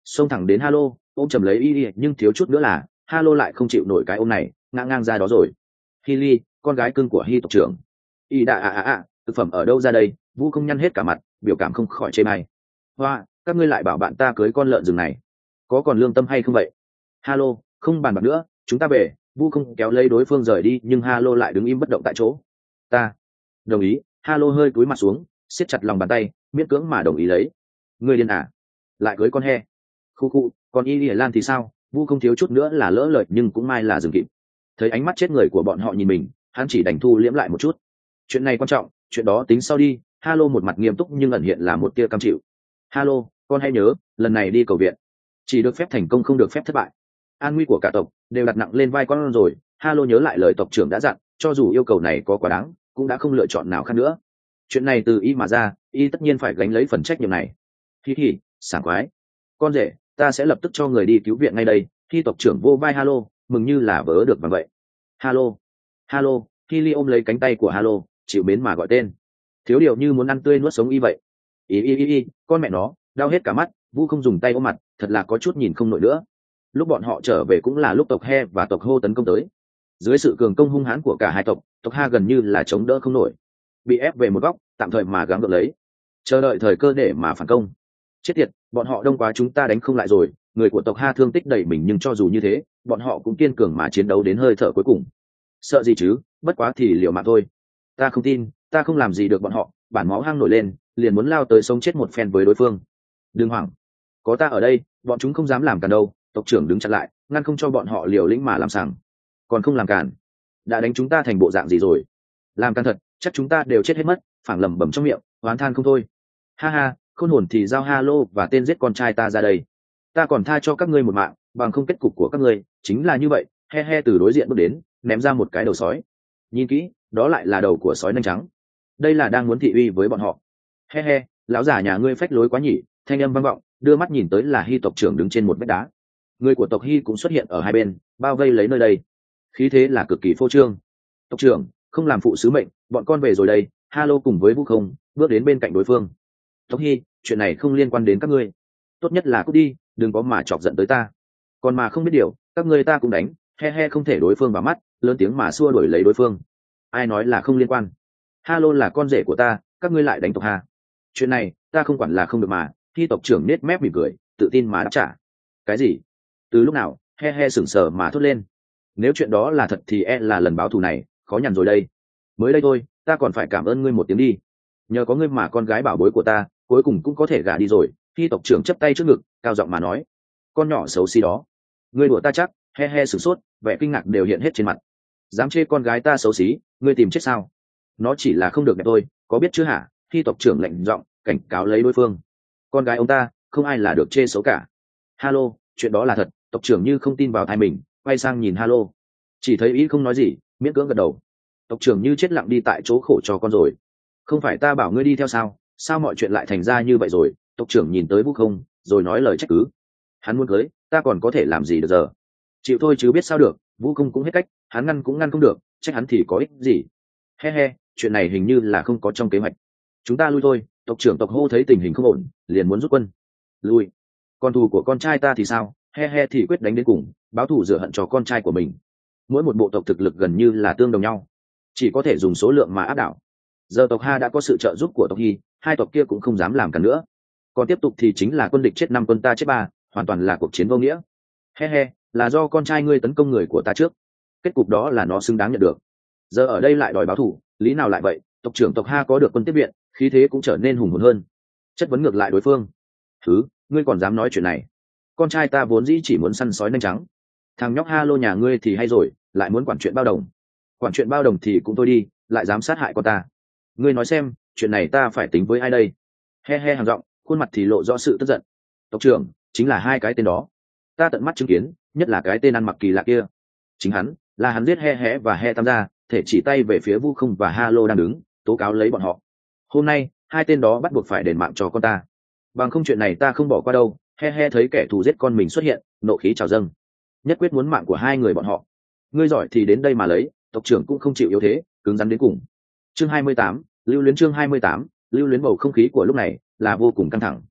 xông thẳng đến Halo, ôm chầm lấy y, nhưng thiếu chút nữa là Halo lại không chịu nổi cái ôm này, ngã ngang ra đó rồi. Hy con gái cưng của Hy tộc trưởng. Y đã à à à, thực phẩm ở đâu ra đây? Vu không nhăn hết cả mặt, biểu cảm không khỏi chê bai. Hoa, các ngươi lại bảo bạn ta cưới con lợn rừng này, có còn lương tâm hay không vậy? Halo, không bàn bạc nữa, chúng ta về. Vu không kéo lấy đối phương rời đi, nhưng Halo lại đứng im bất động tại chỗ. Ta đồng ý. Halo hơi cúi mặt xuống, siết chặt lòng bàn tay, miễn cưỡng mà đồng ý lấy. Ngươi điên à? Lại cưới con he? Khu khu, còn Y Lìa Lan thì sao? Vu không thiếu chút nữa là lỡ lời, nhưng cũng may là dừng kịp. Thấy ánh mắt chết người của bọn họ nhìn mình, hắn chỉ đành thu liễm lại một chút. Chuyện này quan trọng, chuyện đó tính sau đi. Halo một mặt nghiêm túc nhưng ẩn hiện là một tia cam chịu. Halo, con hãy nhớ, lần này đi cầu viện, chỉ được phép thành công không được phép thất bại. An nguy của cả tộc đều đặt nặng lên vai con rồi. Halo nhớ lại lời tộc trưởng đã dặn, cho dù yêu cầu này có quá đáng, cũng đã không lựa chọn nào khác nữa. Chuyện này từ y mà ra, y tất nhiên phải gánh lấy phần trách nhiệm này. Hi hi, sảng khoái. Con rể, ta sẽ lập tức cho người đi cứu viện ngay đây. Khi tộc trưởng vô vai Halo, mừng như là vớ được bằng vậy. Halo, Halo. Hi ôm lấy cánh tay của Halo, chịu mến mà gọi tên. Thiếu điều như muốn ăn tươi nuốt sống y vậy. Y y y y, con mẹ nó, đau hết cả mắt. Vu không dùng tay ôm mặt, thật là có chút nhìn không nổi nữa. Lúc bọn họ trở về cũng là lúc tộc He và tộc Hô tấn công tới. Dưới sự cường công hung hãn của cả hai tộc, tộc Ha gần như là chống đỡ không nổi, bị ép về một góc, tạm thời mà gắng gượng lấy, chờ đợi thời cơ để mà phản công. Chết tiệt, bọn họ đông quá, chúng ta đánh không lại rồi. Người của tộc Ha thương tích đầy mình, nhưng cho dù như thế, bọn họ cũng kiên cường mà chiến đấu đến hơi thở cuối cùng. Sợ gì chứ, bất quá thì liều mạng thôi. Ta không tin, ta không làm gì được bọn họ. Bản máu hang nổi lên, liền muốn lao tới sống chết một phen với đối phương. Đừng hoảng, có ta ở đây, bọn chúng không dám làm cản đâu. Tộc trưởng đứng chặn lại, ngăn không cho bọn họ liều lĩnh mà làm sằng. Còn không làm cản, đã đánh chúng ta thành bộ dạng gì rồi? Làm cản thật, chắc chúng ta đều chết hết mất. Phảng lẩm bẩm trong miệng, oán than không thôi. Ha ha, khôn hồn thì giao Halo và tên giết con trai ta ra đây. Ta còn tha cho các ngươi một mạng, bằng không kết cục của các ngươi chính là như vậy. He he từ đối diện bước đến, ném ra một cái đầu sói. Nhìn kỹ, đó lại là đầu của sói nanh trắng. Đây là đang muốn thị uy với bọn họ. He he, lão giả nhà ngươi phách lối quá nhỉ? Thanh âm vang vọng, đưa mắt nhìn tới là Hy tộc trưởng đứng trên một vách đá. Người của tộc Hy cũng xuất hiện ở hai bên, bao vây lấy nơi đây. Khí thế là cực kỳ phô trương. Tộc trưởng, không làm phụ sứ mệnh, bọn con về rồi đây. Halo cùng với Vũ Không bước đến bên cạnh đối phương. Tộc Hy, chuyện này không liên quan đến các ngươi, tốt nhất là cút đi, đừng có mà chọc giận tới ta. Còn mà không biết điều, các ngươi ta cũng đánh. He he không thể đối phương vào mắt, lớn tiếng mà xua đuổi lấy đối phương. Ai nói là không liên quan? Halo là con rể của ta, các ngươi lại đánh tộc Hà. Chuyện này ta không quản là không được mà. Khi tộc trưởng nết mép mỉm cười, tự tin mà đáp trả. Cái gì? Từ lúc nào? He he sững sờ mà thốt lên. Nếu chuyện đó là thật thì e là lần báo thù này khó nhằn rồi đây. Mới đây thôi, ta còn phải cảm ơn ngươi một tiếng đi. Nhờ có ngươi mà con gái bảo bối của ta cuối cùng cũng có thể gả đi rồi. Khi tộc trưởng chấp tay trước ngực, cao giọng mà nói. Con nhỏ xấu xí đó, ngươi đùa ta chắc? He he sửng sốt, vẻ kinh ngạc đều hiện hết trên mặt. Dám chê con gái ta xấu xí, ngươi tìm chết sao? Nó chỉ là không được đẹp thôi, có biết chưa hả? Khi tộc trưởng lạnh giọng cảnh cáo lấy đối phương. Con gái ông ta không ai là được chê xấu cả. Halo, chuyện đó là thật. Tộc trưởng như không tin vào tai mình, quay sang nhìn Halo, chỉ thấy ý không nói gì, miễn cưỡng gật đầu. Tộc trưởng như chết lặng đi tại chỗ, khổ cho con rồi. Không phải ta bảo ngươi đi theo sao? Sao mọi chuyện lại thành ra như vậy rồi? Tộc trưởng nhìn tới Vũ Không, rồi nói lời trách cứ. Hắn muốn cưới, ta còn có thể làm gì được giờ? Chịu thôi chứ biết sao được. Vũ Không cũng hết cách, hắn ngăn cũng ngăn không được, trách hắn thì có ích gì? He he, chuyện này hình như là không có trong kế hoạch. Chúng ta lui thôi. Tộc trưởng tộc Hô thấy tình hình không ổn, liền muốn rút quân. Lui? Con thù của con trai ta thì sao? He he thì quyết đánh đến cùng, báo thù rửa hận cho con trai của mình. Mỗi một bộ tộc thực lực gần như là tương đồng nhau, chỉ có thể dùng số lượng mà áp đảo. Giờ tộc Ha đã có sự trợ giúp của tộc Hy, hai tộc kia cũng không dám làm cản nữa. Còn tiếp tục thì chính là quân địch chết năm quân ta chết ba, hoàn toàn là cuộc chiến vô nghĩa. He he, là do con trai ngươi tấn công người của ta trước, kết cục đó là nó xứng đáng nhận được. Giờ ở đây lại đòi báo thù, lý nào lại vậy? Tộc trưởng tộc Ha có được quân tiếp viện, khí thế cũng trở nên hùng hồn hơn, chất vấn ngược lại đối phương. Thứ, ngươi còn dám nói chuyện này? Con trai ta vốn dĩ chỉ muốn săn sói nanh trắng. Thằng nhóc Halo nhà ngươi thì hay rồi, lại muốn quản chuyện bao đồng. Quản chuyện bao đồng thì cũng thôi đi, lại dám sát hại con ta. Ngươi nói xem, chuyện này ta phải tính với ai đây? He he hàng giọng, khuôn mặt thì lộ rõ sự tức giận. Tộc trưởng, chính là hai cái tên đó. Ta tận mắt chứng kiến, nhất là cái tên ăn mặc kỳ lạ kia. Chính hắn, là hắn giết He He và He Tam gia, thể chỉ tay về phía Vu Không và Halo đang đứng, tố cáo lấy bọn họ. Hôm nay, hai tên đó bắt buộc phải đền mạng cho con ta. Bằng không chuyện này ta không bỏ qua đâu. He He thấy kẻ thù giết con mình xuất hiện, nộ khí trào dâng, nhất quyết muốn mạng của hai người bọn họ. Ngươi giỏi thì đến đây mà lấy. Tộc trưởng cũng không chịu yếu thế, cứng rắn đến cùng. Chương hai mươi tám, lưu luyến chương hai mươi tám, lưu luyến bầu không khí của lúc này là vô cùng căng thẳng.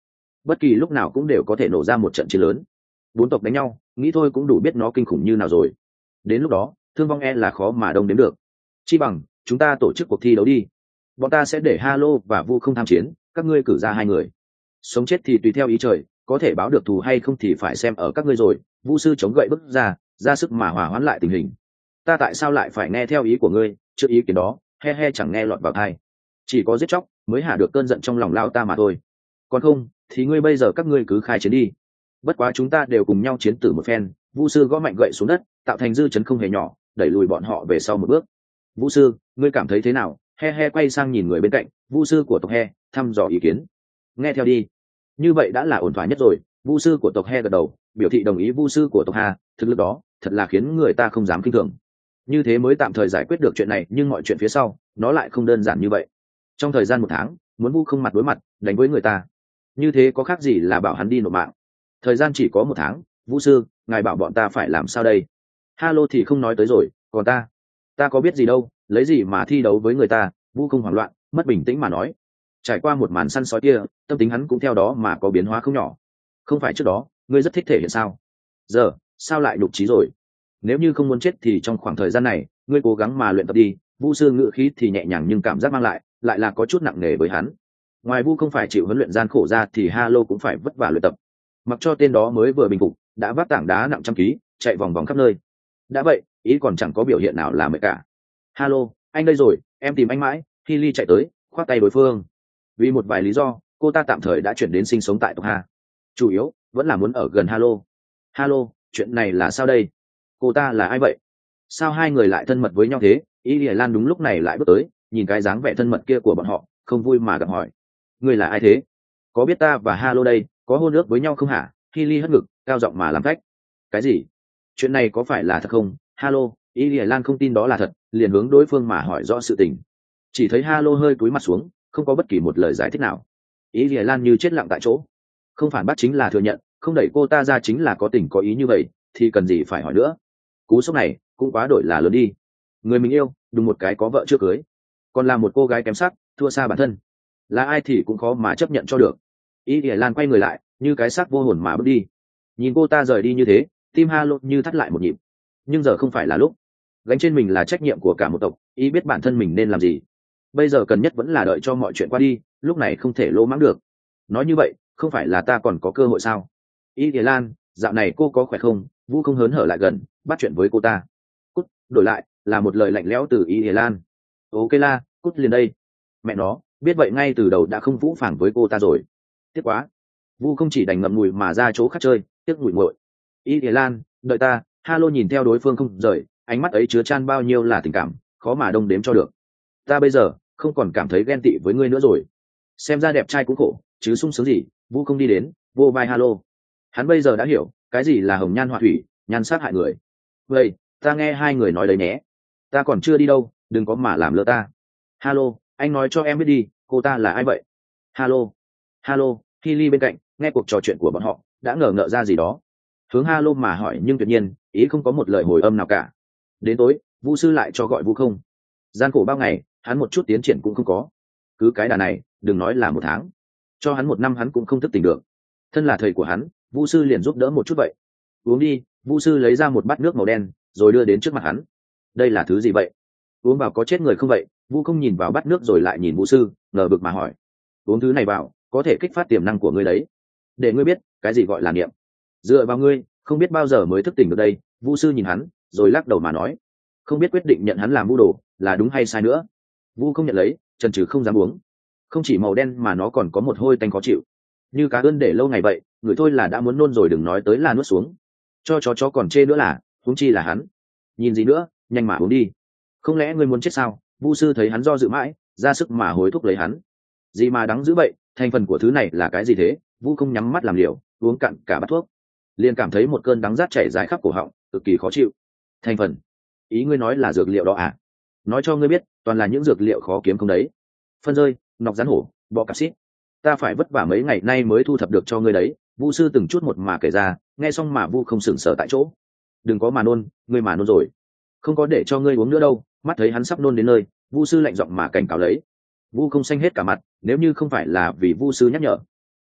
bất kỳ lúc nào cũng đều có thể nổ ra một trận chiến lớn. Bốn tộc đánh nhau, nghĩ thôi cũng đủ biết nó kinh khủng như nào rồi. Đến lúc đó thương vong e là khó mà đông đếm được. Chi bằng chúng ta tổ chức cuộc thi đấu đi, bọn ta sẽ để Halo và Vu không tham chiến, các ngươi cử ra hai người, sống chết thì tùy theo ý trời, có thể báo được thù hay không thì phải xem ở các ngươi rồi. Vu sư chống gậy bước ra ra sức mà hòa hoãn lại tình hình. Ta tại sao lại phải nghe theo ý của ngươi, trước ý kiến đó he he chẳng nghe lọt vào tai, chỉ có giết chóc mới hạ được cơn giận trong lòng lao ta mà thôi. Còn không thì ngươi bây giờ các ngươi cứ khai chiến đi, bất quá chúng ta đều cùng nhau chiến tử một phen. Vu sư gõ mạnh gậy xuống đất tạo thành dư chấn không hề nhỏ, đẩy lùi bọn họ về sau một bước. Vu sư, ngươi cảm thấy thế nào? He he quay sang nhìn người bên cạnh, Vu sư của tộc He thăm dò ý kiến. Nghe theo đi, như vậy đã là ổn thỏa nhất rồi. Vu sư của tộc He gật đầu biểu thị đồng ý. Vu sư của tộc Ha thực lực đó thật là khiến người ta không dám kinh thường, như thế mới tạm thời giải quyết được chuyện này, nhưng mọi chuyện phía sau nó lại không đơn giản như vậy. Trong thời gian một tháng muốn Vu không mặt đối mặt đánh với người ta, như thế có khác gì là bảo hắn đi nộp mạng. Thời gian chỉ có một tháng, Vu sư ngài bảo bọn ta phải làm sao đây? Halo thì không nói tới rồi, còn ta ta có biết gì đâu, lấy gì mà thi đấu với người ta? Vu không hoảng loạn mất bình tĩnh mà nói. Trải qua một màn săn sói kia, tâm tính hắn cũng theo đó mà có biến hóa không nhỏ. Không phải trước đó ngươi rất thích thể hiện sao, giờ sao lại đục trí rồi? Nếu như không muốn chết thì trong khoảng thời gian này ngươi cố gắng mà luyện tập đi. Vu sư ngữ khí thì nhẹ nhàng nhưng cảm giác mang lại lại là có chút nặng nề với hắn. Ngoài Vu không phải chịu huấn luyện gian khổ ra thì Halo cũng phải vất vả luyện tập. Mặc cho tên đó mới vừa bình phục đã vác tảng đá nặng trăm ký chạy vòng vòng khắp nơi, đã vậy ý còn chẳng có biểu hiện nào là mệt cả. Halo, anh đây rồi, em tìm anh mãi. Hilly chạy tới khoác tay đối phương. Vì một vài lý do cô ta tạm thời đã chuyển đến sinh sống tại tộc Ha, chủ yếu vẫn là muốn ở gần Halo. Halo, chuyện này là sao đây? Cô ta là ai vậy? Sao hai người lại thân mật với nhau thế? Y Lì Lan đúng lúc này lại bước tới, nhìn cái dáng vẻ thân mật kia của bọn họ không vui mà gặp hỏi. Người là ai thế? Có biết ta và Halo đây có hôn ước với nhau không hả? Hilly hất ngực cao giọng mà làm cách. Cái gì? Chuyện này có phải là thật không? Halo, Y Lì Lan không tin đó là thật, liền hướng đối phương mà hỏi rõ sự tình. Chỉ thấy Halo hơi cúi mặt xuống không có bất kỳ một lời giải thích nào. Y Lì Lan như chết lặng tại chỗ, không phản bác chính là thừa nhận, không đẩy cô ta ra chính là có tình có ý như vậy, thì cần gì phải hỏi nữa. Cú sốc này cũng quá đổi là lớn đi. Người mình yêu đùng một cái có vợ chưa cưới, còn là một cô gái kém sắc thua xa bản thân, là ai thì cũng khó mà chấp nhận cho được. Y Lì Lan quay người lại như cái xác vô hồn mà bước đi. Nhìn cô ta rời đi như thế, tim Halo như thắt lại một nhịp. Nhưng giờ không phải là lúc, gánh trên mình là trách nhiệm của cả một tộc. Y biết bản thân mình nên làm gì, bây giờ cần nhất vẫn là đợi cho mọi chuyện qua đi, lúc này không thể lỗ mãng được. Nói như vậy không phải là ta còn có cơ hội sao? Y Lì Lan, dạo này cô có khỏe không? Vu không hớn hở lại gần bắt chuyện với cô ta. Cút. Đổi lại là một lời lạnh lẽo từ Y Lì Lan. Ok la, cút liền đây. Mẹ nó biết vậy ngay từ đầu đã không vũ phàng với cô ta rồi. Tiếc quá. Vu không chỉ đành ngậm ngùi mà ra chỗ khác chơi, tiếc ngùi nguội. Y Lì Lan, đợi ta. Halo nhìn theo đối phương không rời, ánh mắt ấy chứa chan bao nhiêu là tình cảm, khó mà đông đếm cho được. Ta bây giờ không còn cảm thấy ghen tị với ngươi nữa rồi. Xem ra đẹp trai cũng khổ chứ sung sướng gì. Vu không đi đến vô vai Halo. Hắn bây giờ đã hiểu cái gì là hồng nhan họa thủy, nhan sát hại người. Vậy ta nghe hai người nói đấy nhé, ta còn chưa đi đâu, đừng có mà làm lỡ ta. Halo, anh nói cho em biết đi, cô ta là ai vậy? Halo. Halo. Hilly bên cạnh nghe cuộc trò chuyện của bọn họ đã ngờ ngợ ra gì đó, hướng Halo mà hỏi, nhưng tuyệt nhiên ý không có một lời hồi âm nào cả. Đến tối Vu sư lại cho gọi Vu không. Gian khổ bao ngày hắn một chút tiến triển cũng không có, cứ cái đà này đừng nói là một tháng, cho hắn một năm hắn cũng không thức tỉnh được. Thân là thầy của hắn, Vu sư liền giúp đỡ một chút vậy. Uống đi. Vu sư lấy ra một bát nước màu đen rồi đưa đến trước mặt hắn. Đây là thứ gì vậy? Uống vào có chết người không vậy? Vu không nhìn vào bát nước rồi lại nhìn Vu sư ngờ vực mà hỏi. Uống thứ này vào có thể kích phát tiềm năng của ngươi đấy, để ngươi biết cái gì gọi là niệm. Dựa vào ngươi không biết bao giờ mới thức tỉnh được đây. Vu sư nhìn hắn rồi lắc đầu mà nói, không biết quyết định nhận hắn làm vu đồ là đúng hay sai nữa. Vu không nhận lấy, chần chừ không dám uống. Không chỉ màu đen mà nó còn có một hôi tanh khó chịu, như cá ươn để lâu ngày vậy, người thôi là đã muốn nôn rồi, đừng nói tới là nuốt xuống. Cho chó chó còn chê nữa là, huống chi là hắn. Nhìn gì nữa, nhanh mà uống đi. Không lẽ ngươi muốn chết sao? Vu sư thấy hắn do dự mãi, ra sức mà hối thúc lấy hắn. Gì mà đắng dữ vậy, thành phần của thứ này là cái gì thế? Vu không nhắm mắt làm liều, uống cạn cả bát thuốc, liền cảm thấy một cơn đắng rát chảy dài khắp cổ họng, cực kỳ khó chịu. Thành phần? Ý ngươi nói là dược liệu đó à? Nói cho ngươi biết, toàn là những dược liệu khó kiếm không đấy. Phân rơi, nọc rắn hổ, bọ cạp xít, ta phải vất vả mấy ngày nay mới thu thập được cho ngươi đấy. Vu sư từng chút một mà kể ra, nghe xong mà Vu không sững sờ tại chỗ. Đừng có mà nôn, ngươi mà nôn rồi không có để cho ngươi uống nữa đâu. Mắt thấy hắn sắp nôn đến nơi, Vu sư lạnh giọng mà cảnh cáo lấy. Vu không xanh hết cả mặt, nếu như không phải là vì Vu sư nhắc nhở,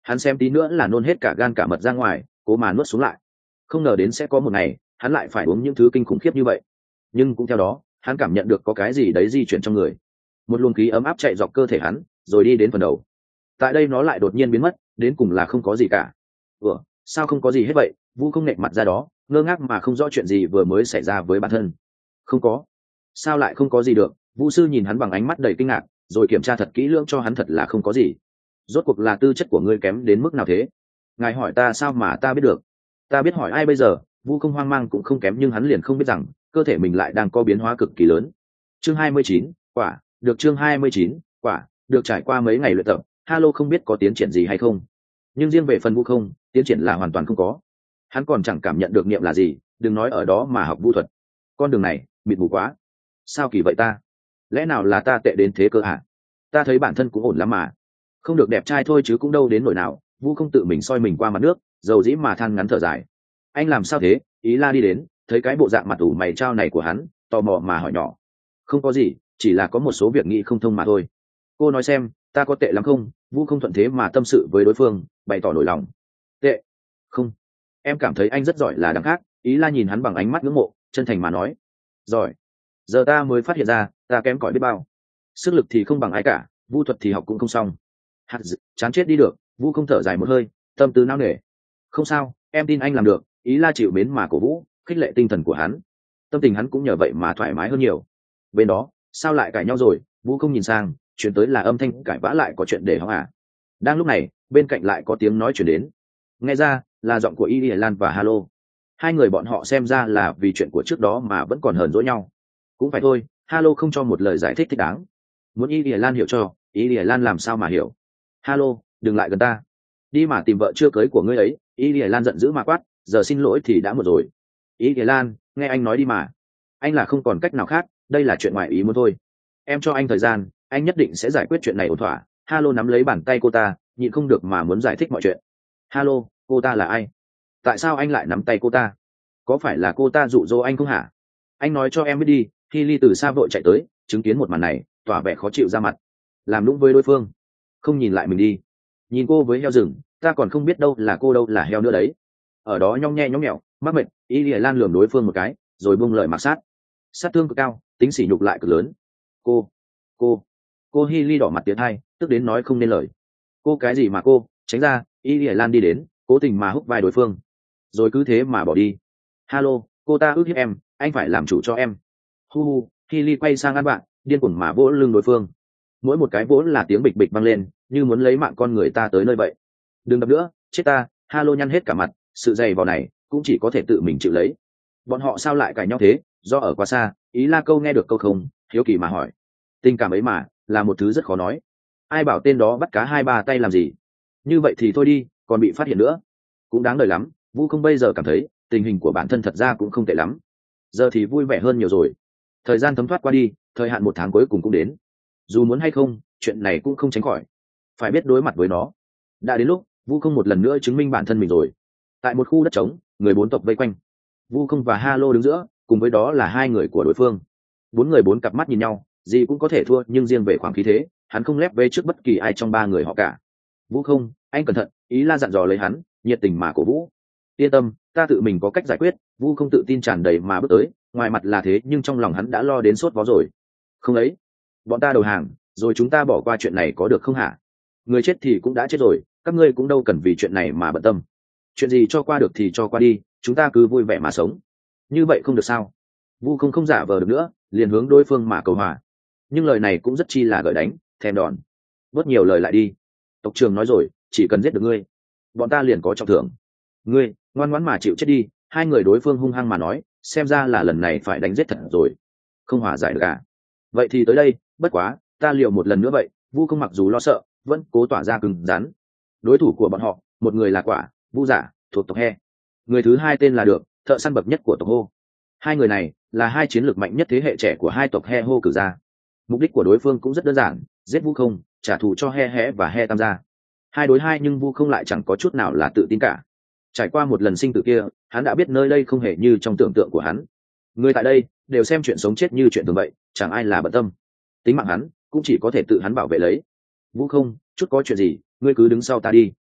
Hắn xem tí nữa là nôn hết cả gan cả mật ra ngoài, cố mà nuốt xuống lại. Không ngờ đến sẽ có một ngày hắn lại phải uống những thứ kinh khủng khiếp như vậy. Nhưng cũng theo đó hắn cảm nhận được có cái gì đấy di chuyển trong người, một luồng khí ấm áp chạy dọc cơ thể hắn rồi đi đến phần đầu. Tại đây nó lại đột nhiên biến mất, đến cùng là không có gì cả. Ủa, sao không có gì hết vậy? Vu không nện mặt ra đó, ngơ ngác mà không rõ chuyện gì vừa mới xảy ra với bản thân. Không có. Sao lại không có gì được? Vu sư nhìn hắn bằng ánh mắt đầy kinh ngạc, rồi kiểm tra thật kỹ lưỡng cho hắn thật là không có gì. Rốt cuộc là tư chất của ngươi kém đến mức nào thế? Ngài hỏi ta sao mà ta biết được? Ta biết hỏi ai bây giờ? Vu không hoang mang cũng không kém, nhưng hắn liền không biết rằng cơ thể mình lại đang có biến hóa cực kỳ lớn. Chương hai mươi chín, quả, được chương hai mươi chín, quả, được. Trải qua mấy ngày luyện tập, Halo không biết có tiến triển gì hay không. Nhưng riêng về phần Vu không, tiến triển là hoàn toàn không có. Hắn còn chẳng cảm nhận được niệm là gì, đừng nói ở đó mà học vũ thuật. Con đường này, bịt mù quá. Sao kỳ vậy ta? Lẽ nào là ta tệ đến thế cơ hả? Ta thấy bản thân cũng ổn lắm mà. Không được đẹp trai thôi chứ cũng đâu đến nỗi nào. Vu không tự mình soi mình qua mặt nước, dầu dĩ mà than ngắn thở dài. Anh làm sao thế? Ý La đi đến, thấy cái bộ dạng mặt ủ mày trao này của hắn, tò mò mà hỏi nhỏ. Không có gì, chỉ là có một số việc nghĩ không thông mà thôi. Cô nói xem, ta có tệ lắm không? Vu không thuận thế mà tâm sự với đối phương, bày tỏ nỗi lòng. Tệ? Không. Em cảm thấy anh rất giỏi là đằng khác. Ý La nhìn hắn bằng ánh mắt ngưỡng mộ, chân thành mà nói. Giỏi? Giờ ta mới phát hiện ra, ta kém cỏi biết bao. Sức lực thì không bằng ai cả, vu thuật thì học cũng không xong. Hạt dự, chán chết đi được. Vu không thở dài một hơi, tâm tư não nề. Không sao, em tin anh làm được. Ý La chịu mến mà cổ vũ, khích lệ tinh thần của hắn. Tâm tình hắn cũng nhờ vậy mà thoải mái hơn nhiều. Bên đó, sao lại cãi nhau rồi? Vu không nhìn sang, chuyển tới là âm thanh cãi vã lại có chuyện để hóng à. Đang lúc này, bên cạnh lại có tiếng nói chuyển đến. Nghe ra là giọng của Y Lan và Halo. Hai người bọn họ xem ra là vì chuyện của trước đó mà vẫn còn hờn dỗi nhau. Cũng phải thôi, Halo không cho một lời giải thích thích đáng. Muốn Y Lan hiểu cho, Y Lan làm sao mà hiểu? Halo, đừng lại gần ta. Đi mà tìm vợ chưa cưới của ngươi ấy. Y Lan giận dữ mà quát, giờ xin lỗi thì đã muộn rồi. Y Lan, nghe anh nói đi mà. Anh là không còn cách nào khác, đây là chuyện ngoài ý muốn thôi. Em cho anh thời gian, anh nhất định sẽ giải quyết chuyện này ổn thỏa. Halo nắm lấy bàn tay cô ta, nhịn không được mà muốn giải thích mọi chuyện. Halo, cô ta là ai? Tại sao anh lại nắm tay cô ta? Có phải là cô ta dụ dỗ anh không hả? Anh nói cho em biết đi. Khi Ly từ xa vội chạy tới, chứng kiến một màn này, tỏa vẻ khó chịu ra mặt. Làm lũng với đối phương. Không nhìn lại mình đi. Nhìn cô với heo rừng, ta còn không biết đâu là cô đâu là heo nữa đấy. Ở đó nhong nhe nhóng nhẽo, mắc mệt. Y Lìa Lan lườm đối phương một cái, rồi buông lời mặc sát. Sát thương cực cao, tính sỉ nhục lại cực lớn. Cô, cô, cô Hi Ly đỏ mặt tiến hai, tức đến nói không nên lời. Cô cái gì mà cô? Tránh ra. Y Lìa Lan đi đến, cố tình mà húc vai đối phương, rồi cứ thế mà bỏ đi. Halo, cô ta ước hiếp em, anh phải làm chủ cho em. Hu hu. Hi Ly quay sang ăn bạn, điên cuồng mà vỗ lưng đối phương. Mỗi một cái vỗ là tiếng bịch bịch vang lên, như muốn lấy mạng con người ta tới nơi vậy. Đừng đập nữa, chết ta. Halo nhăn hết cả mặt, sự dày vào này cũng chỉ có thể tự mình chịu lấy. Bọn họ sao lại cãi nhau thế? Do ở quá xa, Ý La câu nghe được câu không, hiếu kỳ mà hỏi. Tình cảm ấy mà là một thứ rất khó nói. Ai bảo tên đó bắt cá hai ba tay làm gì? Như vậy thì thôi đi, còn bị phát hiện nữa cũng đáng đời lắm. Vu không bây giờ cảm thấy tình hình của bản thân thật ra cũng không tệ lắm, giờ thì vui vẻ hơn nhiều rồi. Thời gian thấm thoát qua đi, thời hạn một tháng cuối cùng cũng đến. Dù muốn hay không, chuyện này cũng không tránh khỏi, phải biết đối mặt với nó. Đã đến lúc Vu không một lần nữa chứng minh bản thân mình rồi. Tại một khu đất trống, người bốn tộc vây quanh. Vu không và Halo đứng giữa, cùng với đó là hai người của đối phương. Bốn người bốn cặp mắt nhìn nhau, gì cũng có thể thua, nhưng riêng về khoảng khí thế, hắn không lép vế trước bất kỳ ai trong ba người họ cả. Vu không, anh cẩn thận. Ý La dặn dò lấy hắn, nhiệt tình mà cổ vũ. Yên tâm, ta tự mình có cách giải quyết. Vu không tự tin tràn đầy mà bước tới, ngoài mặt là thế nhưng trong lòng hắn đã lo đến sốt vó rồi. Không ấy, bọn ta đầu hàng, rồi chúng ta bỏ qua chuyện này có được không hả? Người chết thì cũng đã chết rồi, các ngươi cũng đâu cần vì chuyện này mà bận tâm. Chuyện gì cho qua được thì cho qua đi, chúng ta cứ vui vẻ mà sống. Như vậy không được sao? Vu không không giả vờ được nữa, liền hướng đối phương mà cầu hòa. Nhưng lời này cũng rất chi là gợi đánh, thèm đòn. Bớt nhiều lời lại đi. Tộc trưởng nói rồi, chỉ cần giết được ngươi, bọn ta liền có trọng thưởng. Ngươi ngoan ngoãn mà chịu chết đi. Hai người đối phương hung hăng mà nói, xem ra là lần này phải đánh giết thật rồi. Không hòa giải được à? Vậy thì tới đây, bất quá ta liều một lần nữa vậy. Vu không mặc dù lo sợ, vẫn cố tỏa ra cứng rắn. Đối thủ của bọn họ, một người là Quả, Vu giả, thuộc tộc He. Người thứ hai tên là Được, thợ săn bậc nhất của tộc Hô. Hai người này là hai chiến lược mạnh nhất thế hệ trẻ của hai tộc He Hô cử ra. Mục đích của đối phương cũng rất đơn giản, giết Vu không, trả thù cho He Hé và He Tam gia. Hai đối hai nhưng Vu không lại chẳng có chút nào là tự tin cả. Trải qua một lần sinh tử kia, hắn đã biết nơi đây không hề như trong tưởng tượng của hắn. Người tại đây đều xem chuyện sống chết như chuyện thường vậy, chẳng ai là bận tâm. Tính mạng hắn cũng chỉ có thể tự hắn bảo vệ lấy. Vu không, chút có chuyện gì, ngươi cứ đứng sau ta đi.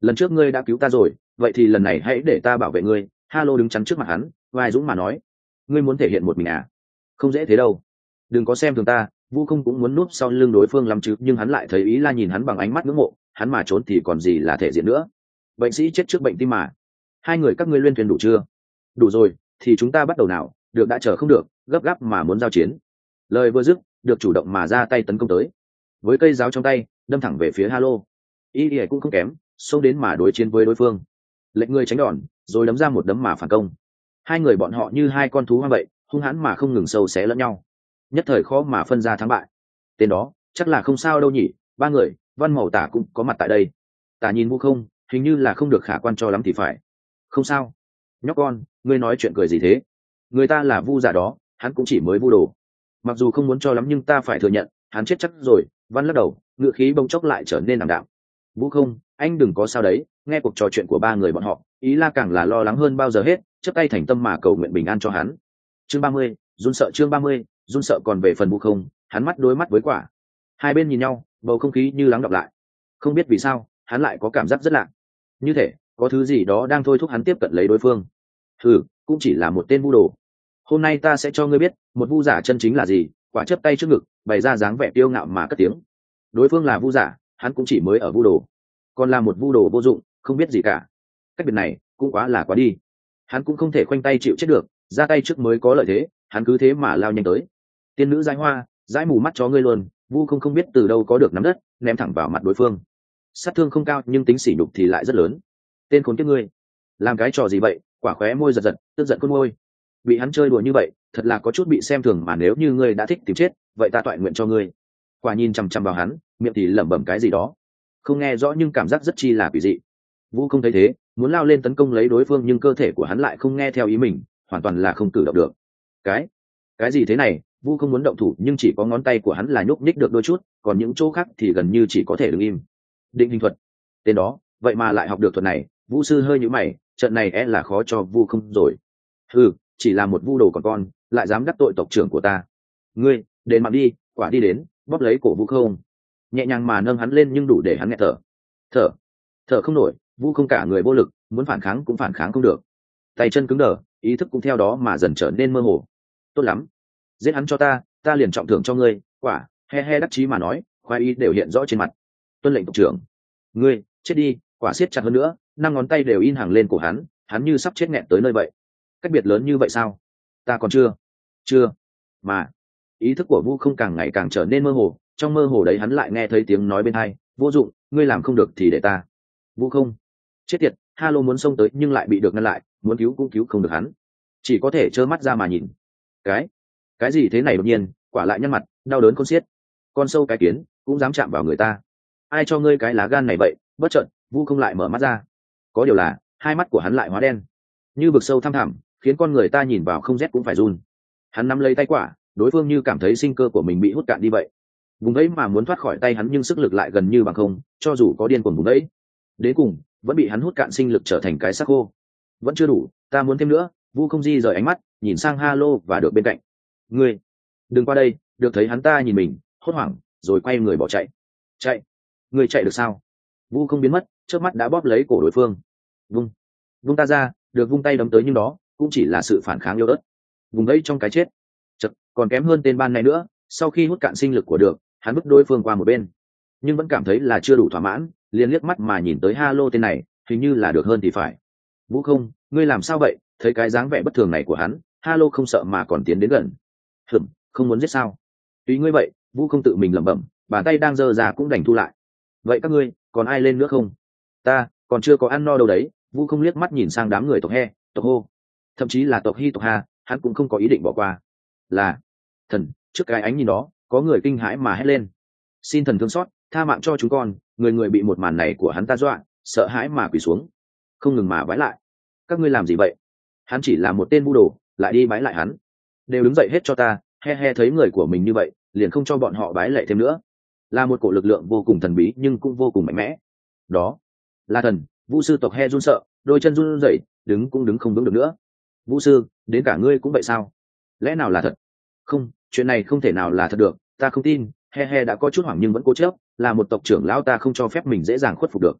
lần trước ngươi đã cứu ta rồi, vậy thì lần này hãy để ta bảo vệ ngươi. Halo đứng chắn trước mặt hắn, vai dũng mà nói, ngươi muốn thể hiện một mình à? Không dễ thế đâu. Đừng có xem thường ta. Vu Không cũng muốn núp sau lưng đối phương lắm chứ, nhưng hắn lại thấy Ý La nhìn hắn bằng ánh mắt ngưỡng mộ, hắn mà trốn thì còn gì là thể diện nữa. Bệnh sĩ chết trước bệnh tim mà. Hai người các ngươi luyên thuyền đủ chưa? Đủ rồi, thì chúng ta bắt đầu nào. Được đã chờ không được, gấp gáp mà muốn giao chiến. Lời vừa dứt, được chủ động mà ra tay tấn công tới, với cây giáo trong tay đâm thẳng về phía Halo. Ý ỉa cũng không kém, xông đến mà đối chiến với đối phương, lệnh người tránh đòn rồi đấm ra một đấm mà phản công. Hai người bọn họ như hai con thú hoang vậy, hung hãn mà không ngừng sâu xé lẫn nhau, nhất thời khó mà phân ra thắng bại. Tên đó chắc là không sao đâu nhỉ. Ba người Văn Mậu Tả cũng có mặt tại đây. Tả nhìn Vu Không, hình như là không được khả quan cho lắm thì phải. Không sao, nhóc con, ngươi nói chuyện cười gì thế? Người ta là Vu giả đó, hắn cũng chỉ mới vu đồ. Mặc dù không muốn cho lắm nhưng ta phải thừa nhận hắn chết chắc rồi. Văn lắc đầu, ngựa khí bỗng chốc lại trở nên ảm đạm. Vũ Không, anh đừng có sao đấy. Nghe cuộc trò chuyện của ba người bọn họ, Ý La càng là lo lắng hơn bao giờ hết, chắp tay thành tâm mà cầu nguyện bình an cho hắn. Chương ba mươi, run sợ. Chương ba mươi, run sợ. Còn về phần Vũ Không, hắn mắt đối mắt với quả, hai bên nhìn nhau, bầu không khí như lắng đọng lại. Không biết vì sao, hắn lại có cảm giác rất lạ, như thể có thứ gì đó đang thôi thúc hắn tiếp cận lấy đối phương. Thử, cũng chỉ là một tên vu đồ. Hôm nay ta sẽ cho ngươi biết một vu giả chân chính là gì. Quả chắp tay trước ngực, bày ra dáng vẻ kiêu ngạo mà cất tiếng. Đối phương là vu giả, hắn cũng chỉ mới ở vu đồ, còn là một vu đồ vô dụng, không biết gì cả. Cách biệt này cũng quá là quá đi. Hắn cũng không thể khoanh tay chịu chết được, ra tay trước mới có lợi thế. Hắn cứ thế mà lao nhanh tới. Tiên nữ dãi hoa, dãi mù mắt chó ngươi luôn. Vu không không biết từ đâu có được nắm đất, ném thẳng vào mặt đối phương. Sát thương không cao nhưng tính sỉ nhục thì lại rất lớn. Tên khốn kiếp ngươi, làm cái trò gì vậy? Quả khóe môi giật giật, tức giận côn môi. Bị hắn chơi đùa như vậy, thật là có chút bị xem thường. Mà nếu như ngươi đã thích tìm chết, vậy ta toại nguyện cho ngươi. Quả nhìn chằm chằm vào hắn, miệng thì lẩm bẩm cái gì đó, không nghe rõ nhưng cảm giác rất chi là quỷ dị. Vu không thấy thế, muốn lao lên tấn công lấy đối phương nhưng cơ thể của hắn lại không nghe theo ý mình, hoàn toàn là không cử động được. Cái, cái gì thế này? Vu không muốn động thủ nhưng chỉ có ngón tay của hắn là nhúc nhích được đôi chút, còn những chỗ khác thì gần như chỉ có thể đứng im. Định hình thuật, tên đó, vậy mà lại học được thuật này. Vu sư hơi nhíu mày, trận này e là khó cho Vu không rồi. Ừ, chỉ là một vu đồ còn con, lại dám đắc tội tộc trưởng của ta. Ngươi, đến mặt đi. Quả đi đến, bóp lấy cổ Vu không, nhẹ nhàng mà nâng hắn lên nhưng đủ để hắn nghe thở. Thở, thở không nổi. Vu không cả người vô lực, muốn phản kháng cũng phản kháng không được, tay chân cứng đờ, ý thức cũng theo đó mà dần trở nên mơ hồ. Tốt lắm, giết hắn cho ta, ta liền trọng thưởng cho ngươi. Quả he he đắc chí mà nói, khoái ý đều hiện rõ trên mặt. Tuân lệnh tộc trưởng. Ngươi chết đi. Quả siết chặt hơn nữa, năm ngón tay đều in hàng lên cổ hắn, hắn như sắp chết nghẹn tới nơi vậy. Cách biệt lớn như vậy sao? Ta còn chưa chưa mà ý thức của Vu không càng ngày càng trở nên mơ hồ. Trong mơ hồ đấy hắn lại nghe thấy tiếng nói bên tai, vô dụng, ngươi làm không được thì để ta. Vu không, chết tiệt. Halo muốn xông tới nhưng lại bị được ngăn lại, muốn cứu cũng cứu không được hắn, chỉ có thể trơ mắt ra mà nhìn. Cái cái gì thế này? Đột nhiên Quả lại nhăn mặt, đau đớn con xiết. Con sâu cái kiến cũng dám chạm vào người ta, ai cho ngươi cái lá gan này vậy? Bất chợt Vu không lại mở mắt ra, có điều là hai mắt của hắn lại hóa đen như vực sâu thăm thẳm, khiến con người ta nhìn vào không rét cũng phải run. Hắn nắm lấy tay Quả, đối phương như cảm thấy sinh cơ của mình bị hút cạn đi vậy, vùng ấy mà muốn thoát khỏi tay hắn nhưng sức lực lại gần như bằng không. Cho dù có điên cuồng vùng ấy, đến cùng vẫn bị hắn hút cạn sinh lực, trở thành cái xác khô. Vẫn chưa đủ, ta muốn thêm nữa. Vu không di rời ánh mắt, nhìn sang Halo và được bên cạnh. Ngươi đừng qua đây. Được thấy hắn ta nhìn mình, hốt hoảng rồi quay người bỏ chạy. Chạy? Ngươi chạy được sao? Vu không biến mất, trước mắt đã bóp lấy cổ đối phương. Vung, vung ta ra. Được vung tay đấm tới nhưng đó cũng chỉ là sự phản kháng yếu ớt, vùng ấy trong cái chết. Chật, còn kém hơn tên ban này nữa. Sau khi hút cạn sinh lực của được, hắn vứt đối phương qua một bên, nhưng vẫn cảm thấy là chưa đủ thỏa mãn, liền liếc mắt mà nhìn tới Halo tên này, hình như là được hơn thì phải. Vũ không, ngươi làm sao vậy? Thấy cái dáng vẻ bất thường này của hắn, Halo không sợ mà còn tiến đến gần. Hửm, không muốn giết sao? Tùy ngươi vậy. Vũ không tự mình lẩm bẩm, bàn tay đang giơ ra cũng đành thu lại. Vậy các ngươi còn ai lên nữa không? Ta còn chưa có ăn no đâu đấy. Vũ không liếc mắt nhìn sang đám người tộc He, tộc Hô, thậm chí là tộc Hi, tộc Ha, hắn cũng không có ý định bỏ qua. Là thần. Trước cái ánh nhìn đó, có người kinh hãi mà hét lên, xin thần thương xót, tha mạng cho chúng con. Người người bị một màn này của hắn ta dọa, sợ hãi mà quỳ xuống, không ngừng mà vái lại. Các ngươi làm gì vậy? Hắn chỉ là một tên bu đồ, lại đi bái lại hắn. Đều đứng dậy hết cho ta. He he thấy người của mình như vậy, liền không cho bọn họ bái lạy thêm nữa. Là một cổ lực lượng vô cùng thần bí nhưng cũng vô cùng mạnh mẽ. Đó là thần. Vu sư tộc He run sợ, đôi chân run rẩy, đứng cũng đứng không vững được nữa. Vu sư, đến cả ngươi cũng vậy sao? Lẽ nào là thật? Không, chuyện này không thể nào là thật được, ta không tin. He he đã có chút hoảng nhưng vẫn cố chấp, là một tộc trưởng lão, ta không cho phép mình dễ dàng khuất phục được.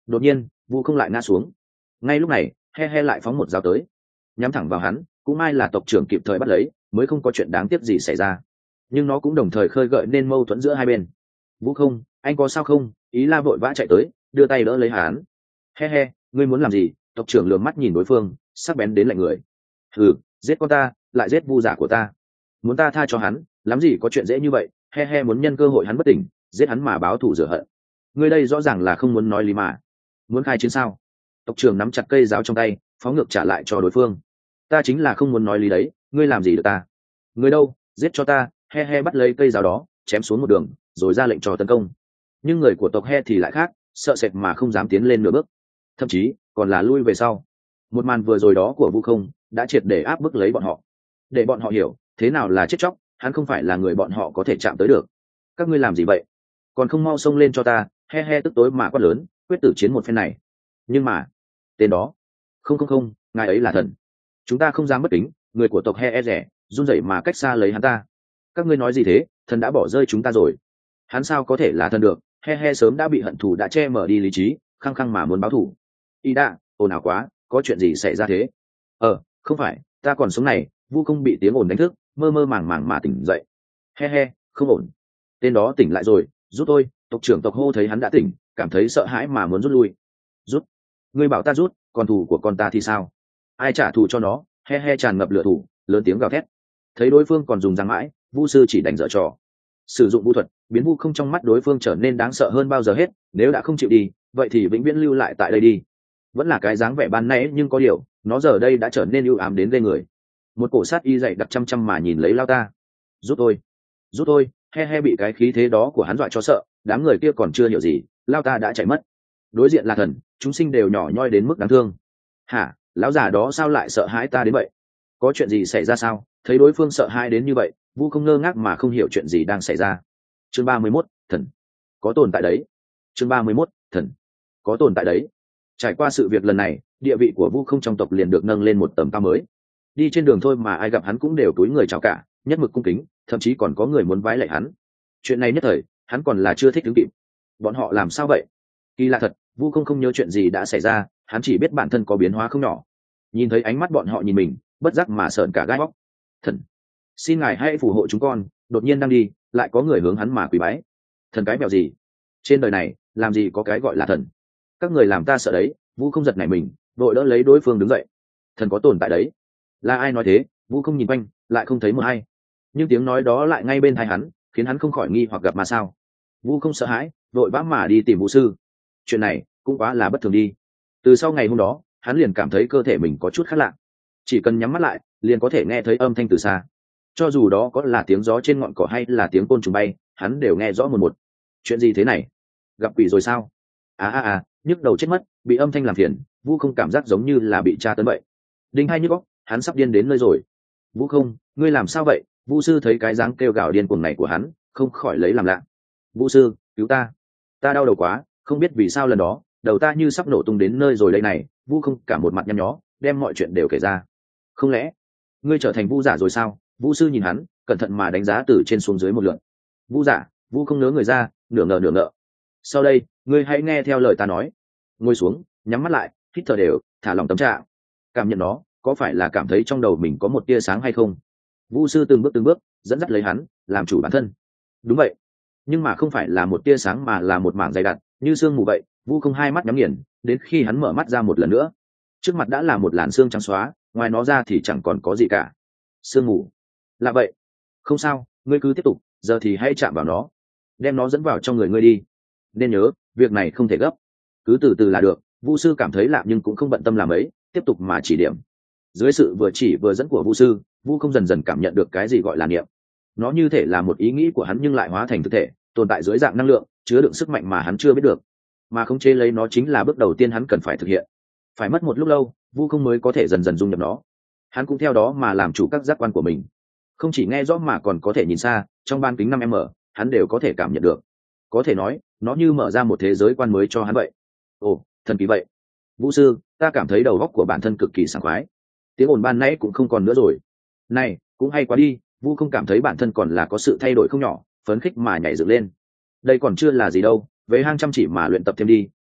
Đột nhiên vu không lại ngã xuống. Ngay lúc này he he lại phóng một dao tới, nhắm thẳng vào hắn. Cũng may là tộc trưởng kịp thời bắt lấy, mới không có chuyện đáng tiếc gì xảy ra, nhưng nó cũng đồng thời khơi gợi nên mâu thuẫn giữa hai bên. Vũ không, anh có sao không? Ý La vội vã chạy tới, đưa tay đỡ lấy hắn. He he, ngươi muốn làm gì? Tộc trưởng lườm mắt nhìn đối phương, sắc bén đến lạnh người. Hừ, giết con ta, lại giết vu giả của ta, muốn ta tha cho hắn, làm gì có chuyện dễ như vậy. He he muốn nhân cơ hội hắn bất tỉnh, giết hắn mà báo thù rửa hận. Ngươi đây rõ ràng là không muốn nói lý mà. Muốn khai chiến sao? Tộc trưởng nắm chặt cây giáo trong tay, phóng ngược trả lại cho đối phương. Ta chính là không muốn nói lý đấy, ngươi làm gì được ta? Ngươi đâu, giết cho ta. He he bắt lấy cây giáo đó, chém xuống một đường, rồi ra lệnh cho tấn công. Nhưng người của tộc he thì lại khác, sợ sệt mà không dám tiến lên nửa bước, thậm chí còn là lui về sau. Một màn vừa rồi đó của Vu không đã triệt để áp bức lấy bọn họ, để bọn họ hiểu thế nào là chết chóc. Hắn không phải là người bọn họ có thể chạm tới được. Các ngươi làm gì vậy? Còn không mau xông lên cho ta. He he tức tối mà quát lớn, quyết tử chiến một phen này. Nhưng mà tên đó, không không không, ngài ấy là thần, chúng ta không dám bất kính. Người của tộc he e rẻ run rẩy mà cách xa lấy hắn ta. Các ngươi nói gì thế? Thần đã bỏ rơi chúng ta rồi, hắn sao có thể là thần được? He he sớm đã bị hận thù đã che mở đi lý trí, khăng khăng mà muốn báo thù. Y đã, ồn ào quá, có chuyện gì xảy ra thế? Ờ, không phải, ta còn sống này. Vu không bị tiếng ồn đánh thức, mơ mơ màng màng mà tỉnh dậy. He he, không ổn. Tên đó tỉnh lại rồi, rút tôi. Tộc trưởng tộc hô thấy hắn đã tỉnh, cảm thấy sợ hãi mà muốn rút lui. Rút? Ngươi bảo ta rút, còn thù của con ta thì sao? Ai trả thù cho nó? He he tràn ngập lửa thủ, lớn tiếng gào thét. Thấy đối phương còn dùng răng mãi, Vu sư chỉ đành dở trò, sử dụng vũ thuật biến vu không trong mắt đối phương trở nên đáng sợ hơn bao giờ hết. Nếu đã không chịu đi, vậy thì vĩnh viễn lưu lại tại đây đi. Vẫn là cái dáng vẻ ban nãy, nhưng có điều nó giờ đây đã trở nên ưu ám đến ghê người. Một cổ sát y dậy đặc chăm chăm mà nhìn lấy lao ta. Rút tôi, rút tôi. He he bị cái khí thế đó của hắn dọa cho sợ, đám người kia còn chưa hiểu gì, lao ta đã chạy mất. Đối diện là thần, chúng sinh đều nhỏ nhoi đến mức đáng thương. Hả? Lão già đó sao lại sợ hãi ta đến vậy? Có chuyện gì xảy ra sao? Thấy đối phương sợ hãi đến như vậy, Vu không ngơ ngác mà không hiểu chuyện gì đang xảy ra. Chương ba mươi mốt, thần có tồn tại đấy. Chương ba mươi mốt, thần có tồn tại đấy. Trải qua sự việc lần này, địa vị của Vu không trong tộc liền được nâng lên một tầm cao mới. Đi trên đường thôi mà ai gặp hắn cũng đều túi người chào cả, nhất mực cung kính, thậm chí còn có người muốn vái lạy hắn. Chuyện này nhất thời hắn còn là chưa thích ứng kịp. Bọn họ làm sao vậy? Kỳ lạ thật, Vu không không nhớ chuyện gì đã xảy ra, hắn chỉ biết bản thân có biến hóa không nhỏ. Nhìn thấy ánh mắt bọn họ nhìn mình, bất giác mà sợn cả gai óc. Thần, xin ngài hãy phù hộ chúng con. Đột nhiên đang đi, lại có người hướng hắn mà quỳ bái. Thần cái mèo gì? Trên đời này làm gì có cái gọi là thần? Các người làm ta sợ đấy. Vu không giật nảy mình, vội đỡ lấy đối phương đứng dậy. Thần có tồn tại đấy. Là ai nói thế? Vu không nhìn quanh, lại không thấy một ai. Nhưng tiếng nói đó lại ngay bên tai hắn, khiến hắn không khỏi nghi hoặc gặp mà sao. Vu không sợ hãi, vội vã mà đi tìm Vu sư. Chuyện này cũng quá là bất thường đi. Từ sau ngày hôm đó, hắn liền cảm thấy cơ thể mình có chút khác lạ. Chỉ cần nhắm mắt lại, liền có thể nghe thấy âm thanh từ xa. Cho dù đó có là tiếng gió trên ngọn cỏ hay là tiếng côn trùng bay, hắn đều nghe rõ một một. Chuyện gì thế này? Gặp quỷ rồi sao? À à à, nhức đầu chết mất, bị âm thanh làm phiền. Vu không cảm giác giống như là bị tra tấn vậy. Đinh hai nhức óc, hắn sắp điên đến nơi rồi. Vu không, ngươi làm sao vậy? Vu sư thấy cái dáng kêu gào điên cuồng này của hắn, không khỏi lấy làm lạ. Vu sư, cứu ta, ta đau đầu quá, không biết vì sao lần đó đầu ta như sắp nổ tung đến nơi rồi đây này. Vu không cả một mặt nhăn nhó, đem mọi chuyện đều kể ra. Không lẽ ngươi trở thành vu giả rồi sao? Vu sư nhìn hắn, cẩn thận mà đánh giá từ trên xuống dưới một lượt. Vu giả? Vu không nớ người ra, nửa ngờ nửa ngợ. Sau đây ngươi hãy nghe theo lời ta nói. Ngồi xuống, nhắm mắt lại, hít thở đều, thả lỏng tâm trạng, cảm nhận nó, có phải là cảm thấy trong đầu mình có một tia sáng hay không? Vu sư từng bước từng bước dẫn dắt lấy hắn, làm chủ bản thân. Đúng vậy, nhưng mà không phải là một tia sáng mà là một mảng dày đặc như sương mù vậy. Vu không hai mắt nhắm nghiền, đến khi hắn mở mắt ra một lần nữa, trước mặt đã là một làn sương trắng xóa, ngoài nó ra thì chẳng còn có gì cả. Sương mù là vậy. Không sao, ngươi cứ tiếp tục, giờ thì hãy chạm vào nó, đem nó dẫn vào trong người ngươi đi. Nên nhớ, việc này không thể gấp, cứ từ từ là được. Vu sư cảm thấy lạ nhưng cũng không bận tâm làm ấy, tiếp tục mà chỉ điểm. Dưới sự vừa chỉ vừa dẫn của Vu sư, Vu không dần dần cảm nhận được cái gì gọi là niệm. Nó như thể là một ý nghĩ của hắn nhưng lại hóa thành thực thể, tồn tại dưới dạng năng lượng, chứa đựng sức mạnh mà hắn chưa biết được. Mà khống chế lấy nó chính là bước đầu tiên hắn cần phải thực hiện. Phải mất một lúc lâu, Vu không mới có thể dần dần dung nhập nó. Hắn cũng theo đó mà làm chủ các giác quan của mình, không chỉ nghe rõ mà còn có thể nhìn xa. Trong ban kính năm m, hắn đều có thể cảm nhận được. Có thể nói, nó như mở ra một thế giới quan mới cho hắn vậy. Ồ, thần kỳ vậy. Vũ sư, ta cảm thấy đầu óc của bản thân cực kỳ sảng khoái. Tiếng ồn ban nãy cũng không còn nữa rồi. Này, cũng hay quá đi. Vu không cảm thấy bản thân còn là có sự thay đổi không nhỏ, phấn khích mà nhảy dựng lên. Đây còn chưa là gì đâu, với hang chăm chỉ mà luyện tập thêm đi,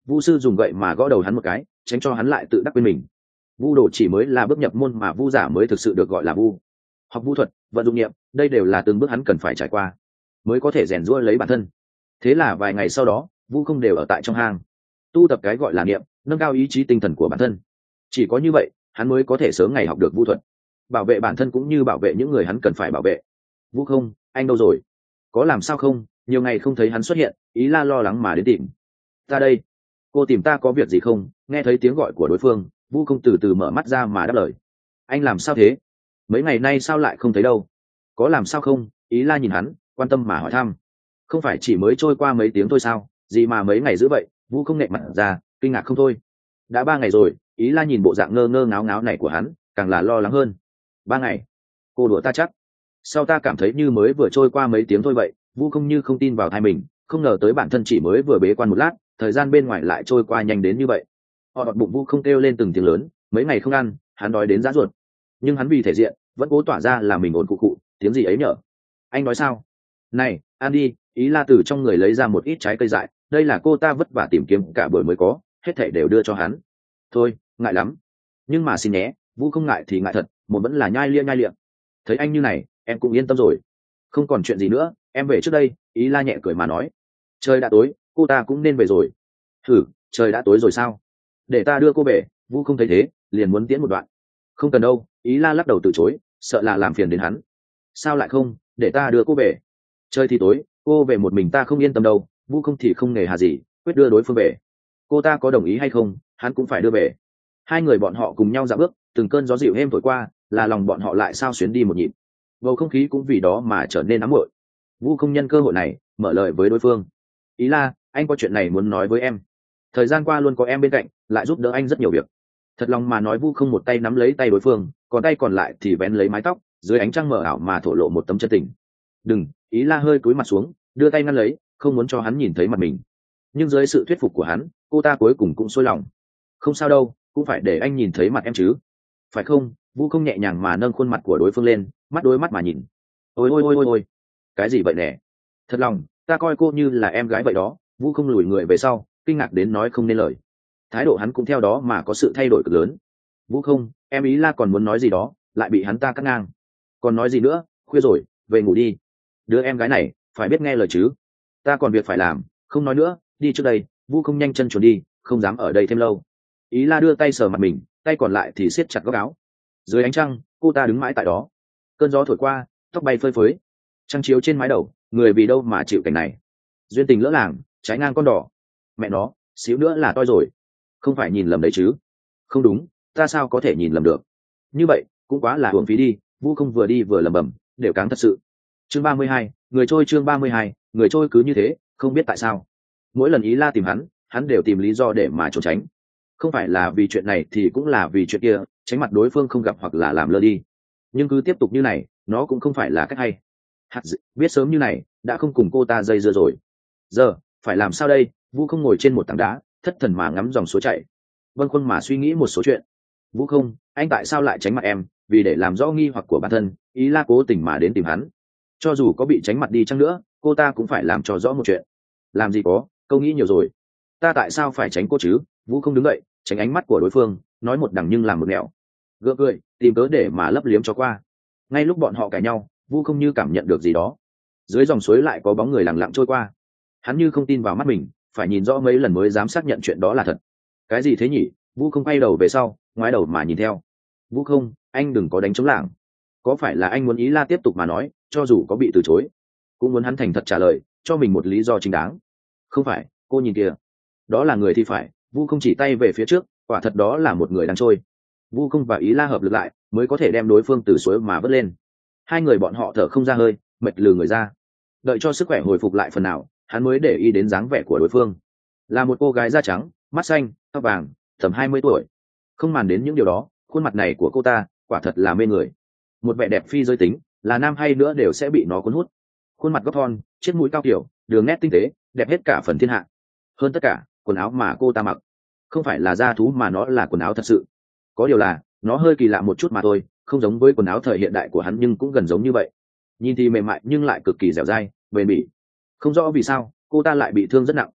Vu sư dùng gậy mà gõ đầu hắn một cái, tránh cho hắn lại tự đắc bên mình. Vu đồ chỉ mới là bước nhập môn mà vu giả mới thực sự được gọi là vu. Học vu thuật, vận dụng niệm, đây đều là từng bước hắn cần phải trải qua mới có thể rèn giũa lấy bản thân. Thế là vài ngày sau đó, Vu không đều ở tại trong hang tu tập cái gọi là niệm, nâng cao ý chí tinh thần của bản thân. Chỉ có như vậy, hắn mới có thể sớm ngày học được vu thuật, bảo vệ bản thân cũng như bảo vệ những người hắn cần phải bảo vệ. Vu không, anh đâu rồi? Có làm sao không? Nhiều ngày không thấy hắn xuất hiện, Ý La lo lắng mà đến tìm. Ta đây. Cô tìm ta có việc gì không? Nghe thấy tiếng gọi của đối phương, Vu không từ từ mở mắt ra mà đáp lời. Anh làm sao thế? Mấy ngày nay sao lại không thấy đâu? Có làm sao không? Ý La nhìn hắn, quan tâm mà hỏi thăm. Không phải chỉ mới trôi qua mấy tiếng thôi sao? Gì mà mấy ngày giữ vậy? Vu không nệ mặt ra, kinh ngạc không thôi. Đã ba ngày rồi. Ý La nhìn bộ dạng ngơ ngơ ngáo ngáo này của hắn, càng là lo lắng hơn. Ba ngày? Cô đùa ta chắc. Sao ta cảm thấy như mới vừa trôi qua mấy tiếng thôi vậy? Vu không như không tin vào thai mình, không ngờ tới bản thân chỉ mới vừa bế quan một lát, thời gian bên ngoài lại trôi qua nhanh đến như vậy. Họ đọt bụng Vu không kêu lên từng tiếng lớn, mấy ngày không ăn, hắn đói đến rã ruột. Nhưng hắn vì thể diện, vẫn cố tỏa ra là mình ổn cụ cụ, tiếng gì ấy nhở? Anh nói sao? Này, ăn đi. Ý La từ trong người lấy ra một ít trái cây dại, đây là cô ta vất vả tìm kiếm cả buổi mới có, hết thảy đều đưa cho hắn. Thôi, ngại lắm. Nhưng mà xin nhé, Vu không ngại thì ngại thật, một vẫn là nhai lia nhai liệng. Thấy anh như này, em cũng yên tâm rồi. Không còn chuyện gì nữa, em về trước đây. Ý La nhẹ cười mà nói. Trời đã tối, cô ta cũng nên về rồi. Thử, trời đã tối rồi sao? Để ta đưa cô về. Vu không thấy thế, liền muốn tiễn một đoạn. Không cần đâu. Ý La lắc đầu từ chối, sợ là làm phiền đến hắn. Sao lại không? Để ta đưa cô về. Trời thì tối, cô về một mình ta không yên tâm đâu. Vu không thì không nề hà gì, quyết đưa đối phương về. Cô ta có đồng ý hay không, hắn cũng phải đưa về. Hai người bọn họ cùng nhau dạo bước, từng cơn gió dịu êm thổi qua, là lòng bọn họ lại sao xuyến đi một nhịp. Bầu không khí cũng vì đó mà trở nên nóng hổi. Vu không nhân cơ hội này mở lời với đối phương. Ý La, anh có chuyện này muốn nói với em. Thời gian qua luôn có em bên cạnh, lại giúp đỡ anh rất nhiều việc. Thật lòng mà nói, Vu không một tay nắm lấy tay đối phương, còn tay còn lại thì vén lấy mái tóc, dưới ánh trăng mờ ảo mà thổ lộ một tấm chân tình. Đừng. Ý La hơi cúi mặt xuống, đưa tay ngăn lấy, không muốn cho hắn nhìn thấy mặt mình. Nhưng dưới sự thuyết phục của hắn, cô ta cuối cùng cũng xuôi lòng. Không sao đâu, cũng phải để anh nhìn thấy mặt em chứ, phải không? Vu không nhẹ nhàng mà nâng khuôn mặt của đối phương lên, mắt đối mắt mà nhìn. Ôi ôi ôi ôi ôi, cái gì vậy nè? Thật lòng, ta coi cô như là em gái vậy đó. Vu không lùi người về sau, kinh ngạc đến nói không nên lời. Thái độ hắn cũng theo đó mà có sự thay đổi cực lớn. Vu không, em Ý La còn muốn nói gì đó, lại bị hắn ta cắt ngang. Còn nói gì nữa? Khuya rồi, về ngủ đi. Đứa em gái này phải biết nghe lời chứ. Ta còn việc phải làm, không nói nữa, đi trước đây. Vu không nhanh chân trốn đi, không dám ở đây thêm lâu. Ý La đưa tay sờ mặt mình, tay còn lại thì siết chặt góc áo. Dưới ánh trăng, cô ta đứng mãi tại đó. Cơn gió thổi qua, tóc bay phơi phới, trăng chiếu trên mái đầu, người vì đâu mà chịu cảnh này. Duyên tình lỡ làng, trái ngang con đỏ. Mẹ nó, xíu nữa là toi rồi. Không phải nhìn lầm đấy chứ? Không đúng, ta sao có thể nhìn lầm được? Như vậy cũng quá là uổng phí đi. Vu không vừa đi vừa lẩm bẩm, đều cáng thật sự. Chương ba mươi hai, người trôi. Chương ba mươi hai, người trôi. Cứ như thế, không biết tại sao, mỗi lần Ý La tìm hắn, hắn đều tìm lý do để mà trốn tránh. Không phải là vì chuyện này thì cũng là vì chuyện kia, tránh mặt đối phương không gặp hoặc là làm lơ đi. Nhưng cứ tiếp tục như này, nó cũng không phải là cách hay. Hạt dự, biết sớm như này đã không cùng cô ta dây dưa rồi. Giờ phải làm sao đây? Vũ không ngồi trên một tảng đá, thất thần mà ngắm dòng suối chảy, vâng khuâng mà suy nghĩ một số chuyện. Vũ không, anh tại sao lại tránh mặt em? Vì để làm rõ nghi hoặc của bản thân, Ý La cố tình mà đến tìm hắn. Cho dù có bị tránh mặt đi chăng nữa, cô ta cũng phải làm cho rõ một chuyện. Làm gì có, câu nghĩ nhiều rồi. Ta tại sao phải tránh cô chứ? Vũ không đứng dậy, tránh ánh mắt của đối phương, nói một đằng nhưng làm một nẻo, gượng cười tìm cớ để mà lấp liếm cho qua. Ngay lúc bọn họ cãi nhau, Vu không như cảm nhận được gì đó. Dưới dòng suối lại có bóng người lặng lặng trôi qua. Hắn như không tin vào mắt mình, phải nhìn rõ mấy lần mới dám xác nhận chuyện đó là thật. Cái gì thế nhỉ? Vu không quay đầu về sau, ngoái đầu mà nhìn theo. Vu không, anh đừng có đánh trống lảng. Có phải là anh muốn Ý La tiếp tục mà nói, cho dù có bị từ chối cũng muốn hắn thành thật trả lời, cho mình một lý do chính đáng? Không phải, cô nhìn kìa, đó là người thì phải. Vu không chỉ tay về phía trước, quả thật đó là một người đang trôi. Vu không và Ý La hợp lực lại mới có thể đem đối phương từ suối mà vớt lên. Hai người bọn họ thở không ra hơi, mệt lừ người ra. Đợi cho sức khỏe hồi phục lại phần nào, hắn mới để ý đến dáng vẻ của đối phương. Là một cô gái da trắng, mắt xanh, tóc vàng, tầm hai mươi tuổi. Không màn đến những điều đó, khuôn mặt này của cô ta quả thật là mê người. Một vẻ đẹp phi giới tính, là nam hay nữa đều sẽ bị nó cuốn hút. Khuôn mặt góc thon, chiếc mũi cao kiểu, đường nét tinh tế, đẹp hết cả phần thiên hạ. Hơn tất cả, quần áo mà cô ta mặc không phải là da thú mà nó là quần áo thật sự. Có điều là nó hơi kỳ lạ một chút mà thôi, không giống với quần áo thời hiện đại của hắn nhưng cũng gần giống như vậy. Nhìn thì mềm mại nhưng lại cực kỳ dẻo dai, bền bỉ. Không rõ vì sao cô ta lại bị thương rất nặng.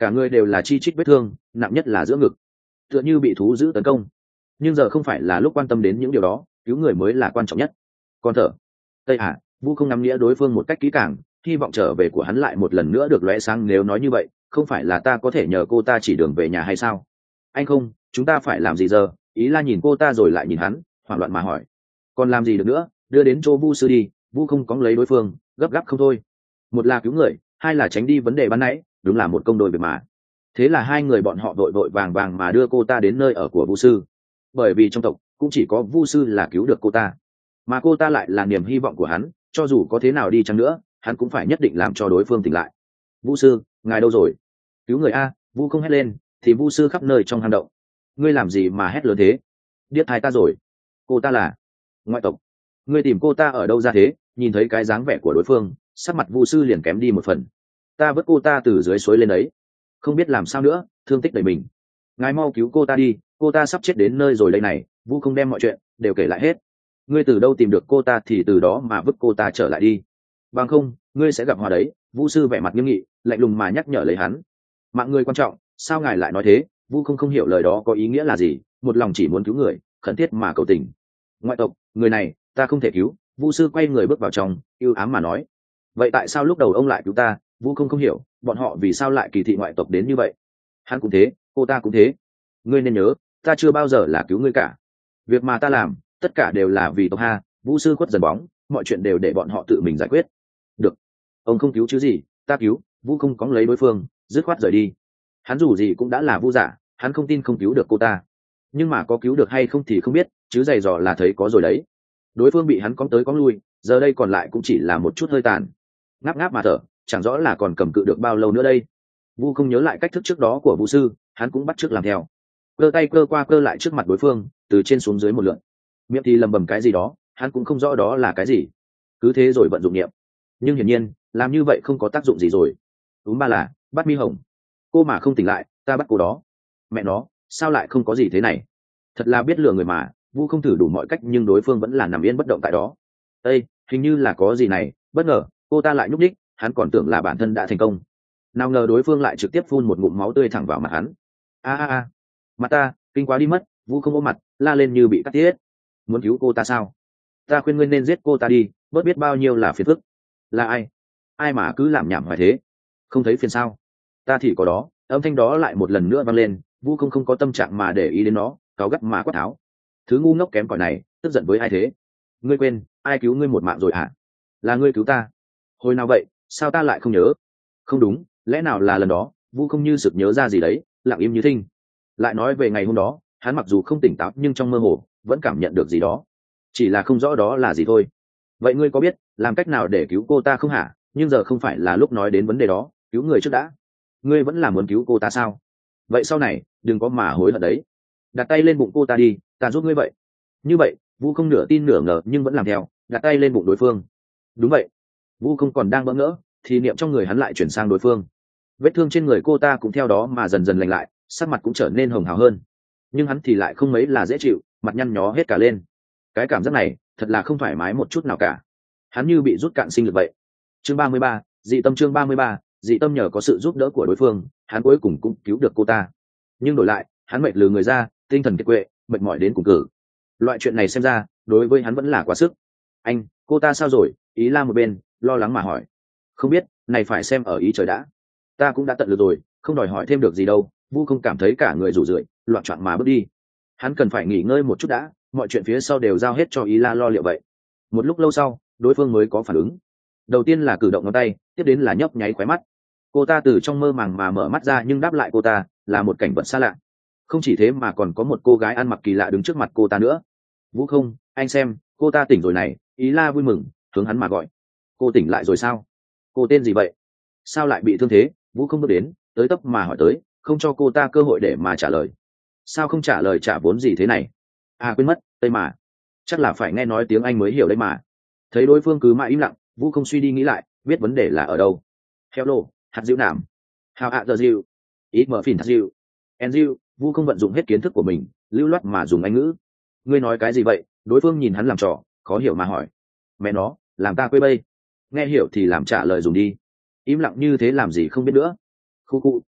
cả người đều là chi chít vết thương, nặng nhất là giữa ngực, tựa như bị thú dữ tấn công. Nhưng giờ không phải là lúc quan tâm đến những điều đó, cứu người mới là quan trọng nhất. Con thở. Tây à, Vu không nắm nghĩa đối phương một cách kỹ càng, hy vọng trở về của hắn lại một lần nữa được lóe sáng. Nếu nói như vậy, không phải là ta có thể nhờ cô ta chỉ đường về nhà hay sao? Anh không, chúng ta phải làm gì giờ? Ý La nhìn cô ta rồi lại nhìn hắn, hoảng loạn mà hỏi. Còn làm gì được nữa, đưa đến chỗ Vu sư đi. Vu không cóng lấy đối phương, gấp gáp không thôi. Một là cứu người, hai là tránh đi vấn đề ban nãy, đúng là một công đôi việc mà. Thế là hai người bọn họ vội vội vàng vàng mà đưa cô ta đến nơi ở của Vu sư. Bởi vì trong tộc cũng chỉ có Vu sư là cứu được cô ta, mà cô ta lại là niềm hy vọng của hắn, cho dù có thế nào đi chăng nữa hắn cũng phải nhất định làm cho đối phương tỉnh lại. Vu sư, ngài đâu rồi? Cứu người a! Vu không hét lên thì Vu sư khắp nơi trong hang động. Ngươi làm gì mà hét lớn thế? Điếc tai ta rồi. Cô ta là ngoại tộc. Ngươi tìm cô ta ở đâu ra thế? Nhìn thấy cái dáng vẻ của đối phương, sắc mặt Vu sư liền kém đi một phần. Ta vớt cô ta từ dưới suối lên đấy, không biết làm sao nữa, thương tích đầy mình. Ngài mau cứu cô ta đi, cô ta sắp chết đến nơi rồi đây này. Vu không đem mọi chuyện đều kể lại hết. Ngươi từ đâu tìm được cô ta thì từ đó mà vứt cô ta trở lại đi, bằng không ngươi sẽ gặp hòa đấy. Vu sư vẻ mặt nghiêm nghị, lạnh lùng mà nhắc nhở lấy hắn. Mạng người quan trọng, sao ngài lại nói thế? Vu không không hiểu lời đó có ý nghĩa là gì, một lòng chỉ muốn cứu người, khẩn thiết mà cầu tình. Ngoại tộc, người này ta không thể cứu. Vu sư quay người bước vào trong, ưu ám mà nói. Vậy tại sao lúc đầu ông lại cứu ta? Vu không không hiểu, bọn họ vì sao lại kỳ thị ngoại tộc đến như vậy. Hắn cũng thế, cô ta cũng thế. Ngươi nên nhớ, ta chưa bao giờ là cứu ngươi cả. Việc mà ta làm tất cả đều là vì tộc ha. Vu sư khuất dần bóng, mọi chuyện đều để bọn họ tự mình giải quyết. Được, ông không cứu chứ gì, ta cứu. Vu không cóng lấy đối phương, dứt khoát rời đi. Hắn dù gì cũng đã là Vu giả, hắn không tin không cứu được cô ta, nhưng mà có cứu được hay không thì không biết, chứ giày dò là thấy có rồi đấy. Đối phương bị hắn cóng tới cóng lui, giờ đây còn lại cũng chỉ là một chút hơi tàn, ngáp ngáp mà thở, chẳng rõ là còn cầm cự được bao lâu nữa đây. Vu không nhớ lại cách thức trước đó của Vu sư, hắn cũng bắt chước làm theo, cơ tay cơ qua cơ lại trước mặt đối phương, từ trên xuống dưới một lượt, miệng thì lầm bầm cái gì đó, hắn cũng không rõ đó là cái gì, cứ thế rồi vận dụng niệm. Nhưng hiển nhiên làm như vậy không có tác dụng gì rồi. Đúng ba là bắt mi hồng, cô mà không tỉnh lại ta bắt cô đó. Mẹ nó, sao lại không có gì thế này, thật là biết lừa người mà. Vu không thử đủ mọi cách nhưng đối phương vẫn là nằm yên bất động tại đó. Ê, hình như là có gì này. Bất ngờ cô ta lại nhúc nhích, hắn còn tưởng là bản thân đã thành công, nào ngờ đối phương lại trực tiếp phun một ngụm máu tươi thẳng vào mặt hắn. A a a, mặt ta kinh quá đi mất. Vu không ôm mặt la lên như bị cắt tiết. Muốn cứu cô ta sao? Ta khuyên ngươi nên giết cô ta đi, bớt biết bao nhiêu là phiền phức. Là ai? Ai mà cứ làm nhảm hoài thế? Không thấy phiền sao? Ta thì có đó. Âm thanh đó lại một lần nữa vang lên. Vu không không có tâm trạng mà để ý đến nó, cáu gắt mà quát tháo. Thứ ngu ngốc kém cỏi này, tức giận với ai thế? Ngươi quên ai cứu ngươi một mạng rồi hả? Là ngươi cứu ta. Hồi nào vậy, sao ta lại không nhớ? Không đúng, lẽ nào là lần đó? Vu không như sực nhớ ra gì đấy, lặng im như thinh. Lại nói về ngày hôm đó, hắn mặc dù không tỉnh táo nhưng trong mơ hồ vẫn cảm nhận được gì đó, chỉ là không rõ đó là gì thôi. Vậy ngươi có biết làm cách nào để cứu cô ta không hả? Nhưng giờ không phải là lúc nói đến vấn đề đó, cứu người trước đã. Ngươi vẫn là muốn cứu cô ta sao? Vậy sau này đừng có mà hối hận đấy. Đặt tay lên bụng cô ta đi, ta giúp ngươi vậy. Như vậy Vu không nửa tin nửa ngờ nhưng vẫn làm theo, đặt tay lên bụng đối phương. Đúng vậy. Vu không còn đang bỡ ngỡ thì niệm trong người hắn lại chuyển sang đối phương. Vết thương trên người cô ta cũng theo đó mà dần dần lành lại, sắc mặt cũng trở nên hồng hào hơn. Nhưng hắn thì lại không mấy là dễ chịu, mặt nhăn nhó hết cả lên. Cái cảm giác này thật là không thoải mái một chút nào cả, hắn như bị rút cạn sinh lực vậy. Chương ba mươi ba, dị tâm. Chương ba mươi ba, dị tâm. Nhờ có sự giúp đỡ của đối phương, hắn cuối cùng cũng cứu được cô ta. Nhưng đổi lại hắn mệt lừ người ra, tinh thần kiệt quệ, mệt mỏi đến cùng cử. Loại chuyện này xem ra đối với hắn vẫn là quá sức. Anh, cô ta sao rồi? Ý La một bên lo lắng mà hỏi. Không biết, này phải xem ở ý trời đã. Ta cũng đã tận lực rồi, không đòi hỏi thêm được gì đâu. Vu không cảm thấy cả người rủ rượi, loạn choạng mà bước đi. Hắn cần phải nghỉ ngơi một chút đã, mọi chuyện phía sau đều giao hết cho Ý La lo liệu vậy. Một lúc lâu sau đối phương mới có phản ứng. Đầu tiên là cử động ngón tay, tiếp đến là nhấp nháy khóe mắt. Cô ta từ trong mơ màng mà mở mắt ra, nhưng đáp lại cô ta là một cảnh vật xa lạ. Không chỉ thế mà còn có một cô gái ăn mặc kỳ lạ đứng trước mặt cô ta nữa. Vũ không, anh xem, cô ta tỉnh rồi này. Ý La vui mừng hướng hắn mà gọi. Cô tỉnh lại rồi sao? Cô tên gì vậy? Sao lại bị thương thế? Vũ không bước đến, tới tấp mà hỏi tới, không cho cô ta cơ hội để mà trả lời. Sao không trả lời trả vốn gì thế này? À quên mất, tây mà. Chắc là phải nghe nói tiếng Anh mới hiểu đấy mà. Thấy đối phương cứ mãi im lặng, Vũ không suy đi nghĩ lại, biết vấn đề là ở đâu. Hello, hạt diệu nảm. How at the diệu. Ít mở phìn hạt diệu. And diệu. Vũ không vận dụng hết kiến thức của mình, lưu loát mà dùng Anh ngữ. Ngươi nói cái gì vậy? Đối phương nhìn hắn làm trò, khó hiểu mà hỏi. Mẹ nó, làm ta quê bây. Nghe hiểu thì làm trả lời dùng đi. Im lặng như thế làm gì không biết nữa. Khu khu,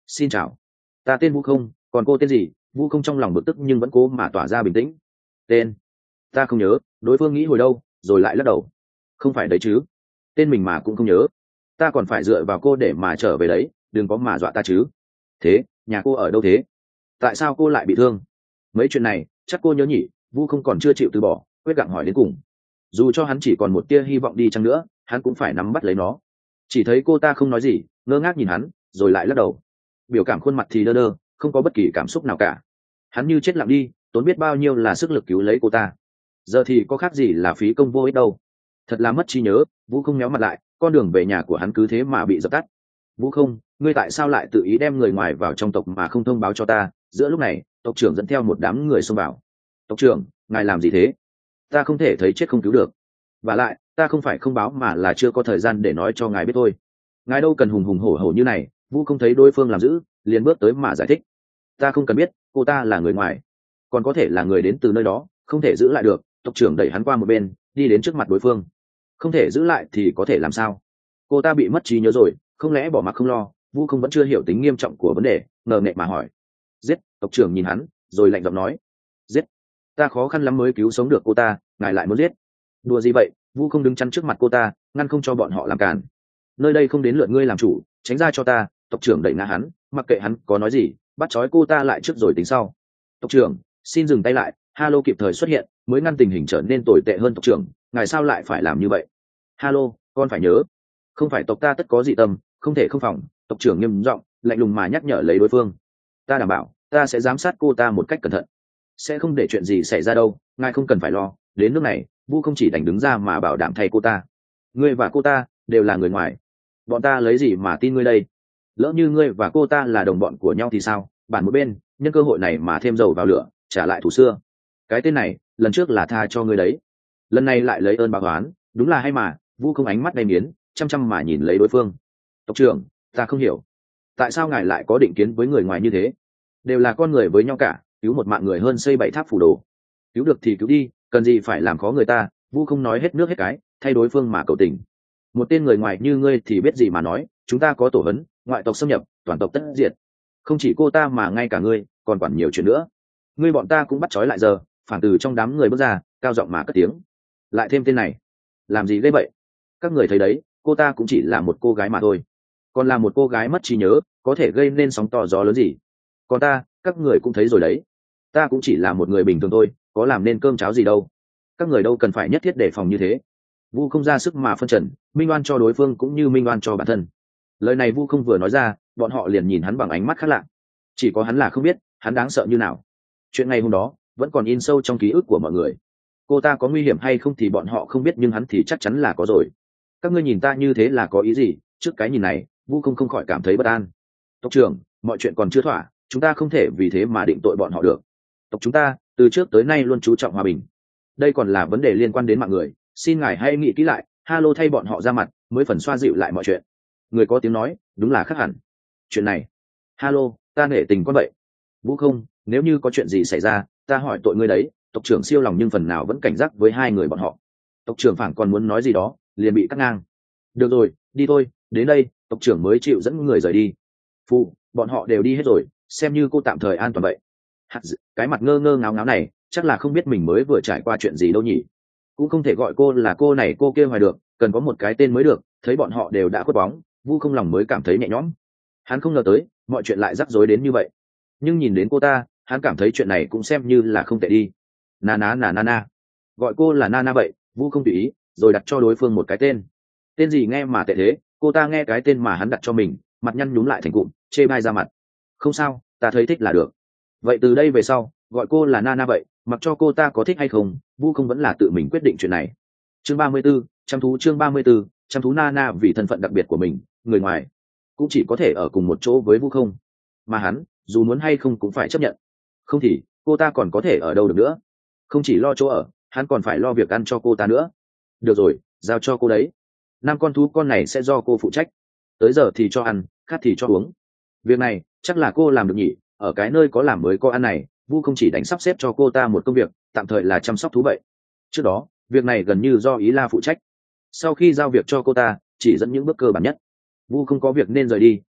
xin chào, ta tên Vũ Không, còn cô tên gì? Vũ Không trong lòng bực tức nhưng vẫn cố mà tỏa ra bình tĩnh. Tên ta không nhớ. Đối phương nghĩ hồi đâu rồi lại lắc đầu. Không phải đấy chứ, tên mình mà cũng không nhớ, ta còn phải dựa vào cô để mà trở về đấy, đừng có mà dọa ta chứ. Thế nhà cô ở đâu thế? Tại sao cô lại bị thương? Mấy chuyện này chắc cô nhớ nhỉ. Vũ Không còn chưa chịu từ bỏ, quyết gặng hỏi đến cùng. Dù cho hắn chỉ còn một tia hy vọng đi chăng nữa, hắn cũng phải nắm bắt lấy nó. Chỉ thấy cô ta không nói gì, ngơ ngác nhìn hắn rồi lại lắc đầu. Biểu cảm khuôn mặt thì đơ đơ, không có bất kỳ cảm xúc nào cả. Hắn như chết lặng đi, tốn biết bao nhiêu là sức lực cứu lấy cô ta, giờ thì có khác gì là phí công vô ích đâu. Thật là mất trí nhớ. Vũ Không méo mặt lại, con đường về nhà của hắn cứ thế mà bị dập tắt. Vũ Không, ngươi tại sao lại tự ý đem người ngoài vào trong tộc mà không thông báo cho ta? Giữa lúc này tộc trưởng dẫn theo một đám người xông vào. Tộc trưởng, ngài làm gì thế? Ta không thể thấy chết không cứu được. Và lại ta không phải không báo mà là chưa có thời gian để nói cho ngài biết thôi. Ngài đâu cần hùng hùng hổ hổ như này. Vũ Không thấy đối phương làm dữ, liền bước tới mà giải thích. Ta không cần biết, cô ta là người ngoài, còn có thể là người đến từ nơi đó, không thể giữ lại được. Tộc trưởng đẩy hắn qua một bên, đi đến trước mặt đối phương. Không thể giữ lại thì có thể làm sao? Cô ta bị mất trí nhớ rồi, không lẽ bỏ mặc không lo? Vũ Không vẫn chưa hiểu tính nghiêm trọng của vấn đề, ngờ nghệch mà hỏi. Giết! Tộc trưởng nhìn hắn rồi lạnh giọng nói. Giết! Ta khó khăn lắm mới cứu sống được cô ta, ngài lại muốn giết? Đùa gì vậy? Vũ Không đứng chắn trước mặt cô ta, ngăn không cho bọn họ làm cản. Nơi đây không đến lượt ngươi làm chủ, tránh ra cho ta. Tộc trưởng đẩy ngã hắn, mặc kệ hắn có nói gì, bắt trói cô ta lại trước rồi tính sau. Tộc trưởng, xin dừng tay lại. Halo kịp thời xuất hiện, mới ngăn tình hình trở nên tồi tệ hơn. Tộc trưởng, ngài sao lại phải làm như vậy? Halo, con phải nhớ, không phải tộc ta tất có dị tâm, không thể không phòng. Tộc trưởng nghiêm giọng lạnh lùng mà nhắc nhở lấy đối phương. Ta đảm bảo ta sẽ giám sát cô ta một cách cẩn thận, sẽ không để chuyện gì xảy ra đâu, ngài không cần phải lo. Đến nước này Vu không chỉ đành đứng ra mà bảo đảm thay cô ta. Ngươi và cô ta đều là người ngoài, bọn ta lấy gì mà tin ngươi đây? Lỡ như ngươi và cô ta là đồng bọn của nhau thì sao? Bản một bên nhân cơ hội này mà thêm dầu vào lửa, trả lại thù xưa. Cái tên này lần trước là tha cho ngươi đấy, lần này lại lấy ơn báo oán, đúng là hay mà. Vu không ánh mắt đay miến, chăm chăm mà nhìn lấy đối phương. Tộc trưởng, ta không hiểu, tại sao ngài lại có định kiến với người ngoài như thế? Đều là con người với nhau cả, cứu một mạng người hơn xây bảy tháp phủ đồ. Cứu được thì cứu đi, cần gì phải làm khó người ta? Vu không nói hết nước hết cái, thay đối phương mà cầu tình. Một tên người ngoài như ngươi thì biết gì mà nói, chúng ta có tổ hấn, ngoại tộc xâm nhập, toàn tộc tất diệt. Không chỉ cô ta mà ngay cả ngươi còn quản nhiều chuyện nữa. Ngươi bọn ta cũng bắt trói lại giờ. Phản từ trong đám người bước ra, cao giọng mà cất tiếng. Lại thêm tên này, làm gì gây vậy? Các người thấy đấy, cô ta cũng chỉ là một cô gái mà thôi, còn là một cô gái mất trí nhớ, có thể gây nên sóng to gió lớn gì? Còn ta, các người cũng thấy rồi đấy, ta cũng chỉ là một người bình thường thôi, có làm nên cơm cháo gì đâu. Các người đâu cần phải nhất thiết đề phòng như thế. Vu không ra sức mà phân trần, minh oan cho đối phương cũng như minh oan cho bản thân. Lời này Vu không vừa nói ra, bọn họ liền nhìn hắn bằng ánh mắt khác lạ. Chỉ có hắn là không biết hắn đáng sợ như nào. Chuyện ngày hôm đó vẫn còn in sâu trong ký ức của mọi người. Cô ta có nguy hiểm hay không thì bọn họ không biết, nhưng hắn thì chắc chắn là có rồi. Các ngươi nhìn ta như thế là có ý gì? Trước cái nhìn này, Vu không không khỏi cảm thấy bất an. Tộc trưởng, mọi chuyện còn chưa thỏa, chúng ta không thể vì thế mà định tội bọn họ được. Tộc chúng ta từ trước tới nay luôn chú trọng hòa bình, đây còn là vấn đề liên quan đến mạng người, xin ngài hãy nghĩ kỹ lại. Halo thay bọn họ ra mặt mới phần xoa dịu lại mọi chuyện. Người có tiếng nói đúng là khác hẳn. Chuyện này, Halo, ta nể tình con vậy. Vũ không, nếu như có chuyện gì xảy ra, ta hỏi tội ngươi đấy. Tộc trưởng siêu lòng nhưng phần nào vẫn cảnh giác với hai người bọn họ. Tộc trưởng phảng còn muốn nói gì đó, liền bị cắt ngang. Được rồi, đi thôi. Đến đây tộc trưởng mới chịu dẫn người rời đi. Phụ, bọn họ đều đi hết rồi, xem như cô tạm thời an toàn vậy. Hạt dự, cái mặt ngơ ngơ ngáo ngáo này chắc là không biết mình mới vừa trải qua chuyện gì đâu nhỉ. Cũng không thể gọi cô là cô này cô kia hoài được, cần có một cái tên mới được. Thấy bọn họ đều đã khuất bóng, Vu không lòng mới cảm thấy nhẹ nhõm. Hắn không ngờ tới mọi chuyện lại rắc rối đến như vậy, nhưng nhìn đến cô ta, hắn cảm thấy chuyện này cũng xem như là không tệ đi. Na ná nà na na, gọi cô là Nana vậy. Vu không tùy ý rồi đặt cho đối phương một cái tên. Tên gì nghe mà tệ thế? Cô ta nghe cái tên mà hắn đặt cho mình, mặt nhăn nhúm lại thành cụm, chê bai ra mặt. Không sao, ta thấy thích là được. Vậy từ đây về sau gọi cô là Nana vậy, mặc cho cô ta có thích hay không, Vu không vẫn là tự mình quyết định chuyện này. Chương ba mươi 34, chăm thú chương ba mươi 34, chăm thú Nana vì thân phận đặc biệt của mình, người ngoài cũng chỉ có thể ở cùng một chỗ với Vu không, mà hắn dù muốn hay không cũng phải chấp nhận. Không thì cô ta còn có thể ở đâu được nữa. Không chỉ lo chỗ ở, hắn còn phải lo việc ăn cho cô ta nữa. Được rồi, giao cho cô đấy. Năm con thú con này sẽ do cô phụ trách, tới giờ thì cho ăn, khát thì cho uống. Việc này chắc là cô làm được nhỉ. Ở cái nơi có làm mới có ăn này, Vu không chỉ đánh sắp xếp cho cô ta một công việc tạm thời là chăm sóc thú vậy. Trước đó việc này gần như do Ý La phụ trách. Sau khi giao việc cho cô ta, chỉ dẫn những bước cơ bản nhất, Vu không có việc nên rời đi.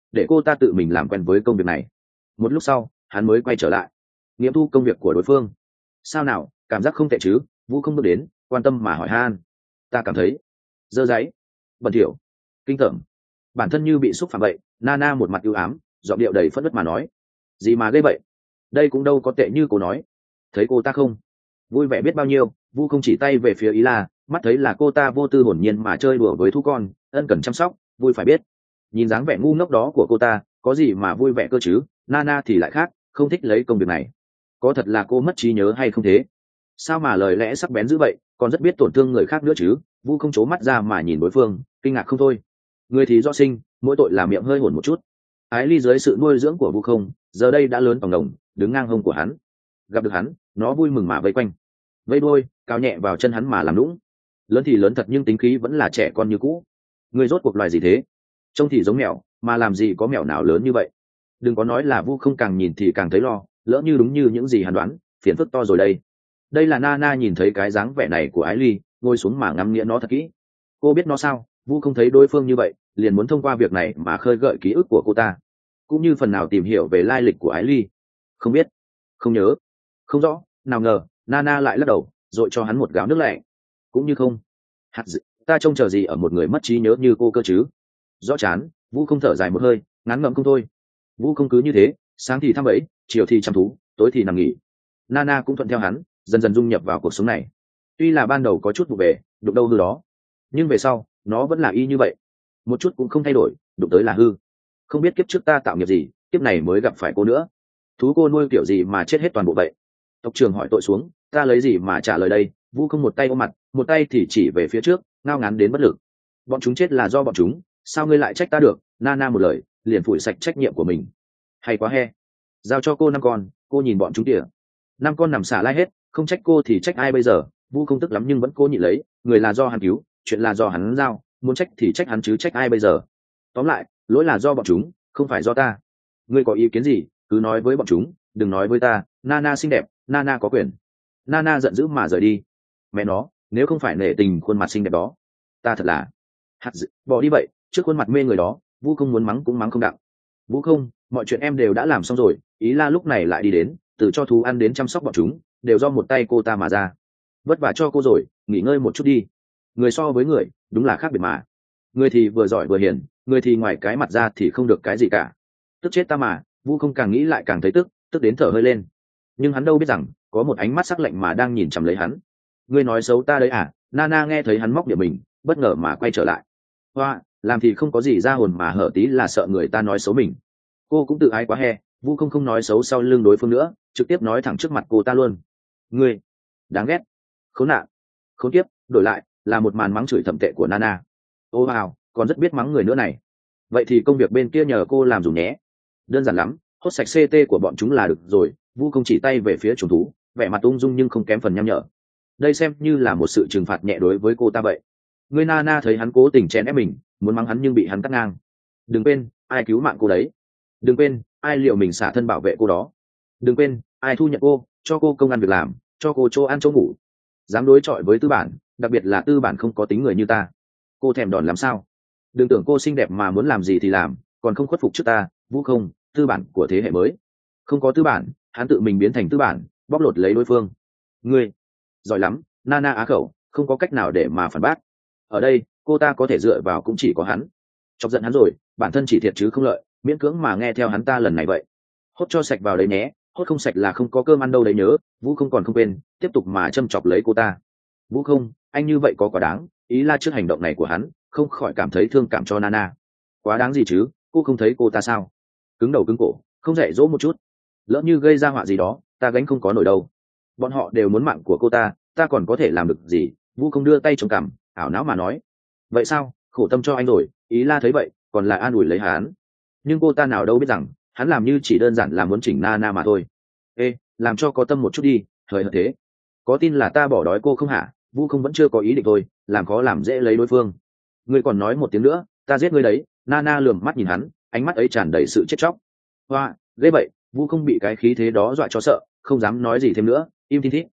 để cô ta tự mình làm quen với công việc này. Một lúc sau hắn mới quay trở lại nghiệm thu công việc của đối phương. Sao nào, cảm giác không tệ chứ? Vũ không bước đến quan tâm mà hỏi han. Ta cảm thấy dơ dáy, bẩn thỉu, kinh tởm, bản thân như bị xúc phạm vậy. Nana một mặt ưu ám, giọng điệu đầy phẫn nộ mà nói. Gì mà ghê vậy, đây cũng đâu có tệ như cô nói. Thấy cô ta không vui vẻ biết bao nhiêu. Vu không chỉ tay về phía Ý La, mắt thấy là cô ta vô tư hồn nhiên mà chơi đùa với thú con, ân cần chăm sóc, vui phải biết. Nhìn dáng vẻ ngu ngốc đó của cô ta, có gì mà vui vẻ cơ chứ? Nana thì lại khác, không thích lấy công việc này. Có thật là cô mất trí nhớ hay không thế? Sao mà lời lẽ sắc bén dữ vậy, còn rất biết tổn thương người khác nữa chứ? Vu không trố mắt ra mà nhìn đối phương, kinh ngạc không thôi. Người thì do sinh, mỗi tội là miệng hơi hổn một chút. Ái Ly dưới sự nuôi dưỡng của Vu không, giờ đây đã lớn tòng đồng, đứng ngang hông của hắn. Gặp được hắn, nó vui mừng mà vây quanh, vây đôi, cao nhẹ vào chân hắn mà làm lũng. Lớn thì lớn thật nhưng tính khí vẫn là trẻ con như cũ. Người rốt cuộc loài gì thế? Trông thì giống mèo, mà làm gì có mèo nào lớn như vậy. Đừng có nói là Vu không càng nhìn thì càng thấy lo, lỡ như đúng như những gì hắn đoán, phiền phức to rồi đây. Đây là Nana nhìn thấy cái dáng vẻ này của Ái Ly, ngồi xuống mà ngắm nghĩa nó thật kỹ. Cô biết nó sao? Vu không thấy đối phương như vậy, liền muốn thông qua việc này mà khơi gợi ký ức của cô ta, cũng như phần nào tìm hiểu về lai lịch của Ái Ly. Không biết, không nhớ, không rõ. Nào ngờ Nana lại lắc đầu, dội cho hắn một gáo nước lạnh. Cũng như không. Hạt dự, ta trông chờ gì ở một người mất trí nhớ như cô cơ chứ? Rõ chán. Vu không thở dài một hơi, ngắn ngẩm không thôi. Vu không cứ như thế, sáng thì thăm ấy, chiều thì chăm thú, tối thì nằm nghỉ. Nana cũng thuận theo hắn, dần dần dung nhập vào cuộc sống này. Tuy là ban đầu có chút vụ về, đụng đâu hư đó, nhưng về sau nó vẫn là y như vậy, một chút cũng không thay đổi, đụng tới là hư. Không biết kiếp trước ta tạo nghiệp gì, kiếp này mới gặp phải cô nữa. Thú cô nuôi kiểu gì mà chết hết toàn bộ vậy? Tộc trưởng hỏi tội xuống, ta lấy gì mà trả lời đây? Vu không một tay ôm mặt, một tay thì chỉ về phía trước, ngao ngán đến bất lực. Bọn chúng chết là do bọn chúng, sao ngươi lại trách ta được? Nana một lời liền phủi sạch trách nhiệm của mình. Hay quá he, giao cho cô năm con, cô nhìn bọn chúng kìa. Năm con nằm xả lai hết, không trách cô thì trách ai bây giờ? Vu không tức lắm nhưng vẫn cố nhịn lấy, người là do hắn cứu, chuyện là do hắn giao, muốn trách thì trách hắn chứ trách ai bây giờ? Tóm lại, lỗi là do bọn chúng, không phải do ta. Ngươi có ý kiến gì cứ nói với bọn chúng, đừng nói với ta. Nana xinh đẹp, Nana có quyền. Nana giận dữ mà rời đi. Mẹ nó, nếu không phải nể tình khuôn mặt xinh đẹp đó, ta thật là hạt dự, bỏ đi vậy. Trước khuôn mặt mê người đó, Vu không muốn mắng cũng mắng không đặng. Vũ không, mọi chuyện em đều đã làm xong rồi. Ý La lúc này lại đi đến, từ cho thú ăn đến chăm sóc bọn chúng, đều do một tay cô ta mà ra. Vất vả cho cô rồi, nghỉ ngơi một chút đi. Người so với người, đúng là khác biệt mà. Người thì vừa giỏi vừa hiền, người thì ngoài cái mặt ra thì không được cái gì cả. Tức chết ta mà. Vũ không càng nghĩ lại càng thấy tức, tức đến thở hơi lên. Nhưng hắn đâu biết rằng có một ánh mắt sắc lạnh mà đang nhìn chằm lấy hắn. Ngươi nói xấu ta đấy à? Nana nghe thấy hắn móc địa mình, bất ngờ mà quay trở lại. Hoa, làm thì không có gì ra hồn mà hở tí là sợ người ta nói xấu mình. Cô cũng tự ái quá he. Vu không không nói xấu sau lưng đối phương nữa, trực tiếp nói thẳng trước mặt cô ta luôn. Ngươi đáng ghét, khốn nạn, khốn kiếp. Đổi lại là một màn mắng chửi thậm tệ của Nana. Ô wow, còn rất biết mắng người nữa này. Vậy thì công việc bên kia nhờ cô làm dùm nhé. Đơn giản lắm, hốt sạch xê tê của bọn chúng là được rồi. Vu không chỉ tay về phía trùng thú, vẻ mặt ung dung nhưng không kém phần nham nhở. Đây xem như là một sự trừng phạt nhẹ đối với cô ta vậy. Người Nana thấy hắn cố tình chèn ép mình, muốn mắng hắn nhưng bị hắn cắt ngang. Đừng quên, ai cứu mạng cô đấy. Đừng quên, ai liệu mình xả thân bảo vệ cô đó. Đừng quên, ai thu nhận cô, cho cô công ăn việc làm, cho cô chỗ ăn chỗ ngủ. Dám đối chọi với tư bản, đặc biệt là tư bản không có tính người như ta. Cô thèm đòn làm sao? Đừng tưởng cô xinh đẹp mà muốn làm gì thì làm, còn không khuất phục trước ta. Vũ không, tư bản của thế hệ mới. Không có tư bản, hắn tự mình biến thành tư bản, bóc lột lấy đối phương. Ngươi giỏi lắm. Nana á khẩu, không có cách nào để mà phản bác. Ở đây cô ta có thể dựa vào cũng chỉ có hắn. Chọc giận hắn rồi, bản thân chỉ thiệt chứ không lợi, miễn cưỡng mà nghe theo hắn ta lần này vậy. Hốt cho sạch vào đấy nhé, hốt không sạch là không có cơm ăn đâu đấy nhớ. Vũ không còn không quên, tiếp tục mà châm chọc lấy cô ta. Vũ không, anh như vậy có quá đáng? Ý La trước hành động này của hắn, không khỏi cảm thấy thương cảm cho Nana. Quá đáng gì chứ, cô không thấy cô ta sao? Cứng đầu cứng cổ, không dạy dỗ một chút. Lỡ như gây ra họa gì đó, ta gánh không có nổi đâu. Bọn họ đều muốn mạng của cô ta, ta còn có thể làm được gì? Vũ không đưa tay chống cằm, ảo não mà nói. Vậy sao, khổ tâm cho anh rồi. Ý La thấy vậy, còn lại an ủi lấy hắn. Nhưng cô ta nào đâu biết rằng, hắn làm như chỉ đơn giản là muốn chỉnh Nana mà thôi. Ê, làm cho có tâm một chút đi, hời hợt thế. Có tin là ta bỏ đói cô không hả? Vũ không vẫn chưa có ý định thôi, làm khó làm dễ lấy đối phương. Ngươi còn nói một tiếng nữa, ta giết ngươi đấy. Nana lườm mắt nhìn hắn, ánh mắt ấy tràn đầy sự chết chóc. Hoa, ghê vậy. Vũ không bị cái khí thế đó dọa cho sợ, không dám nói gì thêm nữa, im thi thít.